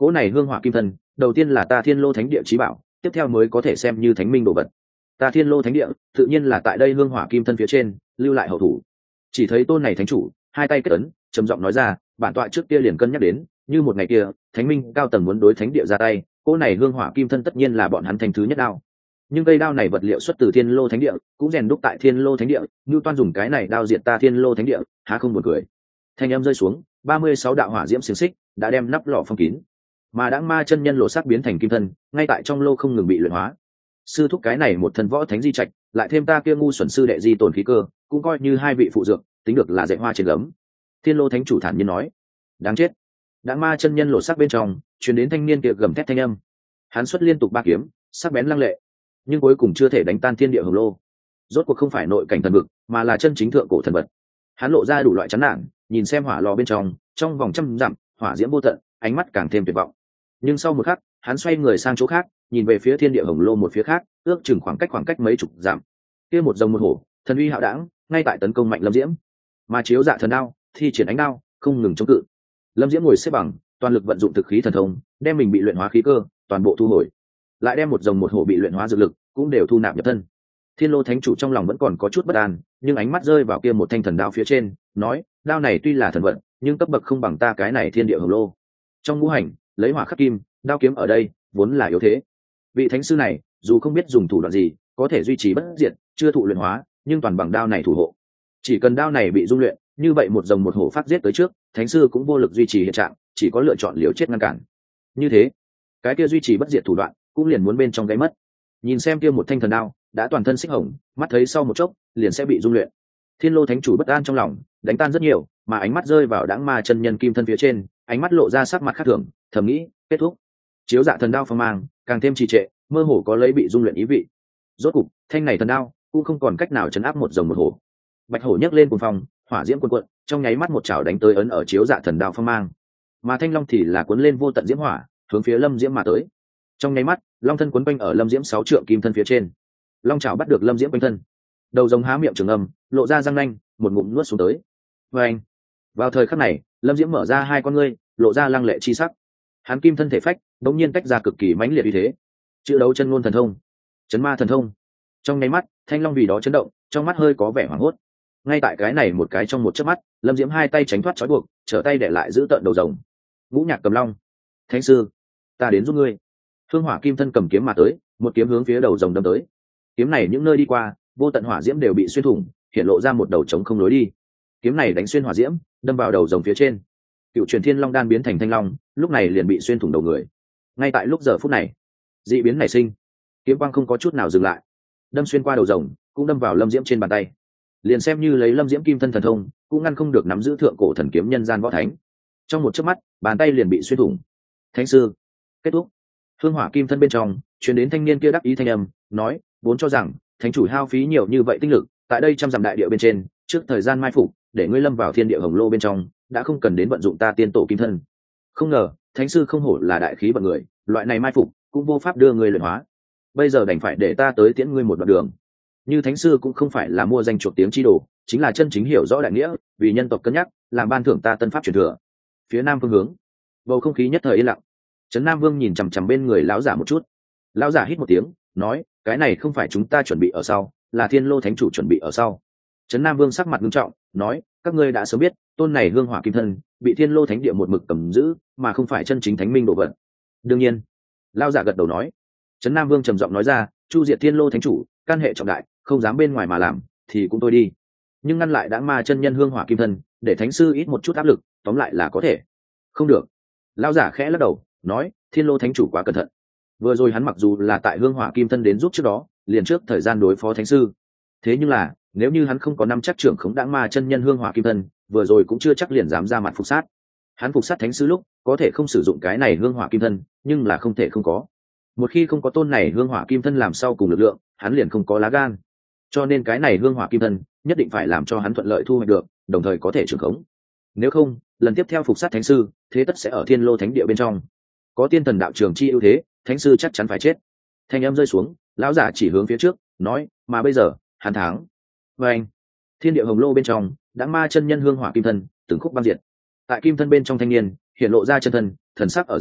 Speaker 1: cỗ này hương hỏa kim thân đầu tiên là ta thiên lô thánh địa trí bảo, tiếp theo mới có thể xem như thánh minh đồ vật. Ta thiên lô thánh địa tự nhiên là tại đây hương hỏa kim thân phía trên lưu lại hậu thủ. Chỉ thấy tôn này thánh chủ hai tay kết ấn, trầm giọng nói ra, bản tọa trước kia liền cân nhắc đến, như một ngày kia thánh minh cao tầng muốn đối thánh địa ra tay, cỗ này hương hỏa kim thân tất nhiên là bọn hắn thành thứ nhất đao. Nhưng cây đao này vật liệu xuất từ thiên lô thánh địa, cũng rèn đúc tại thiên lô thánh địa, như toan dùng cái này đao diệt ta thiên lô thánh địa, há không buồn cười. Thanh âm rơi xuống, 36 đạo hỏa diễm xiềng xích đã đem nắp lò phong kín, mà đãng ma chân nhân lộ sắc biến thành kim thân, ngay tại trong lô không ngừng bị luyện hóa. Sư thúc cái này một thần võ thánh di trạch, lại thêm ta kia ngu xuẩn sư đệ di tồn khí cơ, cũng coi như hai vị phụ dược, tính được là dạy hoa trên gấm. Thiên lô thánh chủ thản nhiên nói. Đáng chết. Đãng ma chân nhân lộ sắc bên trong truyền đến thanh niên kia gầm thét thanh âm. Hắn xuất liên tục ba kiếm, sắc bén lăng lệ, nhưng cuối cùng chưa thể đánh tan thiên địa hồng lô. Rốt cuộc không phải nội cảnh thần vực, mà là chân chính thượng cổ thần vật. Hắn lộ ra đủ loại chán nản, nhìn xem hỏa lò bên trong vòng trăm dặm hỏa diễm vô tận, ánh mắt càng thêm tuyệt vọng. Nhưng sau một khắc, hắn xoay người sang chỗ khác, nhìn về phía thiên địa hồng lô một phía khác, ước chừng khoảng cách mấy chục dặm. Kia một rồng một hổ, thần uy hạo đãng, ngay tại tấn công mạnh Lâm Diễm. Mà chiếu dạ thần đao, thi triển ánh đao, không ngừng chống cự. Lâm Diễm ngồi xếp bằng, toàn lực vận dụng thực khí thần thông, đem mình bị luyện hóa khí cơ toàn bộ thu hồi, lại đem một rồng một hổ bị luyện hóa dược lực cũng đều thu nạp nhập thân. Thiên lô thánh chủ trong lòng vẫn còn có chút bất an, nhưng ánh mắt rơi vào kia một thanh thần đao phía trên, nói, đao này tuy là thần vận, nhưng cấp bậc không bằng ta cái này thiên địa hồng lô. Trong ngũ hành lấy hỏa khắc kim, đao kiếm ở đây vốn là yếu thế. Vị thánh sư này dù không biết dùng thủ đoạn gì có thể duy trì bất diệt, chưa thụ luyện hóa, nhưng toàn bằng đao này thủ hộ. Chỉ cần đao này bị dung luyện, như vậy một rồng một hổ phát giết tới trước, thánh sư cũng vô lực duy trì hiện trạng, chỉ có lựa chọn liều chết ngăn cản. Như thế, cái kia duy trì bất diệt thủ đoạn cũng liền muốn bên trong gáy mất. Nhìn xem kia một thanh thần đao đã toàn thân xích hồng, mắt thấy sau một chốc liền sẽ bị dung luyện. Thiên lô thánh chủ bất an trong lòng, đánh tan rất nhiều, mà ánh mắt rơi vào đãng ma chân nhân kim thân phía trên, ánh mắt lộ ra sắc mặt khác thường, thầm nghĩ, kết thúc. Chiếu dạ thần đao phong mang càng thêm trì trệ, mơ hồ có lấy bị dung luyện ý vị. Rốt cục, thanh này thần đao cũng không còn cách nào chấn áp một rồng một hổ. Bạch hổ nhấc lên cuồng phong, hỏa diễm cuồn cuộn, trong nháy mắt một chảo đánh tới ấn ở chiếu dạ thần đao phong mang. Mà thanh long thì là cuốn lên vô tận diễm hỏa, hướng phía Lâm Diễm mà tới. Trong nháy mắt, long thân quấn quanh ở Lâm Diễm 6 trượng kim thân phía trên. Long chảo bắt được Lâm Diễm quanh thân, đầu rồng há miệng trường âm, lộ ra răng nanh, một ngụm nuốt xuống tới. Anh. Vào thời khắc này, Lâm Diễm mở ra hai con ngươi, lộ ra lăng lệ chi sắc. Hắn kim thân thể phách đống nhiên tách ra cực kỳ mãnh liệt uy thế. Chữ đấu chân ngôn thần thông, chấn ma thần thông. Trong nháy mắt, thanh long vì đó chấn động, trong mắt hơi có vẻ hoảng hốt. Ngay tại cái này một cái trong một chớp mắt, Lâm Diễm hai tay tránh thoát trói buộc, trở tay để lại giữ tận đầu rồng. Ngũ Nhạc Cầm Long, thánh sư, ta đến giúp ngươi. Hương hỏa kim thân cầm kiếm mà tới, một kiếm hướng phía đầu rồng đâm tới. Kiếm này những nơi đi qua, vô tận hỏa diễm đều bị xuyên thủng, hiện lộ ra một đầu trống không lối đi. Kiếm này đánh xuyên hỏa diễm, đâm vào đầu rồng phía trên. Cựu truyền thiên long đan biến thành thanh long, lúc này liền bị xuyên thủng đầu người. Ngay tại lúc giờ phút này, dị biến nảy sinh, kiếm quang không có chút nào dừng lại, đâm xuyên qua đầu rồng, cũng đâm vào Lâm Diễm trên bàn tay. Liền xem như lấy Lâm Diễm kim thân thần thông, cũng ngăn không được nắm giữ thượng cổ thần kiếm nhân gian võ thánh. Trong một chớp mắt, bàn tay liền bị xuyên thủng. Thánh sư, kết thúc. Hương hỏa kim thân bên trong truyền đến thanh niên kia đắc ý thanh âm, nói, vốn cho rằng thánh chủ hao phí nhiều như vậy tinh lực tại đây trăm dặm đại địa bên trên, trước thời gian mai phục để ngươi lâm vào thiên địa hồng lô bên trong, đã không cần đến vận dụng ta tiên tổ kim thân. Không ngờ thánh sư không hổ là đại khí vận người, loại này mai phục cũng vô pháp đưa ngươi luyện hóa. Bây giờ đành phải để ta tới tiễn ngươi một đoạn đường. Như thánh sư cũng không phải là mua danh chuộc tiếng chi đồ, chính là chân chính hiểu rõ đại nghĩa, vì nhân tộc cân nhắc, làm ban thưởng ta tân pháp truyền thừa. Phía nam phương hướng, bầu không khí nhất thời yên lặng. Trấn Nam Vương nhìn chằm chằm bên người lão giả một chút. Lão giả hít một tiếng, nói, cái này không phải chúng ta chuẩn bị ở sau, là Thiên Lô Thánh chủ chuẩn bị ở sau. Trấn Nam Vương sắc mặt nghiêm trọng, nói, các ngươi đã sớm biết, tôn này hương hỏa kim thân bị Thiên Lô Thánh địa một mực cầm giữ, mà không phải chân chính thánh minh đồ vật. Đương nhiên. Lão giả gật đầu nói. Trấn Nam Vương trầm giọng nói ra, chu diệt Thiên Lô Thánh chủ, căn hệ trọng đại, không dám bên ngoài mà làm, thì cũng tôi đi. Nhưng ngăn lại Đãng Ma chân nhân hương hỏa kim thân, để thánh sư ít một chút áp lực, tóm lại là có thể. Không được. Lão giả khẽ lắc đầu, nói, Thiên Lô Thánh chủ quá cẩn thận. Vừa rồi hắn mặc dù là tại hương hỏa kim thân đến giúp trước đó, liền trước thời gian đối phó thánh sư, thế nhưng là nếu như hắn không có năm chắc trưởng khống Đãng Ma chân nhân hương hỏa kim thân, vừa rồi cũng chưa chắc liền dám ra mặt phục sát. Hắn phục sát thánh sư lúc có thể không sử dụng cái này hương hỏa kim thân, nhưng là không thể không có. Một khi không có tôn này hương hỏa kim thân làm sau cùng lực lượng, hắn liền không có lá gan. Cho nên cái này hương hỏa kim thân nhất định phải làm cho hắn thuận lợi thu hoạch được, đồng thời có thể trưởng khống. Nếu không, lần tiếp theo phục sát thánh sư, thế tất sẽ ở Thiên Lô Thánh địa bên trong có tiên thần đạo trường chi ưu thế, thánh sư chắc chắn phải chết. Thanh âm rơi xuống, lão giả chỉ hướng phía trước, nói, mà bây giờ hắn thắng. Và anh, thiên địa hồng lô bên trong, Đãng Ma chân nhân hương hỏa kim thân từng khúc băng diệt. Tại kim thân bên trong thanh niên hiện lộ ra chân thân, thần sắc ở giữa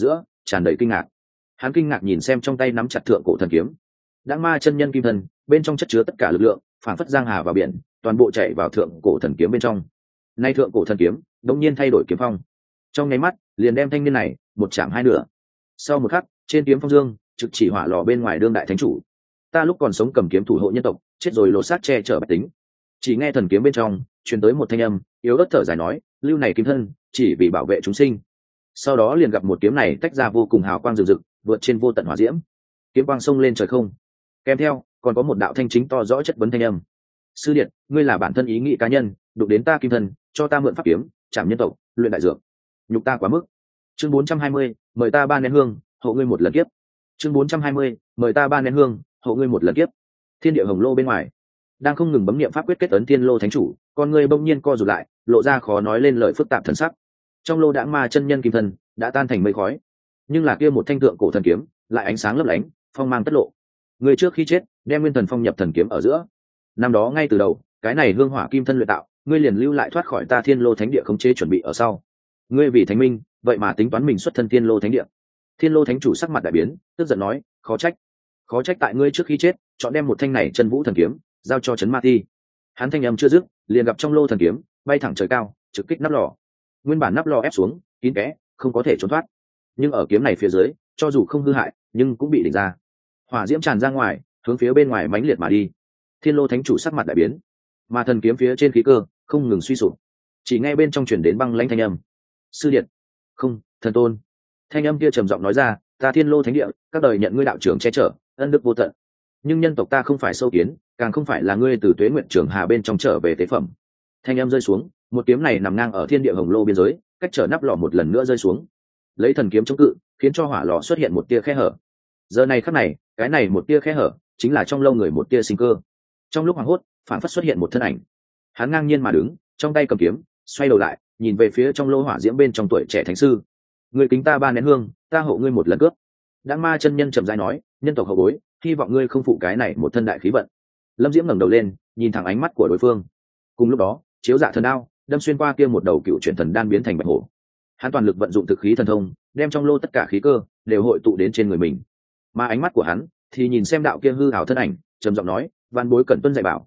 Speaker 1: tràn đầy kinh ngạc. Hắn kinh ngạc nhìn xem trong tay nắm chặt thượng cổ thần kiếm. Đãng ma chân nhân kim thân, bên trong chất chứa tất cả lực lượng, phản phất giang hà vào biển, toàn bộ chạy vào thượng cổ thần kiếm bên trong. Nay thượng cổ thần kiếm đột nhiên thay đổi kiếm phong, trong nháy mắt liền đem thanh niên này một chạm hai nửa. Sau một khắc, trên kiếm phong dương trực chỉ hỏa lò bên ngoài đương đại thánh chủ. Ta lúc còn sống cầm kiếm thủ hộ nhân tộc, chết rồi lột xác che chở bách tính. Chỉ nghe thần kiếm bên trong truyền tới một thanh âm yếu ớt thở dài nói, lưu này kim thân chỉ vì bảo vệ chúng sinh. Sau đó liền gặp một kiếm này tách ra vô cùng hào quang rực rực, vượt trên vô tận hỏa diễm, kiếm quang sông lên trời không. Kèm theo còn có một đạo thanh chính to rõ chất vấn thanh âm: sư điện, ngươi là bản thân ý nghĩ cá nhân, đụng đến ta kim thân, cho ta mượn pháp kiếm chạm nhân tộc, luyện đại dược, nhục ta quá mức. Chương 420, mời ta ba nén hương hộ ngươi một lần kiếp. Chương 420, mời ta ba nén hương hộ ngươi một lần kiếp. Thiên địa hồng lô bên ngoài đang không ngừng bấm niệm pháp quyết kết ấn thiên lô thánh chủ, con người bỗng nhiên co rụt lại, lộ ra khó nói lên lời phức tạp thần sắc. Trong lô đãng ma chân nhân kim thân đã tan thành mây khói, nhưng là kia một thanh tượng cổ thần kiếm lại ánh sáng lấp lánh, phong mang tất lộ. Người trước khi chết đem nguyên thần phong nhập thần kiếm ở giữa. Năm đó ngay từ đầu, cái này hương hỏa kim thân luyện tạo, ngươi liền lưu lại thoát khỏi ta thiên lô thánh địa khống chế chuẩn bị ở sau. Ngươi vì thánh minh, vậy mà tính toán mình xuất thân thiên lô thánh địa. Thiên lô thánh chủ sắc mặt đại biến, tức giận nói, khó trách tại ngươi trước khi chết chọn đem một thanh này chân vũ thần kiếm giao cho trấn ma ti. Hắn thanh âm chưa dứt, liền gặp trong lô thần kiếm bay thẳng trời cao, trực kích nắp lò. Nguyên bản nắp lò ép xuống kín kẽ, không có thể trốn thoát, nhưng ở kiếm này phía dưới, cho dù không hư hại nhưng cũng bị đỉnh ra, hỏa diễm tràn ra ngoài, hướng phía bên ngoài mãnh liệt mà đi. Thiên lô thánh chủ sắc mặt đại biến, mà thần kiếm phía trên khí cơ không ngừng suy sụp, chỉ nghe bên trong truyền đến băng lãnh thanh âm: sư điện, không, thần tôn. Thanh âm kia trầm giọng nói ra, ta thiên lô thánh địa các đời nhận ngươi đạo trưởng che chở, ân đức vô tận, nhưng nhân tộc ta không phải sâu kiến, càng không phải là ngươi từ tuế nguyện trường hà bên trong trở về tế phẩm. Thanh âm rơi xuống, một kiếm này nằm ngang ở thiên địa hồng lô biên giới, cách trở nắp lò một lần nữa rơi xuống, lấy thần kiếm chống cự, khiến cho hỏa lò xuất hiện một tia khe hở. Giờ này khắc này, cái này một tia khe hở chính là trong lâu người một tia sinh cơ. Trong lúc hoảng hốt, phản phất xuất hiện một thân ảnh, hắn ngang nhiên mà đứng, trong tay cầm kiếm, xoay đầu lại nhìn về phía trong lô hỏa diễm bên trong tuổi trẻ thánh sư: người kính ta ba nén hương, ta hộ ngươi một lần cướp. Đãng ma chân nhân trầm rãi nói, nhân tộc hậu bối, hy vọng ngươi không phụ cái này một thân đại khí vận. Lâm Diễm ngẩng đầu lên, nhìn thẳng ánh mắt của đối phương. Cùng lúc đó, chiếu dạ thần đao đâm xuyên qua kia một đầu cựu chuyển thần đan biến thành bạch hổ. Hắn toàn lực vận dụng thực khí thần thông, đem trong lô tất cả khí cơ đều hội tụ đến trên người mình. Mà ánh mắt của hắn thì nhìn xem đạo kia hư ảo thân ảnh, trầm giọng nói, van bối cẩn tuân dạy bảo.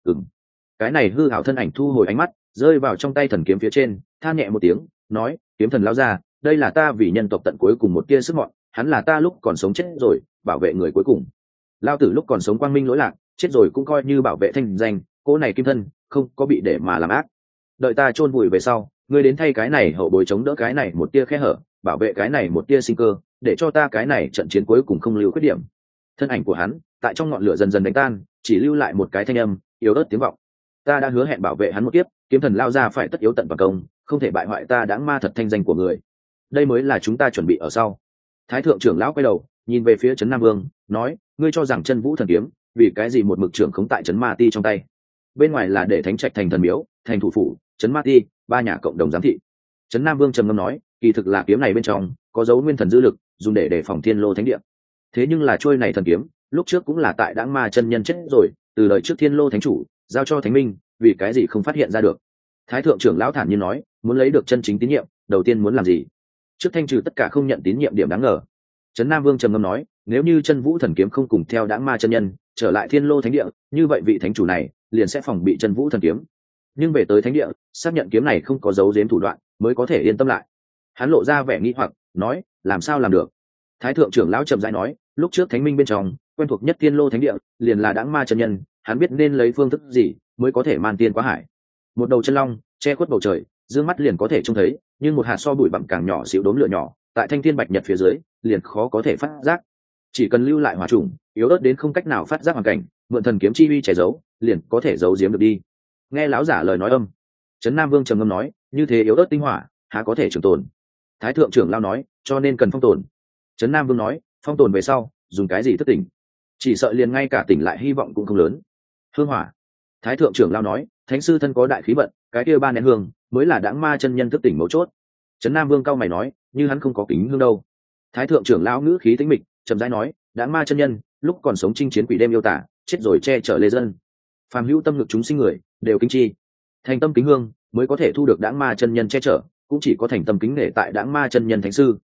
Speaker 1: Cái này hư ảo thân ảnh thu hồi ánh mắt, rơi vào trong tay thần kiếm phía trên, than nhẹ một tiếng, nói, kiếm thần lão gia, đây là ta vì nhân tộc tận cuối cùng một tia sức mọn, hắn là ta lúc còn sống chết rồi, bảo vệ người cuối cùng. Lao tử lúc còn sống quang minh lỗi lạc, chết rồi cũng coi như bảo vệ thanh danh, cô này kim thân không có bị để mà làm ác. Đợi ta chôn vùi về sau, ngươi đến thay cái này hậu bối chống đỡ cái này một tia khe hở, bảo vệ cái này một tia sinh cơ, để cho ta cái này trận chiến cuối cùng không lưu khuyết điểm. Thân ảnh của hắn tại trong ngọn lửa dần dần đánh tan, chỉ lưu lại một cái thanh âm yếu ớt tiếng vọng: ta đã hứa hẹn bảo vệ hắn một kiếp, kiếm thần lao ra phải tất yếu tận vào công, không thể bại hoại ta đãng ma thật thanh danh của người. Đây mới là chúng ta chuẩn bị ở sau. Thái thượng trưởng lão quay đầu nhìn về phía trấn Nam Vương, nói, ngươi cho rằng chân vũ thần kiếm vì cái gì một mực trưởng khống tại trấn ma ti trong tay? Bên ngoài là để thánh trạch thành thần miếu, thành thủ phủ, trấn ma ti ba nhà cộng đồng giám thị. Trấn Nam Vương trầm ngâm nói, kỳ thực là kiếm này bên trong có dấu nguyên thần dư lực, dùng để đề phòng thiên lô thánh địa. Thế nhưng là trôi này thần kiếm lúc trước cũng là tại đãng ma chân nhân chết rồi, từ đời trước thiên lô thánh chủ giao cho thánh minh, vì cái gì không phát hiện ra được? Thái thượng trưởng lão thản nhiên nói, muốn lấy được chân chính tín nhiệm, đầu tiên muốn làm gì? Trước thanh trừ tất cả không nhận tín nhiệm điểm đáng ngờ. Trấn Nam Vương trầm ngâm nói, nếu như chân vũ thần kiếm không cùng theo đãng ma chân nhân trở lại thiên lô thánh địa, như vậy vị thánh chủ này liền sẽ phòng bị chân vũ thần kiếm. Nhưng về tới thánh địa, xác nhận kiếm này không có dấu giếm thủ đoạn, mới có thể yên tâm lại. Hắn lộ ra vẻ nghi hoặc, nói, làm sao làm được? Thái thượng trưởng lão chậm rãi nói, lúc trước thánh minh bên trong quen thuộc nhất thiên lô thánh địa liền là đãng ma chân nhân, hắn biết nên lấy phương thức gì mới có thể man tiên quá hải. Một đầu chân long che khuất bầu trời, dương mắt liền có thể trông thấy, nhưng một hạt so bụi bặm càng nhỏ xíu đốm lửa nhỏ, tại thanh thiên bạch nhật phía dưới liền khó có thể phát giác. Chỉ cần lưu lại hỏa trùng, yếu ớt đến không cách nào phát giác hoàn cảnh, mượn thần kiếm chi uy che giấu, liền có thể giấu giếm được đi. Nghe lão giả lời nói âm, Trấn Nam Vương trầm ngâm nói, như thế yếu ớt tinh hỏa há có thể trường tồn? Thái thượng trưởng lão nói, cho nên cần phong tồn. Trấn Nam Vương nói, phong tồn về sau dùng cái gì thức tỉnh? Chỉ sợ liền ngay cả tỉnh lại hy vọng cũng không lớn. Hương hỏa. Thái thượng trưởng lão nói, thánh sư thân có đại khí vận, cái kia ba nén hương mới là đãng ma chân nhân thức tỉnh mấu chốt. Trấn Nam Vương cao mày nói, như hắn không có kính hương đâu. Thái thượng trưởng lão ngữ khí tĩnh mịch, chậm rãi nói, đãng ma chân nhân lúc còn sống chinh chiến quỷ đêm yêu tả, chết rồi che chở lê dân, phàm hữu tâm lực chúng sinh người đều kính chi, thành tâm kính hương mới có thể thu được đãng ma chân nhân che chở, cũng chỉ có thành tâm kính nể tại đãng ma chân nhân thánh sư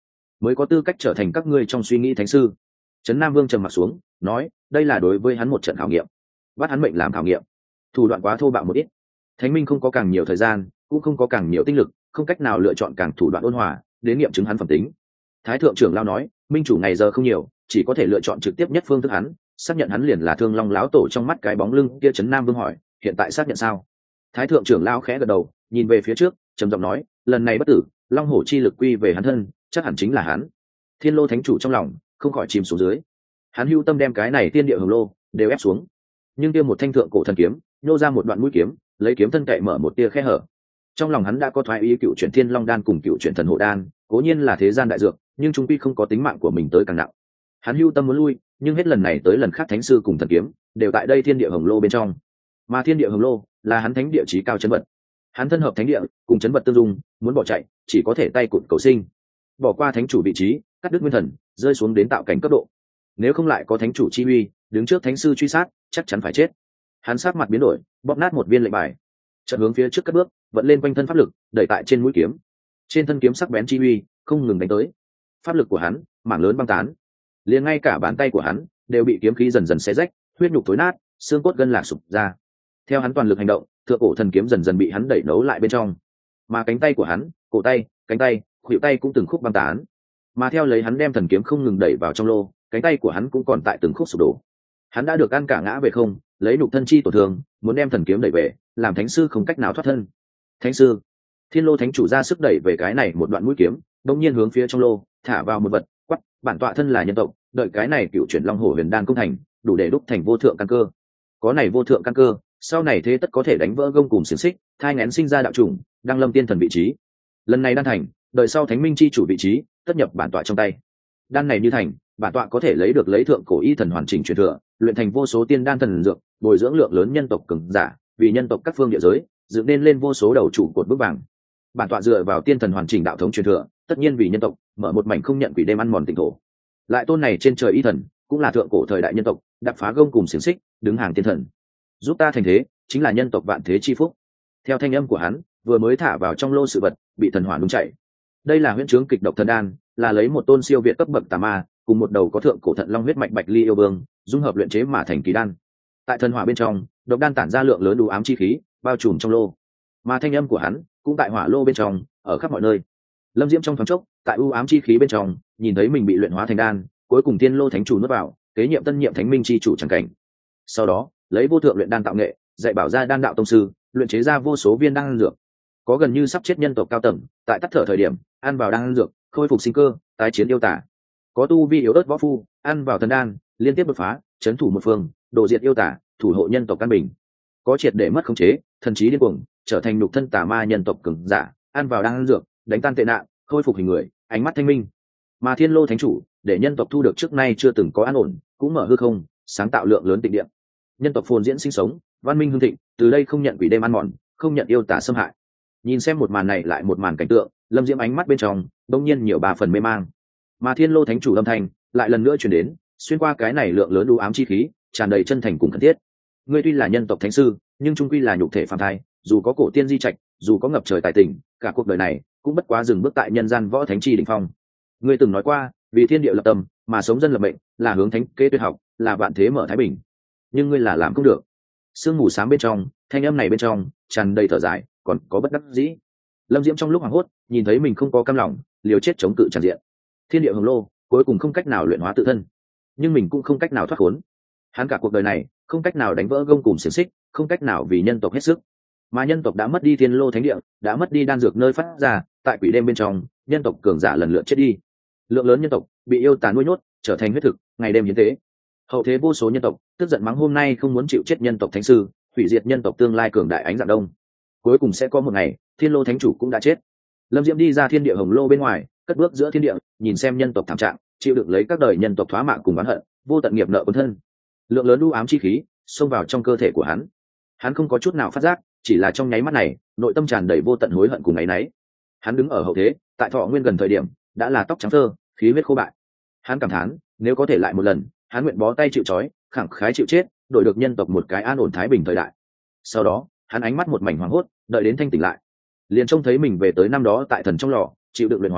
Speaker 1: mới có tư cách trở thành các ngươi trong suy nghĩ thánh sư. Trấn Nam Vương trầm mặt xuống nói, đây là đối với hắn một trận khảo nghiệm, bắt hắn mệnh làm khảo nghiệm, thủ đoạn quá thô bạo một ít. Thánh minh không có càng nhiều thời gian, cũng không có càng nhiều tinh lực, không cách nào lựa chọn càng thủ đoạn ôn hòa đến nghiệm chứng hắn phẩm tính. Thái thượng trưởng lao nói, minh chủ ngày giờ không nhiều, chỉ có thể lựa chọn trực tiếp nhất phương thức hắn, xác nhận hắn liền là Thương Long lão tổ trong mắt cái bóng lưng kia. Trấn Nam Vương hỏi, hiện tại xác nhận sao? Thái thượng trưởng lao khẽ gật đầu, nhìn về phía trước trầm giọng nói, lần này bất tử, long hổ chi lực quy về hắn thân, chắc hẳn chính là hắn. Thiên Lô thánh chủ trong lòng không khỏi chìm xuống dưới, hắn hưu tâm đem cái này tiên địa hồng lô đều ép xuống, nhưng kia một thanh thượng cổ thần kiếm nhô ra một đoạn mũi kiếm, lấy kiếm thân cậy mở một tia khe hở. Trong lòng hắn đã có thoái ý cựu chuyển thiên long đan cùng cựu chuyển thần hộ đan, cố nhiên là thế gian đại dược, nhưng trung quy không có tính mạng của mình tới càng nặng. Hắn hưu tâm muốn lui, nhưng hết lần này tới lần khác thánh sư cùng thần kiếm đều tại đây thiên địa hồng lô bên trong, mà thiên địa hồng lô là hắn thánh địa chí cao chấn vật. Hắn thân hợp thánh địa cùng chấn vật tương dung, muốn bỏ chạy chỉ có thể tay cụt cầu sinh, bỏ qua thánh chủ vị trí, cắt đứt nguyên thần, rơi xuống đến tạo cảnh cấp độ. Nếu không lại có thánh chủ chi uy đứng trước thánh sư truy sát, chắc chắn phải chết. Hắn sát mặt biến đổi, bóp nát một viên lệnh bài, chợt hướng phía trước cất bước, vận lên quanh thân pháp lực, đẩy tại trên mũi kiếm. Trên thân kiếm sắc bén chi uy không ngừng đánh tới, pháp lực của hắn mảng lớn băng tán, liền ngay cả bàn tay của hắn đều bị kiếm khí dần dần xé rách, huyết nhục tối nát, xương cốt gân lạc sụp ra. Theo hắn toàn lực hành động, thượng cổ thần kiếm dần dần bị hắn đẩy nấu lại bên trong, mà cánh tay của hắn, cổ tay, cánh tay, khuỷu tay cũng từng khúc băng tán. Mà theo lấy hắn đem thần kiếm không ngừng đẩy vào trong lô, cánh tay của hắn cũng còn tại từng khúc sụp đổ. Hắn đã được ăn cả ngã về không, lấy nhục thân chi tổn thương, muốn đem thần kiếm đẩy về, làm thánh sư không cách nào thoát thân. Thánh sư, Thiên Lô thánh chủ ra sức đẩy về cái này một đoạn mũi kiếm, đột nhiên hướng phía trong lô thả vào một vật, quắc, bản tọa thân là nhân tộc, đợi cái này cựu chuyển long hổ huyền đan công thành, đủ để đúc thành vô thượng căn cơ. Có này vô thượng căn cơ, sau này thế tất có thể đánh vỡ gông cùm xiềng xích, thai nghén sinh ra đạo chủng, đăng lâm tiên thần vị trí. Lần này đan thành, đợi sau thánh minh chi chủ vị trí tất nhập bản tọa trong tay. Đan này như thành, bản tọa có thể lấy được lấy thượng cổ y thần hoàn chỉnh truyền thừa, luyện thành vô số tiên đan thần dược, bồi dưỡng lượng lớn nhân tộc cường giả, vì nhân tộc các phương địa giới dựng nên lên vô số đầu trụ cột bước vàng. Bản tọa dựa vào tiên thần hoàn chỉnh đạo thống truyền thừa, tất nhiên vì nhân tộc mở một mảnh không nhận quỷ đêm ăn mòn tỉnh thổ. Lại tôn này trên trời y thần, cũng là thượng cổ thời đại nhân tộc, đập phá gông cùng xiềng xích, đứng hàng tiên thần. Giúp ta thành thế, chính là nhân tộc vạn thế chi phúc. Theo thanh âm của hắn, vừa mới thả vào trong lô sự vật, bị thần hỏa nung chảy. Đây là huyễn trướng kịch độc thần đan, là lấy một tôn siêu việt cấp bậc tà ma, cùng một đầu có thượng cổ thận long huyết mạch bạch ly yêu vương, dung hợp luyện chế mà thành kỳ đan. Tại thần hỏa bên trong, độc đan tản ra lượng lớn đủ ám chi khí, bao trùm trong lô. Mà thanh âm của hắn cũng tại hỏa lô bên trong, ở khắp mọi nơi. Lâm Diễm trong thoáng chốc, tại u ám chi khí bên trong, nhìn thấy mình bị luyện hóa thành đan, cuối cùng Thiên Lô thánh chủ nuốt vào, kế nhiệm tân nhiệm thánh minh chi chủ chẳng cảnh. Sau đó, lấy vô thượng luyện đan tạo nghệ, dạy bảo ra đan đạo tông sư, luyện chế ra vô số viên đan dược. Có gần như sắp chết nhân tộc cao tầng, tại tắt thở thời điểm, ăn vào đan dược, khôi phục sinh cơ, tái chiến yêu tả. Có tu vi yếu ớt võ phu, ăn vào thần đan, liên tiếp đột phá, chấn thủ một phương, độ diệt yêu tả, thủ hộ nhân tộc căn bình. Có triệt để mất khống chế, thần trí điên cuồng, trở thành nhục thân tà ma nhân tộc cường giả, ăn vào đan dược, đánh tan tệ nạn, khôi phục hình người, ánh mắt thanh minh. Mà Thiên Lô thánh chủ, để nhân tộc thu được trước nay chưa từng có an ổn, cũng mở hư không, sáng tạo lượng lớn tịnh điện. Nhân tộc phồn diễn sinh sống, văn minh hưng thịnh, từ đây không nhận quỷ đêm ăn mòn, không nhận yêu tả xâm hại. Nhìn xem một màn này lại một màn cảnh tượng, Lâm Diễm ánh mắt bên trong đông nhiên nhiều ba phần mê mang. Mà Thiên Lô thánh chủ âm thanh lại lần nữa truyền đến, xuyên qua cái này lượng lớn u ám chi khí, tràn đầy chân thành cùng thân thiết. Ngươi tuy là nhân tộc thánh sư, nhưng trung quy là nhục thể phàm thai, dù có cổ tiên di trạch, dù có ngập trời tài tình, cả cuộc đời này cũng bất quá dừng bước tại nhân gian võ thánh chi đỉnh phong. Ngươi từng nói qua, vì thiên địa lập tâm mà sống dân lập mệnh, là hướng thánh kế tuyệt học, là vạn thế mở thái bình. Nhưng ngươi là làm không được. Sương mù sáng bên trong, thanh âm này bên trong tràn đầy thở dài, còn có bất đắc dĩ. Lâm Diễm trong lúc hoảng hốt, nhìn thấy mình không có cam lòng, liều chết chống cự tràn diện. Thiên địa hồng lô cuối cùng không cách nào luyện hóa tự thân, nhưng mình cũng không cách nào thoát khốn. Hắn cả cuộc đời này không cách nào đánh vỡ gông cùm xiềng xích, không cách nào vì nhân tộc hết sức. Mà nhân tộc đã mất đi Thiên Lô thánh địa, đã mất đi đan dược nơi phát ra, tại quỷ đêm bên trong, nhân tộc cường giả lần lượt chết đi. Lượng lớn nhân tộc bị yêu tà nuôi nhốt, trở thành huyết thực, ngày đêm hiến tế. Hậu thế vô số nhân tộc tức giận mắng hôm nay không muốn chịu chết nhân tộc thánh sư, hủy diệt nhân tộc tương lai cường đại ánh dạng đông. Cuối cùng sẽ có một ngày, Thiên Lô thánh chủ cũng đã chết. Lâm Diễm đi ra thiên địa hồng lô bên ngoài, cất bước giữa thiên địa, nhìn xem nhân tộc thảm trạng, chịu đựng lấy các đời nhân tộc thoá mạng cùng oán hận, vô tận nghiệp nợ cuốn thân. Lượng lớn u ám chi khí xông vào trong cơ thể của hắn. Hắn không có chút nào phát giác, chỉ là trong nháy mắt này, nội tâm tràn đầy vô tận hối hận cùng áy náy. Hắn đứng ở hậu thế, tại thọ nguyên gần thời điểm, đã là tóc trắng phơ, khí huyết khô bại. Hắn cảm thán, nếu có thể lại một lần, hắn nguyện bó tay chịu trói, khẳng khái chịu chết, đổi được nhân tộc một cái an ổn thái bình thời đại. Sau đó, hắn ánh mắt một mảnh hoảng hốt, đợi đến thanh tỉnh lại, liền trông thấy mình về tới năm đó tại thần trong lò, chịu đựng luyện hóa,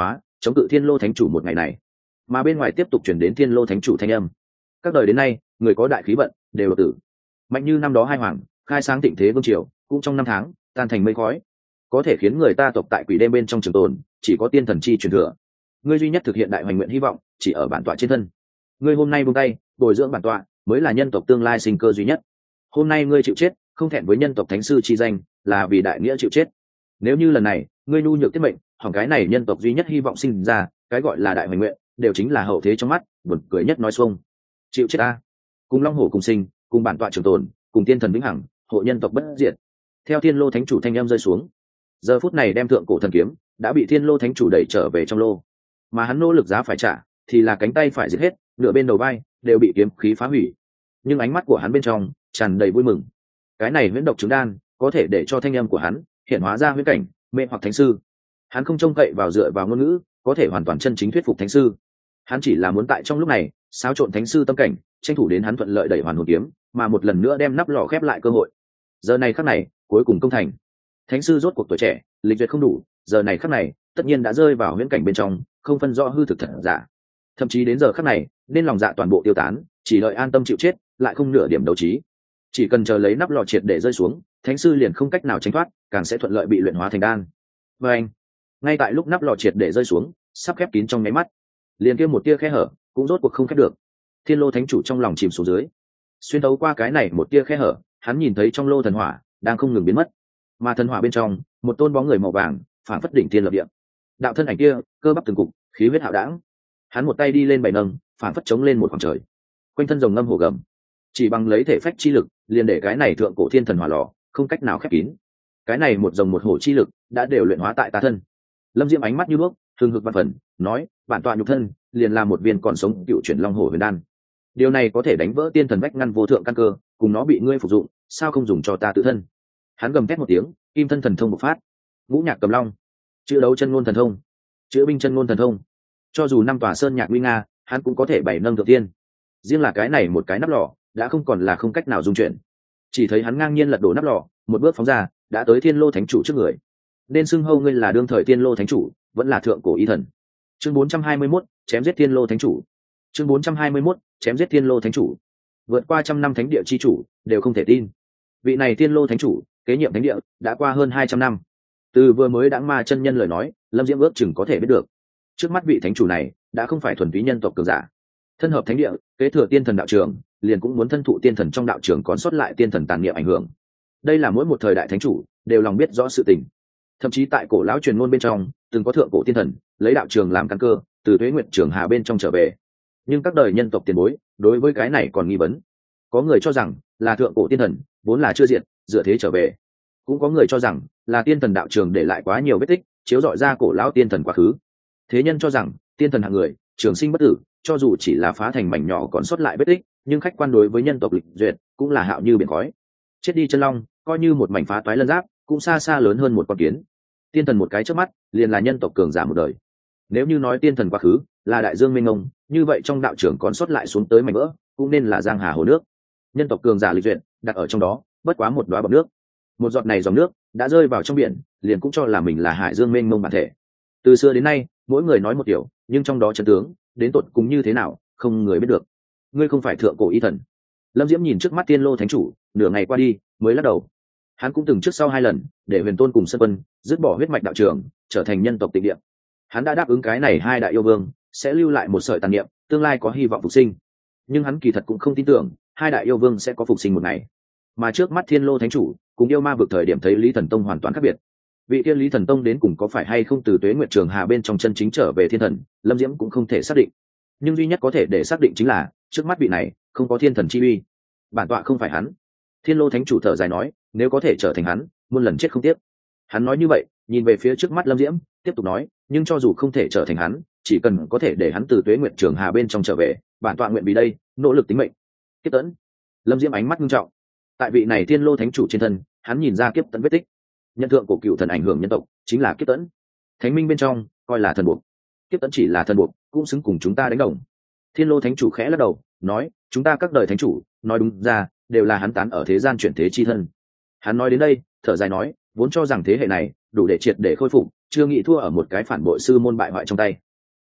Speaker 1: chống cự thiên lô thánh chủ một ngày này. Mà bên ngoài tiếp tục chuyển đến thiên lô thánh chủ thanh âm. Các đời đến nay, người có đại khí vận đều đột tử. Mạnh như năm đó hai hoàng khai sáng thịnh thế vương triều, cũng trong năm tháng tan thành mây khói. Có thể khiến người ta tộc tại quỷ đêm bên trong trường tồn, chỉ có tiên thần chi truyền thừa. Ngươi duy nhất thực hiện đại hoành nguyện hy vọng, chỉ ở bản tọa trên thân. Ngươi hôm nay buông tay, bồi dưỡng bản tọa, mới là nhân tộc tương lai sinh cơ duy nhất. Hôm nay ngươi chịu chết, không thẹn với nhân tộc thánh sư chi danh, là vì đại nghĩa chịu chết. Nếu như lần này ngươi nhu nhược tiết mệnh, hỏng cái này nhân tộc duy nhất hy vọng sinh ra, cái gọi là đại hoành nguyện, đều chính là hậu thế trong mắt, buồn cười nhất nói xuông. Chịu chết ta, cùng long hổ cùng sinh, cùng bản tọa trường tồn, cùng tiên thần vĩnh hằng, hộ nhân tộc bất diệt. Theo thiên lô thánh chủ thanh âm rơi xuống, giờ phút này đem thượng cổ thần kiếm đã bị thiên lô thánh chủ đẩy trở về trong lô, mà hắn nỗ lực giá phải trả thì là cánh tay phải giết hết, nửa bên đầu vai đều bị kiếm khí phá hủy. Nhưng ánh mắt của hắn bên trong tràn đầy vui mừng. Cái này huyễn độc trứng đan có thể để cho thanh âm của hắn hiện hóa ra huyễn cảnh mê hoặc thánh sư. Hắn không trông cậy vào dựa vào ngôn ngữ có thể hoàn toàn chân chính thuyết phục thánh sư. Hắn chỉ là muốn tại trong lúc này xáo trộn thánh sư tâm cảnh, tranh thủ đến hắn thuận lợi đẩy hoàn hồn kiếm, mà một lần nữa đem nắp lò khép lại cơ hội. Giờ này khắc này cuối cùng công thành. Thánh sư rốt cuộc tuổi trẻ, lịch duyệt không đủ, giờ này khắc này tất nhiên đã rơi vào huyễn cảnh bên trong, không phân rõ hư thực thật giả. Thậm chí đến giờ khắc này nên lòng dạ toàn bộ tiêu tán, chỉ đợi an tâm chịu chết, lại không nửa điểm đấu trí. Chỉ cần chờ lấy nắp lò triệt để rơi xuống, thánh sư liền không cách nào tránh thoát, càng sẽ thuận lợi bị luyện hóa thành đan. Và anh, ngay tại lúc nắp lò triệt để rơi xuống, sắp khép kín trong nháy mắt, liền kia một tia khe hở cũng rốt cuộc không khép được. Thiên lô thánh chủ trong lòng chìm xuống dưới, xuyên thấu qua cái này một tia khe hở, hắn nhìn thấy trong lô thần hỏa đang không ngừng biến mất, mà thần hỏa bên trong một tôn bóng người màu vàng phản phất đỉnh thiên lập địa. Đạo thân ảnh kia cơ bắp từng cục, khí huyết hạo đãng, hắn một tay đi lên bảy nâng, phản phất chống lên một khoảng trời, quanh thân rồng ngâm hồ gầm, chỉ bằng lấy thể phách chi lực liền để cái này thượng cổ thiên thần hỏa lò không cách nào khép kín. Cái này một rồng một hổ chi lực đã đều luyện hóa tại ta thân. Lâm Diễm ánh mắt như đuốc, hừng hực văn phần nói, bản tọa nhục thân liền là một viên còn sống cựu chuyển long hổ huyền đan. Điều này có thể đánh vỡ tiên thần vách ngăn vô thượng căn cơ, cùng nó bị ngươi phục dụng, sao không dùng cho ta tự thân? Hắn gầm thét một tiếng, kim thân thần thông bộc phát, ngũ nhạc cầm long, chữ đấu chân ngôn thần thông, chữ binh chân ngôn thần thông, cho dù năm tòa sơn nhạc nguy nga, hắn cũng có thể bảy nâng thượng tiên. Riêng là cái này một cái nắp lò đã không còn là không cách nào dung chuyển. Chỉ thấy hắn ngang nhiên lật đổ nắp lò, một bước phóng ra, đã tới thiên lô thánh chủ trước người. Nên xưng hô ngươi là đương thời thiên lô thánh chủ, vẫn là thượng cổ y thần. Chương 421, chém giết thiên lô thánh chủ. Chương 421, chém giết thiên lô thánh chủ. Vượt qua trăm năm thánh địa chi chủ đều không thể tin, vị này thiên lô thánh chủ kế nhiệm thánh địa đã qua hơn 200 năm. Từ vừa mới đãng ma chân nhân lời nói, Lâm Diễm ước chừng có thể biết được, trước mắt vị thánh chủ này đã không phải thuần túy nhân tộc cường giả. Thân hợp thánh địa, kế thừa tiên thần đạo trường, liền cũng muốn thân thụ tiên thần trong đạo trường còn sót lại tiên thần tàn niệm ảnh hưởng. Đây là mỗi một thời đại thánh chủ đều lòng biết rõ sự tình. Thậm chí tại cổ lão truyền ngôn bên trong, từng có thượng cổ tiên thần lấy đạo trường làm căn cơ, từ Tuế Nguyệt Trường Hà bên trong trở về. Nhưng các đời nhân tộc tiền bối đối với cái này còn nghi vấn. Có người cho rằng là thượng cổ tiên thần vốn là chưa diệt, dựa thế trở về. Cũng có người cho rằng là tiên thần đạo trường để lại quá nhiều vết tích, chiếu rọi ra cổ lão tiên thần quá khứ. Thế nhân cho rằng tiên thần hạng người trường sinh bất tử, cho dù chỉ là phá thành mảnh nhỏ còn sót lại vết tích, nhưng khách quan đối với nhân tộc lịch duyệt cũng là hạo như biển khói. Chết đi chân long, coi như một mảnh phá toái lân giáp, cũng xa xa lớn hơn một con kiến. Tiên thần một cái trước mắt liền là nhân tộc cường giả một đời. Nếu như nói tiên thần quá khứ là đại dương mênh mông, như vậy trong đạo trưởng còn sót lại xuống tới mảnh vỡ cũng nên là giang hà hồ nước. Nhân tộc cường giả lịch duyệt đặt ở trong đó bất quá một đóa bọt nước. Một giọt này dòng nước đã rơi vào trong biển, liền cũng cho là mình là hải dương mênh mông bản thể. Từ xưa đến nay mỗi người nói một kiểu, nhưng trong đó chân tướng đến tột cùng như thế nào không người biết được. Ngươi không phải thượng cổ y thần. Lâm Diễm nhìn trước mắt tiên lô thánh chủ, nửa ngày qua đi mới lắc đầu. Hắn cũng từng trước sau 2 lần để Huyền Tôn cùng Sơn Quân dứt bỏ huyết mạch đạo trường, trở thành nhân tộc tịnh địa. Hắn đã đáp ứng cái này 2 đại yêu vương sẽ lưu lại một sợi tàn niệm, tương lai có hy vọng phục sinh. Nhưng hắn kỳ thật cũng không tin tưởng 2 đại yêu vương sẽ có phục sinh một ngày. Mà trước mắt thiên lô thánh chủ cùng yêu ma vực thời điểm thấy Lý Thần Tông hoàn toàn khác biệt. Vị tiên Lý Thần Tông đến cùng có phải hay không từ Tuế Nguyệt Trường Hà bên trong chân chính trở về thiên thần, Lâm Diễm cũng không thể xác định. Nhưng duy nhất có thể để xác định chính là trước mắt vị này không có thiên thần chi uy. Bản tọa không phải hắn. Thiên lô thánh chủ thở dài nói, nếu có thể trở thành hắn, muôn lần chết không tiếc. Hắn nói như vậy, nhìn về phía trước mắt Lâm Diễm, tiếp tục nói, nhưng cho dù không thể trở thành hắn, chỉ cần có thể để hắn từ Tuế Nguyệt Trường Hà bên trong trở về, bản tọa nguyện vì đây nỗ lực tính mệnh. Kiếp tẫn. Lâm Diễm ánh mắt nghiêm trọng. Tại vị này thiên lô thánh chủ trên thân, hắn nhìn ra kiếp tẫn vết tích. Nhận thượng của cựu thần ảnh hưởng nhân tộc chính là kiếp tẫn. Thánh minh bên trong coi là thần buộc, kiếp tẫn chỉ là thần buộc, cũng xứng cùng chúng ta đánh đồng. Thiên lô thánh chủ khẽ lắc đầu, nói, chúng ta các đời thánh chủ nói đúng ra đều là hắn tán ở thế gian chuyển thế chi thân. Hắn nói đến đây thở dài nói, vốn cho rằng thế hệ này đủ để triệt để khôi phục, chưa nghĩ thua ở một cái phản bội sư môn bại hoại trong tay.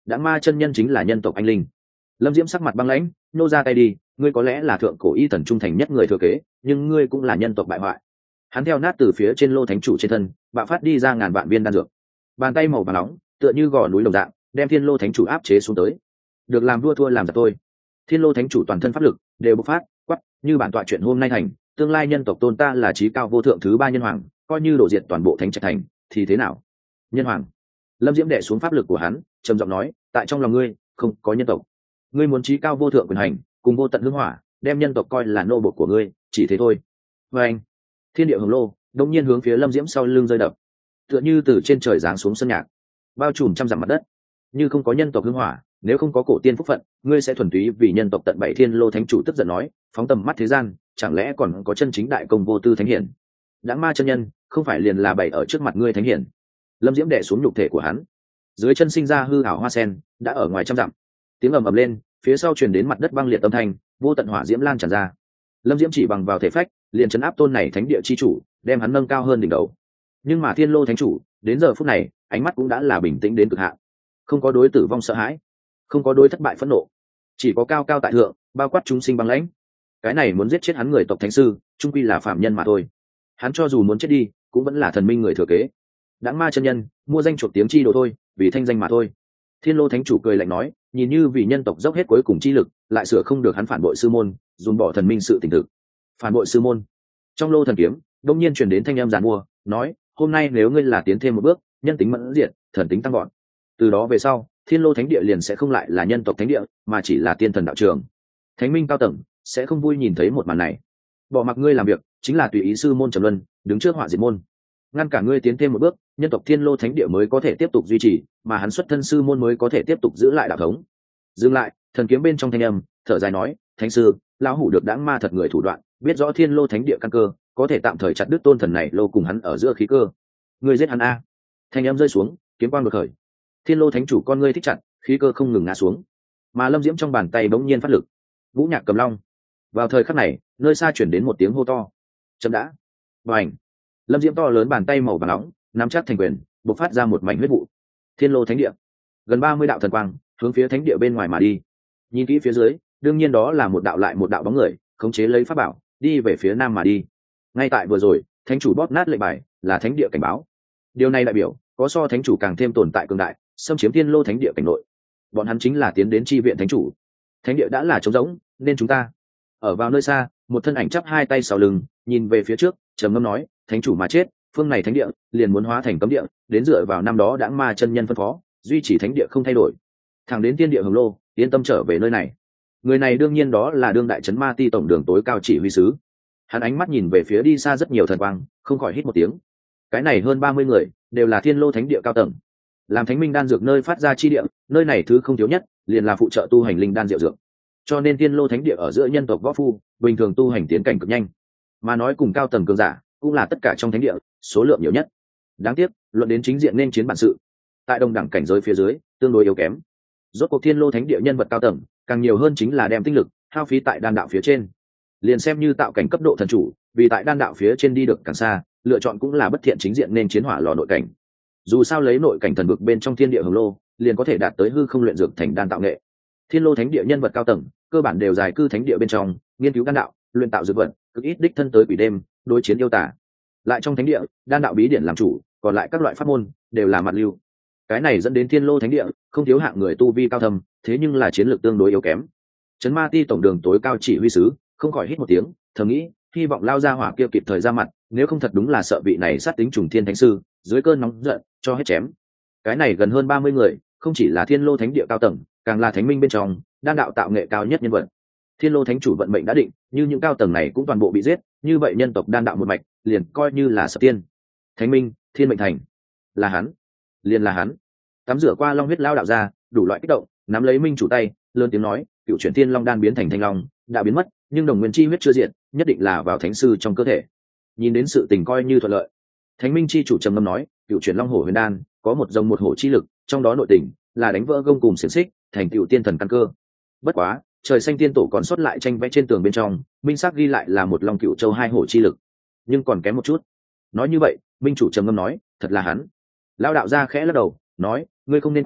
Speaker 1: Đãng Ma chân nhân chính là nhân tộc anh linh. Lâm Diễm sắc mặt băng lãnh, nô ra tay đi, ngươi có lẽ là thượng cổ y thần trung thành nhất người thừa kế, nhưng ngươi cũng là nhân tộc bại hoại. Hắn theo nát từ phía trên lô thánh chủ trên thân, bạo phát đi ra ngàn vạn viên đan dược. Bàn tay màu vàng nóng, tựa như gò núi đồng dạng, đem Thiên Lô thánh chủ áp chế xuống tới. Được làm vua thua làm giặc tôi. Thiên Lô thánh chủ toàn thân pháp lực đều bộc phát, quắc, như bản tọa chuyện hôm nay thành, tương lai nhân tộc tôn ta là chí cao vô thượng thứ ba nhân hoàng, coi như đổ diệt toàn bộ thánh trạch thành, thì thế nào? Nhân hoàng. Lâm Diễm đè xuống pháp lực của hắn, trầm giọng nói, tại trong lòng ngươi, không có nhân tộc. Ngươi muốn chí cao vô thượng quyền hành, cùng vô tận hương hỏa, đem nhân tộc coi là nô bộc của ngươi, chỉ thế thôi. Và anh, thiên địa hồng lô, đột nhiên hướng phía Lâm Diễm sau lưng rơi đập, tựa như từ trên trời giáng xuống sân nhạc, bao trùm trăm dặm mặt đất. Như không có nhân tộc hương hỏa, nếu không có cổ tiên phúc phận, ngươi sẽ thuần túy vì nhân tộc tận bảy. Thiên Lô thánh chủ tức giận nói, phóng tầm mắt thế gian, chẳng lẽ còn có chân chính đại công vô tư thánh hiển? Đãng Ma chân nhân, không phải liền là bày ở trước mặt ngươi thánh hiển? Lâm Diễm đè xuống nhục thể của hắn, dưới chân sinh ra hư ảo hoa sen, đã ở ngoài trăm dặm. Tiếng ầm ầm lên, phía sau truyền đến mặt đất băng liệt âm thanh, vô tận hỏa diễm lan tràn ra. Lâm Diễm chỉ bằng vào thể phách, liền chấn áp tôn này thánh địa chi chủ, đem hắn nâng cao hơn đỉnh đầu. Nhưng mà Thiên Lô thánh chủ, đến giờ phút này, ánh mắt cũng đã là bình tĩnh đến cực hạn, không có đối tử vong sợ hãi, không có đối thất bại phẫn nộ, chỉ có cao cao tại thượng, bao quát chúng sinh băng lãnh. Cái này muốn giết chết hắn người tộc thánh sư, trung quy là phạm nhân mà thôi. Hắn cho dù muốn chết đi, cũng vẫn là thần minh người thừa kế. Đãng Ma chân nhân, mua danh chuộc tiếng chi đồ thôi, vì thanh danh mà thôi. Thiên Lô thánh chủ cười lạnh nói, nhìn như vì nhân tộc dốc hết cuối cùng chi lực, lại sửa không được hắn phản bội sư môn, dùng bỏ thần minh sự tình thực. Phản bội sư môn. Trong lô thần kiếm, đông nhiên truyền đến thanh âm giàn mua, nói, hôm nay nếu ngươi là tiến thêm một bước, nhân tính mẫn diệt, thần tính tăng gọn. Từ đó về sau, Thiên Lô thánh địa liền sẽ không lại là nhân tộc thánh địa, mà chỉ là tiên thần đạo trường. Thánh minh cao tầng sẽ không vui nhìn thấy một màn này. Bỏ mặc ngươi làm việc, chính là tùy ý sư môn trầm luân, đứng trước họa diệt môn. Ngăn cả ngươi tiến thêm một bước, nhân tộc Thiên Lô thánh địa mới có thể tiếp tục duy trì, mà hắn xuất thân sư môn mới có thể tiếp tục giữ lại đạo thống. Dừng lại, thần kiếm bên trong thanh âm thở dài nói, thánh sư, lão hủ được Đãng Ma thật người thủ đoạn, biết rõ Thiên Lô thánh địa căn cơ, có thể tạm thời chặt đứt tôn thần này lô cùng hắn ở giữa khí cơ. Ngươi giết hắn a. Thanh âm rơi xuống, kiếm quang đột khởi. Thiên Lô thánh chủ con ngươi thích chặt, khí cơ không ngừng ngã xuống. Mà Lâm Diễm trong bàn tay bỗng nhiên phát lực, vũ nhạc cầm long. Vào thời khắc này, nơi xa chuyển đến một tiếng hô to. Chậm đã. Bành. Lâm Diễm to lớn bàn tay màu vàng nóng, nắm chắc thành quyền, bộc phát ra một mảnh huyết vụ. Thiên Lô thánh địa, gần 30 đạo thần quang hướng phía thánh địa bên ngoài mà đi. Nhìn kỹ phía dưới, đương nhiên đó là một đạo lại một đạo bóng người, khống chế lấy pháp bảo, đi về phía nam mà đi. Ngay tại vừa rồi, thánh chủ bóp nát lệnh bài, là thánh địa cảnh báo. Điều này đại biểu, có so thánh chủ càng thêm tồn tại cường đại, xâm chiếm Thiên Lô thánh địa cảnh nội. Bọn hắn chính là tiến đến chi viện thánh chủ. Thánh địa đã là trống rỗng, nên chúng ta. Ở vào nơi xa, một thân ảnh chắp hai tay sau lưng, nhìn về phía trước, trầm ngâm nói, thánh chủ mà chết, phương này thánh địa liền muốn hóa thành cấm địa, đến dựa vào năm đó Đãng Ma chân nhân phân phó, duy trì thánh địa không thay đổi. Thẳng đến thiên địa hồng lô, yên tâm trở về nơi này. Người này đương nhiên đó là đương đại trấn ma ti tổng đường tối cao chỉ huy sứ. Hắn ánh mắt nhìn về phía đi xa rất nhiều thần quang, không khỏi hít một tiếng. Cái này hơn 30 người, đều là Thiên Lô thánh địa cao tầng. Làm thánh minh đan dược nơi phát ra chi địa, nơi này thứ không thiếu nhất, liền là phụ trợ tu hành linh đan diệu dược. Cho nên Thiên Lô thánh địa ở giữa nhân tộc võ phu, bình thường tu hành tiến cảnh cực nhanh. Mà nói cùng cao tầng cường giả, cũng là tất cả trong thánh địa, số lượng nhiều nhất. Đáng tiếc, luận đến chính diện nên chiến bản sự, tại đồng đẳng cảnh giới phía dưới, tương đối yếu kém. Rốt cuộc Thiên Lô thánh địa nhân vật cao tầng, càng nhiều hơn chính là đem tinh lực hao phí tại đan đạo phía trên. Liền xem như tạo cảnh cấp độ thần chủ, vì tại đan đạo phía trên đi được càng xa, lựa chọn cũng là bất thiện chính diện nên chiến hỏa lò nội cảnh. Dù sao lấy nội cảnh thần vực bên trong thiên địa hồng lô, liền có thể đạt tới hư không luyện dược thành đan tạo nghệ. Thiên Lô thánh địa nhân vật cao tầng, cơ bản đều dài cư thánh địa bên trong, nghiên cứu đan đạo, luyện tạo dược vật, cực ít đích thân tới quỷ đêm, đối chiến yêu tả. Lại trong thánh địa, đan đạo bí điển làm chủ, còn lại các loại pháp môn đều là mặt lưu. Cái này dẫn đến Thiên Lô thánh địa không thiếu hạng người tu vi cao thâm, thế nhưng là chiến lược tương đối yếu kém. Trấn Ma Ti tổng đường tối cao chỉ huy sứ không khỏi hít một tiếng, thầm nghĩ, hy vọng lao ra hỏa kia kịp thời ra mặt, nếu không thật đúng là sợ vị này sát tính trùng thiên thánh sư, dưới cơn nóng giận cho hết chém. Cái này gần hơn 30 người, không chỉ là Thiên Lô thánh địa cao tầng, càng là thánh minh bên trong đan đạo tạo nghệ cao nhất nhân vật. Thiên Lô thánh chủ vận mệnh đã định, như những cao tầng này cũng toàn bộ bị giết, như vậy nhân tộc đan đạo một mạch liền coi như là sập tiên. Thánh minh, Thiên mệnh thành, là hắn, liền là hắn. Tắm rửa qua long huyết lao đạo ra, đủ loại kích động, nắm lấy minh chủ tay, lớn tiếng nói, cựu chuyển thiên long đan biến thành thanh long, đã biến mất, nhưng đồng nguyên chi huyết chưa diện, nhất định là vào thánh sư trong cơ thể. Nhìn đến sự tình coi như thuận lợi. Thánh minh chi chủ trầm ngâm nói, cựu chuyển long hổ huyền đan có một dòng một hổ chi lực, trong đó nội tình là đánh vỡ gông cùng xiềng xích, thành cựu tiên thần căn cơ. Bất quá, trời xanh tiên tổ còn sót lại tranh vẽ trên tường bên trong, minh xác ghi lại là một long cựu châu hai hổ chi lực, nhưng còn kém một chút. Nói như vậy, minh chủ trầm ngâm nói, thật là hắn. Lao đạo gia khẽ lắc đầu, nói, ngươi không nên quên,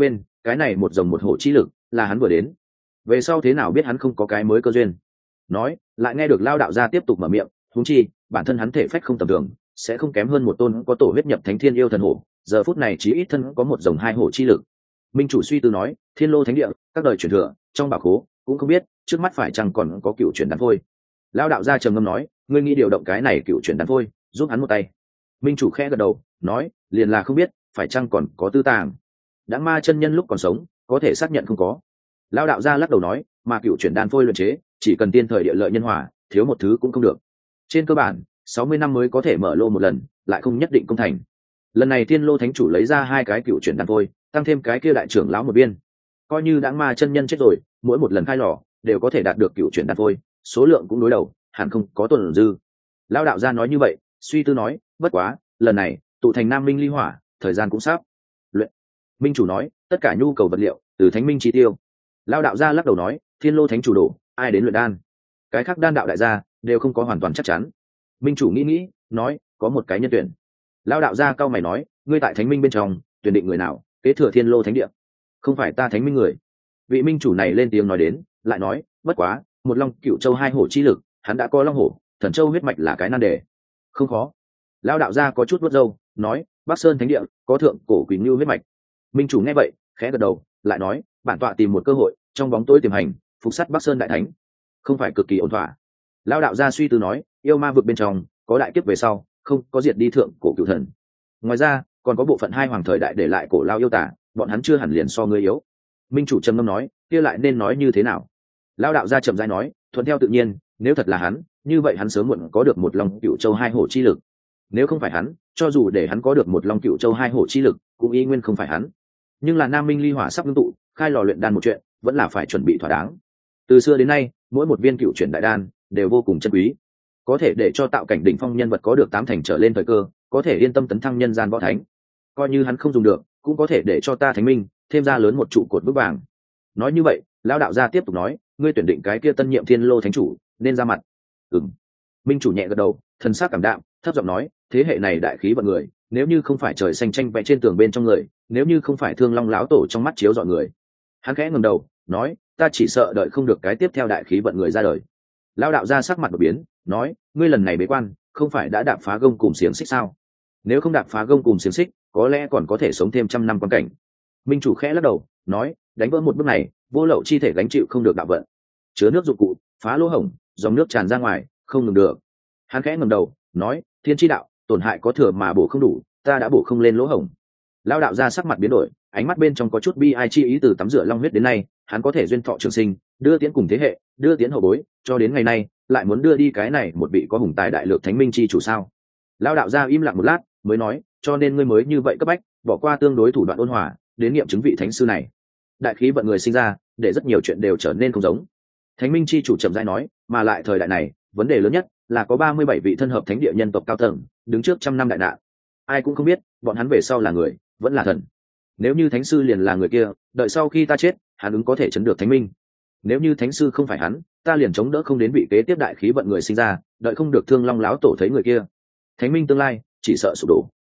Speaker 1: cái này một rồng một hổ chi lực là hắn vừa đến, về sau thế nào biết hắn không có cái mới cơ duyên. Nói lại nghe được Lao đạo gia tiếp tục mở miệng, huống chi bản thân hắn thể phách không tầm thường, sẽ không kém hơn một tôn có tổ huyết nhập thánh thiên yêu thần hổ, giờ phút này chí ít thân có một rồng hai hổ chi lực. Minh chủ suy tư nói, thiên lô thánh địa các đời truyền thừa trong bảo khố cũng không biết trước mắt phải chăng còn có cựu chuyển đàn phôi. Lao đạo gia trầm ngâm nói, ngươi nghĩ điều động cái này cựu chuyển đàn phôi giúp hắn một tay. Minh chủ khẽ gật đầu nói, liền là không biết phải chăng còn có tư tàng. Đã ma chân nhân lúc còn sống có thể xác nhận không có. Lao đạo gia lắc đầu nói, mà cựu chuyển đàn phôi luyện chế chỉ cần tiên thời địa lợi nhân hòa, thiếu một thứ cũng không được. Trên cơ bản 60 năm mới có thể mở lô một lần, lại không nhất định công thành. Lần này tiên lô thánh chủ lấy ra hai cái cựu chuyển đàn phôi, tăng thêm cái kia đại trưởng lão một viên, coi như đã ma chân nhân chết rồi, mỗi một lần khai lò đều có thể đạt được cựu chuyển đàn phôi, số lượng cũng đối đầu, hẳn không có tuần dư. Lao đạo gia nói như vậy, suy tư nói, bất quá lần này tụ thành nam minh ly hỏa, thời gian cũng sắp luyện. Minh chủ nói, tất cả nhu cầu vật liệu từ thánh minh chi tiêu. Lao đạo gia lắc đầu nói, thiên lô thánh chủ đổ, ai đến luyện đan, cái khác đan đạo đại gia đều không có hoàn toàn chắc chắn. Minh chủ nghĩ nói, có một cái nhân tuyển. Lao đạo gia cao mày nói, ngươi tại thánh minh bên trong tuyển định người nào kế thừa thiên lô thánh địa? Không phải ta thánh minh người. Vị minh chủ này lên tiếng nói đến, lại nói, bất quá một long cựu châu hai hổ chi lực, hắn đã có long hổ thần châu huyết mạch là cái nan đề, không khó. Lao đạo gia có chút vuốt râu nói, bắc sơn thánh địa có thượng cổ quỷ ngưu huyết mạch. Minh chủ nghe vậy khẽ gật đầu, lại nói, bản tọa tìm một cơ hội trong bóng tối tiềm hành, phục sát bắc sơn đại thánh, không phải cực kỳ ổn thỏa. Lao đạo gia suy tư nói, yêu ma vực bên trong có đại kiếp về sau không có diệt đi thượng cổ cựu thần, ngoài ra còn có bộ phận hai hoàng thời đại để lại cổ lao yêu tả, bọn hắn chưa hẳn liền so ngươi yếu. Minh chủ trầm ngâm nói, kia lại nên nói như thế nào? Lao đạo gia chậm rãi nói, thuận theo tự nhiên, nếu thật là hắn, như vậy hắn sớm muộn có được một long cựu châu hai hổ chi lực. Nếu không phải hắn, cho dù để hắn có được một long cựu châu hai hổ chi lực, cũng y nguyên không phải hắn. Nhưng là nam minh ly hỏa sắp ngưng tụ, khai lò luyện đan một chuyện, vẫn là phải chuẩn bị thỏa đáng. Từ xưa đến nay, mỗi một viên cựu chuyển đại đan đều vô cùng chân quý, có thể để cho tạo cảnh đỉnh phong nhân vật có được 8 thành trở lên thời cơ, có thể yên tâm tấn thăng nhân gian võ thánh. Coi như hắn không dùng được, cũng có thể để cho ta thánh minh thêm ra lớn một trụ cột bước vàng. Nói như vậy, lão đạo gia tiếp tục nói, ngươi tuyển định cái kia tân nhiệm thiên lô thánh chủ nên ra mặt. Minh chủ nhẹ gật đầu, thần sắc cảm đạm, thấp giọng nói, thế hệ này đại khí vận người, nếu như không phải trời xanh tranh vẽ trên tường bên trong người, nếu như không phải thương long lão tổ trong mắt chiếu dọi người. Hắn khẽ ngẩng đầu nói, ta chỉ sợ đợi không được cái tiếp theo đại khí vận người ra đời. Lão đạo gia sắc mặt đột biến, nói, ngươi lần này bế quan không phải đã đạp phá gông cùng xiềng xích sao? Nếu không đạp phá gông cùng xiềng xích, có lẽ còn có thể sống thêm 100 năm quan cảnh. Minh chủ khẽ lắc đầu nói, đánh vỡ một bước này, vô lậu chi thể gánh chịu không được đạo vận, chứa nước dụng cụ phá lỗ hổng, dòng nước tràn ra ngoài không ngừng được. Hắn khẽ ngẩng đầu nói, thiên chi đạo tổn hại có thừa mà bổ không đủ, ta đã bổ không lên lỗ hổng. Lão đạo gia sắc mặt biến đổi, ánh mắt bên trong có chút bi ai chi ý. Từ tắm rửa long huyết đến nay, hắn có thể duyên thọ trường sinh, đưa tiến cùng thế hệ, đưa tiến hậu bối, cho đến ngày nay lại muốn đưa đi cái này một vị có hùng tài đại lược thánh minh chi chủ sao? Lão đạo gia im lặng một lát mới nói, cho nên ngươi mới như vậy cấp bách bỏ qua tương đối thủ đoạn ôn hòa đến nghiệm chứng vị thánh sư này. Đại khí vận người sinh ra, để rất nhiều chuyện đều trở nên không giống. Thánh minh chi chủ chậm rãi nói, mà lại thời đại này vấn đề lớn nhất là có 37 vị thân hợp thánh địa nhân tộc cao tầng đứng trước 100 năm đại nạn, ai cũng không biết bọn hắn về sau là người vẫn là thần. Nếu như thánh sư liền là người kia, đợi sau khi ta chết hắn ứng có thể chấn được thánh minh. Nếu như thánh sư không phải hắn, ta liền chống đỡ không đến vị kế tiếp đại khí vận người sinh ra, đợi không được thương long láo tổ thấy người kia, thánh minh tương lai chỉ sợ sụp đổ.